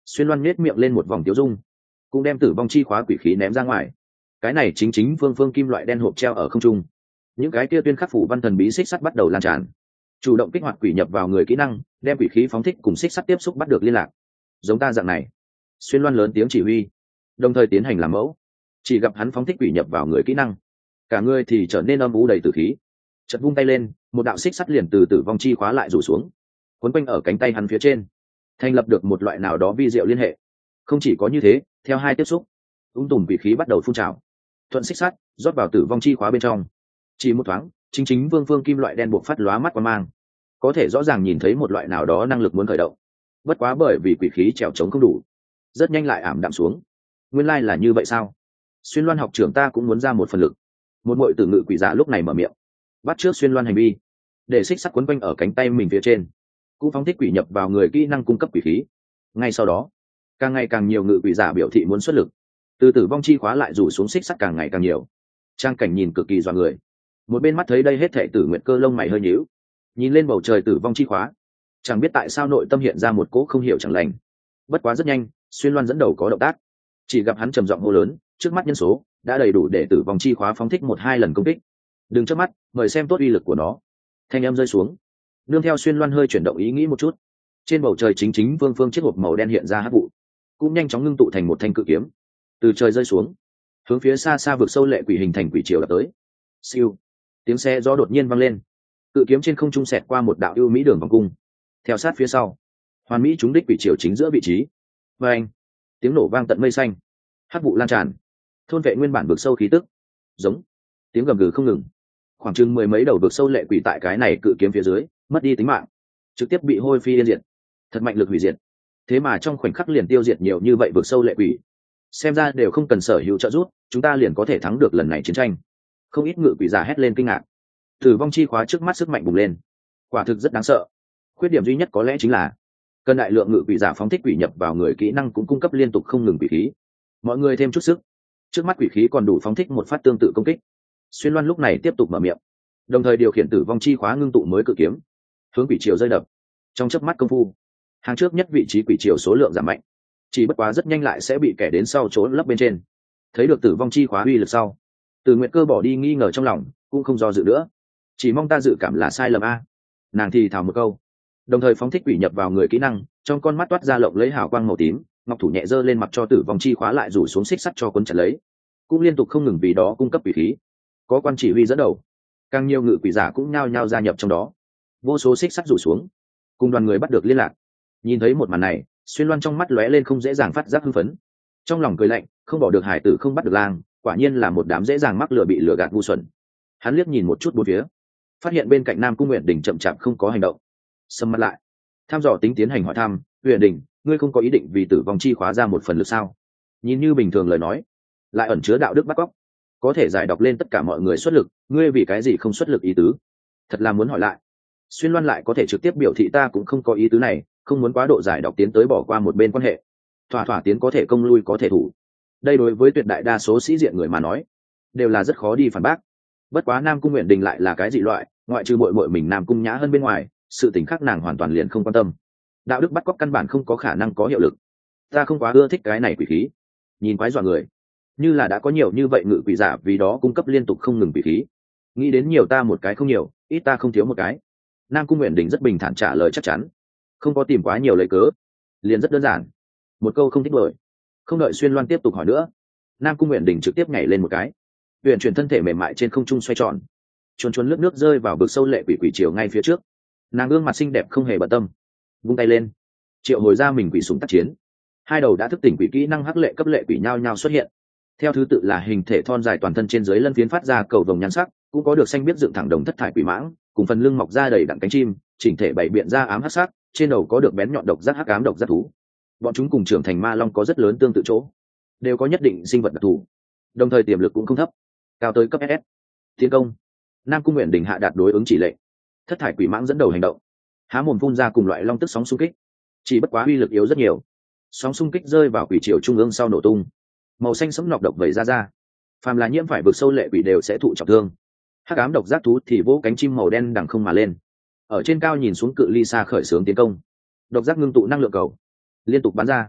Xuyên Loan nhếch miệng lên một vòng tiêu dung, cũng đem tử vong chi khóa quỷ khí ném ra ngoài. Cái này chính chính phương phương kim loại đen hộp treo ở không trung, những cái kia tuyên khắc phủ văn thần bí xích sắt bắt đầu lan tràn, chủ động kích hoạt quỷ nhập vào người kỹ năng, đem quỷ khí phóng thích cùng xích sắt tiếp xúc bắt được liên lạc. Giống ta dạng này. Xuyên Loan lớn tiếng chỉ huy, đồng thời tiến hành làm mẫu. Chỉ gặp hắn phóng thích quỷ nhập vào người kỹ năng, cả người thì trở nên âm u đầy tử khí. Chợt vung tay lên, một đạo xích sắt liền từ tử vong chi khóa lại rủ xuống, quấn quanh ở cánh tay hắn phía trên, thành lập được một loại nào đó vi diệu liên hệ. Không chỉ có như thế, theo hai tiếp xúc, ung tùm quỷ khí bắt đầu phun trào, thuận xích sắt rót vào tử vong chi khóa bên trong. Chỉ một thoáng, chính chính vương phương kim loại đen buộc phát lóa mắt qua mang, có thể rõ ràng nhìn thấy một loại nào đó năng lực muốn khởi động. Bất quá bởi vì quỷ khí trèo trống không đủ, rất nhanh lại ảm đạm xuống. Nguyên lai là như vậy sao? Xuyên Loan học trưởng ta cũng muốn ra một phần lực. Một muội tử ngự quỷ giả lúc này mở miệng, bắt trước Xuyên Loan hành vi, để xích sắt quấn quanh ở cánh tay mình phía trên, cũng phóng thích quỷ nhập vào người kỹ năng cung cấp quỷ khí. Ngay sau đó, càng ngày càng nhiều ngự quỷ giả biểu thị muốn xuất lực, từ tử vong chi khóa lại rủ xuống xích sắt càng ngày càng nhiều. Trang cảnh nhìn cực kỳ dọa người. Một bên mắt thấy đây hết thảy Tử Nguyệt Cơ lông mày hơi nhíu, nhìn lên bầu trời tử vong chi khóa, chẳng biết tại sao nội tâm hiện ra một cỗ không hiểu chẳng lành. Bất quá rất nhanh, Xuyên Loan dẫn đầu có động tác, chỉ gặp hắn trầm giọng hô lớn, trước mắt nhân số đã đầy đủ để tử vong chi khóa phóng thích một hai lần công kích. Đừng chớp mắt, mời xem tốt uy lực của nó. Thanh âm rơi xuống, nương theo Xuyên Loan hơi chuyển động ý nghĩ một chút, trên bầu trời chính chính vương phương chiếc hộp màu đen hiện ra hắc vụ, cũng nhanh chóng ngưng tụ thành một thanh cự kiếm, từ trời rơi xuống, hướng phía xa xa vực sâu lệ quỷ hình thành quỷ triều đập tới. Siêu, tiếng xe gió đột nhiên vang lên, cự kiếm trên không trung xẹt qua một đạo ưu mỹ đường vòng cung, theo sát phía sau, hoàn mỹ trúng đích quỷ triều chính giữa vị trí. Và anh, tiếng nổ vang tận mây xanh, hắc vụ lan tràn, thôn vệ nguyên bản vực sâu khí tức. Giống, tiếng gầm gừ không ngừng, khoảng chừng mười mấy đầu vực sâu lệ quỷ tại cái này cự kiếm phía dưới mất đi tính mạng, trực tiếp bị hôi phi yên diệt. Thật mạnh lực hủy diệt, thế mà trong khoảnh khắc liền tiêu diệt nhiều như vậy vực sâu lệ quỷ. Xem ra đều không cần sở hữu trợ giúp, chúng ta liền có thể thắng được lần này chiến tranh. Không ít ngự quỷ giả hét lên kinh ngạc. Tử vong chi khóa trước mắt sức mạnh bùng lên, quả thực rất đáng sợ. Khuyết điểm duy nhất có lẽ chính là cần đại lượng ngự quỷ giả phóng thích quỷ nhập vào người kỹ năng cũng cung cấp liên tục không ngừng quỷ khí. Mọi người thêm chút sức, trước mắt quỷ khí còn đủ phóng thích một phát tương tự công kích. Xuyên Loan lúc này tiếp tục mở miệng, đồng thời điều khiển tử vong chi khóa ngưng tụ mới cự kiếm, hướng quỷ triều rơi đập. Trong chớp mắt công phu, hàng trước nhất vị trí quỷ triều số lượng giảm mạnh, chỉ bất quá rất nhanh lại sẽ bị kẻ đến sau trốn lấp bên trên. Thấy được tử vong chi khóa uy lực sau, Từ Nguyệt Cơ bỏ đi nghi ngờ trong lòng, cũng không do dự nữa. Chỉ mong ta dự cảm là sai lầm a. Nàng thì thào một câu, đồng thời phóng thích quỷ nhập vào người kỹ năng, trong con mắt toát ra lộng lấy hào quang màu tím, ngọc thủ nhẹ giơ lên mặt cho tử vong chi khóa lại rủ xuống xích sắt cho cuốn chặt lấy, cũng liên tục không ngừng vì đó cung cấp quỷ khí. Có quan chỉ huy dẫn đầu, càng nhiều ngự quỷ giả cũng nhao nhao gia nhập trong đó. Vô số xích sắt rủ xuống, cùng đoàn người bắt được liên lạc. Nhìn thấy một màn này, Xuyên Loan trong mắt lóe lên không dễ dàng phát giác hưng phấn, trong lòng cười lạnh, không bỏ được hải tử không bắt được lang, quả nhiên là một đám dễ dàng mắc lừa bị lừa gạt ngu xuẩn. Hắn liếc nhìn một chút bốn phía, phát hiện bên cạnh Nam Cung Nguyện Đình chậm chạp không có hành động, sầm mặt lại, tham dò tính tiến hành hỏi thăm, Nguyện Đình, ngươi không có ý định vì tử vong chi khóa ra một phần lực sao? Nhìn như bình thường lời nói, lại ẩn chứa đạo đức bắt cóc, có thể giải đọc lên tất cả mọi người xuất lực, ngươi vì cái gì không xuất lực ý tứ? Thật là muốn hỏi lại. Xuyên Loan lại có thể trực tiếp biểu thị ta cũng không có ý tứ này, không muốn quá độ giải đọc tiến tới bỏ qua một bên quan hệ. Thỏa thỏa tiến có thể công lui có thể thủ. Đây đối với tuyệt đại đa số sĩ diện người mà nói, đều là rất khó đi phản bác. Bất quá Nam Cung Nguyện Đình lại là cái dị loại, ngoại trừ muội muội mình Nam Cung Nhã hơn bên ngoài, sự tình khác nàng hoàn toàn liền không quan tâm. Đạo đức bắt cóc căn bản không có khả năng có hiệu lực. Ta không quá ưa thích cái này quỷ khí, nhìn quái dọa người. Như là đã có nhiều như vậy ngự quỷ giả vì đó cung cấp liên tục không ngừng quỷ khí. Nghĩ đến nhiều ta một cái không nhiều, ít ta không thiếu một cái. Nam Cung Nguyện Đình rất bình thản trả lời chắc chắn, không có tìm quá nhiều lấy cớ, liền rất đơn giản, một câu không thích lời. Không đợi Xuyên Loan tiếp tục hỏi nữa, Nam Cung Nguyện Đình trực tiếp nhảy lên một cái, huyền chuyển thân thể mềm mại trên không trung xoay tròn, chuồn chuồn lướt nước rơi vào vực sâu lệ quỷ quỷ chiều ngay phía trước. Nàng gương mặt xinh đẹp không hề bận tâm, vung tay lên, triệu hồi ra mình quỷ súng tác chiến. Hai đầu đã thức tỉnh quỷ kỹ năng hắc lệ cấp lệ quỷ nhao nhao xuất hiện, theo thứ tự là hình thể thon dài toàn thân trên dưới lân phiến phát ra cầu vồng nhan sắc, cũng có được xanh biết dựng thẳng đồng thất thải quỷ mãng, cùng phần lưng mọc ra đầy đặn cánh chim, chỉnh thể bảy biện ra ám hắc sắc, trên đầu có được bén nhọn độc giác hắc ám độc giác thú. Bọn chúng cùng trưởng thành ma long có rất lớn tương tự chỗ, đều có nhất định sinh vật đặc thù, đồng thời tiềm lực cũng không thấp, cao tới cấp ét ét. Tiến công. Nam Cung Nguyện Đình hạ đạt đối ứng chỉ lệnh, thất thải quỷ mãng dẫn đầu hành động, há mồm phun ra cùng loại long tức sóng xung kích, chỉ bất quá uy lực yếu rất nhiều. Sóng xung kích rơi vào quỷ triều trung ương sau nổ tung, màu xanh sẫm nọc độc vẩy ra ra, phàm là nhiễm phải vực sâu lệ quỷ đều sẽ thụ trọng thương. Hắc ám độc giác thú thì vỗ cánh chim màu đen đằng không mà lên, ở trên cao nhìn xuống cự ly xa khởi xướng tiến công. Độc giác ngưng tụ năng lượng cầu, liên tục bắn ra,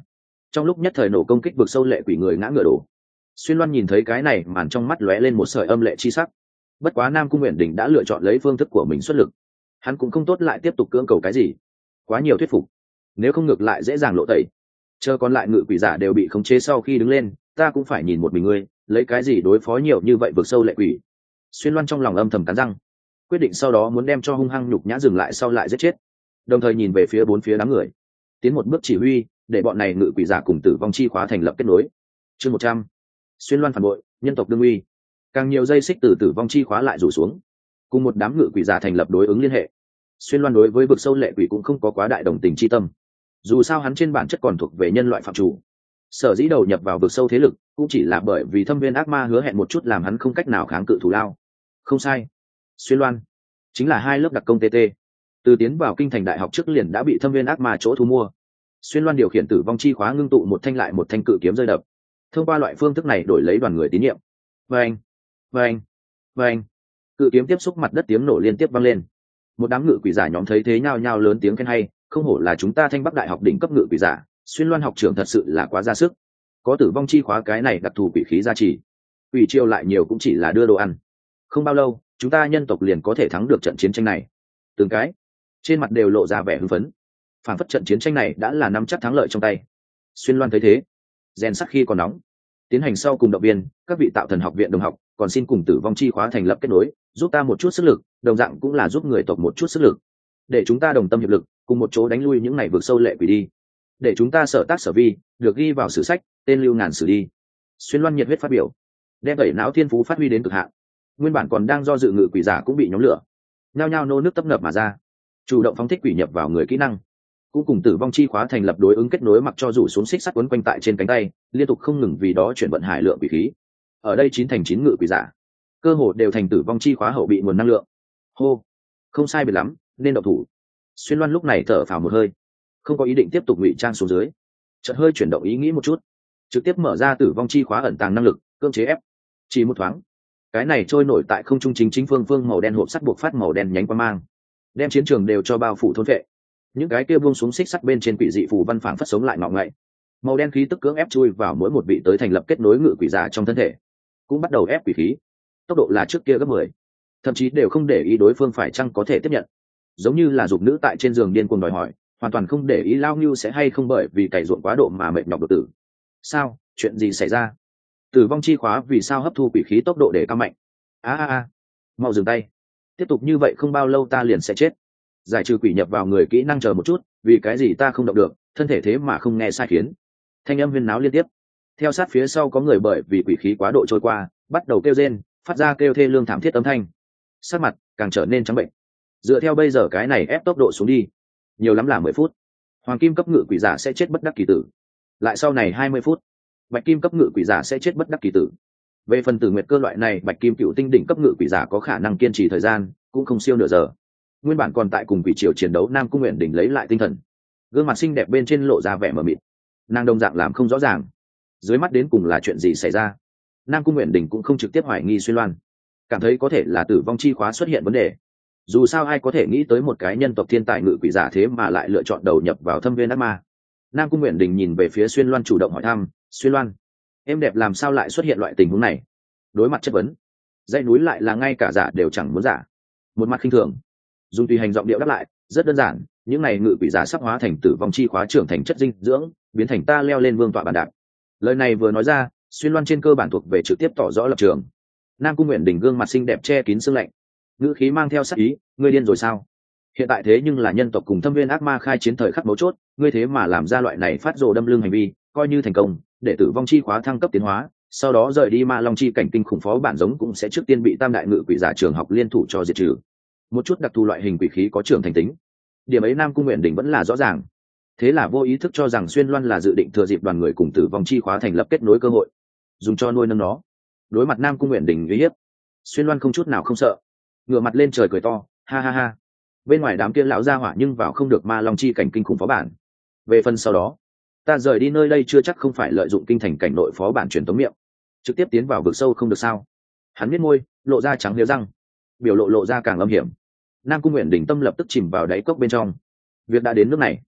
trong lúc nhất thời nổ công kích vực sâu lệ quỷ người ngã ngựa đổ. Xuyên Loan nhìn thấy cái này màn trong mắt lóe lên một sợi âm lệ chi sắc. Bất quá Nam Cung Uyển Đình đã lựa chọn lấy phương thức của mình xuất lực, hắn cũng không tốt lại tiếp tục cưỡng cầu cái gì, quá nhiều thuyết phục, nếu không ngược lại dễ dàng lộ tẩy. Chờ còn lại ngự quỷ giả đều bị khống chế sau khi đứng lên, ta cũng phải nhìn một mình ngươi, lấy cái gì đối phó nhiều như vậy vực sâu lệ quỷ. Xuyên Loan trong lòng âm thầm cắn răng, quyết định sau đó muốn đem cho hung hăng nhục nhã dừng lại sau lại giết chết, đồng thời nhìn về phía bốn phía đám người, tiến một bước chỉ huy để bọn này ngự quỷ giả cùng tử vong chi khóa thành lập kết nối. Chương một trăm, Xuyên Loan phản bội, nhân tộc đương uy. Càng nhiều dây xích từ tử vong chi khóa lại rủ xuống, cùng một đám ngự quỷ giả thành lập đối ứng liên hệ. Xuyên Loan đối với vực sâu lệ quỷ cũng không có quá đại đồng tình chi tâm, dù sao hắn trên bản chất còn thuộc về nhân loại phạm chủ, sở dĩ đầu nhập vào vực sâu thế lực cũng chỉ là bởi vì thâm viên ác ma hứa hẹn một chút làm hắn không cách nào kháng cự thù lao. Không sai, Xuyên Loan chính là hai lớp đặc công tê tê, từ tiến vào kinh thành đại học trước liền đã bị thâm viên ác ma chỗ thu mua. Xuyên Loan điều khiển tử vong chi khóa ngưng tụ một thanh lại một thanh cự kiếm rơi đập, thông qua loại phương thức này đổi lấy đoàn người tín nhiệm. Vâng, vâng, vâng, cự kiếm tiếp xúc mặt đất, tiếng nổ liên tiếp vang lên. Một đám ngự quỷ giả nhóm thấy thế nhao nhao lớn tiếng khen hay, không hổ là chúng ta Thanh Bắc đại học đỉnh cấp ngự quỷ giả, Xuyên Loan học trưởng thật sự là quá ra sức, có tử vong chi khóa cái này đặc thù quỷ khí gia trì, quỷ chiêu lại nhiều cũng chỉ là đưa đồ ăn, không bao lâu chúng ta nhân tộc liền có thể thắng được trận chiến tranh này. Từng cái trên mặt đều lộ ra vẻ hưng phấn, phản phất trận chiến tranh này đã là nắm chắc thắng lợi trong tay. Xuyên Loan thấy thế, rèn sắt khi còn nóng, tiến hành sau cùng động viên các vị tạo thần học viện đồng học, còn xin cùng tử vong chi khóa thành lập kết nối, giúp ta một chút sức lực, đồng dạng cũng là giúp người tộc một chút sức lực, để chúng ta đồng tâm hiệp lực, cùng một chỗ đánh lui những ngày vượt sâu lệ quỷ đi, để chúng ta sở tác sở vi được ghi vào sử sách, tên lưu ngàn sử đi. Xuyên Loan nhiệt huyết phát biểu, đem tẩy não thiên phú phát huy đến cực hạn. Nguyên bản còn đang do dự ngự quỷ giả cũng bị nhóm lửa, nhao nhao nô nước tấp nập mà ra, chủ động phóng thích quỷ nhập vào người kỹ năng, cũng cùng tử vong chi khóa thành lập đối ứng kết nối, mặc cho rủ xuống xích sắt quấn quanh tại trên cánh tay, liên tục không ngừng vì đó chuyển vận hải lượng quỷ khí. Ở đây chín thành chín ngự quỷ giả cơ hồ đều thành tử vong chi khóa hậu bị nguồn năng lượng. Hô, không sai biệt lắm, nên động thủ. Xuyên Loan lúc này thở phào một hơi, không có ý định tiếp tục ngụy trang xuống dưới, chợt hơi chuyển động ý nghĩ một chút, trực tiếp mở ra tử vong chi khóa ẩn tàng năng lực, cưỡng chế ép. Chỉ một thoáng, cái này trôi nổi tại không trung chính chính phương phương màu đen hộp sắt buộc phát màu đen nhánh quang mang, đem chiến trường đều cho bao phủ thôn vệ. Những cái kia buông xuống xích sắt bên trên quỷ dị phù văn phảng phất sống lại ngọ ngậy, màu đen khí tức cưỡng ép chui vào mỗi một vị tới thành lập kết nối ngự quỷ giả trong thân thể, cũng bắt đầu ép quỷ khí, tốc độ là trước kia gấp mười, thậm chí đều không để ý đối phương phải chăng có thể tiếp nhận, giống như là dục nữ tại trên giường điên cuồng đòi hỏi, hoàn toàn không để ý lao ngưu sẽ hay không bởi vì cày ruộng quá độ mà mệt nhọc đột tử. Sao, chuyện gì xảy ra? Tử vong chi khóa vì sao hấp thu quỷ khí tốc độ để cao mạnh? A a a, mau dừng tay, tiếp tục như vậy không bao lâu ta liền sẽ chết. Giải trừ quỷ nhập vào người kỹ năng, chờ một chút, vì cái gì ta không động được, thân thể thế mà không nghe sai khiến. Thanh âm huyên náo liên tiếp, theo sát phía sau có người bởi vì quỷ khí quá độ trôi qua bắt đầu kêu rên, phát ra kêu thê lương thảm thiết âm thanh, sắc mặt càng trở nên trắng bệnh. Dựa theo bây giờ cái này ép tốc độ xuống đi, nhiều lắm là mười phút, hoàng kim cấp ngự quỷ giả sẽ chết bất đắc kỳ tử. Lại sau này hai mươi phút, bạch kim cấp ngự quỷ giả sẽ chết bất đắc kỳ tử. Về phần tử nguyệt cơ loại này bạch kim cựu tinh đỉnh cấp ngự quỷ giả có khả năng kiên trì thời gian cũng không siêu nửa giờ. Nguyên bản còn tại cùng quỷ triều chiến đấu Nam Cung Uyển Đình lấy lại tinh thần, gương mặt xinh đẹp bên trên lộ ra vẻ mờ mịt, nàng đồng dạng làm không rõ ràng dưới mắt đến cùng là chuyện gì xảy ra. Nam Cung Uyển Đình cũng không trực tiếp hoài nghi Xuyên Loan, cảm thấy có thể là tử vong chi khóa xuất hiện vấn đề. Dù sao ai có thể nghĩ tới một cái nhân tộc thiên tài ngự quỷ giả thế mà lại lựa chọn đầu nhập vào thâm viên ác ma. Nam Cung Uyển Đình nhìn về phía Xuyên Loan, chủ động hỏi thăm, Xuyên Loan, em đẹp làm sao lại xuất hiện loại tình huống này? Đối mặt chất vấn, dãy núi lại là ngay cả giả đều chẳng muốn giả, một mặt khinh thường, dùng tùy hành giọng điệu đáp lại, rất đơn giản, những này ngự quỷ giả sắp hóa thành tử vong chi khóa trưởng thành chất dinh dưỡng, biến thành ta leo lên vương tọa bàn đạp. Lời này vừa nói ra, Xuyên Loan trên cơ bản thuộc về trực tiếp tỏ rõ lập trường. Nam Cung Uyển Đình gương mặt xinh đẹp che kín sương lạnh, ngữ khí mang theo sắc ý, ngươi điên rồi sao? Hiện tại thế nhưng là nhân tộc cùng thâm viên ác ma khai chiến thời khắc mấu chốt, ngươi thế mà làm ra loại này phát rồ đâm lưng hành vi, coi như thành công, để tử vong chi khóa thăng cấp tiến hóa, sau đó rời đi ma long chi cảnh kinh khủng phó bản giống cũng sẽ trước tiên bị tam đại ngự quỷ giả trường học liên thủ cho diệt trừ. Một chút đặc thù loại hình quỷ khí có trưởng thành tính, điểm ấy Nam Cung Uyển Đình vẫn là rõ ràng. Thế là vô ý thức cho rằng Xuyên Loan là dự định thừa dịp đoàn người cùng tử vong chi khóa thành lập kết nối cơ hội, dùng cho nuôi nâng nó. Đối mặt Nam Cung Uyển Đình uy hiếp, Xuyên Loan không chút nào không sợ, ngửa mặt lên trời cười to, ha ha ha. Bên ngoài đám kia lão gia hỏa nhưng vào không được ma long chi cảnh kinh khủng phó bản. Về phần sau đó, ta rời đi nơi đây chưa chắc không phải lợi dụng kinh thành cảnh nội phó bản truyền tống miệng, trực tiếp tiến vào vực sâu không được sao? Hắn biết môi, lộ ra trắng liếu răng, biểu lộ lộ ra càng âm hiểm. Nam Cung Uyển Đình tâm lập tức chìm vào đáy cốc bên trong. Việc đã đến nước này,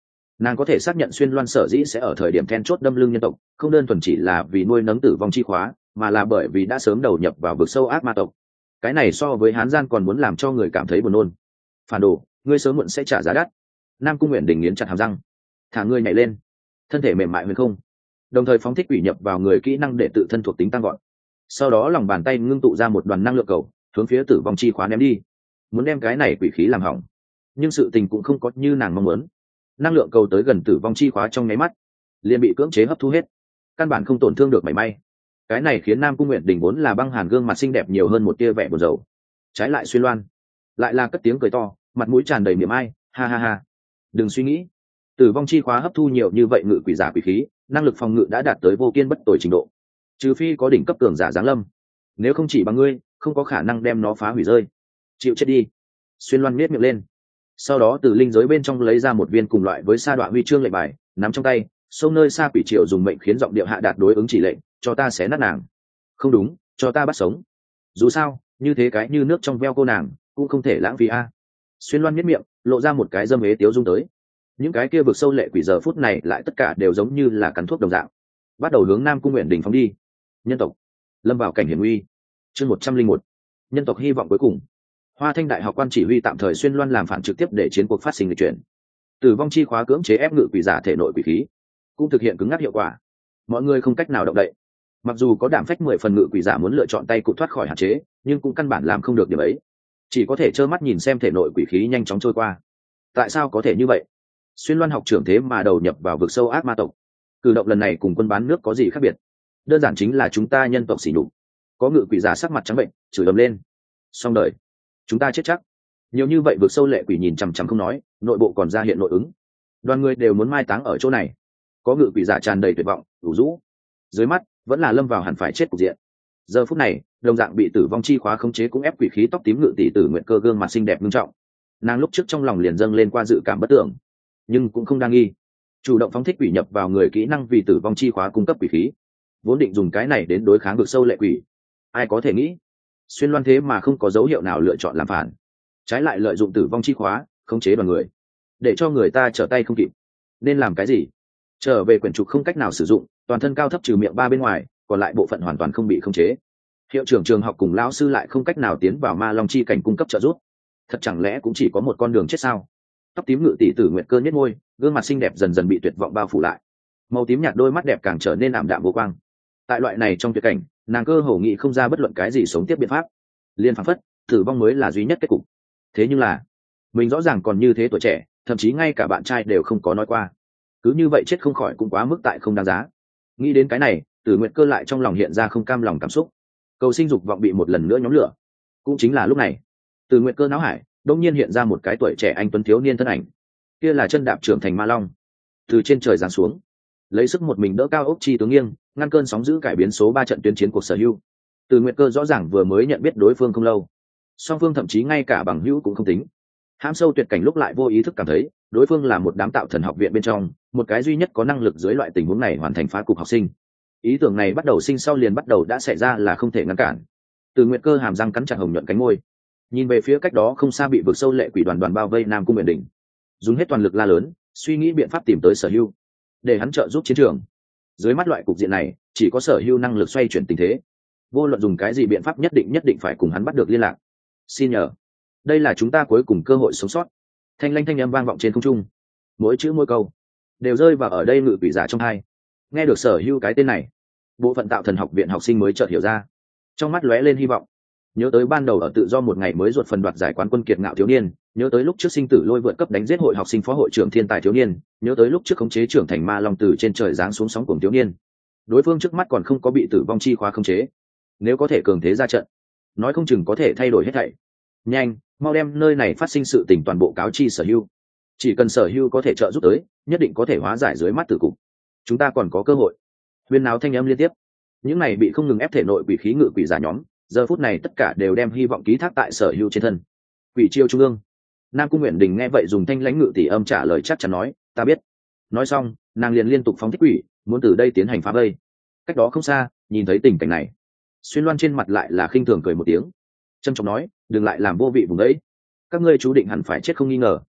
Nàng có thể xác nhận Xuyên Loan sở dĩ sẽ ở thời điểm then chốt đâm lưng nhân tộc, không đơn thuần chỉ là vì nuôi nấng tử vong chi khóa, mà là bởi vì đã sớm đầu nhập vào vực sâu ác ma tộc. Cái này so với hán gian còn muốn làm cho người cảm thấy buồn nôn. Phản đồ, ngươi sớm muộn sẽ trả giá đắt. Nam Cung Nguyện Đình nghiến chặt hàm răng, thả ngươi nhảy lên, thân thể mềm mại huyền không, đồng thời phóng thích quỷ nhập vào người kỹ năng để tự thân thuộc tính tăng gọn. Sau đó lòng bàn tay ngưng tụ ra một đoàn năng lượng cầu, hướng phía tử vong chi khóa ném đi, muốn đem cái này quỷ khí làm hỏng. Nhưng sự tình cũng không có như nàng mong muốn. Năng lượng cầu tới gần tử vong chi khóa trong nháy mắt, liền bị cưỡng chế hấp thu hết, căn bản không tổn thương được mảy may. Cái này khiến Nam Cung Nguyện Đình vốn là băng hàn gương mặt xinh đẹp nhiều hơn một tia vẻ buồn rầu. Trái lại Xuyên Loan lại là cất tiếng cười to, mặt mũi tràn đầy miệng ai, ha ha ha. Đừng suy nghĩ, tử vong chi khóa hấp thu nhiều như vậy ngự quỷ giả quỷ khí, năng lực phòng ngự đã đạt tới vô kiên bất tồi trình độ, trừ phi có đỉnh cấp cường giả giáng lâm, nếu không chỉ bằng ngươi không có khả năng đem nó phá hủy rơi. Chịu chết đi. Xuyên Loan miết miệng lên, sau đó từ linh giới bên trong lấy ra một viên cùng loại với sa đoạn huy chương lệnh bài, nắm trong tay, sông nơi xa quỷ triều dùng mệnh khiến giọng điệu hạ đạt đối ứng chỉ lệnh, cho ta xé nát nàng. Không đúng, cho ta bắt sống. Dù sao như thế cái như nước trong veo cô nàng cũng không thể lãng phí a. Xuyên Loan miết miệng, lộ ra một cái dâm ế tiếu dung tới. Những cái kia vực sâu lệ quỷ giờ phút này lại tất cả đều giống như là cắn thuốc đồng dạng, bắt đầu hướng Nam Cung Nguyện Đình phóng đi. Nhân tộc lâm vào cảnh hiểm nguy. Chương một trăm linh một, nhân tộc hy vọng cuối cùng. Hoa Thanh Đại học quan chỉ huy tạm thời Xuyên Loan làm phản trực tiếp để chiến cuộc phát sinh lịch chuyển. Tử vong chi khóa cưỡng chế ép ngự quỷ giả thể nội quỷ khí, cũng thực hiện cứng ngắc hiệu quả. Mọi người không cách nào động đậy. Mặc dù có đảm phách mười phần ngự quỷ giả muốn lựa chọn tay cụ thoát khỏi hạn chế, nhưng cũng căn bản làm không được điều ấy, chỉ có thể trơ mắt nhìn xem thể nội quỷ khí nhanh chóng trôi qua. Tại sao có thể như vậy? Xuyên Loan học trưởng thế mà đầu nhập vào vực sâu ác ma tộc, cử động lần này cùng quân bán nước có gì khác biệt? Đơn giản chính là chúng ta nhân tộc xỉ nhục. Có ngự quỷ giả sắc mặt trắng bệnh chửi ầm lên, xong đời, chúng ta chết chắc. Nhiều như vậy vực sâu lệ quỷ nhìn chằm chằm không nói, nội bộ còn ra hiện nội ứng, đoàn người đều muốn mai táng ở chỗ này. Có ngự quỷ giả tràn đầy tuyệt vọng đủ rũ, dưới mắt vẫn là lâm vào hẳn phải chết cục diện. Giờ phút này đồng dạng bị tử vong chi khóa khống chế cũng ép quỷ khí tóc tím ngự tỷ tử Nguyện Cơ gương mặt xinh đẹp nghiêm trọng. Nàng lúc trước trong lòng liền dâng lên qua dự cảm bất tưởng, nhưng cũng không đang nghi, chủ động phóng thích quỷ nhập vào người kỹ năng vì tử vong chi khóa cung cấp quỷ khí, vốn định dùng cái này đến đối kháng vực sâu lệ quỷ. Ai có thể nghĩ Xuyên Loan thế mà không có dấu hiệu nào lựa chọn làm phản, trái lại lợi dụng tử vong chi khóa khống chế đoàn người, để cho người ta trở tay không kịp. Nên làm cái gì? Trở về quyển trục không cách nào sử dụng, toàn thân cao thấp trừ miệng ba bên ngoài, còn lại bộ phận hoàn toàn không bị khống chế. Hiệu trưởng trường học cùng lão sư lại không cách nào tiến vào ma long chi cảnh cung cấp trợ giúp. Thật chẳng lẽ cũng chỉ có một con đường chết sao? Tóc tím ngự tỷ tử Nguyện Cơ nhếch môi, gương mặt xinh đẹp dần dần bị tuyệt vọng bao phủ lại, màu tím nhạt đôi mắt đẹp càng trở nên ảm đạm vô quang. Tại loại này trong tuyệt cảnh, nàng cơ hồ nghĩ không ra bất luận cái gì sống tiếp biện pháp, liên phảng phất tử vong mới là duy nhất kết cục. Thế nhưng là mình rõ ràng còn như thế tuổi trẻ, thậm chí ngay cả bạn trai đều không có nói qua, cứ như vậy chết không khỏi cũng quá mức tại không đáng giá. Nghĩ đến cái này, Tử Nguyện Cơ lại trong lòng hiện ra không cam lòng cảm xúc, cầu sinh dục vọng bị một lần nữa nhóm lửa. Cũng chính là lúc này, Tử Nguyện Cơ não hải đông nhiên hiện ra một cái tuổi trẻ anh tuấn thiếu niên thân ảnh, kia là chân đạp trưởng thành ma long, từ trên trời giáng xuống, lấy sức một mình đỡ cao ốc chi tướng nghiêng, ngăn cơn sóng dữ cải biến số ba trận tuyến chiến cuộc sở hữu. Từ Nguyệt Cơ rõ ràng vừa mới nhận biết đối phương không lâu, song phương thậm chí ngay cả bằng hữu cũng không tính. Hãm sâu tuyệt cảnh lúc lại vô ý thức cảm thấy đối phương là một đám tạo thần học viện bên trong một cái duy nhất có năng lực dưới loại tình huống này hoàn thành phá cục học sinh. Ý tưởng này bắt đầu sinh sau liền bắt đầu đã xảy ra là không thể ngăn cản. Từ Nguyệt Cơ hàm răng cắn chặt hồng nhuận cánh môi, nhìn về phía cách đó không xa bị vực sâu lệ quỷ đoàn đoàn bao vây Nam Cung Nguyện Đình, dùng hết toàn lực la lớn, suy nghĩ biện pháp tìm tới Sở Hưu để hắn trợ giúp chiến trường. Dưới mắt loại cục diện này, chỉ có Sở Hưu năng lực xoay chuyển tình thế, vô luận dùng cái gì biện pháp nhất định nhất định phải cùng hắn bắt được liên lạc. Xin nhờ, đây là chúng ta cuối cùng cơ hội sống sót. Thanh lanh thanh âm vang vọng trên không trung, mỗi chữ mỗi câu đều rơi vào ở đây ngự quỷ giả trong hai. Nghe được Sở Hưu cái tên này, bộ phận tạo thần học viện học sinh mới chợt hiểu ra, trong mắt lóe lên hy vọng. Nhớ tới ban đầu ở tự do một ngày mới ruột phần đoạt giải quán quân kiệt ngạo thiếu niên, nhớ tới lúc trước sinh tử lôi vượt cấp đánh giết hội học sinh phó hội trưởng thiên tài thiếu niên, nhớ tới lúc trước khống chế trưởng thành ma long từ trên trời giáng xuống sóng cuồng thiếu niên. Đối phương trước mắt còn không có bị tử vong chi khóa khống chế, nếu có thể cường thế ra trận, nói không chừng có thể thay đổi hết thảy. Nhanh, mau đem nơi này phát sinh sự tình toàn bộ cáo chi Sở Hưu. Chỉ cần Sở Hưu có thể trợ giúp tới, nhất định có thể hóa giải dưới mắt tử cục. Chúng ta còn có cơ hội. Huyên náo thanh âm liên tiếp. Những này bị không ngừng ép thể nội quỷ khí ngự quỷ giả nhóm, giờ phút này tất cả đều đem hy vọng ký thác tại Sở Hưu trên thân. Quỷ chiêu trung ương. Nam Cung Nguyện Đình nghe vậy dùng thanh lãnh ngự tỷ âm trả lời chắc chắn nói, ta biết. Nói xong, nàng liền liên tục phóng thích quỷ, muốn từ đây tiến hành phá vây. Cách đó không xa, nhìn thấy tình cảnh này, Xuyên Loan trên mặt lại là khinh thường cười một tiếng, trầm trọng nói, đừng lại làm vô vị vùng ấy, các ngươi chú định hẳn phải chết không nghi ngờ.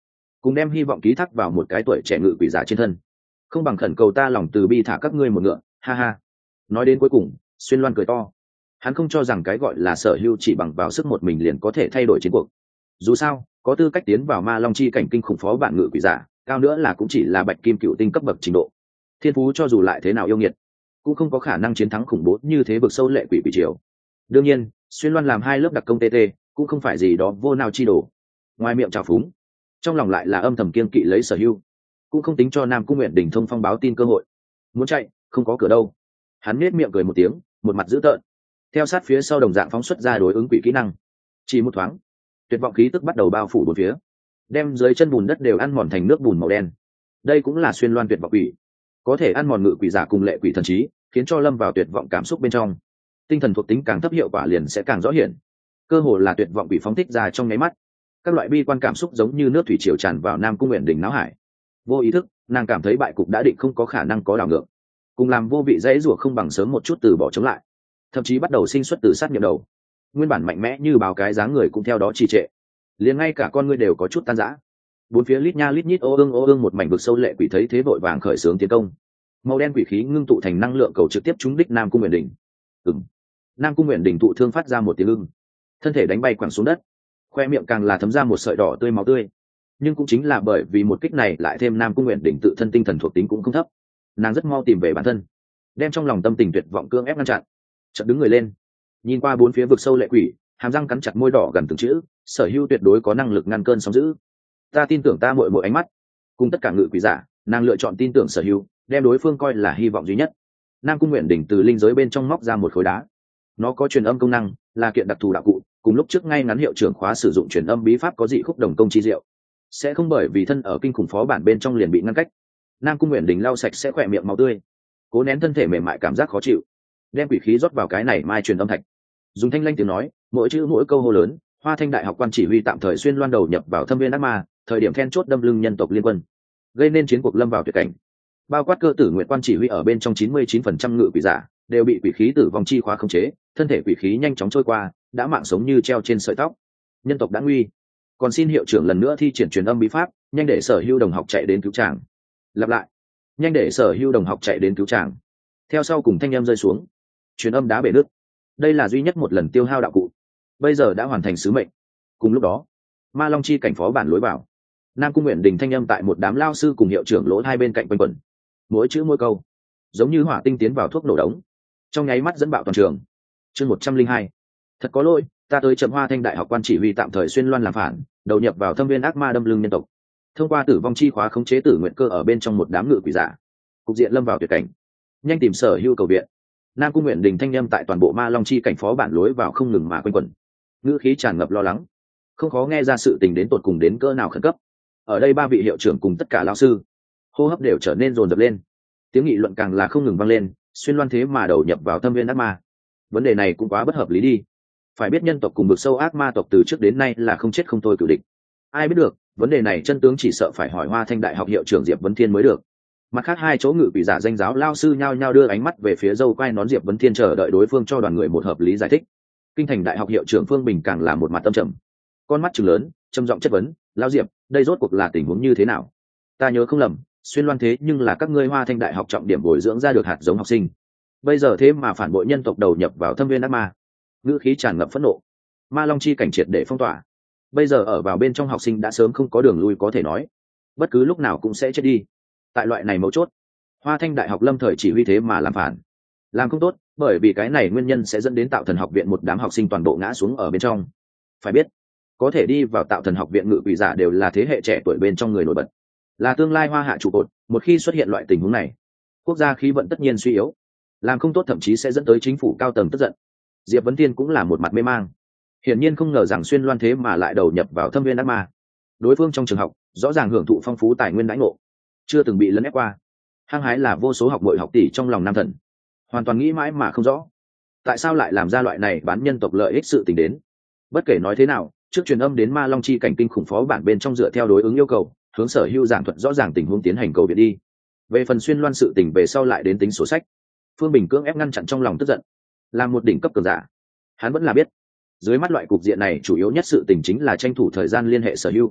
cùng đem hy vọng ký thác vào một cái tuổi trẻ ngự quỷ giả trên thân, không bằng khẩn cầu ta lòng từ bi thả các ngươi một ngựa, ha ha. Nói đến cuối cùng, Xuyên Loan cười to. Hắn không cho rằng cái gọi là sở hữu chỉ bằng vào sức một mình liền có thể thay đổi chiến cuộc. Dù sao, có tư cách tiến vào ma long chi cảnh kinh khủng phó bản ngự quỷ giả, cao nữa là cũng chỉ là bạch kim cựu tinh cấp bậc trình độ. Thiên phú cho dù lại thế nào yêu nghiệt, cũng không có khả năng chiến thắng khủng bố như thế vực sâu lệ quỷ quỷ triều. Đương nhiên, Xuyên Loan làm hai lớp đặc công tê tê, cũng không phải gì đó vô nào chi đồ. Ngoài miệng trào phúng, trong lòng lại là âm thầm kiên kỵ lấy sở hữu, cũng không tính cho Nam Cung Nguyện Đình thông phong báo tin cơ hội. Muốn chạy, không có cửa đâu. Hắn nhếch miệng cười một tiếng, một mặt dữ tợn. Theo sát phía sau đồng dạng phóng xuất ra đối ứng quỷ kỹ năng. Chỉ một thoáng, tuyệt vọng khí tức bắt đầu bao phủ bốn phía, đem dưới chân bùn đất đều ăn mòn thành nước bùn màu đen. Đây cũng là Xuyên Loan tuyệt vọng quỷ, có thể ăn mòn ngự quỷ giả cùng lệ quỷ thần trí, khiến cho lâm vào tuyệt vọng cảm xúc bên trong. Tinh thần thuộc tính càng thấp hiệu quả liền sẽ càng rõ hiển. Cơ hồ là tuyệt vọng quỷ phóng thích ra trong nháy mắt, các loại bi quan cảm xúc giống như nước thủy triều tràn vào Nam Cung Nguyện Đình não hải. Vô ý thức, nàng cảm thấy bại cục đã định không có khả năng có đảo ngược, cùng làm vô vị dãy rủa không bằng sớm một chút từ bỏ chống lại, thậm chí bắt đầu sinh xuất từ sát nhập đầu. Nguyên bản mạnh mẽ như báo cái dáng người cũng theo đó trì trệ, liền ngay cả con ngươi đều có chút tan rã. Bốn phía lít nha lít nhít ô ương ô ương một mảnh vực sâu lệ quỷ thấy thế vội vàng khởi xướng tiến công. Màu đen quỷ khí ngưng tụ thành năng lượng cầu trực tiếp trúng đích Nam Cung Nguyện Đình. Ừm. Nam Cung Nguyện Đình thụ thương phát ra một tiếng ưng, thân thể đánh bay quẳng xuống đất, khoe miệng càng là thấm ra một sợi đỏ tươi máu tươi. Nhưng cũng chính là bởi vì một kích này lại thêm Nam Cung Nguyện Đình tự thân tinh thần thuộc tính cũng không thấp, nàng rất mau tìm về bản thân, đem trong lòng tâm tình tuyệt vọng cương ép ngăn chặn, chợt đứng người lên, nhìn qua bốn phía vực sâu lệ quỷ, hàm răng cắn chặt môi đỏ gần từng chữ, sở hữu tuyệt đối có năng lực ngăn cơn sóng dữ. Ta tin tưởng ta muội muội ánh mắt, cùng tất cả ngự quỷ giả, nàng lựa chọn tin tưởng sở hữu, đem đối phương coi là hy vọng duy nhất. Nam Cung Nguyện Đình từ linh giới bên trong móc ra một khối đá, nó có truyền âm công năng, là kiện đặc thù đạo cụ, cùng lúc trước ngay ngắn hiệu trưởng khóa sử dụng truyền âm bí pháp có dị khúc đồng công chi diệu, sẽ không bởi vì thân ở kinh khủng phó bản bên trong liền bị ngăn cách. Nam Cung Nguyện Đình lau sạch sẽ khỏe miệng máu tươi, cố nén thân thể mềm mại cảm giác khó chịu, đem quỷ khí rót vào cái này mai truyền âm thạch, dùng thanh lanh tiếng nói, mỗi chữ mỗi câu hô lớn. Hoa Thanh Đại học quan chỉ huy tạm thời Xuyên Loan đầu nhập vào thâm viên ác ma, thời điểm then chốt đâm lưng nhân tộc liên quân, gây nên chiến cuộc lâm vào tuyệt cảnh. Bao quát cơ tử nguyện quan chỉ huy ở bên trong chín mươi chín phần trăm ngự quỷ giả đều bị quỷ khí tử vong chi khóa khống chế, thân thể quỷ khí nhanh chóng trôi qua, đã mạng sống như treo trên sợi tóc. Nhân tộc đã nguy, còn xin hiệu trưởng lần nữa thi triển truyền âm bí pháp, nhanh để Sở Hưu đồng học chạy đến cứu tràng. Lặp lại, nhanh để Sở Hưu đồng học chạy đến cứu tràng. Theo sau cùng thanh âm rơi xuống, truyền âm đá bể nước. Đây là duy nhất một lần tiêu hao đạo cụ, bây giờ đã hoàn thành sứ mệnh. Cùng lúc đó, Ma Long chi cảnh phó bản lối vào, Nam Cung Nguyện Đình thanh âm tại một đám lao sư cùng hiệu trưởng lỗ hai bên cạnh quanh quẩn, mỗi chữ mỗi câu giống như hỏa tinh tiến vào thuốc nổ đống, trong nháy mắt dẫn bạo toàn trường. Chương một trăm linh hai, thật có lỗi, ta tới chậm. Hoa Thanh Đại học quan chỉ huy tạm thời Xuyên Loan làm phản, đầu nhập vào thâm viên ác ma đâm lưng nhân tộc, thông qua tử vong chi khóa khống chế tử nguyện cơ ở bên trong một đám ngự quỷ giả, cục diện lâm vào tuyệt cảnh, nhanh tìm Sở Hưu cầu viện. Nam Cung Nguyện Đình thanh âm tại toàn bộ Ma Long chi cảnh phó bản lối vào không ngừng mà quanh quẩn, ngữ khí tràn ngập lo lắng, không khó nghe ra sự tình đến tột cùng đến cỡ nào khẩn cấp. Ở đây ba vị hiệu trưởng cùng tất cả lão sư hô hấp đều trở nên dồn dập lên, tiếng nghị luận càng là không ngừng vang lên. Xuyên Loan thế mà đầu nhập vào thâm viên ác ma, vấn đề này cũng quá bất hợp lý đi. Phải biết nhân tộc cùng vực sâu ác ma tộc từ trước đến nay là không chết không thôi cửu địch, ai biết được vấn đề này chân tướng chỉ sợ phải hỏi Hoa Thanh Đại học hiệu trưởng Diệp Vấn Thiên mới được. Mặt khác hai chỗ ngự quỷ giả danh giáo lao sư nhao nhao đưa ánh mắt về phía dâu quai nón Diệp Vấn Thiên, chờ đợi đối phương cho đoàn người một hợp lý giải thích. Kinh thành đại học hiệu trưởng Phương Bình càng là một mặt tâm trầm, con mắt trừng lớn, trầm giọng chất vấn, lao Diệp, đây rốt cuộc là tình huống như thế nào? Ta nhớ không lầm, Xuyên Loan thế nhưng là các ngươi Hoa Thanh Đại học trọng điểm bồi dưỡng ra được hạt giống học sinh, bây giờ thế mà phản bội nhân tộc đầu nhập vào thâm viên ác ma. Ngữ khí tràn ngập phẫn nộ. Ma Long chi cảnh triệt để phong tỏa, bây giờ ở vào bên trong học sinh đã sớm không có đường lui có thể nói, bất cứ lúc nào cũng sẽ chết đi. Tại loại này mấu chốt, Hoa Thanh Đại học lâm thời chỉ huy thế mà làm phản, làm không tốt, bởi vì cái này nguyên nhân sẽ dẫn đến Tạo Thần học viện một đám học sinh toàn bộ ngã xuống ở bên trong. Phải biết, có thể đi vào Tạo Thần học viện ngự quỷ giả đều là thế hệ trẻ tuổi bên trong người nổi bật, là tương lai hoa hạ trụ cột. Một khi xuất hiện loại tình huống này, quốc gia khí vận tất nhiên suy yếu, làm không tốt thậm chí sẽ dẫn tới chính phủ cao tầng tức giận. Diệp Vấn Thiên cũng là một mặt mê mang, hiển nhiên không ngờ rằng Xuyên Loan thế mà lại đầu nhập vào thâm viên ác ma. Đối phương trong trường học rõ ràng hưởng thụ phong phú tài nguyên đãi ngộ, chưa từng bị lấn ép qua, hăng hái là vô số học bội học tỷ trong lòng nam thần, hoàn toàn nghĩ mãi mà không rõ tại sao lại làm ra loại này bán nhân tộc lợi ích sự tình đến. Bất kể nói thế nào, trước truyền âm đến Ma Long chi cảnh kinh khủng phó bản bên trong dựa theo đối ứng yêu cầu, hướng Sở Hưu giảng thuật rõ ràng tình huống tiến hành cầu viện đi. Về phần Xuyên Loan sự tình về sau lại đến tính sổ sách, Phương Bình cưỡng ép ngăn chặn trong lòng tức giận. Làm một đỉnh cấp cường giả, hắn vẫn là biết, dưới mắt loại cục diện này chủ yếu nhất sự tình chính là tranh thủ thời gian liên hệ Sở Hưu,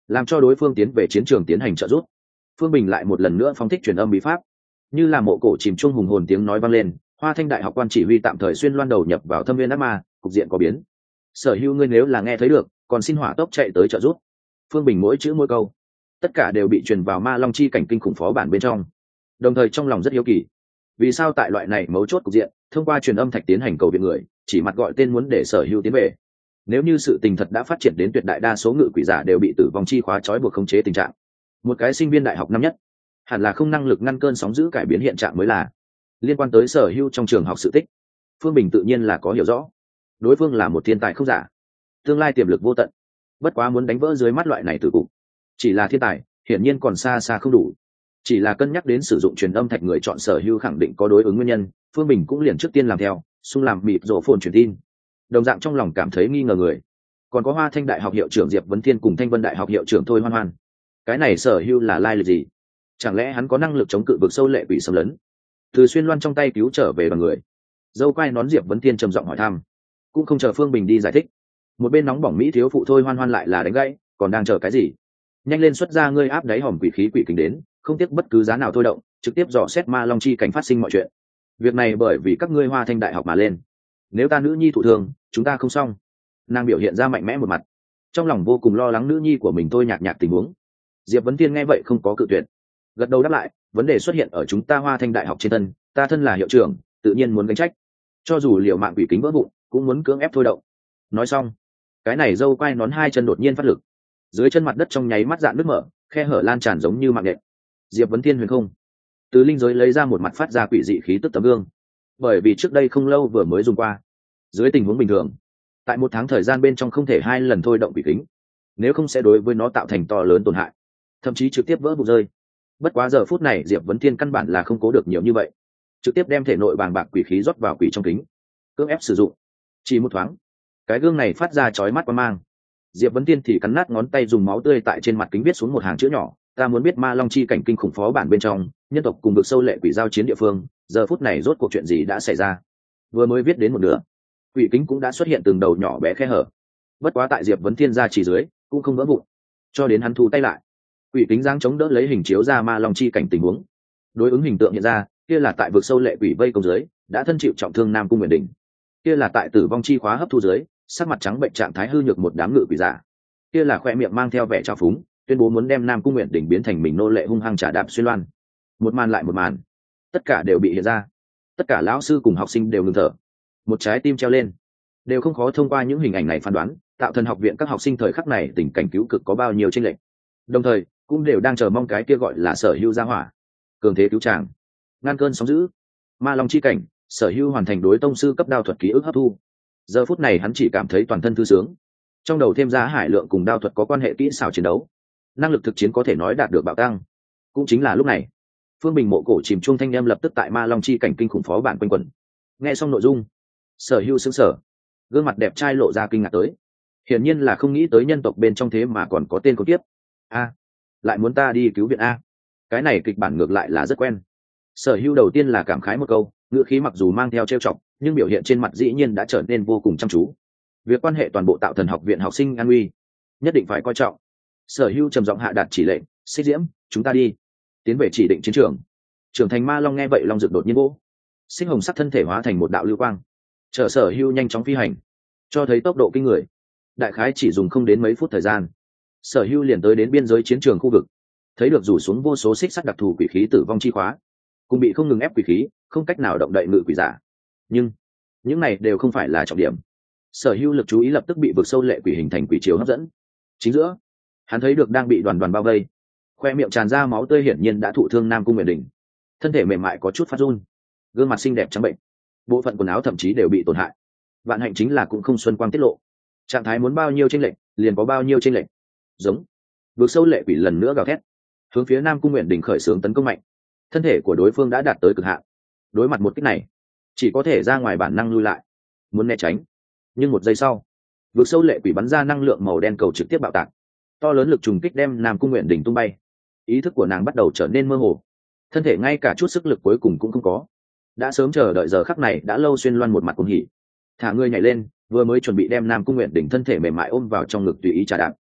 làm cho đối phương tiến về chiến trường tiến hành trợ giúp. Phương Bình lại một lần nữa phóng thích truyền âm bí pháp, như là mộ cổ chìm chuông hùng hồn tiếng nói vang lên. Hoa Thanh đại học quan chỉ huy tạm thời xuyên loan đầu nhập vào thâm viên ác ma, cục diện có biến. Sở Hữu ngươi nếu là nghe thấy được, còn xin hỏa tốc chạy tới trợ giúp. Phương Bình mỗi chữ mỗi câu, tất cả đều bị truyền vào ma long chi cảnh kinh khủng phó bản bên trong. Đồng thời trong lòng rất hiếu kỳ, vì sao tại loại này mấu chốt cục diện, thông qua truyền âm thạch tiến hành cầu viện người, chỉ mặt gọi tên muốn để Sở Hữu tiến về. Nếu như sự tình thật đã phát triển đến tuyệt đại đa số ngự quỷ giả đều bị tử vong chi khóa trói buộc khống chế tình trạng, một cái sinh viên đại học năm nhất hẳn là không năng lực ngăn cơn sóng dữ cải biến hiện trạng mới là. Liên quan tới Sở Hữu trong trường học sự tích, Phương Bình tự nhiên là có hiểu rõ. Đối phương là một thiên tài không giả, tương lai tiềm lực vô tận, bất quá muốn đánh vỡ dưới mắt loại này tử cục, chỉ là thiên tài hiển nhiên còn xa xa không đủ. Chỉ là cân nhắc đến sử dụng truyền âm thạch người chọn Sở Hữu khẳng định có đối ứng nguyên nhân, Phương Bình cũng liền trước tiên làm theo, xung làm mịt rổ phồn truyền tin. Đồng dạng trong lòng cảm thấy nghi ngờ người, còn có Hoa Thanh đại học hiệu trưởng Diệp Vấn Thiên cùng Thanh Vân đại học hiệu trưởng Thôi Hoan Hoan. Cái này Sở Hữu là lai lịch gì? Chẳng lẽ hắn có năng lực chống cự vực sâu lệ quỷ xâm lấn, từ xuyên loan trong tay cứu trở về bằng người? Dâu quai nón Diệp Vấn Thiên trầm giọng hỏi thăm. Cũng không chờ Phương Bình đi giải thích, một bên nóng bỏng mỹ thiếu phụ Thôi Hoan Hoan lại là đánh gãy. Còn đang chờ cái gì? Nhanh lên xuất ra ngươi áp đáy hòm quỷ khí quỷ kính đến, không tiếc bất cứ giá nào thôi động, trực tiếp dò xét ma long chi cảnh phát sinh mọi chuyện. Việc này bởi vì các ngươi Hoa Thanh đại học mà lên, nếu ta nữ nhi thụ thương, chúng ta không xong. Nàng biểu hiện ra mạnh mẽ một mặt, trong lòng vô cùng lo lắng nữ nhi của mình Thôi Nhạc Nhạc tình huống. Diệp Vấn Thiên nghe vậy không có cự tuyệt, gật đầu đáp lại. Vấn đề xuất hiện ở chúng ta Hoa Thanh đại học trên thân, ta thân là hiệu trưởng tự nhiên muốn gánh trách, cho dù liệu mạng quỷ kính vỡ vụn cũng muốn cưỡng ép thôi động. Nói xong, cái này dâu quai nón hai chân đột nhiên phát lực, dưới chân mặt đất trong nháy mắt dạn nứt mở, khe hở lan tràn giống như mạng nhện. Diệp Vấn Thiên huyền không từ linh giới lấy ra một mặt phát ra quỷ dị khí tức tấm gương, bởi vì trước đây không lâu vừa mới dùng qua. Dưới tình huống bình thường, tại một tháng thời gian bên trong không thể hai lần thôi động quỷ kính, nếu không sẽ đối với nó tạo thành to lớn tổn hại, thậm chí trực tiếp vỡ vụn rơi. Bất quá giờ phút này Diệp Vấn Thiên căn bản là không cố được nhiều như vậy, trực tiếp đem thể nội bàng bạc quỷ khí rót vào quỷ trong kính, cưỡng ép sử dụng. Chỉ một thoáng, cái gương này phát ra chói mắt quang mang. Diệp Vấn Thiên thì cắn nát ngón tay, dùng máu tươi tại trên mặt kính viết xuống một hàng chữ nhỏ: ta muốn biết ma long chi cảnh kinh khủng phó bản bên trong, nhân tộc cùng vực sâu lệ quỷ giao chiến địa phương, giờ phút này rốt cuộc chuyện gì đã xảy ra. Vừa mới viết đến một nửa, quỷ kính cũng đã xuất hiện từng đầu nhỏ bé khe hở. Bất quá tại Diệp Vấn Thiên ra chỉ dưới, cũng không vỡ vụn, cho đến hắn thu tay lại, quỷ kính giáng chống đỡ lấy hình chiếu ra ma long chi cảnh tình huống. Đối ứng hình tượng hiện ra, kia là tại vực sâu lệ quỷ vây công dưới đã thân chịu trọng thương Nam Cung Nguyện Đình, kia là tại tử vong chi khóa hấp thu dưới sắc mặt trắng bệnh trạng thái hư nhược một đám ngự quỷ giả, kia là khoe miệng mang theo vẻ trào phúng tuyên bố muốn đem Nam Cung Nguyện Đình biến thành mình nô lệ hung hăng trả đạp xuyên loan. Một màn lại một màn, tất cả đều bị hiện ra. Tất cả lão sư cùng học sinh đều ngừng thở, một trái tim treo lên. Đều không khó thông qua những hình ảnh này phán đoán Tạo Thần học viện các học sinh thời khắc này tình cảnh cứu cực có bao nhiêu chênh lệch, đồng thời cũng đều đang chờ mong cái kia gọi là Sở Hữu gia hỏa cường thế cứu tràng, ngăn cơn sóng dữ. Ma long chi cảnh, Sở Hữu hoàn thành đối tông sư cấp đao thuật ký ức hấp thu. Giờ phút này hắn chỉ cảm thấy toàn thân thư sướng, trong đầu thêm ra hải lượng cùng đao thuật có quan hệ kỹ xảo chiến đấu, năng lực thực chiến có thể nói đạt được bạo tăng. Cũng chính là lúc này, Phương Bình mộ cổ chìm chuông thanh em lập tức tại ma long chi cảnh kinh khủng phó bản quanh quẩn. Nghe xong nội dung, Sở Hữu sững sờ, gương mặt đẹp trai lộ ra kinh ngạc tới. Hiển nhiên là không nghĩ tới nhân tộc bên trong thế mà còn có tên có kiếp. A, lại muốn ta đi cứu viện a? Cái này kịch bản ngược lại là rất quen. Sở Hữu đầu tiên là cảm khái một câu, ngữ khí mặc dù mang theo trêu chọc, nhưng biểu hiện trên mặt dĩ nhiên đã trở nên vô cùng chăm chú. Việc quan hệ toàn bộ Tạo Thần học viện học sinh an nguy, nhất định phải coi trọng. Sở Hữu trầm giọng hạ đạt chỉ lệnh: Xích Diễm, chúng ta đi, tiến về chỉ định chiến trường. Trưởng thành ma long nghe vậy long rực đột nhiên vỗ, xích hồng sắc thân thể hóa thành một đạo lưu quang, chở Sở Hữu nhanh chóng phi hành, cho thấy tốc độ kinh người. Đại khái chỉ dùng không đến mấy phút thời gian, Sở Hữu liền tới đến biên giới chiến trường khu vực, thấy được rủ xuống vô số xích sắt đặc thù quỷ khí tử vong chi khóa, cùng bị không ngừng ép quỷ khí không cách nào động đậy ngự quỷ giả. Nhưng những này đều không phải là trọng điểm. Sở Hữu lực chú ý lập tức bị vực sâu lệ quỷ hình thành quỷ chiếu hấp dẫn. Chính giữa, hắn thấy được đang bị đoàn đoàn bao vây, khoe miệng tràn ra máu tươi, hiển nhiên đã thụ thương Nam Cung Nguyện Đình, thân thể mềm mại có chút phát run, gương mặt xinh đẹp trắng bệnh, bộ phận quần áo thậm chí đều bị tổn hại. Vạn hạnh chính là cũng không xuân quang tiết lộ, trạng thái muốn bao nhiêu chênh lệch liền có bao nhiêu chênh lệch. Giống, vực sâu lệ quỷ lần nữa gào thét, hướng phía Nam Cung Nguyện Đình khởi xướng tấn công mạnh. Thân thể của đối phương đã đạt tới cực hạn, đối mặt một kích này chỉ có thể ra ngoài bản năng lui lại, muốn né tránh. Nhưng một giây sau, vực sâu lệ quỷ bắn ra năng lượng màu đen cầu trực tiếp bạo tạc, to lớn lực trùng kích đem Nam Cung Nguyện Đình tung bay. Ý thức của nàng bắt đầu trở nên mơ hồ, thân thể ngay cả chút sức lực cuối cùng cũng không có. Đã sớm chờ đợi giờ khắc này đã lâu, xuyên loan một mặt cuồng hỉ, thả người nhảy lên, vừa mới chuẩn bị đem Nam Cung Nguyện Đình thân thể mềm mại ôm vào trong ngực tùy ý trà đạp.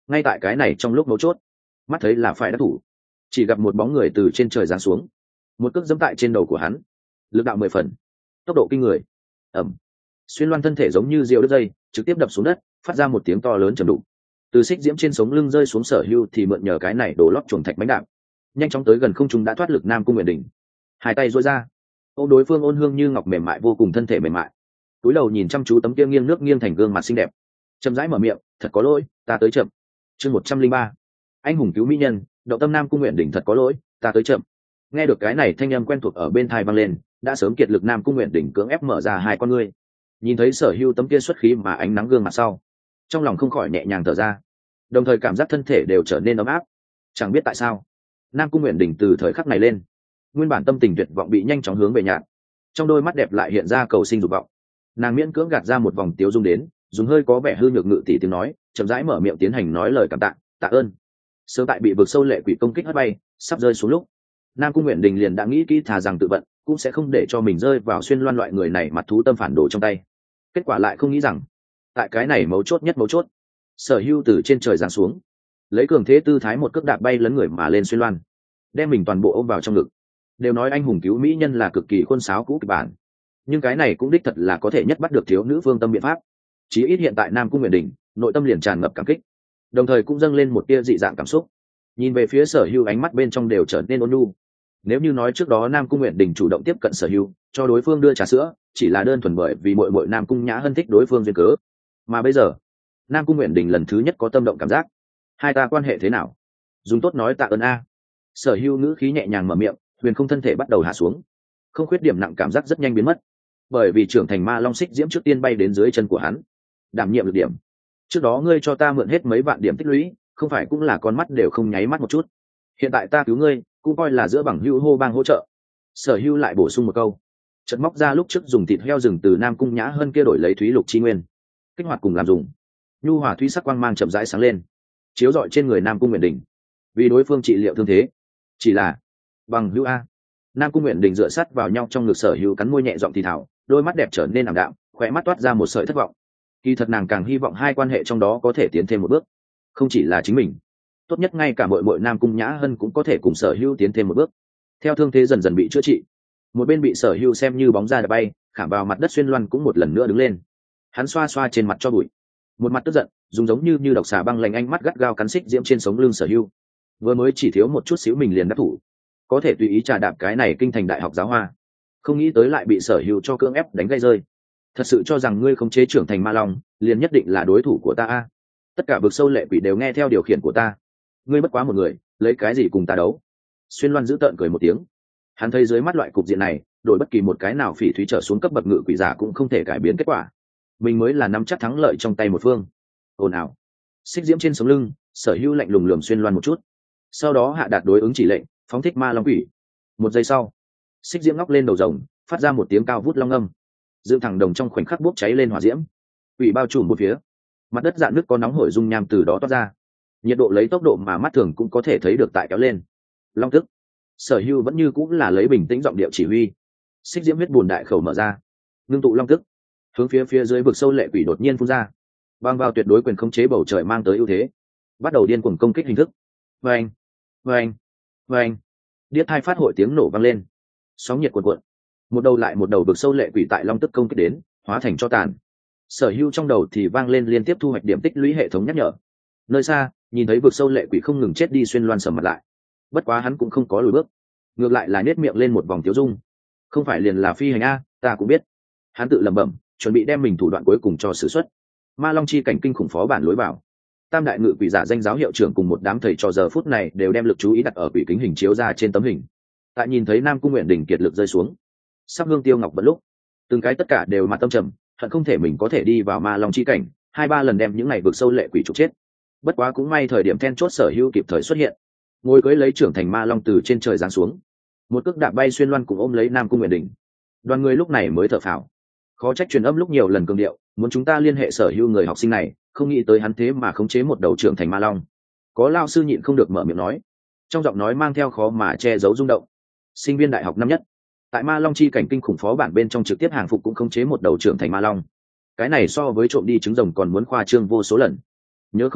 ngay tại cái này trong lúc mấu chốt, mắt thấy là phải đắc thủ, chỉ gặp một bóng người từ trên trời giáng xuống, một cước dẫm tại trên đầu của hắn, lực đạo mười phần, tốc độ kinh người. Ẩm. Xuyên Loan thân thể giống như diều đứt dây, trực tiếp đập xuống đất, phát ra một tiếng to lớn trầm đục. Từ xích diễm trên sống lưng rơi xuống Sở Hưu thì mượn nhờ cái này đổ lót chuồng thạch bánh đạp, nhanh chóng tới gần không trung đã thoát lực Nam Cung Nguyện Đình. Hai tay duỗi ra, ôm đối phương ôn hương như ngọc mềm mại vô cùng thân thể mềm mại. Túi đầu nhìn chăm chú tấm kia nghiêng nước nghiêng thành gương mặt xinh đẹp, chậm rãi mở miệng, "Thật có lỗi, ta tới chậm." Chương một trăm linh ba. Anh hùng cứu mỹ nhân, động tâm Nam Cung Nguyện Đình, "Thật có lỗi, ta tới chậm." Nghe được cái này thanh âm quen thuộc ở bên tai vang lên, đã sớm kiệt lực Nam Cung Nguyện Đình cưỡng ép mở ra hai con ngươi. Nhìn thấy Sở Hưu tấm kia xuất khí mà ánh nắng gương mặt sau, trong lòng không khỏi nhẹ nhàng thở ra, đồng thời cảm giác thân thể đều trở nên ấm áp. Chẳng biết tại sao, Nam Cung Nguyện Đình từ thời khắc này lên, nguyên bản tâm tình tuyệt vọng bị nhanh chóng hướng về nhạt, trong đôi mắt đẹp lại hiện ra cầu sinh dục vọng. Nàng miễn cưỡng gạt ra một vòng tiếu dung đến, dùng hơi có vẻ hư nhược ngự tỷ tiếng nói, chậm rãi mở miệng tiến hành nói lời cảm tạ, "Tạ ơn." Sớm tại bị vực sâu lệ quỷ công kích hất bay, sắp rơi xuống lúc, Nam Cung Nguyện Đình liền đã nghĩ kỹ thà rằng tự vận, cũng sẽ không để cho mình rơi vào Xuyên Loan loại người này mặt thú tâm phản đồ trong tay. Kết quả lại không nghĩ rằng, tại cái này mấu chốt nhất mấu chốt, Sở Hưu từ trên trời giáng xuống, lấy cường thế tư thái một cước đạp bay lấn người mà lên Xuyên Loan, đem mình toàn bộ ôm vào trong ngực. Đều nói anh hùng cứu mỹ nhân là cực kỳ khuôn sáo cũ kịch bản, nhưng cái này cũng đích thật là có thể nhất bắt được thiếu nữ phương tâm biện pháp. Chí ít hiện tại Nam Cung Nguyện Đình, nội tâm liền tràn ngập cảm kích, đồng thời cũng dâng lên một tia dị dạng cảm xúc. Nhìn về phía Sở Hưu, ánh mắt bên trong đều trở nên ôn nhu. Nếu như nói trước đó Nam Cung Nguyện Đình chủ động tiếp cận Sở Hưu, cho đối phương đưa trà sữa, chỉ là đơn thuần bởi vì muội muội Nam Cung Nhã Hân thích đối phương duyên cớ, mà bây giờ, Nam Cung Nguyện Đình lần thứ nhất có tâm động cảm giác. Hai ta quan hệ thế nào? Dùng tốt nói tạ ơn a. Sở Hưu ngữ khí nhẹ nhàng mở miệng, huyền không thân thể bắt đầu hạ xuống, không khuyết điểm nặng cảm giác rất nhanh biến mất, bởi vì trưởng thành ma long xích diễm trước tiên bay đến dưới chân của hắn, đảm nhiệm lực điểm. Trước đó ngươi cho ta mượn hết mấy vạn điểm tích lũy, không phải cũng là con mắt đều không nháy mắt một chút. Hiện tại ta cứu ngươi, cũng coi là giữa bằng hữu hô bang hỗ trợ. Sở Hưu lại bổ sung một câu, chợt móc ra lúc trước dùng thịt heo rừng từ Nam Cung Nhã Hân kia đổi lấy thúy lục chi nguyên, kích hoạt cùng làm dùng. Nhu hòa thúy sắc quang mang chậm rãi sáng lên, chiếu rọi trên người Nam Cung Nguyện Đình, vì đối phương trị liệu thương thế. Chỉ là bằng hữu a. Nam Cung Nguyện Đình dựa sát vào nhau trong ngực Sở Hưu, cắn môi nhẹ giọng thì thào, đôi mắt đẹp trở nên ảm đạm, khóe mắt toát ra một sợi thất vọng. Kỳ thật nàng càng hy vọng hai quan hệ trong đó có thể tiến thêm một bước, không chỉ là chính mình, tốt nhất ngay cả muội muội Nam Cung Nhã Hân cũng có thể cùng Sở Hưu tiến thêm một bước. Theo thương thế dần dần bị chữa trị, một bên bị Sở Hưu xem như bóng ra đã bay, khảm vào mặt đất Xuyên Loan cũng một lần nữa đứng lên. Hắn xoa xoa trên mặt cho bụi, một mặt tức giận, dùng giống như như độc xà băng lạnh ánh mắt gắt gao cắn xích diễm trên sống lưng Sở Hưu. Vừa mới chỉ thiếu một chút xíu mình liền đắc thủ, có thể tùy ý trà đạp cái này kinh thành đại học giáo hoa, không nghĩ tới lại bị Sở Hưu cho cưỡng ép đánh gây rơi. Thật sự cho rằng ngươi khống chế trưởng thành ma long liền nhất định là đối thủ của ta a? Tất cả vực sâu lệ quỷ đều nghe theo điều khiển của ta, ngươi bất quá một người, lấy cái gì cùng ta đấu? Xuyên Loan giữ tợn cười một tiếng. Hắn thấy dưới mắt loại cục diện này, đổi bất kỳ một cái nào phỉ thúy trở xuống cấp bậc ngự quỷ giả cũng không thể cải biến kết quả. Mình mới là nắm chắc thắng lợi trong tay một phương. Ồn ào. Xích diễm trên sống lưng, Sở Hưu lạnh lùng lườm Xuyên Loan một chút, sau đó hạ đạt đối ứng chỉ lệnh, phóng thích ma long quỷ. Một giây sau, xích diễm ngóc lên đầu rồng, phát ra một tiếng cao vút long âm, dựng thẳng đồng trong khoảnh khắc bốc cháy lên hỏa diễm, quỷ bao trùm một phía, mặt đất rạn nước có nóng hổi dung nham từ đó toát ra, nhiệt độ lấy tốc độ mà mắt thường cũng có thể thấy được tại kéo lên. Long tức. Sở Hưu vẫn như cũng là lấy bình tĩnh giọng điệu chỉ huy. Xích diễm huyết buồn đại khẩu mở ra, ngưng tụ long tức, hướng phía phía dưới vực sâu lệ quỷ đột nhiên phun ra, băng vào tuyệt đối quyền khống chế bầu trời mang tới ưu thế, bắt đầu điên cuồng công kích hình thức. Vâng, vâng, vâng. Điếc thai phát hội tiếng nổ vang lên, sóng nhiệt cuộn cuộn, một đầu lại một đầu vực sâu lệ quỷ tại long tức công kích đến, hóa thành cho tàn. Sở Hưu trong đầu thì vang lên liên tiếp thu hoạch điểm tích lũy hệ thống nhắc nhở. Nơi xa, nhìn thấy vực sâu lệ quỷ không ngừng chết đi, Xuyên Loan sầm mặt lại. Bất quá hắn cũng không có lùi bước, ngược lại là nét miệng lên một vòng tiếu dung. Không phải liền là phi hành a, ta cũng biết. Hắn tự lẩm bẩm, chuẩn bị đem mình thủ đoạn cuối cùng cho sử xuất. Ma long chi cảnh kinh khủng phó bản lối vào. Tam đại ngự quỷ giả danh giáo hiệu trưởng cùng một đám thầy trò giờ phút này đều đem lực chú ý đặt ở quỷ kính hình chiếu ra trên tấm hình. Tại nhìn thấy Nam Cung Nguyện Đình kiệt lực rơi xuống, sắp hương tiêu ngọc vẫn lúc, từng cái tất cả đều mặt tâm trầm, hận không thể mình có thể đi vào ma long chi cảnh, hai ba lần đem những này vượt sâu lệ quỷ trục chết. Bất quá cũng may thời điểm then chốt Sở Hưu kịp thời xuất hiện, ngồi cưỡi lấy trưởng thành ma long từ trên trời giáng xuống, một cước đạp bay Xuyên Loan cùng ôm lấy Nam Cung Nguyện Đình. Đoàn người lúc này mới thở phào, khó trách truyền âm lúc nhiều lần cường điệu muốn chúng ta liên hệ Sở Hưu người học sinh này, không nghĩ tới hắn thế mà khống chế một đầu trưởng thành ma long. Có lao sư nhịn không được mở miệng nói, trong giọng nói mang theo khó mà che giấu rung động. Sinh viên đại học năm nhất, tại ma long chi cảnh kinh khủng phó bản bên trong trực tiếp hàng phục cũng khống chế một đầu trưởng thành ma long, cái này so với trộm đi trứng rồng còn muốn khoa trương vô số lần. Nhớ không lầm,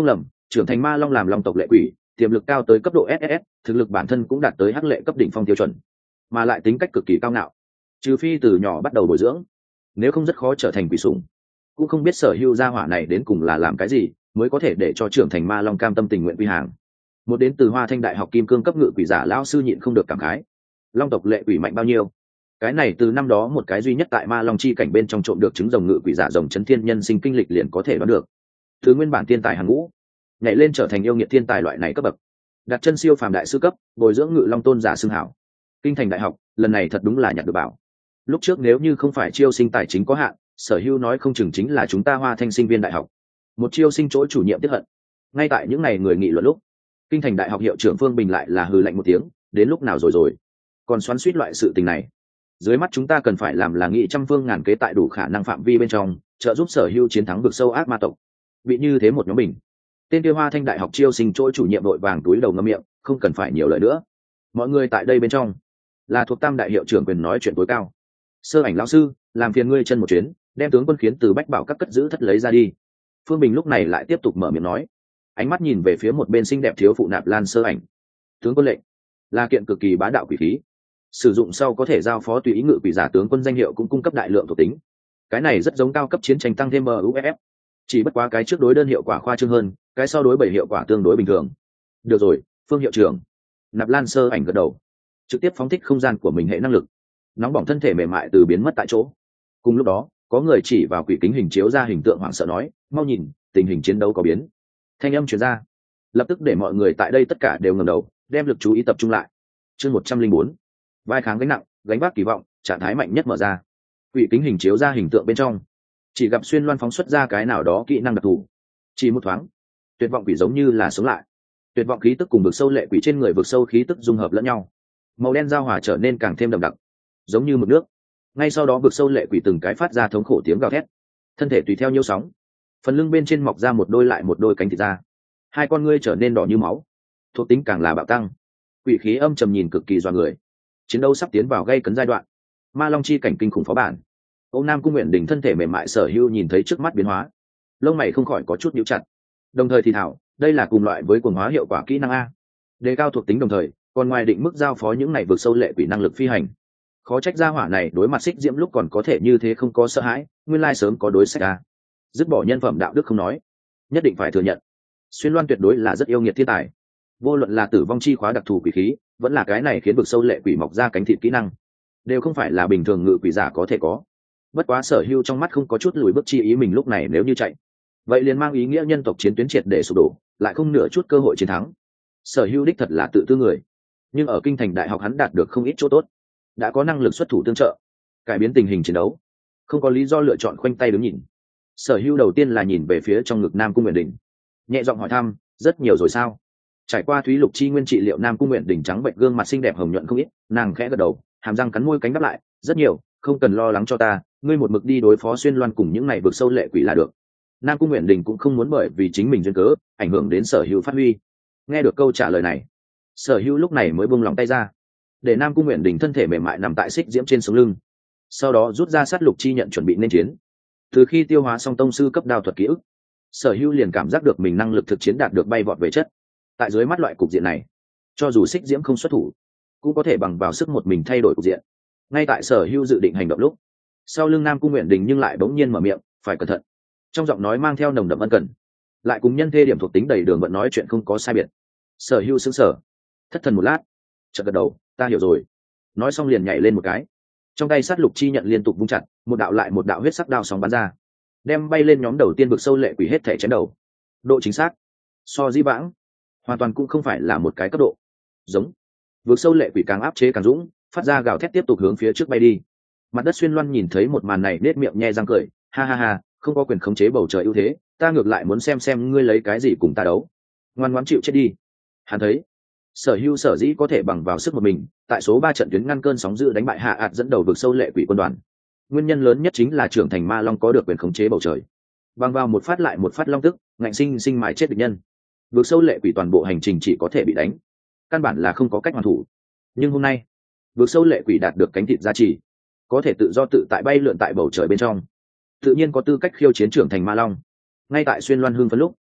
trưởng thành ma long làm long tộc lệ quỷ, tiềm lực cao tới cấp độ ét ét ét, thực lực bản thân cũng đạt tới hắc lệ cấp đỉnh phong tiêu chuẩn, mà lại tính cách cực kỳ cao ngạo, trừ phi từ nhỏ bắt đầu bồi dưỡng, nếu không rất khó trở thành quỷ sủng. Cũng không biết sở hữu gia hỏa này đến cùng là làm cái gì mới có thể để cho trưởng thành ma long cam tâm tình nguyện quy hàng. Một đến từ Hoa Thanh đại học kim cương cấp ngự quỷ giả lão sư nhịn không được cảm khái, long tộc lệ quỷ mạnh bao nhiêu. Cái này từ năm đó một cái duy nhất tại ma long chi cảnh bên trong trộm được trứng rồng ngự quỷ giả rồng chấn thiên nhân sinh kinh lịch liền có thể đoán được. Từ nguyên bản thiên tài hàng ngũ nhảy lên trở thành yêu nghiệt thiên tài loại này cấp bậc, đặt chân siêu phàm đại sư cấp, bồi dưỡng ngự long tôn giả xưng hảo. Kinh thành đại học lần này thật đúng là nhặt được bảo. Lúc trước nếu như không phải chiêu sinh tài chính có hạn, sở hữu nói không chừng chính là chúng ta Hoa Thanh sinh viên đại học. Một chiêu sinh chỗ chủ nhiệm tiếp hận. Ngay tại những ngày người nghị luận lúc, kinh thành đại học hiệu trưởng Phương Bình lại là hừ lạnh một tiếng, đến lúc nào rồi rồi còn xoắn suýt loại sự tình này. Dưới mắt chúng ta cần phải làm là nghị trăm phương ngàn kế tại đủ khả năng phạm vi bên trong trợ giúp sở hữu chiến thắng vực sâu ác ma tộc. Bị như thế một nhóm bình, tên kia Hoa Thanh đại học chiêu sinh chỗ chủ nhiệm đội vàng túi đầu ngậm miệng, không cần phải nhiều lời nữa. Mọi người tại đây bên trong là thuộc tam đại hiệu trưởng quyền nói chuyện tối cao. Sơ Ảnh lão sư, làm phiền ngươi chân một chuyến, đem tướng quân khiến từ bách bảo các cất giữ thất lấy ra đi. Phương Bình lúc này lại tiếp tục mở miệng nói, ánh mắt nhìn về phía một bên xinh đẹp thiếu phụ Nạp Lan Sơ Ảnh. Tướng quân lệnh là kiện cực kỳ bá đạo quỷ khí, sử dụng sau có thể giao phó tùy ý ngự quỷ giả tướng quân danh hiệu, cũng cung cấp đại lượng thuộc tính. Cái này rất giống cao cấp chiến tranh tăng thêm buff, chỉ bất quá cái trước đối đơn hiệu quả khoa trương hơn, cái sau đối bảy hiệu quả tương đối bình thường. Được rồi, Phương hiệu trưởng. Nạp Lan Sơ Ảnh gật đầu, trực tiếp phóng thích không gian của mình hệ năng lực, nóng bỏng thân thể mềm mại từ biến mất tại chỗ. Cùng lúc đó, có người chỉ vào quỷ kính hình chiếu ra hình tượng hoảng sợ nói, mau nhìn, tình hình chiến đấu có biến. Thanh âm truyền ra, lập tức để mọi người tại đây tất cả đều ngẩng đầu, đem lực chú ý tập trung lại. Chương một trăm linh bốn, vai kháng gánh nặng, gánh vác kỳ vọng, trạng thái mạnh nhất mở ra. Quỷ kính hình chiếu ra hình tượng bên trong, chỉ gặp Xuyên Loan phóng xuất ra cái nào đó kỹ năng đặc thù. Chỉ một thoáng, tuyệt vọng quỷ giống như là sống lại. Tuyệt vọng khí tức cùng vực sâu lệ quỷ trên người vực sâu khí tức dung hợp lẫn nhau, màu đen giao hòa trở nên càng thêm đậm đặc, giống như mực nước. Ngay sau đó vực sâu lệ quỷ từng cái phát ra thống khổ tiếng gào thét, thân thể tùy theo nhiêu sóng, phần lưng bên trên mọc ra một đôi lại một đôi cánh thịt ra, hai con ngươi trở nên đỏ như máu, thuộc tính càng là bạo tăng. Quỷ khí âm trầm nhìn cực kỳ doa người. Chiến đấu sắp tiến vào gây cấn giai đoạn. Ma long chi cảnh kinh khủng phó bản. Ông Nam Cung Nguyện Đình thân thể mềm mại sở hữu nhìn thấy trước mắt biến hóa, lông mày không khỏi có chút nhíu chặt, đồng thời thì thảo, đây là cùng loại với cuồng hóa hiệu quả kỹ năng a, đề cao thuộc tính đồng thời còn ngoài định mức giao phó những này vượt sâu lệ quỷ năng lực phi hành. Khó trách gia hỏa này đối mặt xích diễm lúc còn có thể như thế không có sợ hãi, nguyên lai sớm có đối sách a. Dứt bỏ nhân phẩm đạo đức không nói, nhất định phải thừa nhận, Xuyên Loan tuyệt đối là rất yêu nghiệt thiên tài. Vô luận là tử vong chi khóa đặc thù quỷ khí, vẫn là cái này khiến vực sâu lệ quỷ mọc ra cánh thịt kỹ năng, đều không phải là bình thường ngự quỷ giả có thể có. Bất quá sở hưu trong mắt không có chút lùi bước chi ý, mình lúc này nếu như chạy, vậy liền mang ý nghĩa nhân tộc chiến tuyến triệt để sụp đổ, lại không nửa chút cơ hội chiến thắng. Sở hưu đích thật là tự tư người, nhưng ở kinh thành đại học hắn đạt được không ít chỗ tốt, đã có năng lực xuất thủ tương trợ, cải biến tình hình chiến đấu, không có lý do lựa chọn khoanh tay đứng nhìn. Sở hưu đầu tiên là nhìn về phía trong ngực Nam Cung Nguyện Đình, nhẹ giọng hỏi thăm, rất nhiều rồi sao? Trải qua thúy lục chi nguyên trị liệu, Nam Cung Nguyện Đình trắng bệnh gương mặt xinh đẹp hồng nhuận không ít, nàng khẽ gật đầu, hàm răng cắn môi cánh đáp lại, rất nhiều, không cần lo lắng cho ta, ngươi một mực đi đối phó Xuyên Loan cùng những này vượt sâu lệ quỷ là được. Nam Cung Nguyện Đình cũng không muốn bởi vì chính mình duyên cớ ảnh hưởng đến sở hữu phát huy. Nghe được câu trả lời này, sở hữu lúc này mới buông lòng tay ra, để Nam Cung Nguyện Đình thân thể mềm mại nằm tại xích diễm trên sống lưng, sau đó rút ra sát lục chi nhận chuẩn bị nên chiến. Từ khi tiêu hóa xong tông sư cấp đao thuật ký ức, sở hữu liền cảm giác được mình năng lực thực chiến đạt được bay vọt về chất. Tại dưới mắt loại cục diện này, cho dù xích diễm không xuất thủ, cũng có thể bằng vào sức một mình thay đổi cục diện. Ngay tại sở hữu dự định hành động lúc, sau lưng Nam Cung Nguyện Đình nhưng lại bỗng nhiên mở miệng, phải cẩn thận, trong giọng nói mang theo nồng đậm ân cần, lại cùng nhân thê điểm thuộc tính đầy đường vận nói chuyện không có sai biệt. Sở hữu sững sờ, thất thần một lát, chợt gật đầu, ta hiểu rồi. Nói xong liền nhảy lên một cái, trong tay sát lục chi nhận liên tục vung chặt, một đạo lại một đạo huyết sắc đao sóng bắn ra, đem bay lên nhóm đầu tiên vực sâu lệ quỷ hết thể chém đầu. Độ chính xác so di vãng hoàn toàn cũng không phải là một cái cấp độ. Giống vực sâu lệ quỷ càng áp chế càng dũng, phát ra gào thét tiếp tục hướng phía trước bay đi. Mặt đất Xuyên Loan nhìn thấy một màn này nết miệng nhe răng cười, ha ha ha, không có quyền khống chế bầu trời ưu thế, ta ngược lại muốn xem xem ngươi lấy cái gì cùng ta đấu. Ngoan ngoãn chịu chết đi. Hắn thấy sở hữu sở dĩ có thể bằng vào sức một mình tại số ba trận tuyến ngăn cơn sóng dữ đánh bại hạ ạt dẫn đầu vực sâu lệ quỷ quân đoàn, nguyên nhân lớn nhất chính là trưởng thành ma long có được quyền khống chế bầu trời, bằng vào một phát lại một phát long tức ngạnh sinh sinh mài chết địch nhân. Vực sâu lệ quỷ toàn bộ hành trình chỉ có thể bị đánh, căn bản là không có cách hoàn thủ. Nhưng hôm nay vực sâu lệ quỷ đạt được cánh thịt gia trì, có thể tự do tự tại bay lượn tại bầu trời bên trong, tự nhiên có tư cách khiêu chiến trưởng thành ma long. Ngay tại Xuyên Loan hưng phấn lúc,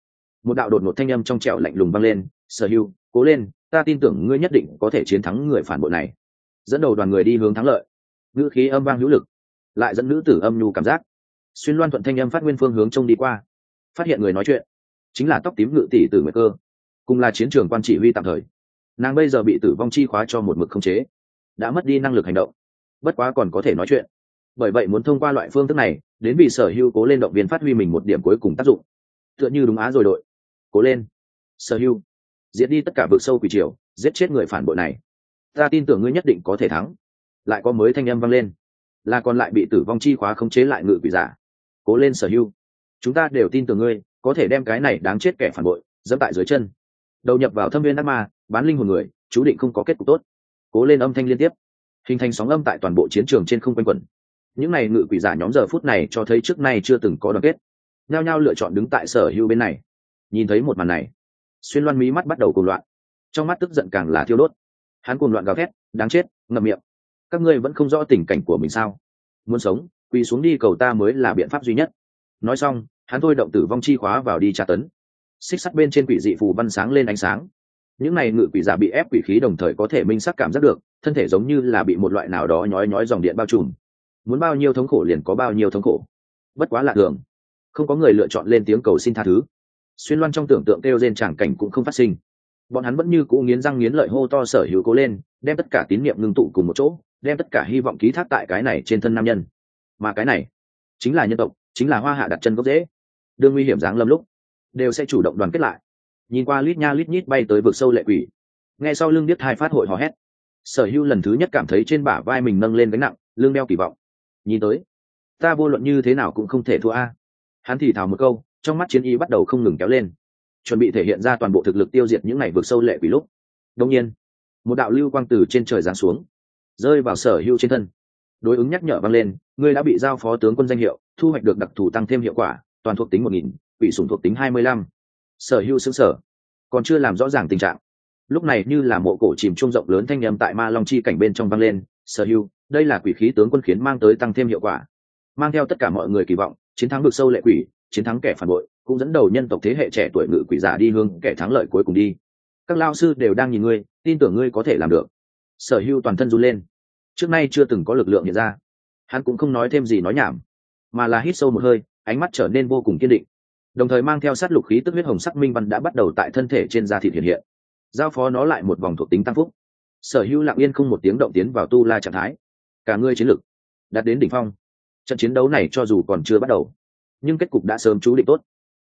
một đạo đột ngột thanh âm trong trẻo lạnh lùng vang lên. Sở Hưu, cố lên, ta tin tưởng ngươi nhất định có thể chiến thắng người phản bội này. Dẫn đầu đoàn người đi hướng thắng lợi. Ngữ khí âm vang hữu lực, lại dẫn nữ tử âm nhu cảm giác. Xuyên Loan thuận thanh âm phát nguyên phương hướng trông đi qua, phát hiện người nói chuyện chính là tóc tím ngự tỷ tử Nguyệt Cơ, cùng là chiến trường quan chỉ huy tạm thời. Nàng bây giờ bị tử vong chi khóa cho một mực khống chế, đã mất đi năng lực hành động, bất quá còn có thể nói chuyện. Bởi vậy muốn thông qua loại phương thức này đến vì Sở Hưu cố lên động viên phát huy mình một điểm cuối cùng tác dụng. Tựa như đúng á rồi đội, cố lên Sở Hưu, diệt đi tất cả vực sâu quỷ triều, giết chết người phản bội này, ta tin tưởng ngươi nhất định có thể thắng. Lại có mới thanh âm vang lên, là còn lại bị tử vong chi khóa khống chế lại ngự quỷ giả. Cố lên Sở Hưu, chúng ta đều tin tưởng ngươi có thể đem cái này đáng chết kẻ phản bội dẫm tại dưới chân, đầu nhập vào thâm viên ác ma, bán linh hồn người, chú định không có kết cục tốt. Cố lên âm thanh liên tiếp hình thành sóng âm tại toàn bộ chiến trường trên không quanh quẩn. Những này ngự quỷ giả nhóm giờ phút này cho thấy trước nay chưa từng có đoàn kết, nhao nhao lựa chọn đứng tại Sở Hưu bên này. Nhìn thấy một màn này, Xuyên Loan mí mắt bắt đầu cuồng loạn, trong mắt tức giận càng là thiêu đốt. Hắn cuồng loạn gào thét, đáng chết, ngậm miệng, các ngươi vẫn không rõ tình cảnh của mình sao? Muốn sống, quỳ xuống đi cầu ta mới là biện pháp duy nhất. Nói xong, hắn thôi động tử vong chi khóa vào đi tra tấn. Xích sắt bên trên quỷ dị phù văn sáng lên ánh sáng. Những này ngự quỷ giả bị ép quỷ khí đồng thời có thể minh sắc cảm giác được, thân thể giống như là bị một loại nào đó nhói nhói dòng điện bao trùm. Muốn bao nhiêu thống khổ liền có bao nhiêu thống khổ. Bất quá lạ thường, không có người lựa chọn lên tiếng cầu xin tha thứ. Xuyên Loan trong tưởng tượng kêu rên tràng cảnh cũng không phát sinh. Bọn hắn vẫn như cũ nghiến răng nghiến lợi hô to Sở Hữu cố lên, đem tất cả tín niệm ngưng tụ cùng một chỗ, đem tất cả hy vọng ký thác tại cái này trên thân nam nhân. Mà cái này chính là nhân tộc, chính là Hoa Hạ đặt chân gốc rễ. Đương nguy hiểm giáng lâm lúc, đều sẽ chủ động đoàn kết lại. Nhìn qua lít nha lít nhít bay tới vực sâu lệ quỷ, nghe sau lưng biết hai phát hội hò hét. Sở Hữu lần thứ nhất cảm thấy trên bả vai mình nâng lên gánh nặng, lưng đeo kỳ vọng. Nhìn tới, ta vô luận như thế nào cũng không thể thua a. Hắn thì thào một câu, trong mắt chiến ý bắt đầu không ngừng kéo lên, chuẩn bị thể hiện ra toàn bộ thực lực tiêu diệt những này vực sâu lệ quỷ lúc. Đương nhiên, một đạo lưu quang từ trên trời giáng xuống, rơi vào Sở Hữu trên thân. Đối ứng nhắc nhở vang lên, ngươi đã bị giao phó tướng quân danh hiệu, thu hoạch được đặc thù tăng thêm hiệu quả, toàn thuộc tính một nghìn, quỷ sủng thuộc tính hai mươi lăm. Sở Hữu sững sờ, còn chưa làm rõ ràng tình trạng. Lúc này như là mộ cổ chìm chuông rộng lớn thanh âm tại Ma Long chi cảnh bên trong vang lên, Sở Hữu, đây là quỷ khí tướng quân khiến mang tới tăng thêm hiệu quả, mang theo tất cả mọi người kỳ vọng, chiến thắng vực sâu lệ quỷ, chiến thắng kẻ phản bội, cũng dẫn đầu nhân tộc thế hệ trẻ tuổi ngự quỷ giả đi hướng kẻ thắng lợi cuối cùng đi. Các lao sư đều đang nhìn ngươi, tin tưởng ngươi có thể làm được. Sở Hữu toàn thân run lên, trước nay chưa từng có lực lượng hiện ra. Hắn cũng không nói thêm gì nói nhảm, mà là hít sâu một hơi, ánh mắt trở nên vô cùng kiên định, đồng thời mang theo sát lục khí tức huyết hồng sắc minh văn đã bắt đầu tại thân thể trên da thịt hiện hiện, giao phó nó lại một vòng thuộc tính tăng phúc. Sở Hữu lặng yên không một tiếng động tiến vào tu la trạng thái, cả người chiến lực đạt đến đỉnh phong. Trận chiến đấu này cho dù còn chưa bắt đầu, nhưng kết cục đã sớm chú định tốt.